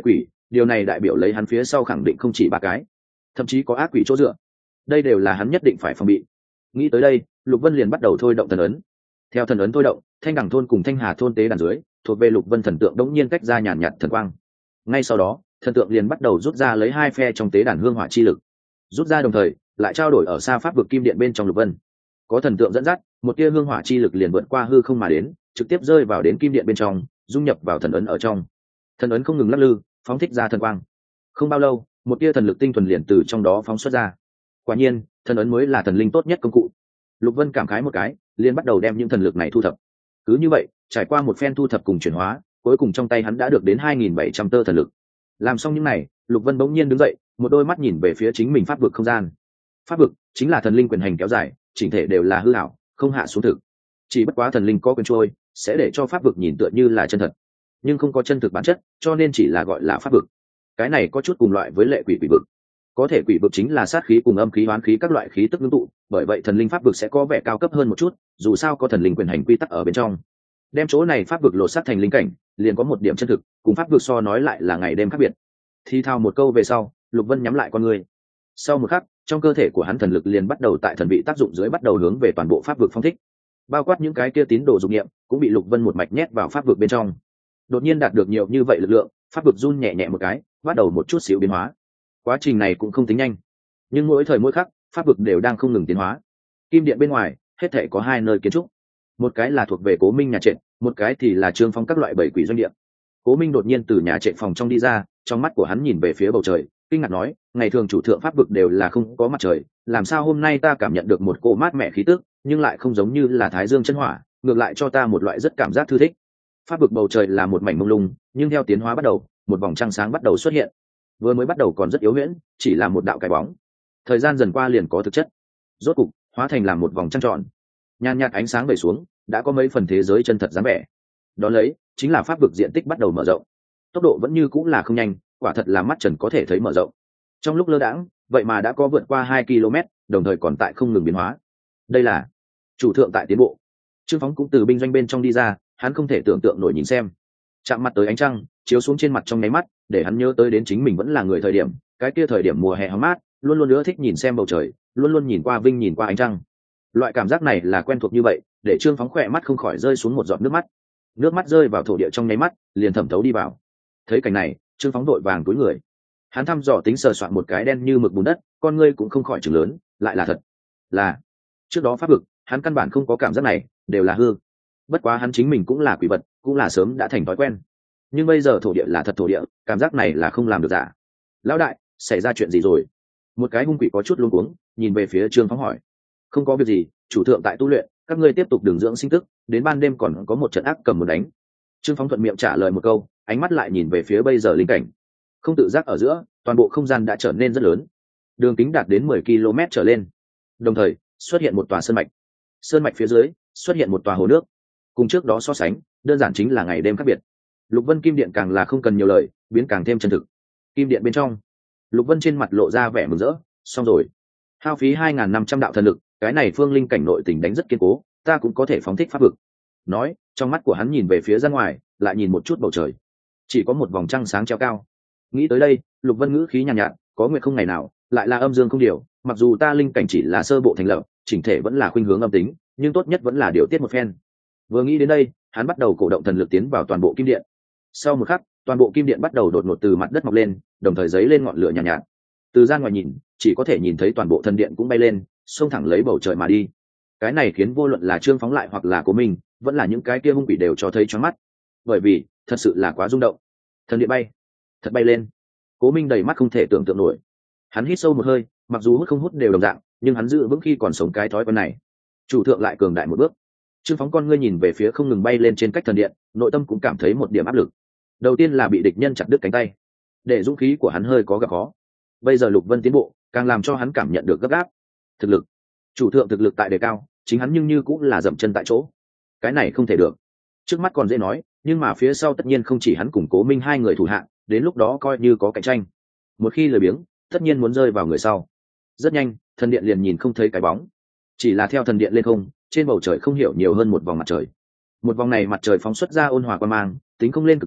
điều này đại biểu lấy hắn phía sau khẳng định không chỉ ba cái, thậm chí có ác quỷ chỗ dựa. Đây đều là hắn nhất định phải phòng bị. Nghĩ tới đây, Lục Vân liền bắt đầu thôi động thần ấn. Theo thần ấn thôi động, Thanh Đằng thôn cùng Thanh Hà thôn tế đàn dưới thuộc về Lục Vân thần tượng đống nhiên cách ra nhàn nhạt thần quang. Ngay sau đó, thần tượng liền bắt đầu rút ra lấy hai phe trong tế đàn hương hỏa chi lực. Rút ra đồng thời, lại trao đổi ở xa pháp vực kim điện bên trong Lục Vân. Có thần tượng dẫn dắt, một tia hương hỏa chi lực liền vượt qua hư không mà đến, trực tiếp rơi vào đến kim điện bên trong, dung nhập vào thần ấn ở trong. Thần ấn không ngừng lắc lư, phóng thích ra thần quang. Không bao lâu, một tia thần lực tinh thuần liền từ trong đó phóng xuất ra. Quả nhiên, thần ấn mới là thần linh tốt nhất công cụ. Lục Vân cảm khái một cái, liền bắt đầu đem những thần lực này thu thập. Cứ như vậy, trải qua một phen thu thập cùng chuyển hóa, cuối cùng trong tay hắn đã được đến hai nghìn bảy trăm tơ thần lực. Làm xong những này, Lục Vân bỗng nhiên đứng dậy, một đôi mắt nhìn về phía chính mình pháp vực không gian. Pháp vực chính là thần linh quyền hành kéo dài, chỉnh thể đều là hư ảo, không hạ xuống thực. Chỉ bất quá thần linh có quyền trôi, sẽ để cho pháp vực nhìn tựa như là chân thật, nhưng không có chân thực bản chất, cho nên chỉ là gọi là pháp vực. Cái này có chút cùng loại với lệ quỷ quỷ vực. Có thể quỷ vực chính là sát khí cùng âm khí hoán khí các loại khí tức ngưng tụ, bởi vậy thần linh pháp vực sẽ có vẻ cao cấp hơn một chút, dù sao có thần linh quyền hành quy tắc ở bên trong. Đem chỗ này pháp vực lột xác thành linh cảnh, liền có một điểm chân thực, cùng pháp vực so nói lại là ngày đêm khác biệt. Thì thao một câu về sau, Lục Vân nhắm lại con người. Sau một khắc, trong cơ thể của hắn thần lực liền bắt đầu tại thần vị tác dụng dưới bắt đầu hướng về toàn bộ pháp vực phong thích. Bao quát những cái kia tín đồ dục niệm, cũng bị Lục Vân một mạch nhét vào pháp vực bên trong. Đột nhiên đạt được nhiều như vậy lực lượng, pháp vực run nhẹ nhẹ một cái, bắt đầu một chút xíu biến hóa. Quá trình này cũng không tính nhanh, nhưng mỗi thời mỗi khắc, pháp vực đều đang không ngừng tiến hóa. Kim điện bên ngoài, hết thảy có hai nơi kiến trúc, một cái là thuộc về Cố Minh nhà trệt, một cái thì là Trương Phong các loại bảy quỷ doanh địa. Cố Minh đột nhiên từ nhà trệt phòng trong đi ra, trong mắt của hắn nhìn về phía bầu trời, kinh ngạc nói, ngày thường chủ thượng pháp vực đều là không có mặt trời, làm sao hôm nay ta cảm nhận được một cỗ mát mẻ khí tức, nhưng lại không giống như là thái dương chân hỏa, ngược lại cho ta một loại rất cảm giác thư thích. Pháp vực bầu trời là một mảnh mông lung, nhưng theo tiến hóa bắt đầu, một vòng trăng sáng bắt đầu xuất hiện. Vừa mới bắt đầu còn rất yếu huyễn, chỉ là một đạo cái bóng. Thời gian dần qua liền có thực chất, rốt cục hóa thành làm một vòng trăng tròn. Nhàn nhạt ánh sáng về xuống, đã có mấy phần thế giới chân thật dáng vẻ. Đó lấy chính là pháp vực diện tích bắt đầu mở rộng. Tốc độ vẫn như cũng là không nhanh, quả thật là mắt trần có thể thấy mở rộng. Trong lúc lơ đãng, vậy mà đã có vượt qua hai ki lô mét, đồng thời còn tại không ngừng biến hóa. Đây là chủ thượng tại tiến bộ. Trương Phóng cũng từ binh doanh bên trong đi ra, hắn không thể tưởng tượng nổi nhìn xem. Chạm mặt tới ánh trăng, chiếu xuống trên mặt trong nháy mắt, để hắn nhớ tới đến chính mình vẫn là người thời điểm, cái kia thời điểm mùa hè hóng mát, luôn luôn nữa thích nhìn xem bầu trời, luôn luôn nhìn qua vinh nhìn qua ánh trăng. Loại cảm giác này là quen thuộc như vậy, để Trương Phóng khỏe mắt không khỏi rơi xuống một giọt nước mắt. Nước mắt rơi vào thổ địa trong nháy mắt, liền thẩm thấu đi vào. Thấy cảnh này, Trương Phóng đội vàng túi người. Hắn thăm dò tính sờ soạn một cái đen như mực bùn đất, con ngươi cũng không khỏi trừng lớn, lại là thật. Là trước đó pháp vực, hắn căn bản không có cảm giác này, đều là hư. Bất quá hắn chính mình cũng là quỷ vật, cũng là sớm đã thành thói quen. Nhưng bây giờ thổ địa là thật thổ địa, cảm giác này là không làm được giả. Lão đại, xảy ra chuyện gì rồi? Một cái hung quỷ có chút luống cuống, nhìn về phía Trương Phóng hỏi. Không có việc gì, chủ thượng tại tu luyện, các ngươi tiếp tục đường dưỡng sinh tức, đến ban đêm còn có một trận ác cầm một đánh. Trương Phóng thuận miệng trả lời một câu, ánh mắt lại nhìn về phía bây giờ linh cảnh. Không tự giác ở giữa, toàn bộ không gian đã trở nên rất lớn, đường kính đạt đến mười ki lô mét trở lên. Đồng thời xuất hiện một tòa sơn mạch, sơn mạch phía dưới xuất hiện một tòa hồ nước. Cùng trước đó so sánh, đơn giản chính là ngày đêm khác biệt. Lục Vân kim điện càng là không cần nhiều lời, biến càng thêm chân thực. Kim điện bên trong, Lục Vân trên mặt lộ ra vẻ mừng rỡ. Xong rồi, hao phí hai nghìn năm trăm đạo thần lực, cái này phương linh cảnh nội tình đánh rất kiên cố, ta cũng có thể phóng thích pháp vực. Nói, trong mắt của hắn nhìn về phía ra ngoài, lại nhìn một chút bầu trời, chỉ có một vòng trăng sáng treo cao. Nghĩ tới đây, Lục Vân ngữ khí nhàn nhạt, nhạt, có nguyện không ngày nào, lại là âm dương không điều. Mặc dù ta linh cảnh chỉ là sơ bộ thành lập, chỉnh thể vẫn là khuynh hướng âm tính, nhưng tốt nhất vẫn là điều tiết một phen. Vừa nghĩ đến đây, hắn bắt đầu cổ động thần lực tiến vào toàn bộ kim điện. Sau một khắc, toàn bộ kim điện bắt đầu đột ngột từ mặt đất mọc lên, đồng thời giấy lên ngọn lửa nhàn nhạt, nhạt. Từ ra ngoài nhìn, chỉ có thể nhìn thấy toàn bộ thần điện cũng bay lên, xông thẳng lấy bầu trời mà đi. Cái này khiến vô luận là Trương Phóng lại hoặc là Cố Minh, vẫn là những cái kia hung quỷ đều cho thấy choáng mắt. Bởi vì, thật sự là quá rung động. Thần điện bay, thật bay lên. Cố Minh đầy mắt không thể tưởng tượng nổi. Hắn hít sâu một hơi, mặc dù hút không hút đều đồng dạng, nhưng hắn giữ vững khi còn sống cái thói quen này. Chủ thượng lại cường đại một bước. Trương Phóng con ngươi nhìn về phía không ngừng bay lên trên cách thần điện, nội tâm cũng cảm thấy một điểm áp lực. Đầu tiên là bị địch nhân chặt đứt cánh tay, để dũng khí của hắn hơi có gặp khó. Bây giờ Lục Vân tiến bộ, càng làm cho hắn cảm nhận được gấp gáp. Thực lực, chủ thượng thực lực tại đề cao, chính hắn nhưng như cũng là dậm chân tại chỗ. Cái này không thể được. Trước mắt còn dễ nói, nhưng mà phía sau tất nhiên không chỉ hắn cùng Cố Minh hai người thủ hạ, đến lúc đó coi như có cạnh tranh. Một khi lười biếng, tất nhiên muốn rơi vào người sau. Rất nhanh, thần điện liền nhìn không thấy cái bóng, chỉ là theo thần điện lên không, trên bầu trời không hiểu nhiều hơn một vòng mặt trời. Một vòng này mặt trời phóng xuất ra ôn hòa quang mang, tính không lên cực nóng,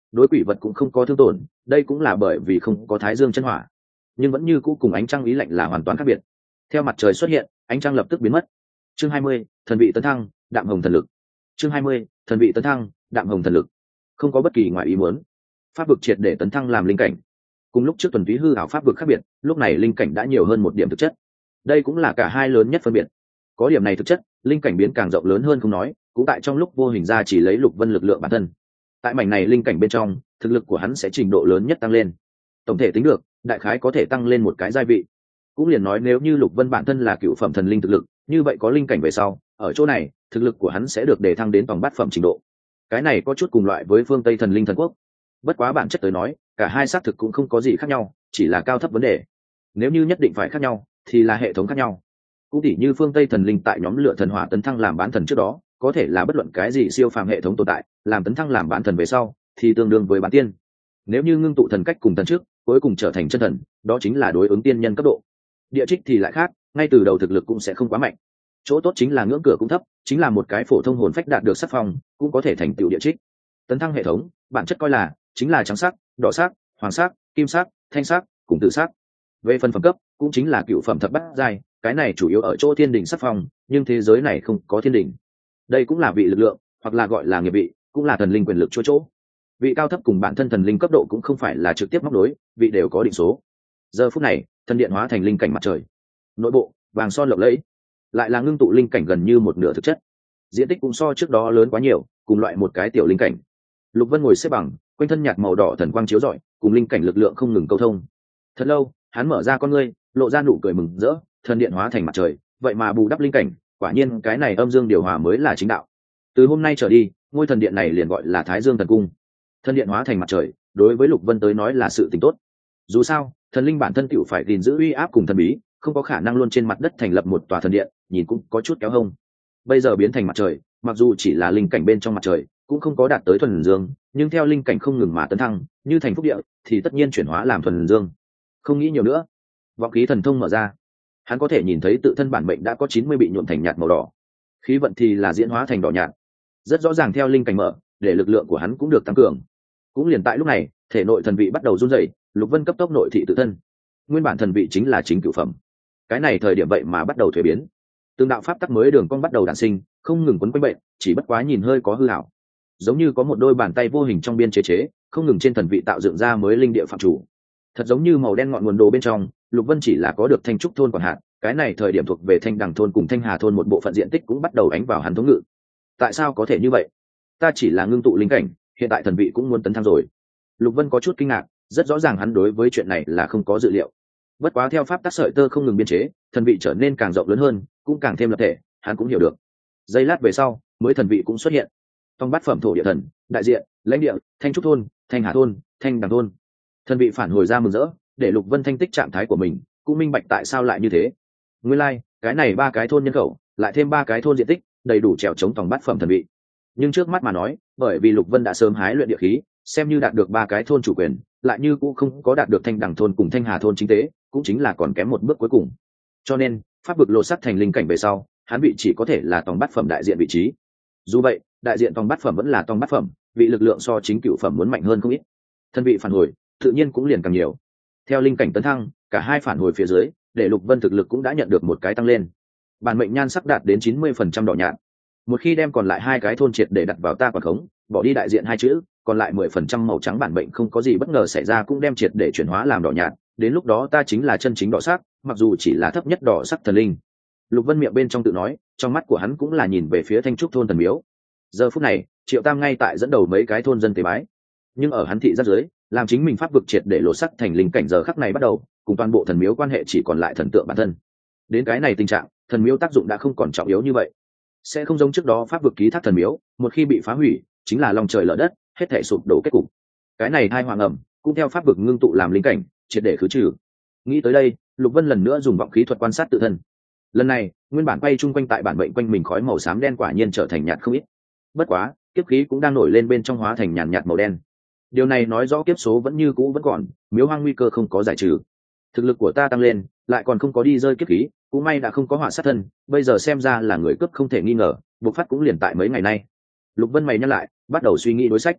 đối quỷ vật cũng không có thương tổn, đây cũng là bởi vì không có thái dương chân hỏa, nhưng vẫn như cũ cùng ánh trăng ý lạnh là hoàn toàn khác biệt. Theo mặt trời xuất hiện, ánh trăng lập tức biến mất. Chương hai mươi, thần vị tấn thăng, đạm hồng thần lực. Chương hai mươi, thần vị tấn thăng, đạm hồng thần lực. Không có bất kỳ ngoại ý muốn, pháp vực triệt để tấn thăng làm linh cảnh. Cùng lúc trước tuần túy hư ảo pháp vực khác biệt, lúc này linh cảnh đã nhiều hơn một điểm thực chất. Đây cũng là cả hai lớn nhất phân biệt. Có điểm này thực chất, linh cảnh biến càng rộng lớn hơn không nói, cũng tại trong lúc vô hình ra chỉ lấy Lục Vân lực lượng bản thân. Tại mảnh này linh cảnh bên trong, thực lực của hắn sẽ trình độ lớn nhất tăng lên. Tổng thể tính được, đại khái có thể tăng lên một cái giai vị. Cũng liền nói nếu như Lục Vân bản thân là cựu phẩm thần linh thực lực, như vậy có linh cảnh về sau, ở chỗ này, thực lực của hắn sẽ được đề thăng đến vòng bát phẩm trình độ. Cái này có chút cùng loại với phương Tây thần linh thần quốc. Bất quá bản chất tới nói, cả hai xác thực cũng không có gì khác nhau, chỉ là cao thấp vấn đề. Nếu như nhất định phải khác nhau, thì là hệ thống khác nhau. Cũng tỉ như phương Tây thần linh tại nhóm lửa thần hỏa tấn thăng làm bán thần trước đó, có thể là bất luận cái gì siêu phàm hệ thống tồn tại, làm tấn thăng làm bán thần về sau, thì tương đương với bán tiên. Nếu như ngưng tụ thần cách cùng thần trước, cuối cùng trở thành chân thần, đó chính là đối ứng tiên nhân cấp độ. Địa trích thì lại khác, ngay từ đầu thực lực cũng sẽ không quá mạnh. Chỗ tốt chính là ngưỡng cửa cũng thấp, chính là một cái phổ thông hồn phách đạt được sắc phong, cũng có thể thành tựu địa trích. Tấn thăng hệ thống, bản chất coi là chính là trắng sắc, đỏ sắc, hoàng sắc, kim sắc, thanh sắc, cùng tự sắc. Về phần phẩm cấp, cũng chính là cựu phẩm thập bát giai, cái này chủ yếu ở chỗ thiên đỉnh sắc phong, nhưng thế giới này không có thiên đỉnh. Đây cũng là vị lực lượng, hoặc là gọi là nghiệp vị, cũng là thần linh quyền lực chỗ chỗ. Vị cao thấp cùng bản thân thần linh cấp độ cũng không phải là trực tiếp móc đối, vị đều có định số. Giờ phút này, thần điện hóa thành linh cảnh mặt trời. Nội bộ, vàng son lộng lẫy, lại là ngưng tụ linh cảnh gần như một nửa thực chất. Diện tích cũng so trước đó lớn quá nhiều, cùng loại một cái tiểu linh cảnh. Lục Vân ngồi xếp bằng, quanh thân nhạt màu đỏ thần quang chiếu rọi, cùng linh cảnh lực lượng không ngừng câu thông. Thật lâu, hắn mở ra con ngươi, lộ ra nụ cười mừng rỡ, thần điện hóa thành mặt trời, vậy mà bù đắp linh cảnh, quả nhiên cái này âm dương điều hòa mới là chính đạo. Từ hôm nay trở đi, ngôi thần điện này liền gọi là Thái Dương thần cung. Thần điện hóa thành mặt trời, đối với Lục Vân tới nói là sự tình tốt. Dù sao, thần linh bản thân tựu phải gìn giữ uy áp cùng thần bí, không có khả năng luôn trên mặt đất thành lập một tòa thần điện, nhìn cũng có chút kéo hông. Bây giờ biến thành mặt trời, mặc dù chỉ là linh cảnh bên trong mặt trời, cũng không có đạt tới thuần dương, nhưng theo linh cảnh không ngừng mà tấn thăng, như thành phúc địa, thì tất nhiên chuyển hóa làm thuần dương. Không nghĩ nhiều nữa, vọng khí thần thông mở ra, hắn có thể nhìn thấy tự thân bản mệnh đã có chín mươi bị nhuộm thành nhạt màu đỏ, khí vận thì là diễn hóa thành đỏ nhạt. Rất rõ ràng theo linh cảnh mở, để lực lượng của hắn cũng được tăng cường. Cũng liền tại lúc này, thể nội thần vị bắt đầu run rẩy, Lục Vân cấp tốc nội thị tự thân. Nguyên bản thần vị chính là chính cửu phẩm, cái này thời điểm vậy mà bắt đầu thuế biến. Từng đạo pháp tắc mới đường cong bắt đầu đản sinh, không ngừng quấn quanh bệnh, chỉ bất quá nhìn hơi có hư ảo, giống như có một đôi bàn tay vô hình trong biên chế chế, không ngừng trên thần vị tạo dựng ra mới linh địa phạm chủ. Thật giống như màu đen ngọn nguồn đồ bên trong, Lục Vân chỉ là có được Thanh Trúc thôn quản hạt, cái này thời điểm thuộc về Thanh Đằng thôn cùng Thanh Hà thôn một bộ phận diện tích cũng bắt đầu ánh vào hắn thống ngự. Tại sao có thể như vậy? Ta chỉ là ngưng tụ linh cảnh, hiện tại thần vị cũng muốn tấn thăng rồi. Lục Vân có chút kinh ngạc, rất rõ ràng hắn đối với chuyện này là không có dự liệu. Bất quá theo pháp tắc sợi tơ không ngừng biên chế, thần vị trở nên càng rộng lớn hơn, cũng càng thêm lập thể, hắn cũng hiểu được. Giây lát về sau, mới thần vị cũng xuất hiện. Trong bát phẩm thổ địa thần, đại diện, lãnh địa, Thanh Trúc thôn, Thanh Hà thôn, Thanh Đằng thôn. Thần vị phản hồi ra mừng rỡ, để Lục Vân thanh tích trạng thái của mình, cũng minh bạch tại sao lại như thế. Nguyên lai, like, cái này ba cái thôn nhân khẩu, lại thêm ba cái thôn diện tích, đầy đủ trèo chống tổng bát phẩm thần vị. Nhưng trước mắt mà nói, bởi vì Lục Vân đã sớm hái luyện địa khí, xem như đạt được ba cái thôn chủ quyền, lại như cũng không có đạt được Thanh Đằng thôn cùng Thanh Hà thôn chính tế, cũng chính là còn kém một bước cuối cùng. Cho nên, pháp vực lột sắc thành linh cảnh về sau, hắn vị chỉ có thể là tòng bát phẩm đại diện vị trí. Dù vậy, đại diện tòng bát phẩm vẫn là tòng bát phẩm, vị lực lượng so chính cửu phẩm muốn mạnh hơn không ít. Thân vị phản hồi, tự nhiên cũng liền càng nhiều. Theo linh cảnh tấn thăng, cả hai phản hồi phía dưới, để Lục Vân thực lực cũng đã nhận được một cái tăng lên. Bản mệnh nhan sắc đạt đến chín mươi phần trăm đỏ nhạt. Một khi đem còn lại hai cái thôn triệt để đặt vào ta quản khống, bỏ đi đại diện hai chữ, còn lại mười phần trăm màu trắng bản mệnh không có gì bất ngờ xảy ra cũng đem triệt để chuyển hóa làm đỏ nhạt, đến lúc đó ta chính là chân chính đỏ sắc, mặc dù chỉ là thấp nhất đỏ sắc thần linh. Lục Vân miệng bên trong tự nói, trong mắt của hắn cũng là nhìn về phía Thanh Trúc thôn thần miếu. Giờ phút này, Triệu Tam ngay tại dẫn đầu mấy cái thôn dân tế bái, nhưng ở hắn thị giác dưới, làm chính mình pháp vực triệt để lột sắc thành linh cảnh giờ khắc này bắt đầu, cùng toàn bộ thần miếu quan hệ chỉ còn lại thần tượng bản thân. Đến cái này tình trạng, thần miếu tác dụng đã không còn trọng yếu như vậy, sẽ không giống trước đó pháp vực ký thác thần miếu, một khi bị phá hủy, chính là lòng trời lở đất, hết thảy sụp đổ kết cục. Cái này hai hoàng ẩm, cũng theo pháp vực ngưng tụ làm linh cảnh, triệt để khứ trừ. Nghĩ tới đây, Lục Vân lần nữa dùng vọng khí thuật quan sát tự thân. Lần này, nguyên bản bay chung quanh tại bản mệnh quanh mình khói màu xám đen quả nhiên trở thành nhạt không ít. Bất quá, kiếp khí cũng đang nổi lên bên trong hóa thành nhàn nhạt màu đen. Điều này nói rõ kiếp số vẫn như cũ vẫn còn, miếu hoang nguy cơ không có giải trừ. Thực lực của ta tăng lên, lại còn không có đi rơi kiếp khí, cũng may đã không có họa sát thân, bây giờ xem ra là người cướp không thể nghi ngờ, bộc phát cũng liền tại mấy ngày nay. Lục Vân mày nhắc lại, bắt đầu suy nghĩ đối sách.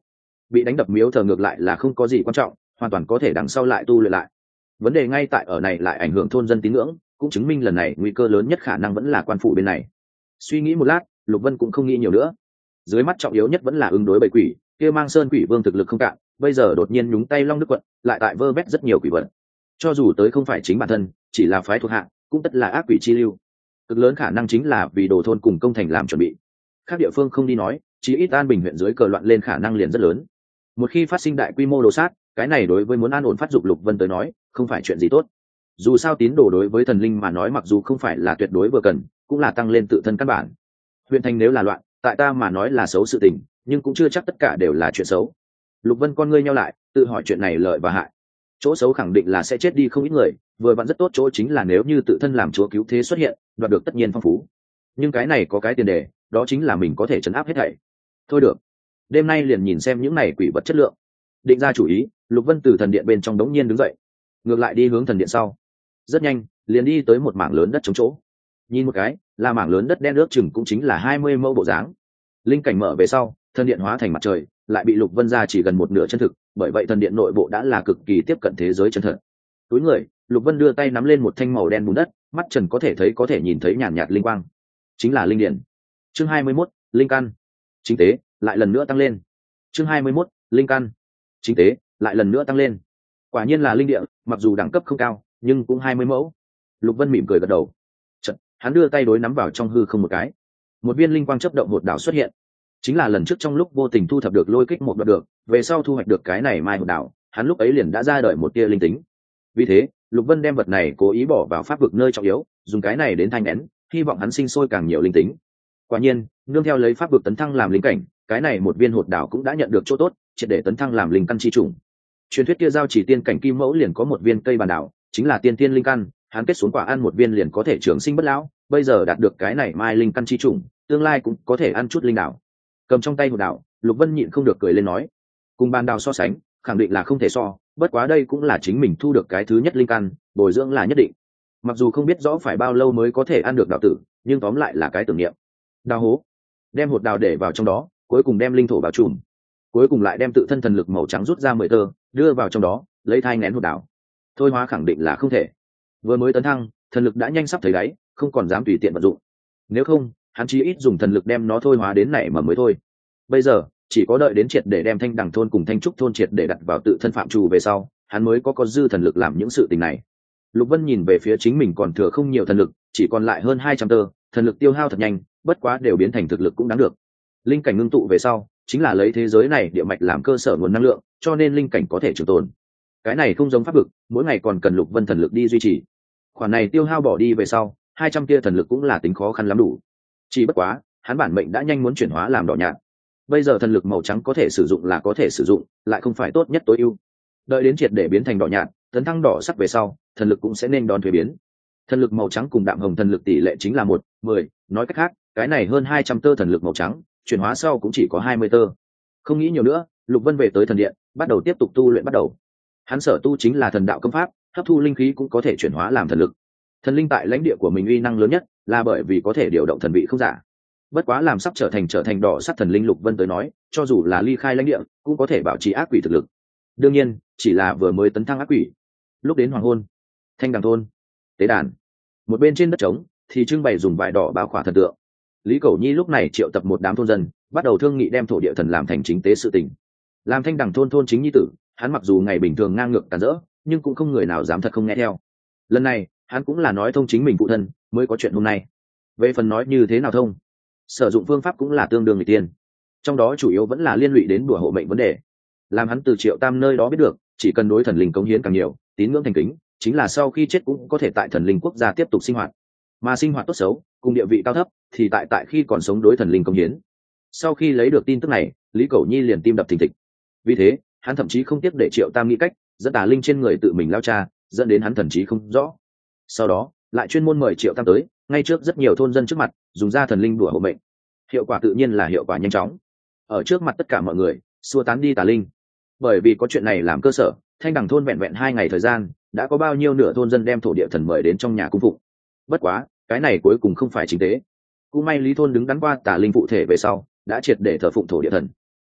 bị đánh đập miếu thờ ngược lại là không có gì quan trọng, hoàn toàn có thể đằng sau lại tu luyện lại. Vấn đề ngay tại ở này lại ảnh hưởng thôn dân tín ngưỡng, cũng chứng minh lần này nguy cơ lớn nhất khả năng vẫn là quan phủ bên này. Suy nghĩ một lát, Lục Vân cũng không nghĩ nhiều nữa. Dưới mắt trọng yếu nhất vẫn là ứng đối bầy quỷ, kia Mang Sơn Quỷ Vương thực lực không cạn, bây giờ đột nhiên nhúng tay Long Đức quận, lại tại vơ vét rất nhiều quỷ vật. Cho dù tới không phải chính bản thân, chỉ là phái thuộc hạ, cũng tất là ác quỷ chi lưu. Cực lớn khả năng chính là vì đồ thôn cùng công thành làm chuẩn bị. Các địa phương không đi nói, chỉ ít An Bình huyện dưới cờ loạn lên khả năng liền rất lớn. Một khi phát sinh đại quy mô đồ sát, cái này đối với muốn an ổn phát dục Lục Vân tới nói, không phải chuyện gì tốt. Dù sao tín đồ đối với thần linh mà nói mặc dù không phải là tuyệt đối vừa cần, cũng là tăng lên tự thân căn bản. Huyện thành nếu là loạn, tại ta mà nói là xấu sự tình, nhưng cũng chưa chắc tất cả đều là chuyện xấu. Lục Vân con ngươi nhau lại, tự hỏi chuyện này lợi và hại. Chỗ xấu khẳng định là sẽ chết đi không ít người, vừa vặn rất tốt chỗ chính là nếu như tự thân làm chúa cứu thế xuất hiện, đoạt được tất nhiên phong phú. Nhưng cái này có cái tiền đề, đó chính là mình có thể trấn áp hết thảy. Thôi được, đêm nay liền nhìn xem những này quỷ vật chất lượng. Định ra chủ ý, Lục Vân từ thần điện bên trong đống nhiên đứng dậy, ngược lại đi hướng thần điện sau. Rất nhanh, liền đi tới một mảng lớn đất trống chỗ. Nhìn một cái, là mảng lớn đất đen nước chừng cũng chính là hai mươi mẫu bộ dáng. Linh cảnh mở về sau, thần điện hóa thành mặt trời, lại bị Lục Vân ra chỉ gần một nửa chân thực, bởi vậy thần điện nội bộ đã là cực kỳ tiếp cận thế giới chân thật. Túi người, Lục Vân đưa tay nắm lên một thanh màu đen bùn đất, mắt trần có thể thấy có thể nhìn thấy nhàn nhạt linh quang, chính là linh điện. Chương hai mươi mốt, linh căn. Chính tế, lại lần nữa tăng lên. Chương hai mươi mốt, linh căn. Chính tế, lại lần nữa tăng lên. Quả nhiên là linh địa, mặc dù đẳng cấp không cao, nhưng cũng hai mươi mẫu. Lục Vân mỉm cười gật đầu. Chợt, hắn đưa tay đối nắm vào trong hư không một cái. Một viên linh quang chớp động hột đảo xuất hiện. Chính là lần trước trong lúc vô tình thu thập được lôi kích một đoạt được, về sau thu hoạch được cái này mai hột đảo, hắn lúc ấy liền đã ra đời một tia linh tính. Vì thế, Lục Vân đem vật này cố ý bỏ vào pháp vực nơi trọng yếu, dùng cái này đến thanh nén, hy vọng hắn sinh sôi càng nhiều linh tính. Quả nhiên, nương theo lấy pháp vực tấn thăng làm linh cảnh, cái này một viên hột đảo cũng đã nhận được chỗ tốt, triệt để tấn thăng làm linh căn chi chủng. Truyền thuyết kia giao chỉ tiên cảnh kim mẫu liền có một viên cây bàn đảo, chính là tiên tiên linh căn, hắn kết xuống quả ăn một viên liền có thể trường sinh bất lão, bây giờ đạt được cái này mai linh căn chi chủng, tương lai cũng có thể ăn chút linh đảo. Cầm trong tay hột đảo, Lục Vân nhịn không được cười lên nói, cùng bàn đảo so sánh, khẳng định là không thể so, bất quá đây cũng là chính mình thu được cái thứ nhất linh căn, bồi dưỡng là nhất định. Mặc dù không biết rõ phải bao lâu mới có thể ăn được đảo tử, nhưng tóm lại là cái tưởng niệm. Đào hố, đem hột đào để vào trong đó, cuối cùng đem linh thổ bao trùm, cuối cùng lại đem tự thân thần lực màu trắng rút ra mười tơ, đưa vào trong đó, lấy thai nén hột đào. Thôi hóa khẳng định là không thể. Vừa mới tấn thăng, thần lực đã nhanh sắp thấy đáy, không còn dám tùy tiện vận dụng. Nếu không, hắn chí ít dùng thần lực đem nó thôi hóa đến nảy mầm mới thôi. Bây giờ, chỉ có đợi đến triệt để đem Thanh Đằng thôn cùng Thanh Trúc thôn triệt để đặt vào tự thân phạm trù về sau, hắn mới có có dư thần lực làm những sự tình này. Lục Vân nhìn về phía chính mình còn thừa không nhiều thần lực, chỉ còn lại hơn hai trăm tơ, thần lực tiêu hao thật nhanh, bất quá đều biến thành thực lực cũng đáng được. Linh cảnh ngưng tụ về sau, chính là lấy thế giới này địa mạch làm cơ sở nguồn năng lượng, cho nên linh cảnh có thể trường tồn. Cái này không giống pháp vực, mỗi ngày còn cần Lục Vân thần lực đi duy trì. Khoản này tiêu hao bỏ đi về sau, hai trăm tia thần lực cũng là tính khó khăn lắm đủ. Chỉ bất quá, hắn bản mệnh đã nhanh muốn chuyển hóa làm đỏ nhạt. Bây giờ thần lực màu trắng có thể sử dụng là có thể sử dụng, lại không phải tốt nhất tối ưu. Đợi đến triệt để biến thành đỏ nhạt, tấn thăng đỏ sắc về sau, thần lực cũng sẽ nên đón thuế biến. Thần lực màu trắng cùng đạm hồng thần lực tỷ lệ chính là một mười, nói cách khác, cái này hơn hai trăm tơ thần lực màu trắng, chuyển hóa sau cũng chỉ có hai mươi tơ. Không nghĩ nhiều nữa, Lục Vân về tới thần điện, bắt đầu tiếp tục tu luyện bắt đầu. Hắn sở tu chính là thần đạo công pháp, hấp thu linh khí cũng có thể chuyển hóa làm thần lực. Thần linh tại lãnh địa của mình uy năng lớn nhất, là bởi vì có thể điều động thần vị không giả. Bất quá làm sắp trở thành trở thành đỏ sắc thần linh Lục Vân tới nói, cho dù là ly khai lãnh địa, cũng có thể bảo trì ác quỷ thực lực. Đương nhiên, chỉ là vừa mới tấn thăng ác quỷ. Lúc đến hoàng hôn, Thanh Đằng thôn, tế đàn, một bên trên đất trống thì trưng bày dùng vải đỏ bao khỏa thần tượng. Lý Cẩu Nhi lúc này triệu tập một đám thôn dân, bắt đầu thương nghị đem thổ địa thần làm thành chính tế sự tình. Làm Thanh Đằng thôn thôn chính nhi tử, hắn mặc dù ngày bình thường ngang ngược cản rỡ, nhưng cũng không người nào dám thật không nghe theo. Lần này, hắn cũng là nói thông chính mình phụ thân, mới có chuyện hôm nay. Về phần nói như thế nào thông, sử dụng phương pháp cũng là tương đương người tiên. Trong đó chủ yếu vẫn là liên lụy đến đùa hộ mệnh vấn đề. Làm hắn từ Triệu Tam nơi đó biết được, chỉ cần đối thần linh cống hiến càng nhiều, tín ngưỡng thành kính, chính là sau khi chết cũng có thể tại thần linh quốc gia tiếp tục sinh hoạt. Mà sinh hoạt tốt xấu, cùng địa vị cao thấp, thì tại tại khi còn sống đối thần linh cống hiến. Sau khi lấy được tin tức này, Lý Cẩu Nhi liền tim đập thình thịch. Vì thế, hắn thậm chí không tiếc để Triệu Tam nghĩ cách dẫn tà linh trên người tự mình lao cha, dẫn đến hắn thần trí không rõ. Sau đó, lại chuyên môn mời Triệu Tam tới, ngay trước rất nhiều thôn dân trước mặt, dùng ra thần linh đùa hộ mệnh. Hiệu quả tự nhiên là hiệu quả nhanh chóng. Ở trước mặt tất cả mọi người, xua tán đi tà linh. Bởi vì có chuyện này làm cơ sở, Thanh Đằng thôn vẹn vẹn hai ngày thời gian, đã có bao nhiêu nửa thôn dân đem thổ địa thần mời đến trong nhà cung phụng. Bất quá, cái này cuối cùng không phải chính tế. Cũng may Lý thôn đứng đắn qua tà linh phụ thể về sau, đã triệt để thờ phụng thổ địa thần.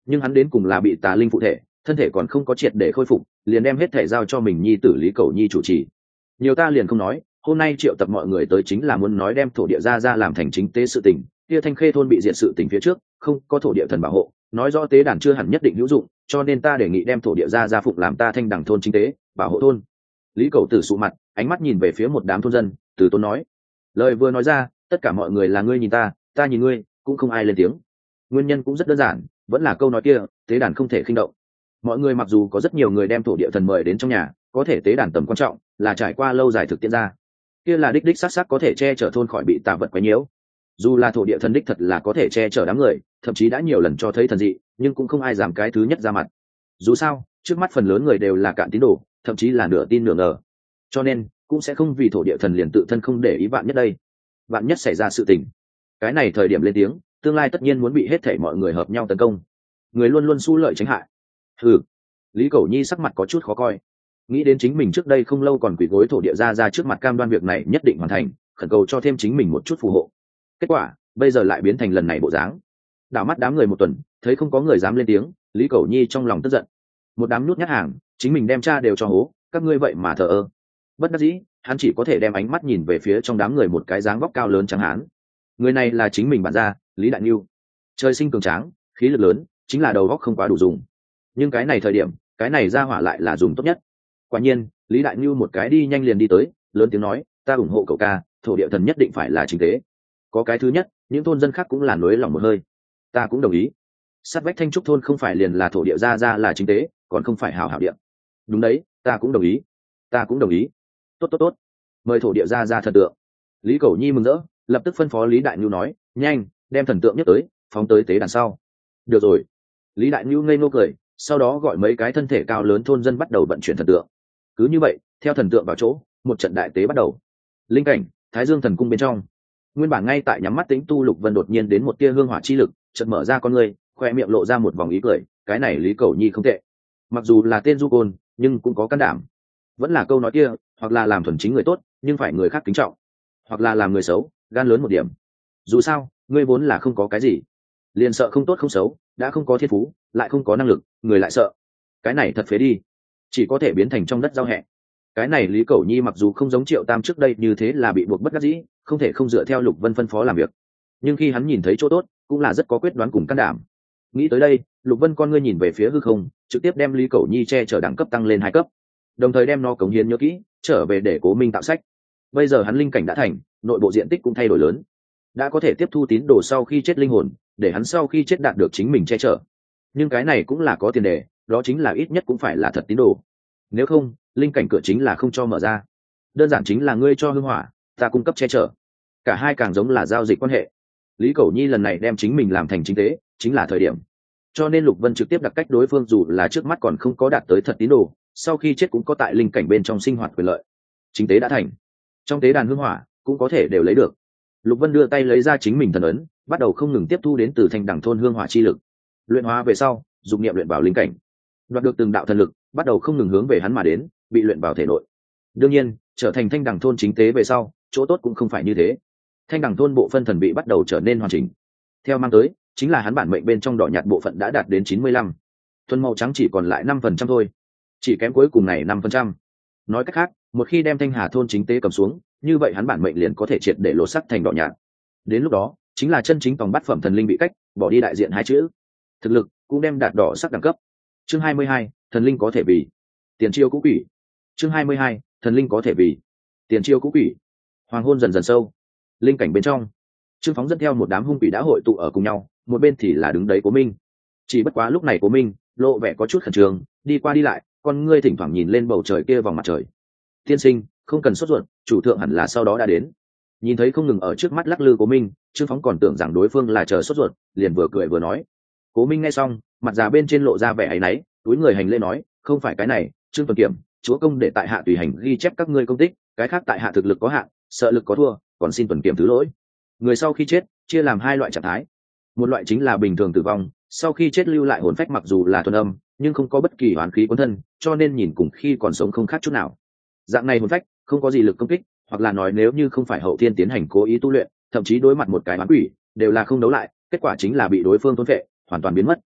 nhưng hắn đến cùng là bị tà linh phụ thể, thân thể còn không có triệt để khôi phục, liền đem hết thể giao cho mình nhi tử Lý Cẩu Nhi chủ trì. Nhiều ta liền không nói, hôm nay triệu tập mọi người tới chính là muốn nói đem thổ địa ra ra làm thành chính tế sự tình. Kia Thanh Khê thôn bị diệt sự tình phía trước, không có thổ địa thần bảo hộ, nói rõ tế đàn chưa hẳn nhất định hữu dụng, cho nên ta đề nghị đem thổ địa ra ra phụng làm ta Thanh Đằng thôn chính tế, bảo hộ thôn. Lý Cẩu Tử sụ mặt, ánh mắt nhìn về phía một đám thôn dân, từ tốn nói. Lời vừa nói ra, tất cả mọi người là ngươi nhìn ta, ta nhìn ngươi, cũng không ai lên tiếng. Nguyên nhân cũng rất đơn giản, vẫn là câu nói kia, tế đàn không thể khinh động. Mọi người mặc dù có rất nhiều người đem thổ địa thần mời đến trong nhà, có thể tế đàn tầm quan trọng là trải qua lâu dài thực tiễn ra, kia là đích đích xác xác có thể che chở thôn khỏi bị tà vật quấy nhiễu. Dù là thổ địa thần đích thật là có thể che chở đám người, thậm chí đã nhiều lần cho thấy thần dị, nhưng cũng không ai dám cái thứ nhất ra mặt. Dù sao, trước mắt phần lớn người đều là cạn tín đồ, thậm chí là nửa tin nửa ngờ, cho nên cũng sẽ không vì thổ địa thần liền tự thân không để ý vạn nhất đây. Vạn nhất xảy ra sự tình, cái này thời điểm lên tiếng, tương lai tất nhiên muốn bị hết thảy mọi người hợp nhau tấn công. Người luôn luôn xu lợi tránh hại. Ừ. Lý Cẩu Nhi sắc mặt có chút khó coi, nghĩ đến chính mình trước đây không lâu còn quỳ gối thổ địa ra ra trước mặt cam đoan việc này nhất định hoàn thành, khẩn cầu cho thêm chính mình một chút phù hộ. Kết quả bây giờ lại biến thành lần này bộ dáng. Đảo mắt đám người một tuần, thấy không có người dám lên tiếng, Lý Cẩu Nhi trong lòng tức giận. Một đám nhút nhát hàng, chính mình đem cha đều cho hố, các ngươi vậy mà thờ ơ. Bất đắc dĩ, hắn chỉ có thể đem ánh mắt nhìn về phía trong đám người một cái dáng vóc cao lớn trắng hán. Người này là chính mình bản gia, Lý Đại Nhu. Trời sinh cường tráng, khí lực lớn, chính là đầu óc không quá đủ dùng. Nhưng cái này thời điểm, cái này ra hỏa lại là dùng tốt nhất. Quả nhiên, Lý Đại Nhu một cái đi nhanh liền đi tới, lớn tiếng nói, ta ủng hộ cậu ca, thổ địa thần nhất định phải là chính tế. Có cái thứ nhất, những thôn dân khác cũng là nối lòng một hơi. Ta cũng đồng ý. Sát vách Thanh Trúc thôn không phải liền là thổ địa ra ra là chính tế, còn không phải hảo hảo địa. Đúng đấy, ta cũng đồng ý. Ta cũng đồng ý. Tốt tốt tốt. Mời thổ địa ra ra thần tượng. Lý Cẩu Nhi mừng rỡ, lập tức phân phó Lý Đại Nhu nói, nhanh, đem thần tượng nhất tới, phóng tới tế đàn sau. Được rồi. Lý Đại Nhu ngây ngô cười, sau đó gọi mấy cái thân thể cao lớn thôn dân bắt đầu vận chuyển thần tượng. Cứ như vậy, theo thần tượng vào chỗ, một trận đại tế bắt đầu. Linh cảnh, Thái Dương thần cung bên trong. Nguyên bản ngay tại nhắm mắt tĩnh tu Lục Vân đột nhiên đến một tia hương hỏa chi lực, chợt mở ra con người, khoe miệng lộ ra một vòng ý cười, cái này Lý Cẩu Nhi không tệ. Mặc dù là tên du côn, nhưng cũng có can đảm. Vẫn là câu nói kia, hoặc là làm thuần chính người tốt, nhưng phải người khác kính trọng, hoặc là làm người xấu, gan lớn một điểm. Dù sao, ngươi vốn là không có cái gì, liền sợ không tốt không xấu, đã không có thiên phú, lại không có năng lực, người lại sợ. Cái này thật phế đi, chỉ có thể biến thành trong đất giao hẹ. Cái này Lý Cẩu Nhi mặc dù không giống Triệu Tam trước đây như thế là bị buộc bất đắc dĩ, không thể không dựa theo Lục Vân phân phó làm việc, nhưng khi hắn nhìn thấy chỗ tốt, cũng là rất có quyết đoán cùng can đảm. Nghĩ tới đây, Lục Vân con ngươi nhìn về phía hư không, trực tiếp đem Lý Cẩu Nhi che chở đẳng cấp tăng lên hai cấp, đồng thời đem nó cống hiến nhớ kỹ, trở về để Cố Minh tạo sách. Bây giờ hắn linh cảnh đã thành, nội bộ diện tích cũng thay đổi lớn, đã có thể tiếp thu tín đồ sau khi chết linh hồn, để hắn sau khi chết đạt được chính mình che chở. Nhưng cái này cũng là có tiền đề, đó chính là ít nhất cũng phải là thật tín đồ, nếu không linh cảnh cửa chính là không cho mở ra. Đơn giản chính là ngươi cho hương hỏa, ta cung cấp che chở, cả hai càng giống là giao dịch quan hệ. Lý Cẩu Nhi lần này đem chính mình làm thành chính tế, chính là thời điểm, cho nên Lục Vân trực tiếp đặt cách đối phương, dù là trước mắt còn không có đạt tới thật tín đồ, sau khi chết cũng có tại linh cảnh bên trong sinh hoạt quyền lợi. Chính tế đã thành, trong tế đàn hương hỏa cũng có thể đều lấy được. Lục Vân đưa tay lấy ra chính mình thần ấn, bắt đầu không ngừng tiếp thu đến từ Thanh Đằng thôn hương hỏa chi lực. Luyện hóa về sau, dụng niệm luyện vào linh cảnh, đoạt được từng đạo thần lực, bắt đầu không ngừng hướng về hắn mà đến, bị luyện vào thể nội. Đương nhiên, trở thành Thanh Đằng thôn chính tế về sau, chỗ tốt cũng không phải như thế. Thanh Đằng thôn bộ phân thần bị bắt đầu trở nên hoàn chỉnh. Theo mang tới, chính là hắn bản mệnh bên trong đỏ nhạt bộ phận đã đạt đến chín mươi lăm, thuần màu trắng chỉ còn lại năm phần trăm thôi, chỉ kém cuối cùng này năm phần trăm. Nói cách khác, một khi đem Thanh Hà thôn chính tế cầm xuống, như vậy hắn bản mệnh liền có thể triệt để lột sắc thành đỏ nhạt. Đến lúc đó, chính là chân chính tòng bát phẩm thần linh bị cách, bỏ đi đại diện hai chữ, thực lực cũng đem đạt đỏ sắc đẳng cấp. Chương hai mươi hai, thần linh có thể vì tiền chiêu cũ quỷ. Chương hai mươi hai, thần linh có thể vì tiền chiêu cũ quỷ. Hoàng hôn dần dần sâu, linh cảnh bên trong, Trương Phóng dẫn theo một đám hung quỷ đã hội tụ ở cùng nhau, một bên thì là đứng đấy Cố Minh. Chỉ bất quá lúc này Cố Minh lộ vẻ có chút khẩn trương, đi qua đi lại, con ngươi thỉnh thoảng nhìn lên bầu trời kia vòng mặt trời. Tiên sinh, không cần sốt ruột, chủ thượng hẳn là sau đó đã đến. Nhìn thấy không ngừng ở trước mắt lắc lư Cố Minh, Trương Phóng còn tưởng rằng đối phương là chờ sốt ruột, liền vừa cười vừa nói. Cố Minh nghe xong, mặt già bên trên lộ ra vẻ áy náy, túi người hành lễ nói, không phải cái này, Trương Tuần Kiểm, chúa công để tại hạ tùy hành ghi chép các ngươi công tích, cái khác tại hạ thực lực có hạn, sợ lực có thua, còn xin Tuần Kiểm thứ lỗi. Người sau khi chết chia làm hai loại trạng thái, một loại chính là bình thường tử vong, sau khi chết lưu lại hồn phách mặc dù là thuần âm, nhưng không có bất kỳ oán khí cuốn thân, cho nên nhìn cùng khi còn sống không khác chút nào. Dạng này hồn phách không có gì lực công kích, hoặc là nói nếu như không phải hậu thiên tiến hành cố ý tu luyện, thậm chí đối mặt một cái oán quỷ đều là không đấu lại, kết quả chính là bị đối phương thôn phệ, hoàn toàn biến mất.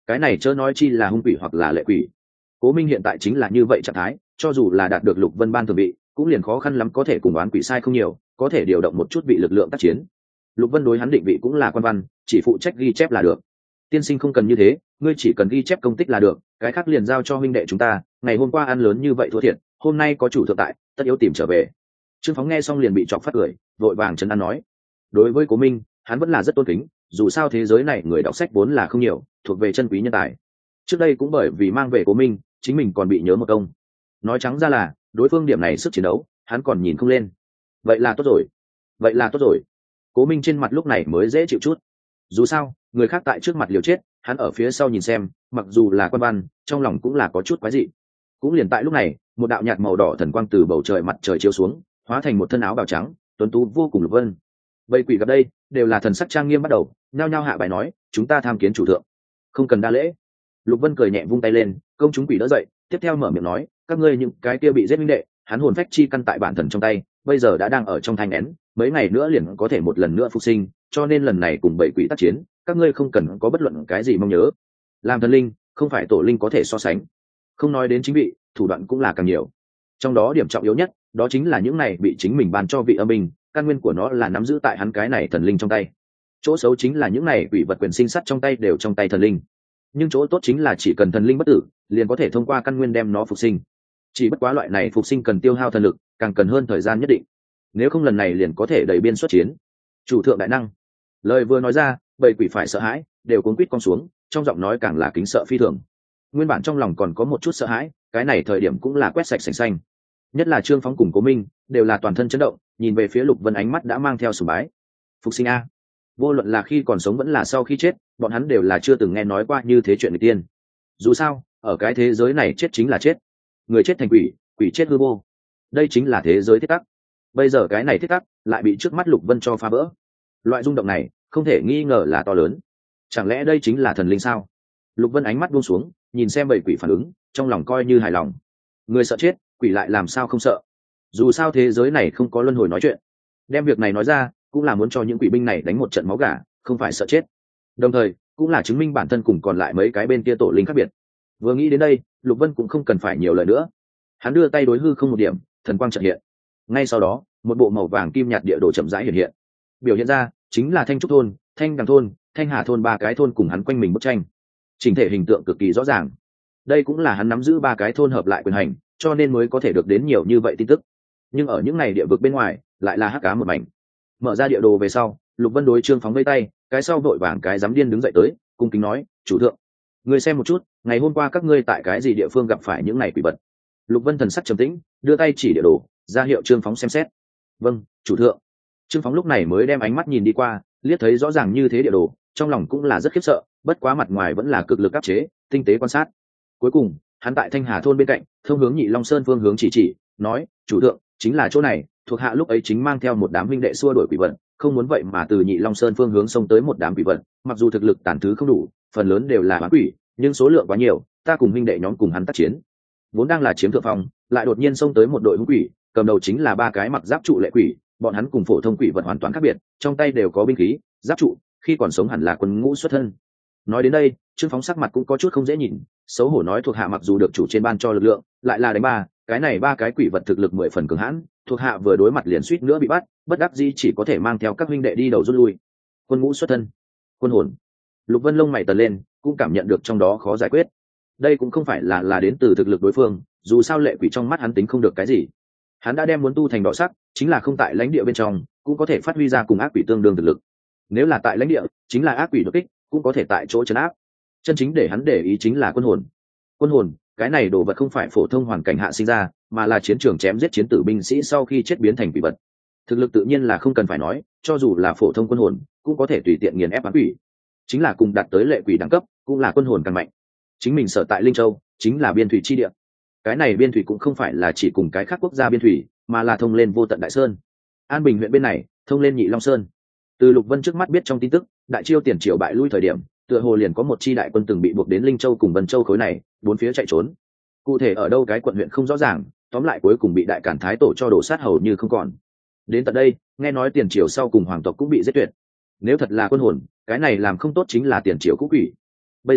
cái này chớ nói chi là hung quỷ hoặc là lệ quỷ. Cố Minh hiện tại chính là như vậy trạng thái, cho dù là đạt được Lục Vân ban thường vị, cũng liền khó khăn lắm có thể cùng oán quỷ sai không nhiều, có thể điều động một chút vị lực lượng tác chiến. Lục Vân đối hắn định vị cũng là quan văn, chỉ phụ trách ghi chép là được. Tiên sinh không cần như thế, ngươi chỉ cần ghi chép công tích là được, cái khác liền giao cho huynh đệ chúng ta. Ngày hôm qua ăn lớn như vậy thua thiệt, hôm nay có chủ thượng tại, tất yếu tìm trở về. Trương Phóng nghe xong liền bị chọc phát cười, vội vàng trấn an nói. Đối với Cố Minh, hắn vẫn là rất tôn kính, dù sao thế giới này người đọc sách vốn là không nhiều, thuộc về chân quý nhân tài. Trước đây cũng bởi vì mang về Cố Minh, chính mình còn bị nhớ một công. Nói trắng ra là, đối phương điểm này sức chiến đấu, hắn còn nhìn không lên. Vậy là tốt rồi, vậy là tốt rồi. Cố Minh trên mặt lúc này mới dễ chịu chút. Dù sao, người khác tại trước mặt liều chết, hắn ở phía sau nhìn xem, mặc dù là quan văn, trong lòng cũng là có chút quái dị. Cũng liền tại lúc này, một đạo nhạt màu đỏ thần quang từ bầu trời mặt trời chiếu xuống, hóa thành một thân áo bào trắng, tuấn tú vô cùng Lục Vân. Bầy quỷ gặp đây, đều là thần sắc trang nghiêm bắt đầu, nhao nhao hạ bài nói, chúng ta tham kiến chủ thượng. Không cần đa lễ. Lục Vân cười nhẹ vung tay lên, công chúng quỷ đỡ dậy, tiếp theo mở miệng nói, các ngươi những cái kia bị giết minh đệ, hắn hồn phách chi căn tại bản thần trong tay, bây giờ đã đang ở trong thanh én, mấy ngày nữa liền có thể một lần nữa phục sinh, cho nên lần này cùng bảy quỷ tác chiến, các ngươi không cần có bất luận cái gì mong nhớ. Làm thần linh, không phải tổ linh có thể so sánh. Không nói đến chính vị, thủ đoạn cũng là càng nhiều. Trong đó điểm trọng yếu nhất, đó chính là những này bị chính mình ban cho vị âm minh, căn nguyên của nó là nắm giữ tại hắn cái này thần linh trong tay. Chỗ xấu chính là những này quỷ vật quyền sinh sắt trong tay đều trong tay thần linh. Nhưng chỗ tốt chính là chỉ cần thần linh bất tử, liền có thể thông qua căn nguyên đem nó phục sinh. Chỉ bất quá loại này phục sinh cần tiêu hao thần lực, càng cần hơn thời gian nhất định. Nếu không lần này liền có thể đẩy biên xuất chiến. Chủ thượng đại năng. Lời vừa nói ra, bầy quỷ phải sợ hãi, đều cuống quýt cong xuống, trong giọng nói càng là kính sợ phi thường. Nguyên bản trong lòng còn có một chút sợ hãi, cái này thời điểm cũng là quét sạch sành xanh. Nhất là Trương Phóng cùng Cố Minh, đều là toàn thân chấn động, nhìn về phía Lục Vân ánh mắt đã mang theo sùng bái. Phục sinh a. Vô luận là khi còn sống vẫn là sau khi chết, bọn hắn đều là chưa từng nghe nói qua như thế chuyện người tiên. Dù sao, ở cái thế giới này chết chính là chết, người chết thành quỷ, quỷ chết hư vô. Đây chính là thế giới thiết tắc. Bây giờ cái này thiết tắc lại bị trước mắt Lục Vân cho phá vỡ. Loại rung động này, không thể nghi ngờ là to lớn. Chẳng lẽ đây chính là thần linh sao? Lục Vân ánh mắt buông xuống, nhìn xem bầy quỷ phản ứng, trong lòng coi như hài lòng. Người sợ chết, quỷ lại làm sao không sợ? Dù sao thế giới này không có luân hồi nói chuyện. Đem việc này nói ra, cũng là muốn cho những quỷ binh này đánh một trận máu gà, không phải sợ chết. Đồng thời, cũng là chứng minh bản thân cùng còn lại mấy cái bên kia tổ linh khác biệt. Vừa nghĩ đến đây, Lục Vân cũng không cần phải nhiều lời nữa. Hắn đưa tay đối hư không một điểm, thần quang chợt hiện. Ngay sau đó, một bộ màu vàng kim nhạt địa đồ chậm rãi hiện hiện. Biểu hiện ra chính là Thanh Trúc thôn, Thanh Đằng thôn, Thanh Hà thôn ba cái thôn cùng hắn quanh mình bức tranh. Chỉnh thể hình tượng cực kỳ rõ ràng. Đây cũng là hắn nắm giữ ba cái thôn hợp lại quyền hành, cho nên mới có thể được đến nhiều như vậy tin tức. Nhưng ở những này địa vực bên ngoài, lại là hắc ám một mảnh. Mở ra địa đồ về sau, Lục Vân đối Trương Phóng vây tay, cái sau vội vàng cái dám điên đứng dậy tới, cung kính nói, chủ thượng, ngươi xem một chút, ngày hôm qua các ngươi tại cái gì địa phương gặp phải những này quỷ vật. Lục Vân thần sắc trầm tĩnh, đưa tay chỉ địa đồ, ra hiệu Trương Phóng xem xét. Vâng, chủ thượng. Trương Phóng lúc này mới đem ánh mắt nhìn đi qua, liếc thấy rõ ràng như thế địa đồ, trong lòng cũng là rất khiếp sợ, bất quá mặt ngoài vẫn là cực lực áp chế, tinh tế quan sát. Cuối cùng, hắn tại Thanh Hà thôn bên cạnh, thông hướng Nhị Long Sơn phương hướng chỉ chỉ, nói, chủ thượng, chính là chỗ này, thuộc hạ lúc ấy chính mang theo một đám huynh đệ xua đuổi quỷ vật, không muốn vậy mà từ Nhị Long Sơn phương hướng xông tới một đám quỷ vật, mặc dù thực lực tàn thứ không đủ, phần lớn đều là oán quỷ, nhưng số lượng quá nhiều, ta cùng huynh đệ nhóm cùng hắn tác chiến. Vốn đang là chiếm thượng phong, lại đột nhiên xông tới một đội hung quỷ, cầm đầu chính là ba cái mặc giáp trụ lệ quỷ, bọn hắn cùng phổ thông quỷ vật hoàn toàn khác biệt, trong tay đều có binh khí, giáp trụ, khi còn sống hẳn là quân ngũ xuất thân. Nói đến đây, Trương Phóng sắc mặt cũng có chút không dễ nhìn, xấu hổ nói thuộc hạ mặc dù được chủ trên ban cho lực lượng, lại là đánh ba, cái này ba cái quỷ vật thực lực mười phần cường hãn, thuộc hạ vừa đối mặt liền suýt nữa bị bắt, bất đắc dĩ chỉ có thể mang theo các huynh đệ đi đầu rút lui. Quân ngũ xuất thân, quân hồn. Lục Vân lông mày tần lên, cũng cảm nhận được trong đó khó giải quyết. Đây cũng không phải là là đến từ thực lực đối phương, dù sao lệ quỷ trong mắt hắn tính không được cái gì. Hắn đã đem muốn tu thành đỏ sắc, chính là không tại lãnh địa bên trong, cũng có thể phát huy ra cùng ác quỷ tương đương thực lực. Nếu là tại lãnh địa, chính là ác quỷ đột kích, cũng có thể tại chỗ trấn áp. Chân chính để hắn để ý chính là quân hồn. Quân hồn, cái này đồ vật không phải phổ thông hoàn cảnh hạ sinh ra, mà là chiến trường chém giết chiến tử binh sĩ sau khi chết biến thành quỷ vật. Thực lực tự nhiên là không cần phải nói, cho dù là phổ thông quân hồn, cũng có thể tùy tiện nghiền ép ác quỷ. Chính là cùng đạt tới lệ quỷ đẳng cấp, cũng là quân hồn càng mạnh. Chính mình sở tại Linh Châu, chính là biên thủy chi địa. Cái này biên thủy cũng không phải là chỉ cùng cái khác quốc gia biên thủy, mà là thông lên vô tận đại sơn. An Bình huyện bên này, thông lên Nhị Long Sơn. Từ Lục Vân trước mắt biết trong tin tức, đại chiêu tiền triều bại lui thời điểm, tựa hồ liền có một chi đại quân từng bị buộc đến Linh Châu cùng Vân Châu khối này, bốn phía chạy trốn. Cụ thể ở đâu cái quận huyện không rõ ràng, tóm lại cuối cùng bị đại cản thái tổ cho đổ sát hầu như không còn. Đến tận đây, nghe nói tiền triều sau cùng hoàng tộc cũng bị giết tuyệt. Nếu thật là quân hồn, cái này làm không tốt chính là tiền triều cũ quỷ. Bây giờ,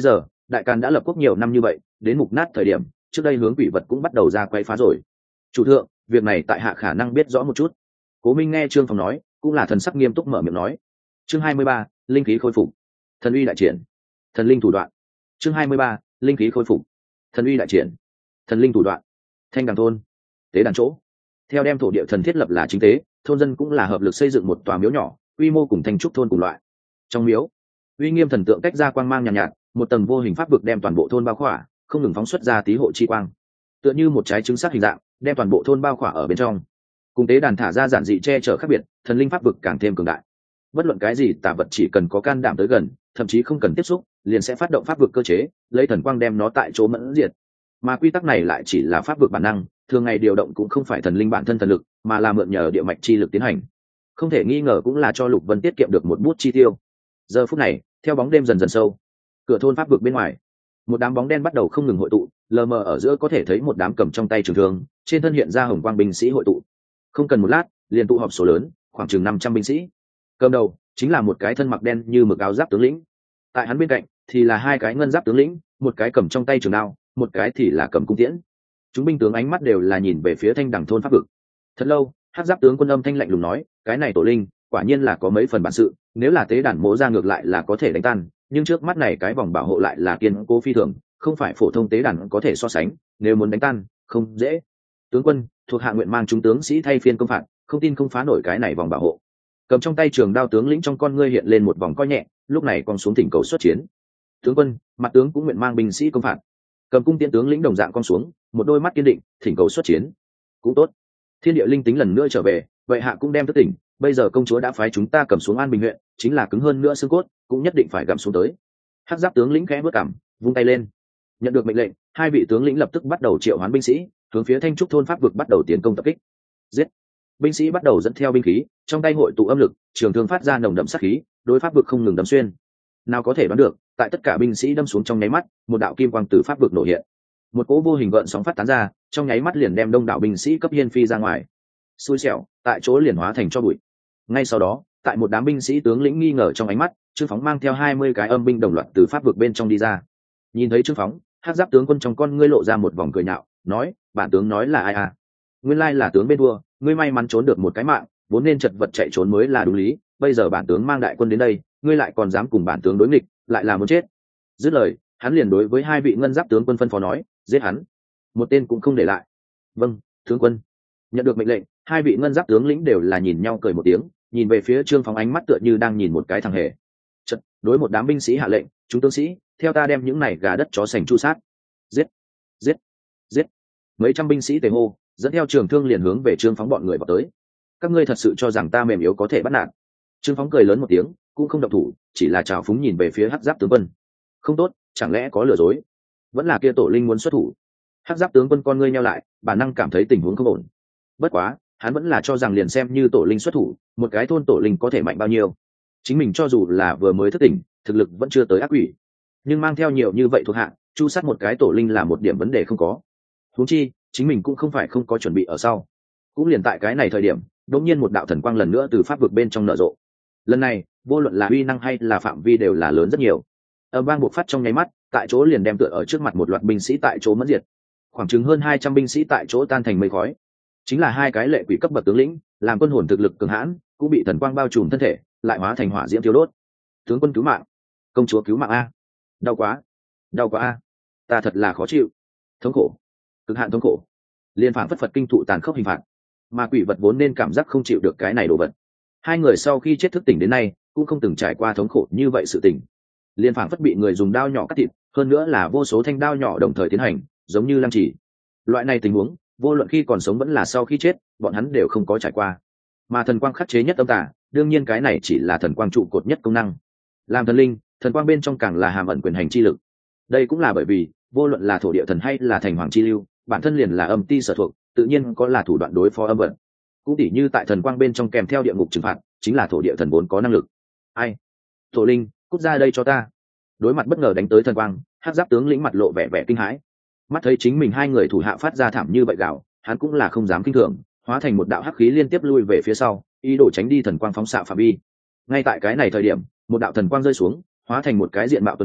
đại càn đã lập quốc nhiều năm như vậy, đến mục nát thời điểm trước đây hướng quỷ vật cũng bắt đầu ra quay phá rồi. Chủ thượng, việc này tại hạ khả năng biết rõ một chút. Cố Minh nghe Trương Phóng nói, cũng là thần sắc nghiêm túc mở miệng nói. Chương hai mươi ba, linh khí khôi phục, thần uy đại triển, thần linh thủ đoạn. Chương hai mươi ba, linh khí khôi phục, thần uy đại triển, thần linh thủ đoạn. Thanh Đằng thôn, tế đàn chỗ. Theo đem thổ địa thần thiết lập là chính tế, thôn dân cũng là hợp lực xây dựng một tòa miếu nhỏ, quy mô cùng Thanh Trúc thôn cùng loại. Trong miếu, uy nghiêm thần tượng cách ra quang mang nhàn nhạt, nhạt, một tầng vô hình pháp vực đem toàn bộ thôn bao khỏa, không ngừng phóng xuất ra tí hộ chi quang, tựa như một trái trứng sắc hình dạng, đem toàn bộ thôn bao khỏa ở bên trong. Cùng tế đàn thả ra giản dị che chở khác biệt, thần linh pháp vực càng thêm cường đại. Bất luận cái gì tà vật chỉ cần có can đảm tới gần, thậm chí không cần tiếp xúc, liền sẽ phát động pháp vực cơ chế, lấy thần quang đem nó tại chỗ mẫn diệt. Mà quy tắc này lại chỉ là pháp vực bản năng, thường ngày điều động cũng không phải thần linh bản thân thần lực, mà là mượn nhờ địa mạch chi lực tiến hành. Không thể nghi ngờ cũng là cho Lục Vân tiết kiệm được một bút chi tiêu. Giờ phút này, theo bóng đêm dần dần sâu, cửa thôn pháp vực bên ngoài, một đám bóng đen bắt đầu không ngừng hội tụ, lờ mờ ở giữa có thể thấy một đám cầm trong tay trường thương, trên thân hiện ra hồng quang binh sĩ hội tụ. Không cần một lát, liền tụ họp số lớn, khoảng chừng năm trăm binh sĩ. Cầm đầu chính là một cái thân mặc đen như mực áo giáp tướng lĩnh. Tại hắn bên cạnh thì là hai cái ngân giáp tướng lĩnh, một cái cầm trong tay trường đao, một cái thì là cầm cung tiễn. Chúng binh tướng ánh mắt đều là nhìn về phía Thanh Đằng thôn pháp vực. Thật lâu, hắc giáp tướng quân âm thanh lạnh lùng nói, cái này tổ linh quả nhiên là có mấy phần bản sự, nếu là tế đàn mỗ ra ngược lại là có thể đánh tan, nhưng trước mắt này cái vòng bảo hộ lại là kiên cố phi thường, không phải phổ thông tế đàn có thể so sánh, nếu muốn đánh tan không dễ. Tướng quân thuộc hạ nguyện mang chúng tướng sĩ thay phiên công phạt, không tin không phá nổi cái này vòng bảo hộ. Cầm trong tay trường đao tướng lĩnh trong con ngươi hiện lên một vòng coi nhẹ, lúc này còn xuống thỉnh cầu xuất chiến. Tướng quân mặt tướng cũng nguyện mang binh sĩ công phạt. Cầm cung tiễn tướng lĩnh đồng dạng con xuống, một đôi mắt kiên định, thỉnh cầu xuất chiến. Cũng tốt, thiên địa linh tính lần nữa trở về, vậy hạ cũng đem thức tỉnh. Bây giờ công chúa đã phái chúng ta cầm xuống An Bình huyện, chính là cứng hơn nữa xương cốt cũng nhất định phải gặm xuống tới. Hắc giáp tướng lĩnh khẽ bước cảm, vung tay lên. Nhận được mệnh lệnh, hai vị tướng lĩnh lập tức bắt đầu triệu hoán binh sĩ, hướng phía Thanh Trúc thôn pháp vực bắt đầu tiến công tập kích. Giết! Binh sĩ bắt đầu dẫn theo binh khí, trong tay hội tụ âm lực, trường thương phát ra nồng đậm sát khí, đối pháp vực không ngừng đâm xuyên. Nào có thể đoán được, tại tất cả binh sĩ đâm xuống trong nháy mắt, một đạo kim quang từ pháp vực nổ hiện. Một cỗ vô hình gợn sóng phát tán ra, trong nháy mắt liền đem đông đảo binh sĩ cấp hiên phi ra ngoài. Xui xẻo, tại chỗ liền hóa thành cho bụi. Ngay sau đó, tại một đám binh sĩ tướng lĩnh nghi ngờ trong ánh mắt, Trương Phóng mang theo hai mươi cái âm binh đồng loạt từ pháp vực bên trong đi ra. Nhìn thấy Trương Phóng, hắc giáp tướng quân trong con ngươi lộ ra một vòng cười nhạo, nói: bản tướng nói là ai à? Nguyên lai là tướng bên thua, ngươi may mắn trốn được một cái mạng, vốn nên chật vật chạy trốn mới là đúng lý. Bây giờ bản tướng mang đại quân đến đây, ngươi lại còn dám cùng bản tướng đối nghịch, lại là muốn chết. Dứt lời, hắn liền đối với hai vị ngân giáp tướng quân phân phó nói: giết hắn, một tên cũng không để lại. Vâng, tướng quân. Nhận được mệnh lệnh, hai vị ngân giáp tướng lĩnh đều là nhìn nhau cười một tiếng, nhìn về phía Trương Phóng ánh mắt tựa như đang nhìn một cái thằng hề. Chật, đối một đám binh sĩ hạ lệnh: chúng tướng sĩ, theo ta đem những này gà đất chó sành chu sát. Giết, giết, giết. Mấy trăm binh sĩ tề hô, dẫn theo trường thương liền hướng về Trương Phóng bọn người vào tới. Các ngươi thật sự cho rằng ta mềm yếu có thể bắt nạt? Trương Phóng cười lớn một tiếng, cũng không động thủ, chỉ là trào phúng nhìn về phía hắc giáp tướng quân. Không tốt, chẳng lẽ có lừa dối? Vẫn là kia tổ linh muốn xuất thủ? Hắc giáp tướng quân con ngươi nheo lại, bản năng cảm thấy tình huống không ổn. Bất quá, hắn vẫn là cho rằng liền xem như tổ linh xuất thủ, một cái thôn tổ linh có thể mạnh bao nhiêu. Chính mình cho dù là vừa mới thức tỉnh, thực lực vẫn chưa tới ác quỷ, nhưng mang theo nhiều như vậy thuộc hạ, chu sát một cái tổ linh là một điểm vấn đề không có. Huống chi, chính mình cũng không phải không có chuẩn bị ở sau. Cũng liền tại cái này thời điểm, đột nhiên một đạo thần quang lần nữa từ pháp vực bên trong nở rộ. Lần này, vô luận là uy năng hay là phạm vi đều là lớn rất nhiều. Âm vang bộc phát trong nháy mắt, tại chỗ liền đem tựa ở trước mặt một loạt binh sĩ tại chỗ mất diệt. Khoảng chừng hơn hai trăm binh sĩ tại chỗ tan thành mây khói. Chính là hai cái lệ quỷ cấp bậc tướng lĩnh, làm quân hồn thực lực cường hãn, cũng bị thần quang bao trùm thân thể, lại hóa thành hỏa diễm thiêu đốt. Tướng quân cứu mạng, công chúa cứu mạng a! Đau quá, đau quá a! Ta thật là khó chịu, thống khổ, cực hạn thống khổ. Liên phảng phất phật kinh thụ tàn khốc hình phạt, mà quỷ vật vốn nên cảm giác không chịu được cái này đồ vật. Hai người sau khi chết thức tỉnh đến nay, cũng không từng trải qua thống khổ như vậy sự tình. Liên phảng phất bị người dùng đao nhỏ cắt thịt, hơn nữa là vô số thanh đao nhỏ đồng thời tiến hành, giống như lăng trì. Loại này tình huống, vô luận khi còn sống vẫn là sau khi chết, bọn hắn đều không có trải qua. Mà thần quang khắc chế nhất âm tà, đương nhiên cái này chỉ là thần quang trụ cột nhất công năng. Làm thần linh, thần quang bên trong càng là hàm ẩn quyền hành chi lực. Đây cũng là bởi vì, vô luận là thổ địa thần hay là thành hoàng chi lưu, bản thân liền là âm ti sở thuộc, tự nhiên có là thủ đoạn đối phó âm vận. Cũng tỉ như tại thần quang bên trong kèm theo địa ngục trừng phạt, chính là thổ địa thần vốn có năng lực. Ai? Thổ linh, cút ra đây cho ta! Đối mặt bất ngờ đánh tới thần quang, hắc giáp tướng lĩnh mặt lộ vẻ vẻ kinh hãi. Mắt thấy chính mình hai người thủ hạ phát ra thảm như vậy gạo, hắn cũng là không dám kinh thường, hóa thành một đạo hắc khí liên tiếp lui về phía sau, ý đồ tránh đi thần quang phóng xạ phạm vi. Ngay tại cái này thời điểm, một đạo thần quang rơi xuống, hóa thành một cái diện mạo tuấn tú,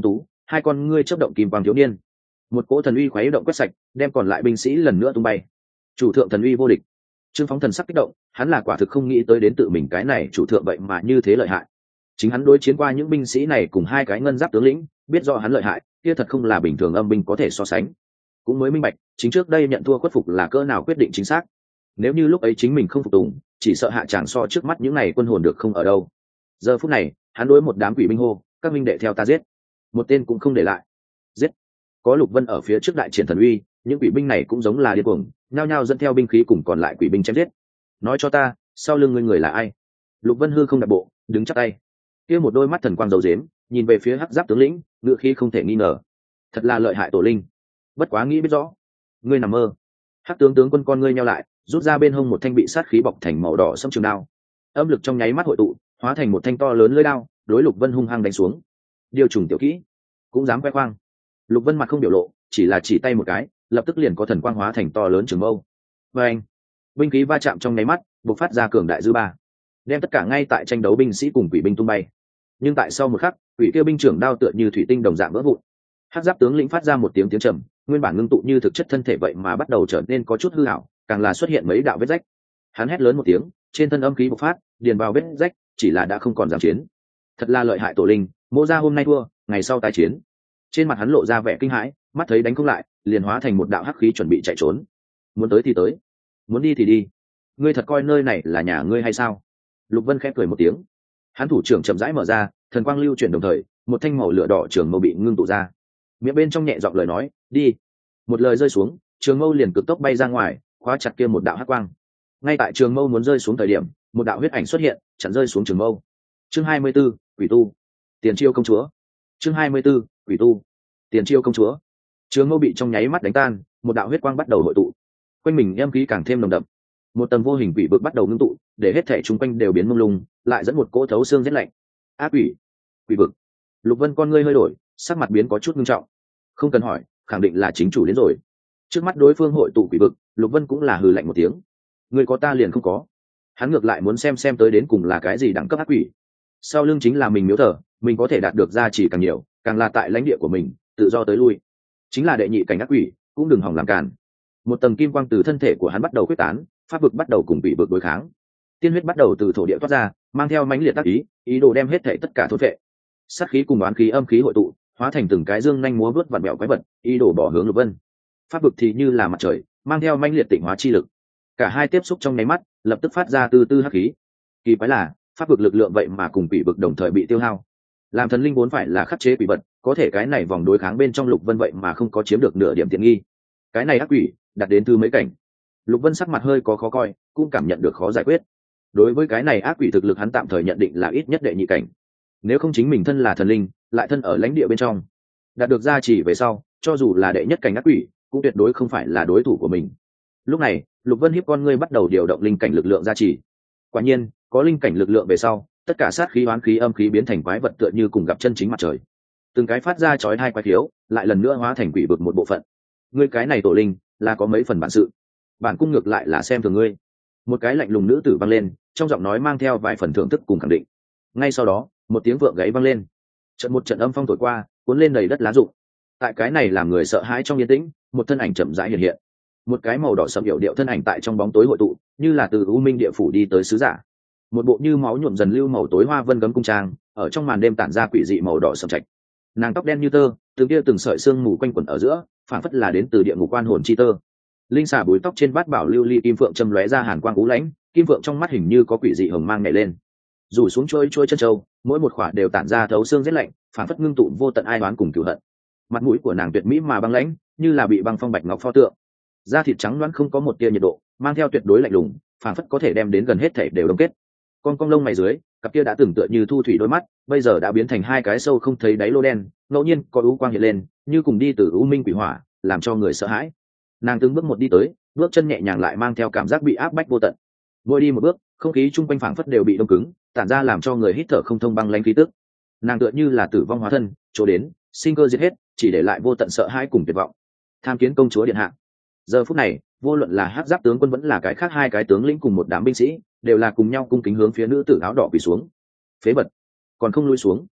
hai con ngươi chớp động kim quang thiếu niên. Một cỗ thần uy khuấy động quét sạch, đem còn lại binh sĩ lần nữa tung bay. Chủ thượng thần uy vô địch. Trương Phóng thần sắc kích động, hắn là quả thực không nghĩ tới đến tự mình cái này chủ thượng vậy mà như thế lợi hại. Chính hắn đối chiến qua những binh sĩ này cùng hai cái ngân giáp tướng lĩnh, biết rõ hắn lợi hại, kia thật không là bình thường âm binh có thể so sánh. Cũng mới minh bạch, chính trước đây nhận thua khuất phục là cỡ nào quyết định chính xác. Nếu như lúc ấy chính mình không phục tùng, chỉ sợ hạ tràng so trước mắt những này quân hồn được không ở đâu. Giờ phút này, hắn đối một đám quỷ binh hô, các minh đệ theo ta giết, một tên cũng không để lại. Giết. Có Lục Vân ở phía trước đại triển thần uy, những quỷ binh này cũng giống là điên cuồng, nhao nhao dẫn theo binh khí cùng còn lại quỷ binh chém giết. Nói cho ta, sau lưng ngươi người là ai? Lục Vân hư không đặt bộ, đứng chắp tay. Kia một đôi mắt thần quang dầu dếm, nhìn về phía hắc giáp tướng lĩnh, ngựa khí không thể nghi ngờ. Thật là lợi hại tổ linh. Bất quá nghĩ biết rõ, ngươi nằm mơ. Hắc tướng tướng quân con ngươi nheo lại, rút ra bên hông một thanh bị sát khí bọc thành màu đỏ sẫm trường đao. Âm lực trong nháy mắt hội tụ, hóa thành một thanh to lớn lưỡi đao, đối Lục Vân hung hăng đánh xuống. Điều trùng tiểu kỹ, cũng dám khoe khoang. Lục Vân mặt không biểu lộ, chỉ là chỉ tay một cái, lập tức liền có thần quang hóa thành to lớn trường mâu. Và anh, binh khí va chạm trong nháy mắt, bộc phát ra cường đại dư ba, đem tất cả ngay tại tranh đấu binh sĩ cùng quỷ binh tung bay. Nhưng tại sau một khắc, quỷ kia binh trưởng đao tựa như thủy tinh đồng dạng vỡ vụn. Hắc giáp tướng lĩnh phát ra một tiếng tiếng trầm, nguyên bản ngưng tụ như thực chất thân thể vậy mà bắt đầu trở nên có chút hư ảo, càng là xuất hiện mấy đạo vết rách. Hắn hét lớn một tiếng, trên thân âm khí bộc phát, điền vào vết rách, chỉ là đã không còn dám chiến. Thật là lợi hại tổ linh, Mộ gia hôm nay thua, ngày sau tái chiến. Trên mặt hắn lộ ra vẻ kinh hãi, mắt thấy đánh không lại, liền hóa thành một đạo hắc khí chuẩn bị chạy trốn. Muốn tới thì tới, muốn đi thì đi. Ngươi thật coi nơi này là nhà ngươi hay sao? Lục Vân khẽ cười một tiếng. Hắn thủ trưởng chậm rãi mở ra, thần quang lưu chuyển đồng thời, một thanh màu lửa đỏ trường mâu bị ngưng tụ ra. Miệng bên trong nhẹ giọng lời nói, đi. Một lời rơi xuống, trường mâu liền cực tốc bay ra ngoài, khóa chặt kia một đạo hắc quang. Ngay tại trường mâu muốn rơi xuống thời điểm, một đạo huyết ảnh xuất hiện, chặn rơi xuống trường mâu. Chương hai mươi 'Quỷ tu, Tiền Chiêu công chúa. Chương hai mươi 'Quỷ tu, Tiền Chiêu công chúa. Trường mâu bị trong nháy mắt đánh tan, một đạo huyết quang bắt đầu hội tụ. Quanh mình em khí càng thêm nồng đậm. Một tầng vô hình quỷ vực bắt đầu ngưng tụ, để hết thảy chúng quanh đều biến mông lung, lại dẫn một cỗ thấu xương rét lạnh. Ác quỷ, quỷ vực. Lục Vân con ngươi hơi đổi, sắc mặt biến có chút nghiêm trọng. Không cần hỏi, khẳng định là chính chủ đến rồi. Trước mắt đối phương hội tụ quỷ vực, Lục Vân cũng là hừ lạnh một tiếng. Người có ta liền không có. Hắn ngược lại muốn xem xem tới đến cùng là cái gì đẳng cấp ác quỷ. Sau lưng chính là mình miếu thờ, mình có thể đạt được gia trì càng nhiều, càng là tại lãnh địa của mình, tự do tới lui. Chính là đệ nhị cảnh ác quỷ, cũng đừng hòng làm cản. Một tầng kim quang từ thân thể của hắn bắt đầu quyết tán, pháp vực bắt đầu cùng quỷ vực đối kháng. Tiên huyết bắt đầu từ thổ địa toát ra, mang theo mãnh liệt tác ý, ý đồ đem hết thảy tất cả thôn phệ. Sát khí cùng oán khí âm khí hội tụ, hóa thành từng cái dương nhanh múa vớt vặn bẹo quái vật, ý đồ bỏ hướng Lục Vân. Pháp vực thì như là mặt trời, mang theo mãnh liệt tịnh hóa chi lực. Cả hai tiếp xúc trong nháy mắt, lập tức phát ra từ từ hắc khí. Kỳ quái là, pháp vực lực lượng vậy mà cùng quỷ vực đồng thời bị tiêu hao. Làm thần linh vốn phải là khắc chế quỷ vật, có thể cái này vòng đối kháng bên trong Lục Vân vậy mà không có chiếm được nửa điểm tiện nghi. Cái này ác quỷ, đạt đến thứ mấy cảnh? Lục Vân sắc mặt hơi có khó coi, cũng cảm nhận được khó giải quyết. Đối với cái này ác quỷ thực lực hắn tạm thời nhận định là ít nhất đệ nhị cảnh. Nếu không chính mình thân là thần linh, lại thân ở lãnh địa bên trong, đạt được gia trì về sau, cho dù là đệ nhất cảnh ác quỷ, cũng tuyệt đối không phải là đối thủ của mình. Lúc này, Lục Vân hiếp con ngươi bắt đầu điều động linh cảnh lực lượng gia trì. Quả nhiên, có linh cảnh lực lượng về sau, tất cả sát khí oán khí âm khí biến thành quái vật tựa như cùng gặp chân chính mặt trời. Từng cái phát ra chói hai quái khiếu, lại lần nữa hóa thành quỷ vực một bộ phận. Ngươi cái này tổ linh, là có mấy phần bản sự. Bản cung ngược lại là xem thường ngươi. Một cái lạnh lùng nữ tử vang lên, trong giọng nói mang theo vài phần thưởng thức cùng khẳng định. Ngay sau đó, một tiếng vượng gáy vang lên. Trận một trận âm phong thổi qua, cuốn lên đầy đất lá rụng. Tại cái này làm người sợ hãi trong yên tĩnh, một thân ảnh chậm rãi hiện hiện. Một cái màu đỏ sẫm hiệu điệu thân ảnh tại trong bóng tối hội tụ, như là từ u minh địa phủ đi tới sứ giả. Một bộ như máu nhuộm dần lưu màu tối hoa vân gấm cung trang, ở trong màn đêm tản ra quỷ dị màu đỏ sẫm trạch. Nàng tóc đen như tơ, từng kia từng sợi xương mù quanh quẩn ở giữa, phản phất là đến từ địa ngục quan hồn chi tơ. Linh xà búi tóc trên bát bảo lưu ly kim phượng châm lóe ra hàn quang ú lãnh, kim phượng trong mắt hình như có quỷ dị hồng mang nhảy lên. Rủ xuống trôi trôi chân châu, mỗi một khỏa đều tản ra thấu xương rét lạnh, phản phất ngưng tụ vô tận ai oán cùng cửu hận. Mặt mũi của nàng tuyệt mỹ mà băng lãnh, như là bị băng phong bạch ngọc pho tượng. Da thịt trắng loáng không có một tia nhiệt độ, mang theo tuyệt đối lạnh lùng, phản phất có thể đem đến gần hết thể đều đông kết. Con cong lông mày dưới, cặp kia đã từng tựa như thu thủy đôi mắt, bây giờ đã biến thành hai cái sâu không thấy đáy lô đen, ngẫu nhiên có u quang hiện lên, như cùng đi từ u minh quỷ hỏa, làm cho người sợ hãi. Nàng từng bước một đi tới, bước chân nhẹ nhàng lại mang theo cảm giác bị áp bách vô tận. Mỗi đi một bước, không khí chung quanh phảng phất đều bị đông cứng, tản ra làm cho người hít thở không thông băng lãnh khí tức. Nàng tựa như là tử vong hóa thân, chỗ đến, sinh cơ diệt hết, chỉ để lại vô tận sợ hãi cùng tuyệt vọng. Tham kiến công chúa điện hạ. Giờ phút này, vô luận là hắc giáp tướng quân vẫn là cái khác hai cái tướng lĩnh cùng một đám binh sĩ, đều là cùng nhau cung kính hướng phía nữ tử áo đỏ quỳ xuống. Phế vật, còn không lui xuống.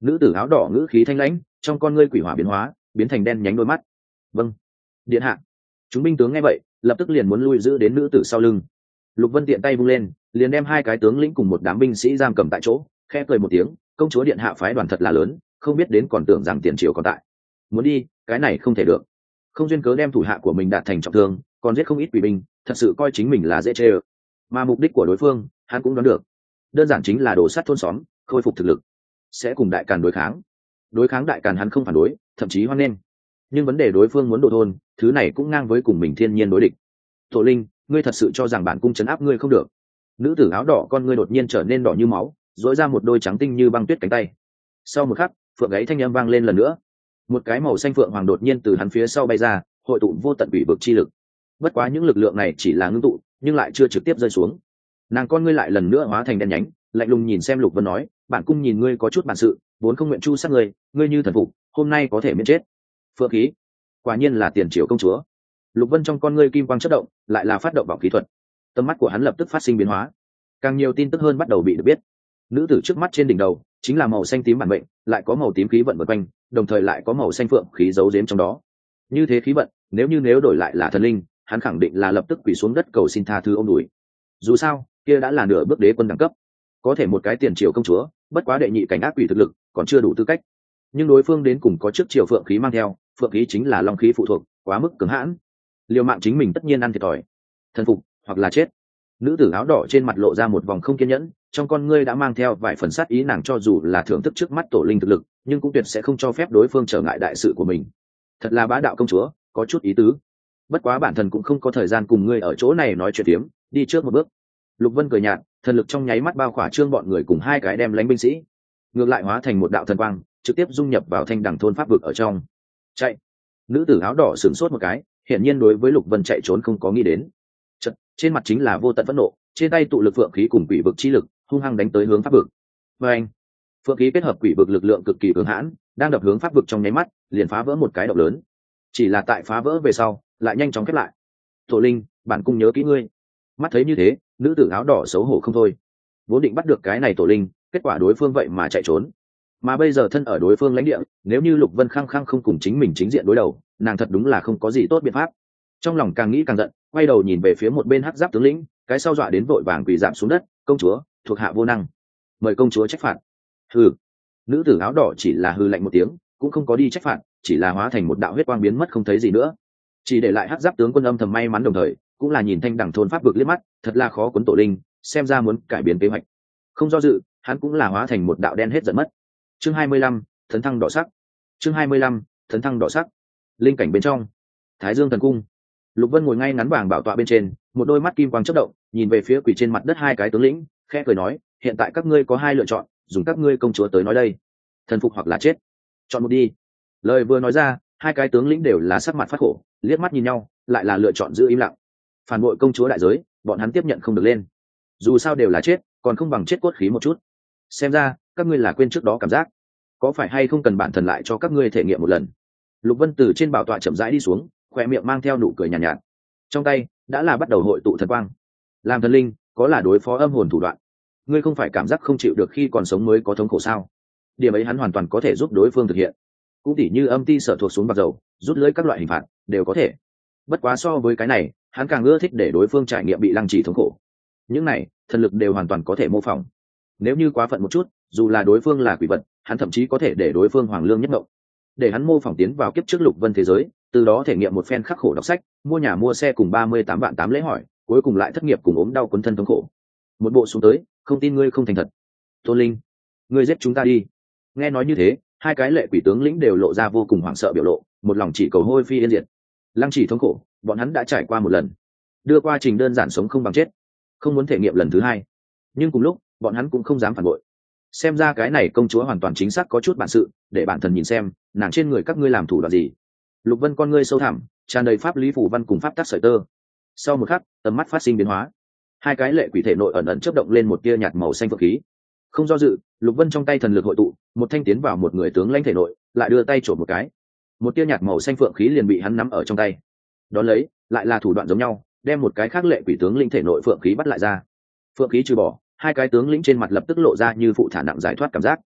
Nữ tử áo đỏ ngữ khí thanh lãnh, trong con ngươi quỷ hỏa biến hóa, biến thành đen nhánh đôi mắt. Vâng, điện hạ. Chúng binh tướng nghe vậy lập tức liền muốn lui giữ đến nữ tử sau lưng. Lục Vân tiện tay vung lên, liền đem hai cái tướng lĩnh cùng một đám binh sĩ giam cầm tại chỗ, khẽ cười một tiếng, công chúa điện hạ phái đoàn thật là lớn, không biết đến còn tưởng rằng tiền triều còn tại. Muốn đi, cái này không thể được. Không duyên cớ đem thủ hạ của mình đạt thành trọng thương, còn giết không ít quỷ binh, thật sự coi chính mình là dễ chê ơ. Mà mục đích của đối phương, hắn cũng đoán được, đơn giản chính là đổ sát thôn xóm, khôi phục thực lực, sẽ cùng đại càn đối kháng. Đối kháng đại càn hắn không phản đối, thậm chí hoan nghênh. Nhưng vấn đề đối phương muốn độ thôn, thứ này cũng ngang với cùng mình thiên nhiên đối địch. Tổ Linh, ngươi thật sự cho rằng bản cung trấn áp ngươi không được? Nữ tử áo đỏ con ngươi đột nhiên trở nên đỏ như máu, dỗi ra một đôi trắng tinh như băng tuyết cánh tay. Sau một khắc, phượng gáy thanh âm vang lên lần nữa. Một cái màu xanh phượng hoàng đột nhiên từ hắn phía sau bay ra, hội tụ vô tận quỷ vực chi lực. Bất quá những lực lượng này chỉ là ngưng tụ, nhưng lại chưa trực tiếp rơi xuống. Nàng con ngươi lại lần nữa hóa thành đen nhánh, lạnh lùng nhìn xem Lục Vân nói, bản cung nhìn ngươi có chút bản sự, vốn không nguyện chu sát ngươi, ngươi như thần phục, hôm nay có thể miễn chết. Phượng khí, quả nhiên là tiền triều công chúa. Lục Vân trong con ngươi kim quang chớp động, lại là phát động vọng khí thuật. Tầm mắt của hắn lập tức phát sinh biến hóa, càng nhiều tin tức hơn bắt đầu bị được biết. Nữ tử trước mắt trên đỉnh đầu chính là màu xanh tím bản mệnh, lại có màu tím khí vận vần quanh, đồng thời lại có màu xanh phượng khí giấu giếm trong đó. Như thế khí vận, nếu như nếu đổi lại là thần linh, hắn khẳng định là lập tức quỳ xuống đất cầu xin tha thứ ông đùi. Dù sao, kia đã là nửa bước đế quân đẳng cấp, có thể một cái tiền triều công chúa, bất quá đệ nhị cảnh ác quỷ thực lực, còn chưa đủ tư cách. Nhưng đối phương đến cùng có trước triều phượng khí mang theo, phượng khí chính là long khí phụ thuộc, quá mức cứng hãn. Liều mạng chính mình tất nhiên ăn thiệt thòi, thần phục hoặc là chết. Nữ tử áo đỏ trên mặt lộ ra một vòng không kiên nhẫn, trong con ngươi đã mang theo vài phần sát ý, nàng cho dù là thưởng thức trước mắt tổ linh thực lực, nhưng cũng tuyệt sẽ không cho phép đối phương trở ngại đại sự của mình. Thật là bá đạo công chúa, có chút ý tứ. Bất quá bản thân cũng không có thời gian cùng ngươi ở chỗ này nói chuyện tiếm, đi trước một bước. Lục Vân cười nhạt, thần lực trong nháy mắt bao khỏa trương bọn người cùng hai cái đem lánh binh sĩ, ngược lại hóa thành một đạo thần quang, trực tiếp dung nhập vào thanh đằng thôn pháp vực ở trong. Chạy! Nữ tử áo đỏ sửng sốt một cái, hiển nhiên đối với Lục Vân chạy trốn không có nghĩ đến. Chật, trên mặt chính là vô tận phẫn nộ, trên tay tụ lực phượng khí cùng quỷ vực chi lực, hung hăng đánh tới hướng pháp vực. Và anh, phượng khí kết hợp quỷ vực lực lượng cực kỳ cường hãn, đang đập hướng pháp vực trong nháy mắt, liền phá vỡ một cái động lớn. Chỉ là tại phá vỡ về sau, lại nhanh chóng khép lại. Tổ Linh, bản cung nhớ kỹ ngươi. Mắt thấy như thế, nữ tử áo đỏ xấu hổ không thôi. Vốn định bắt được cái này Tổ Linh, kết quả đối phương vậy mà chạy trốn. Mà bây giờ thân ở đối phương lãnh địa, nếu như Lục Vân khăng khăng không cùng chính mình chính diện đối đầu, nàng thật đúng là không có gì tốt biện pháp. Trong lòng càng nghĩ càng giận, quay đầu nhìn về phía một bên hắc giáp tướng lĩnh, cái sau dọa đến vội vàng quỳ rạp xuống đất, công chúa, thuộc hạ vô năng, mời công chúa trách phạt. Hừ. Nữ tử áo đỏ chỉ là hừ lạnh một tiếng, cũng không có đi trách phạt, chỉ là hóa thành một đạo huyết quang biến mất không thấy gì nữa, chỉ để lại hắc giáp tướng quân âm thầm may mắn, đồng thời cũng là nhìn thanh đẳng thôn pháp vực liếc mắt, thật là khó cuốn Tổ Linh, xem ra muốn cải biến kế hoạch. Không do dự, hắn cũng là hóa thành một đạo đen hết giận mất. Chương hai mươi lăm, thấn thăng đỏ sắc. Chương hai mươi lăm, thấn thăng đỏ sắc. Linh cảnh bên trong, Thái Dương thần cung. Lục Vân ngồi ngay ngắn vàng bảo tọa bên trên, một đôi mắt kim quang chớp động, nhìn về phía quỳ trên mặt đất hai cái tướng lĩnh, khẽ cười nói, hiện tại các ngươi có hai lựa chọn, dùng các ngươi công chúa tới nói đây, thần phục hoặc là chết, chọn một đi. Lời vừa nói ra, hai cái tướng lĩnh đều là sắc mặt phát khổ, liếc mắt nhìn nhau, lại là lựa chọn giữ im lặng. Phản bội công chúa đại giới, bọn hắn tiếp nhận không được lên. Dù sao đều là chết, còn không bằng chết cốt khí một chút. Xem ra, các ngươi là quên trước đó cảm giác, có phải hay không cần bản thần lại cho các ngươi thể nghiệm một lần. Lục Vân từ trên bảo tọa chậm rãi đi xuống, khoe miệng mang theo nụ cười nhàn nhạt, nhạt, trong tay đã là bắt đầu hội tụ thần quang. Làm thần linh, có là đối phó âm hồn thủ đoạn. Ngươi không phải cảm giác không chịu được khi còn sống mới có thống khổ sao? Điểm ấy hắn hoàn toàn có thể giúp đối phương thực hiện. Cũng tỉ như âm ti sở thuộc xuống bạc dầu, rút lưới các loại hình phạt đều có thể. Bất quá so với cái này, hắn càng ưa thích để đối phương trải nghiệm bị lăng trì thống khổ. Những này, thần lực đều hoàn toàn có thể mô phỏng. Nếu như quá phận một chút, dù là đối phương là quỷ vật, hắn thậm chí có thể để đối phương hoàng lương nhất mộng, để hắn mô phỏng tiến vào kiếp trước Lục Vân thế giới, từ đó thể nghiệm một phen khắc khổ đọc sách, mua nhà mua xe cùng ba mươi tám vạn tám lễ hỏi, cuối cùng lại thất nghiệp cùng ốm đau quấn thân thống khổ. Một bộ xuống tới, không tin ngươi không thành thật. Tôn Linh, ngươi giết chúng ta đi. Nghe nói như thế, hai cái lệ quỷ tướng lĩnh đều lộ ra vô cùng hoảng sợ biểu lộ, một lòng chỉ cầu hôi phi yên diệt. Lăng trì thống khổ, bọn hắn đã trải qua một lần, đưa qua trình đơn giản sống không bằng chết, không muốn thể nghiệm lần thứ hai. Nhưng cùng lúc, bọn hắn cũng không dám phản bội. Xem ra cái này công chúa hoàn toàn chính xác có chút bản sự, để bản thần nhìn xem, nàng trên người các ngươi làm thủ đoạn gì. Lục Vân con ngươi sâu thẳm, tràn đầy pháp lý phù văn cùng pháp tắc sợi tơ. Sau một khắc, tầm mắt phát sinh biến hóa, hai cái lệ quỷ thể nội ẩn ẩn chớp động lên một tia nhạt màu xanh phượng khí. Không do dự, Lục Vân trong tay thần lực hội tụ, một thanh tiến vào một người tướng lãnh thể nội, lại đưa tay trộm một cái, một tia nhạt màu xanh phượng khí liền bị hắn nắm ở trong tay. Đón lấy, lại là thủ đoạn giống nhau, đem một cái khác lệ quỷ tướng lĩnh thể nội phượng khí bắt lại ra. Phượng khí trừ bỏ, hai cái tướng lĩnh trên mặt lập tức lộ ra như phụ thả nặng giải thoát cảm giác.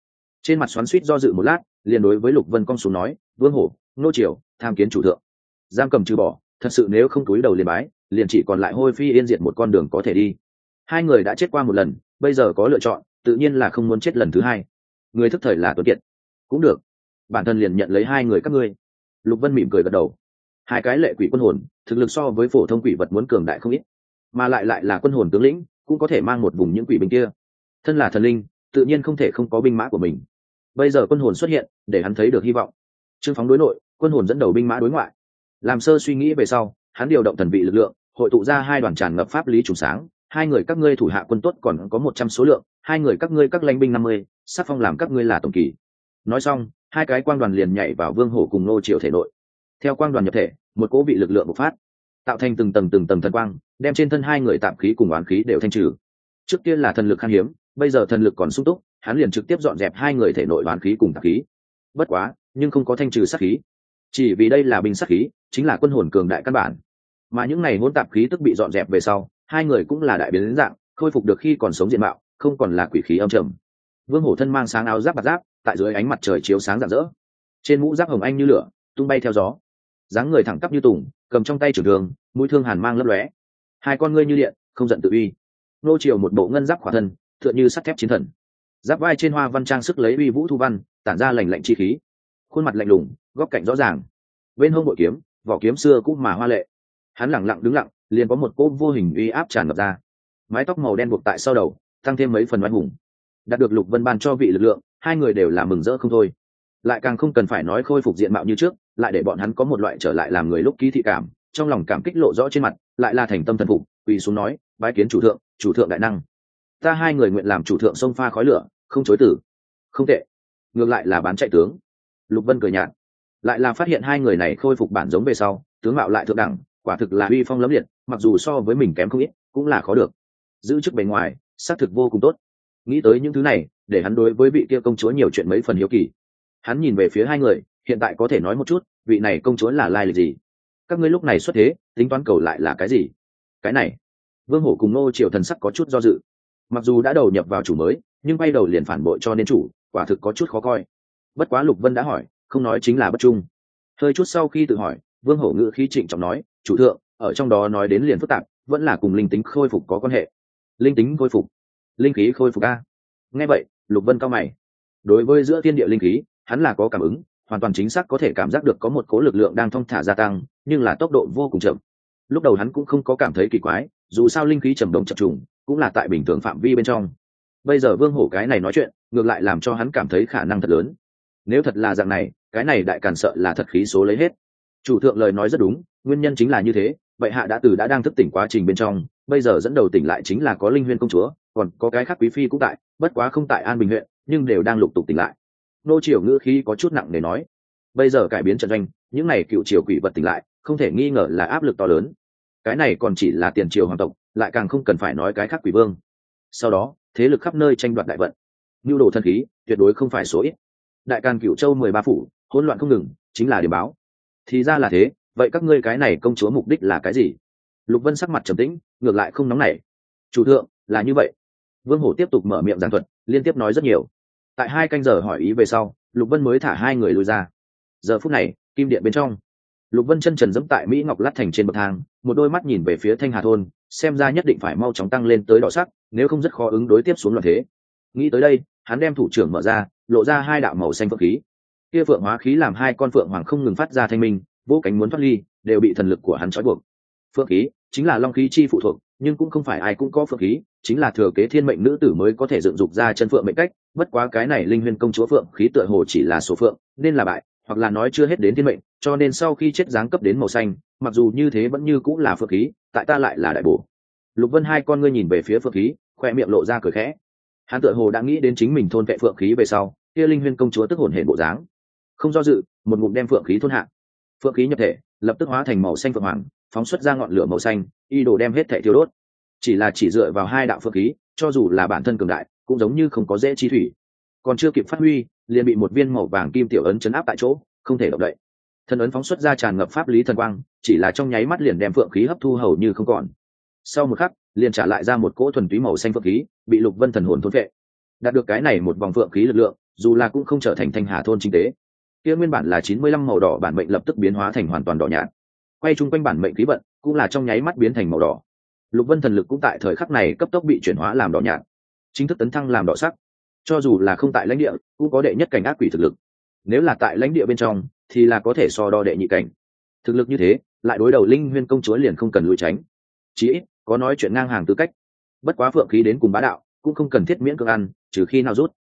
trên mặt xoắn suýt do dự một lát, liền đối với Lục Vân cong xuống nói, vương hổ, nô triều, tham kiến chủ thượng. Giam cầm trừ bỏ, thật sự nếu không túi đầu liền bái, liền chỉ còn lại hôi phi yên diệt một con đường có thể đi. Hai người đã chết qua một lần, bây giờ có lựa chọn, tự nhiên là không muốn chết lần thứ hai. Người thức thời là tuấn kiệt, cũng được, bản thân liền nhận lấy hai người các ngươi. Lục Vân mỉm cười gật đầu. Hai cái lệ quỷ quân hồn, thực lực so với phổ thông quỷ vật muốn cường đại không ít, mà lại lại là quân hồn tướng lĩnh, cũng có thể mang một vùng những quỷ binh kia. Thân là thần linh, tự nhiên không thể không có binh mã của mình. Bây giờ quân hồn xuất hiện, để hắn thấy được hy vọng. Trương Phóng đối nội, quân hồn dẫn đầu binh mã đối ngoại. Làm sơ suy nghĩ về sau, hắn điều động thần vị lực lượng, hội tụ ra hai đoàn tràn ngập pháp lý trùng sáng. Hai người các ngươi thủ hạ quân tốt còn có một trăm số lượng, hai người các ngươi các lãnh binh năm mươi, sắc phong làm các ngươi là tổng kỳ. Nói xong, hai cái quang đoàn liền nhảy vào Vương Hổ cùng Nô Triệu thể nội. Theo quang đoàn nhập thể, một cỗ vị lực lượng bộc phát, tạo thành từng tầng từng tầng thần quang, đem trên thân hai người tạm khí cùng oán khí đều thanh trừ. Trước kia là thần lực khan hiếm, bây giờ thần lực còn sung túc, hắn liền trực tiếp dọn dẹp hai người thể nội oán khí cùng tạp khí. Bất quá, nhưng không có thanh trừ sát khí, chỉ vì đây là binh sát khí, chính là quân hồn cường đại căn bản. Mà những này hỗn tạp khí tức bị dọn dẹp về sau, hai người cũng là đại biến đến dạng, khôi phục được khi còn sống diện mạo, không còn là quỷ khí âm trầm. Vương Hổ thân mang sáng áo giáp bạc giáp, tại dưới ánh mặt trời chiếu sáng rạng rỡ, trên mũ giáp hồng anh như lửa, tung bay theo gió, dáng người thẳng tắp như tùng, cầm trong tay trường thương, mũi thương hàn mang lấp lóe, hai con ngươi như điện, không giận tự uy. Nô Triều một bộ ngân giáp khỏa thân, tựa như sắt thép chiến thần, giáp vai trên hoa văn trang sức lấy uy vũ thu văn, tản ra lạnh lạnh chi khí, khuôn mặt lạnh lùng, góc cạnh rõ ràng, bên hông bội kiếm, vỏ kiếm xưa cũ mà hoa lệ. Hắn lẳng lặng đứng lặng, liền có một cỗ vô hình uy áp tràn ngập ra. Mái tóc màu đen buộc tại sau đầu, tăng thêm mấy phần oai hùng. Đạt được Lục Vân ban cho vị lực lượng, hai người đều là mừng rỡ không thôi. Lại càng không cần phải nói khôi phục diện mạo như trước, lại để bọn hắn có một loại trở lại làm người lúc ký thị cảm, trong lòng cảm kích lộ rõ trên mặt, lại là thành tâm thần phục, quỳ xuống nói, bái kiến chủ thượng, chủ thượng đại năng. Ta hai người nguyện làm chủ thượng sông pha khói lửa, không chối từ. Không tệ, ngược lại là bán chạy tướng. Lục Vân cười nhạt, lại là phát hiện hai người này khôi phục bản giống về sau, tướng mạo lại thượng đẳng, quả thực là uy phong lẫm liệt, mặc dù so với mình kém không ít, cũng là khó được. Giữ chức bề ngoài, xác thực vô cùng tốt. Nghĩ tới những thứ này, để hắn đối với vị kia công chúa nhiều chuyện mấy phần hiếu kỳ. Hắn nhìn về phía hai người, hiện tại có thể nói một chút, vị này công chúa là lai lịch gì? Các ngươi lúc này xuất thế, tính toán cầu lại là cái gì? Cái này, Vương Hổ cùng Nô Triệu thần sắc có chút do dự. Mặc dù đã đầu nhập vào chủ mới, nhưng quay đầu liền phản bội cho nên chủ, quả thực có chút khó coi. Bất quá Lục Vân đã hỏi, không nói chính là bất trung. Hơi chút sau khi tự hỏi, Vương Hổ ngữ khí trịnh trọng nói, chủ thượng, ở trong đó nói đến liền phức tạp, vẫn là cùng linh tính khôi phục có quan hệ. Linh tính khôi phục, linh khí khôi phục a. Nghe vậy, Lục Vân cau mày. Đối với giữa thiên địa linh khí, hắn là có cảm ứng, hoàn toàn chính xác có thể cảm giác được có một cố lực lượng đang thong thả gia tăng, nhưng là tốc độ vô cùng chậm. Lúc đầu hắn cũng không có cảm thấy kỳ quái, dù sao linh khí trầm động chập trùng, cũng là tại bình thường phạm vi bên trong. Bây giờ Vương Hổ cái này nói chuyện, ngược lại làm cho hắn cảm thấy khả năng thật lớn. Nếu thật là dạng này, cái này đại càn sợ là thật khí số lấy hết. Chủ thượng lời nói rất đúng, nguyên nhân chính là như thế, vậy hạ đã từ đã đang thức tỉnh quá trình bên trong, bây giờ dẫn đầu tỉnh lại chính là có Linh Huyên công chúa, còn có cái khác quý phi cũng tại, bất quá không tại An Bình huyện, nhưng đều đang lục tục tỉnh lại. Nô Triều ngữ khí có chút nặng để nói, bây giờ cải biến trận doanh, những này cựu triều quỷ vật tỉnh lại, không thể nghi ngờ là áp lực to lớn. Cái này còn chỉ là tiền triều hoàng tộc, lại càng không cần phải nói cái khác quỷ vương. Sau đó, thế lực khắp nơi tranh đoạt đại vận, nhu đồ thần khí, tuyệt đối không phải số ít. Đại Càn Cửu Châu mười ba phủ, hỗn loạn không ngừng, chính là điểm báo. Thì ra là thế, vậy các ngươi cái này công chúa mục đích là cái gì? Lục Vân sắc mặt trầm tĩnh, ngược lại không nóng nảy. Chủ thượng, là như vậy. Vương Hổ tiếp tục mở miệng giảng thuật, liên tiếp nói rất nhiều. Tại hai canh giờ hỏi ý về sau, Lục Vân mới thả hai người lui ra. Giờ phút này, kim điện bên trong, Lục Vân chân trần dẫm tại Mỹ Ngọc Lát Thành trên bậc thang, một đôi mắt nhìn về phía Thanh Hà thôn, xem ra nhất định phải mau chóng tăng lên tới đỏ sắc, nếu không rất khó ứng đối tiếp xuống loạn thế. Nghĩ tới đây, hắn đem thủ trưởng mở ra, lộ ra hai đạo màu xanh phượng khí. Kia phượng hóa khí làm hai con phượng hoàng không ngừng phát ra thanh minh, vỗ cánh muốn thoát ly, đều bị thần lực của hắn trói buộc. Phượng khí chính là long khí chi phụ thuộc, nhưng cũng không phải ai cũng có phượng khí, chính là thừa kế thiên mệnh nữ tử mới có thể dựng dục ra chân phượng mệnh cách. Bất quá cái này Linh Huyên công chúa phượng khí tựa hồ chỉ là số phượng, nên là bại, hoặc là nói chưa hết đến thiên mệnh, cho nên sau khi chết giáng cấp đến màu xanh, mặc dù như thế vẫn như cũng là phượng khí, tại ta lại là đại bổ. Lục Vân hai con ngươi nhìn về phía phượng khí, khoe miệng lộ ra cười khẽ. Hắn tựa hồ đã nghĩ đến chính mình thôn vệ phượng khí về sau, kia Linh Huyên công chúa tức hồn hển bộ dáng, không do dự, một ngụm đem phượng khí thôn hạ. Phượng khí nhập thể, lập tức hóa thành màu xanh phượng hoàng, phóng xuất ra ngọn lửa màu xanh, y đồ đem hết thể thiêu đốt. Chỉ là chỉ dựa vào hai đạo phượng khí, cho dù là bản thân cường đại, cũng giống như không có dễ chi thủy, còn chưa kịp phát huy, liền bị một viên màu vàng kim tiểu ấn chấn áp tại chỗ, không thể động đậy. Thần ấn phóng xuất ra tràn ngập pháp lý thần quang, chỉ là trong nháy mắt liền đem phượng khí hấp thu hầu như không còn. Sau một khắc, liền trả lại ra một cỗ thuần túy màu xanh phượng khí, bị Lục Vân thần hồn thôn vệ. đạt được cái này một vòng phượng khí lực lượng, dù là cũng không trở thành thanh hà thôn chính tế, kia nguyên bản là chín mươi lăm màu đỏ bản mệnh lập tức biến hóa thành hoàn toàn đỏ nhạt, quay chung quanh bản mệnh khí vận cũng là trong nháy mắt biến thành màu đỏ. Lục Vân thần lực cũng tại thời khắc này cấp tốc bị chuyển hóa làm đỏ nhạt, chính thức tấn thăng làm đỏ sắc. Cho dù là không tại lãnh địa, cũng có đệ nhất cảnh ác quỷ thực lực. Nếu là tại lãnh địa bên trong, thì là có thể so đo đệ nhị cảnh. Thực lực như thế, lại đối đầu Linh Huyên công chúa liền không cần lùi tránh. Chí ít có nói chuyện ngang hàng tư cách. Bất quá phượng khí đến cùng bá đạo, cũng không cần thiết miễn cưỡng ăn, trừ khi nào rút.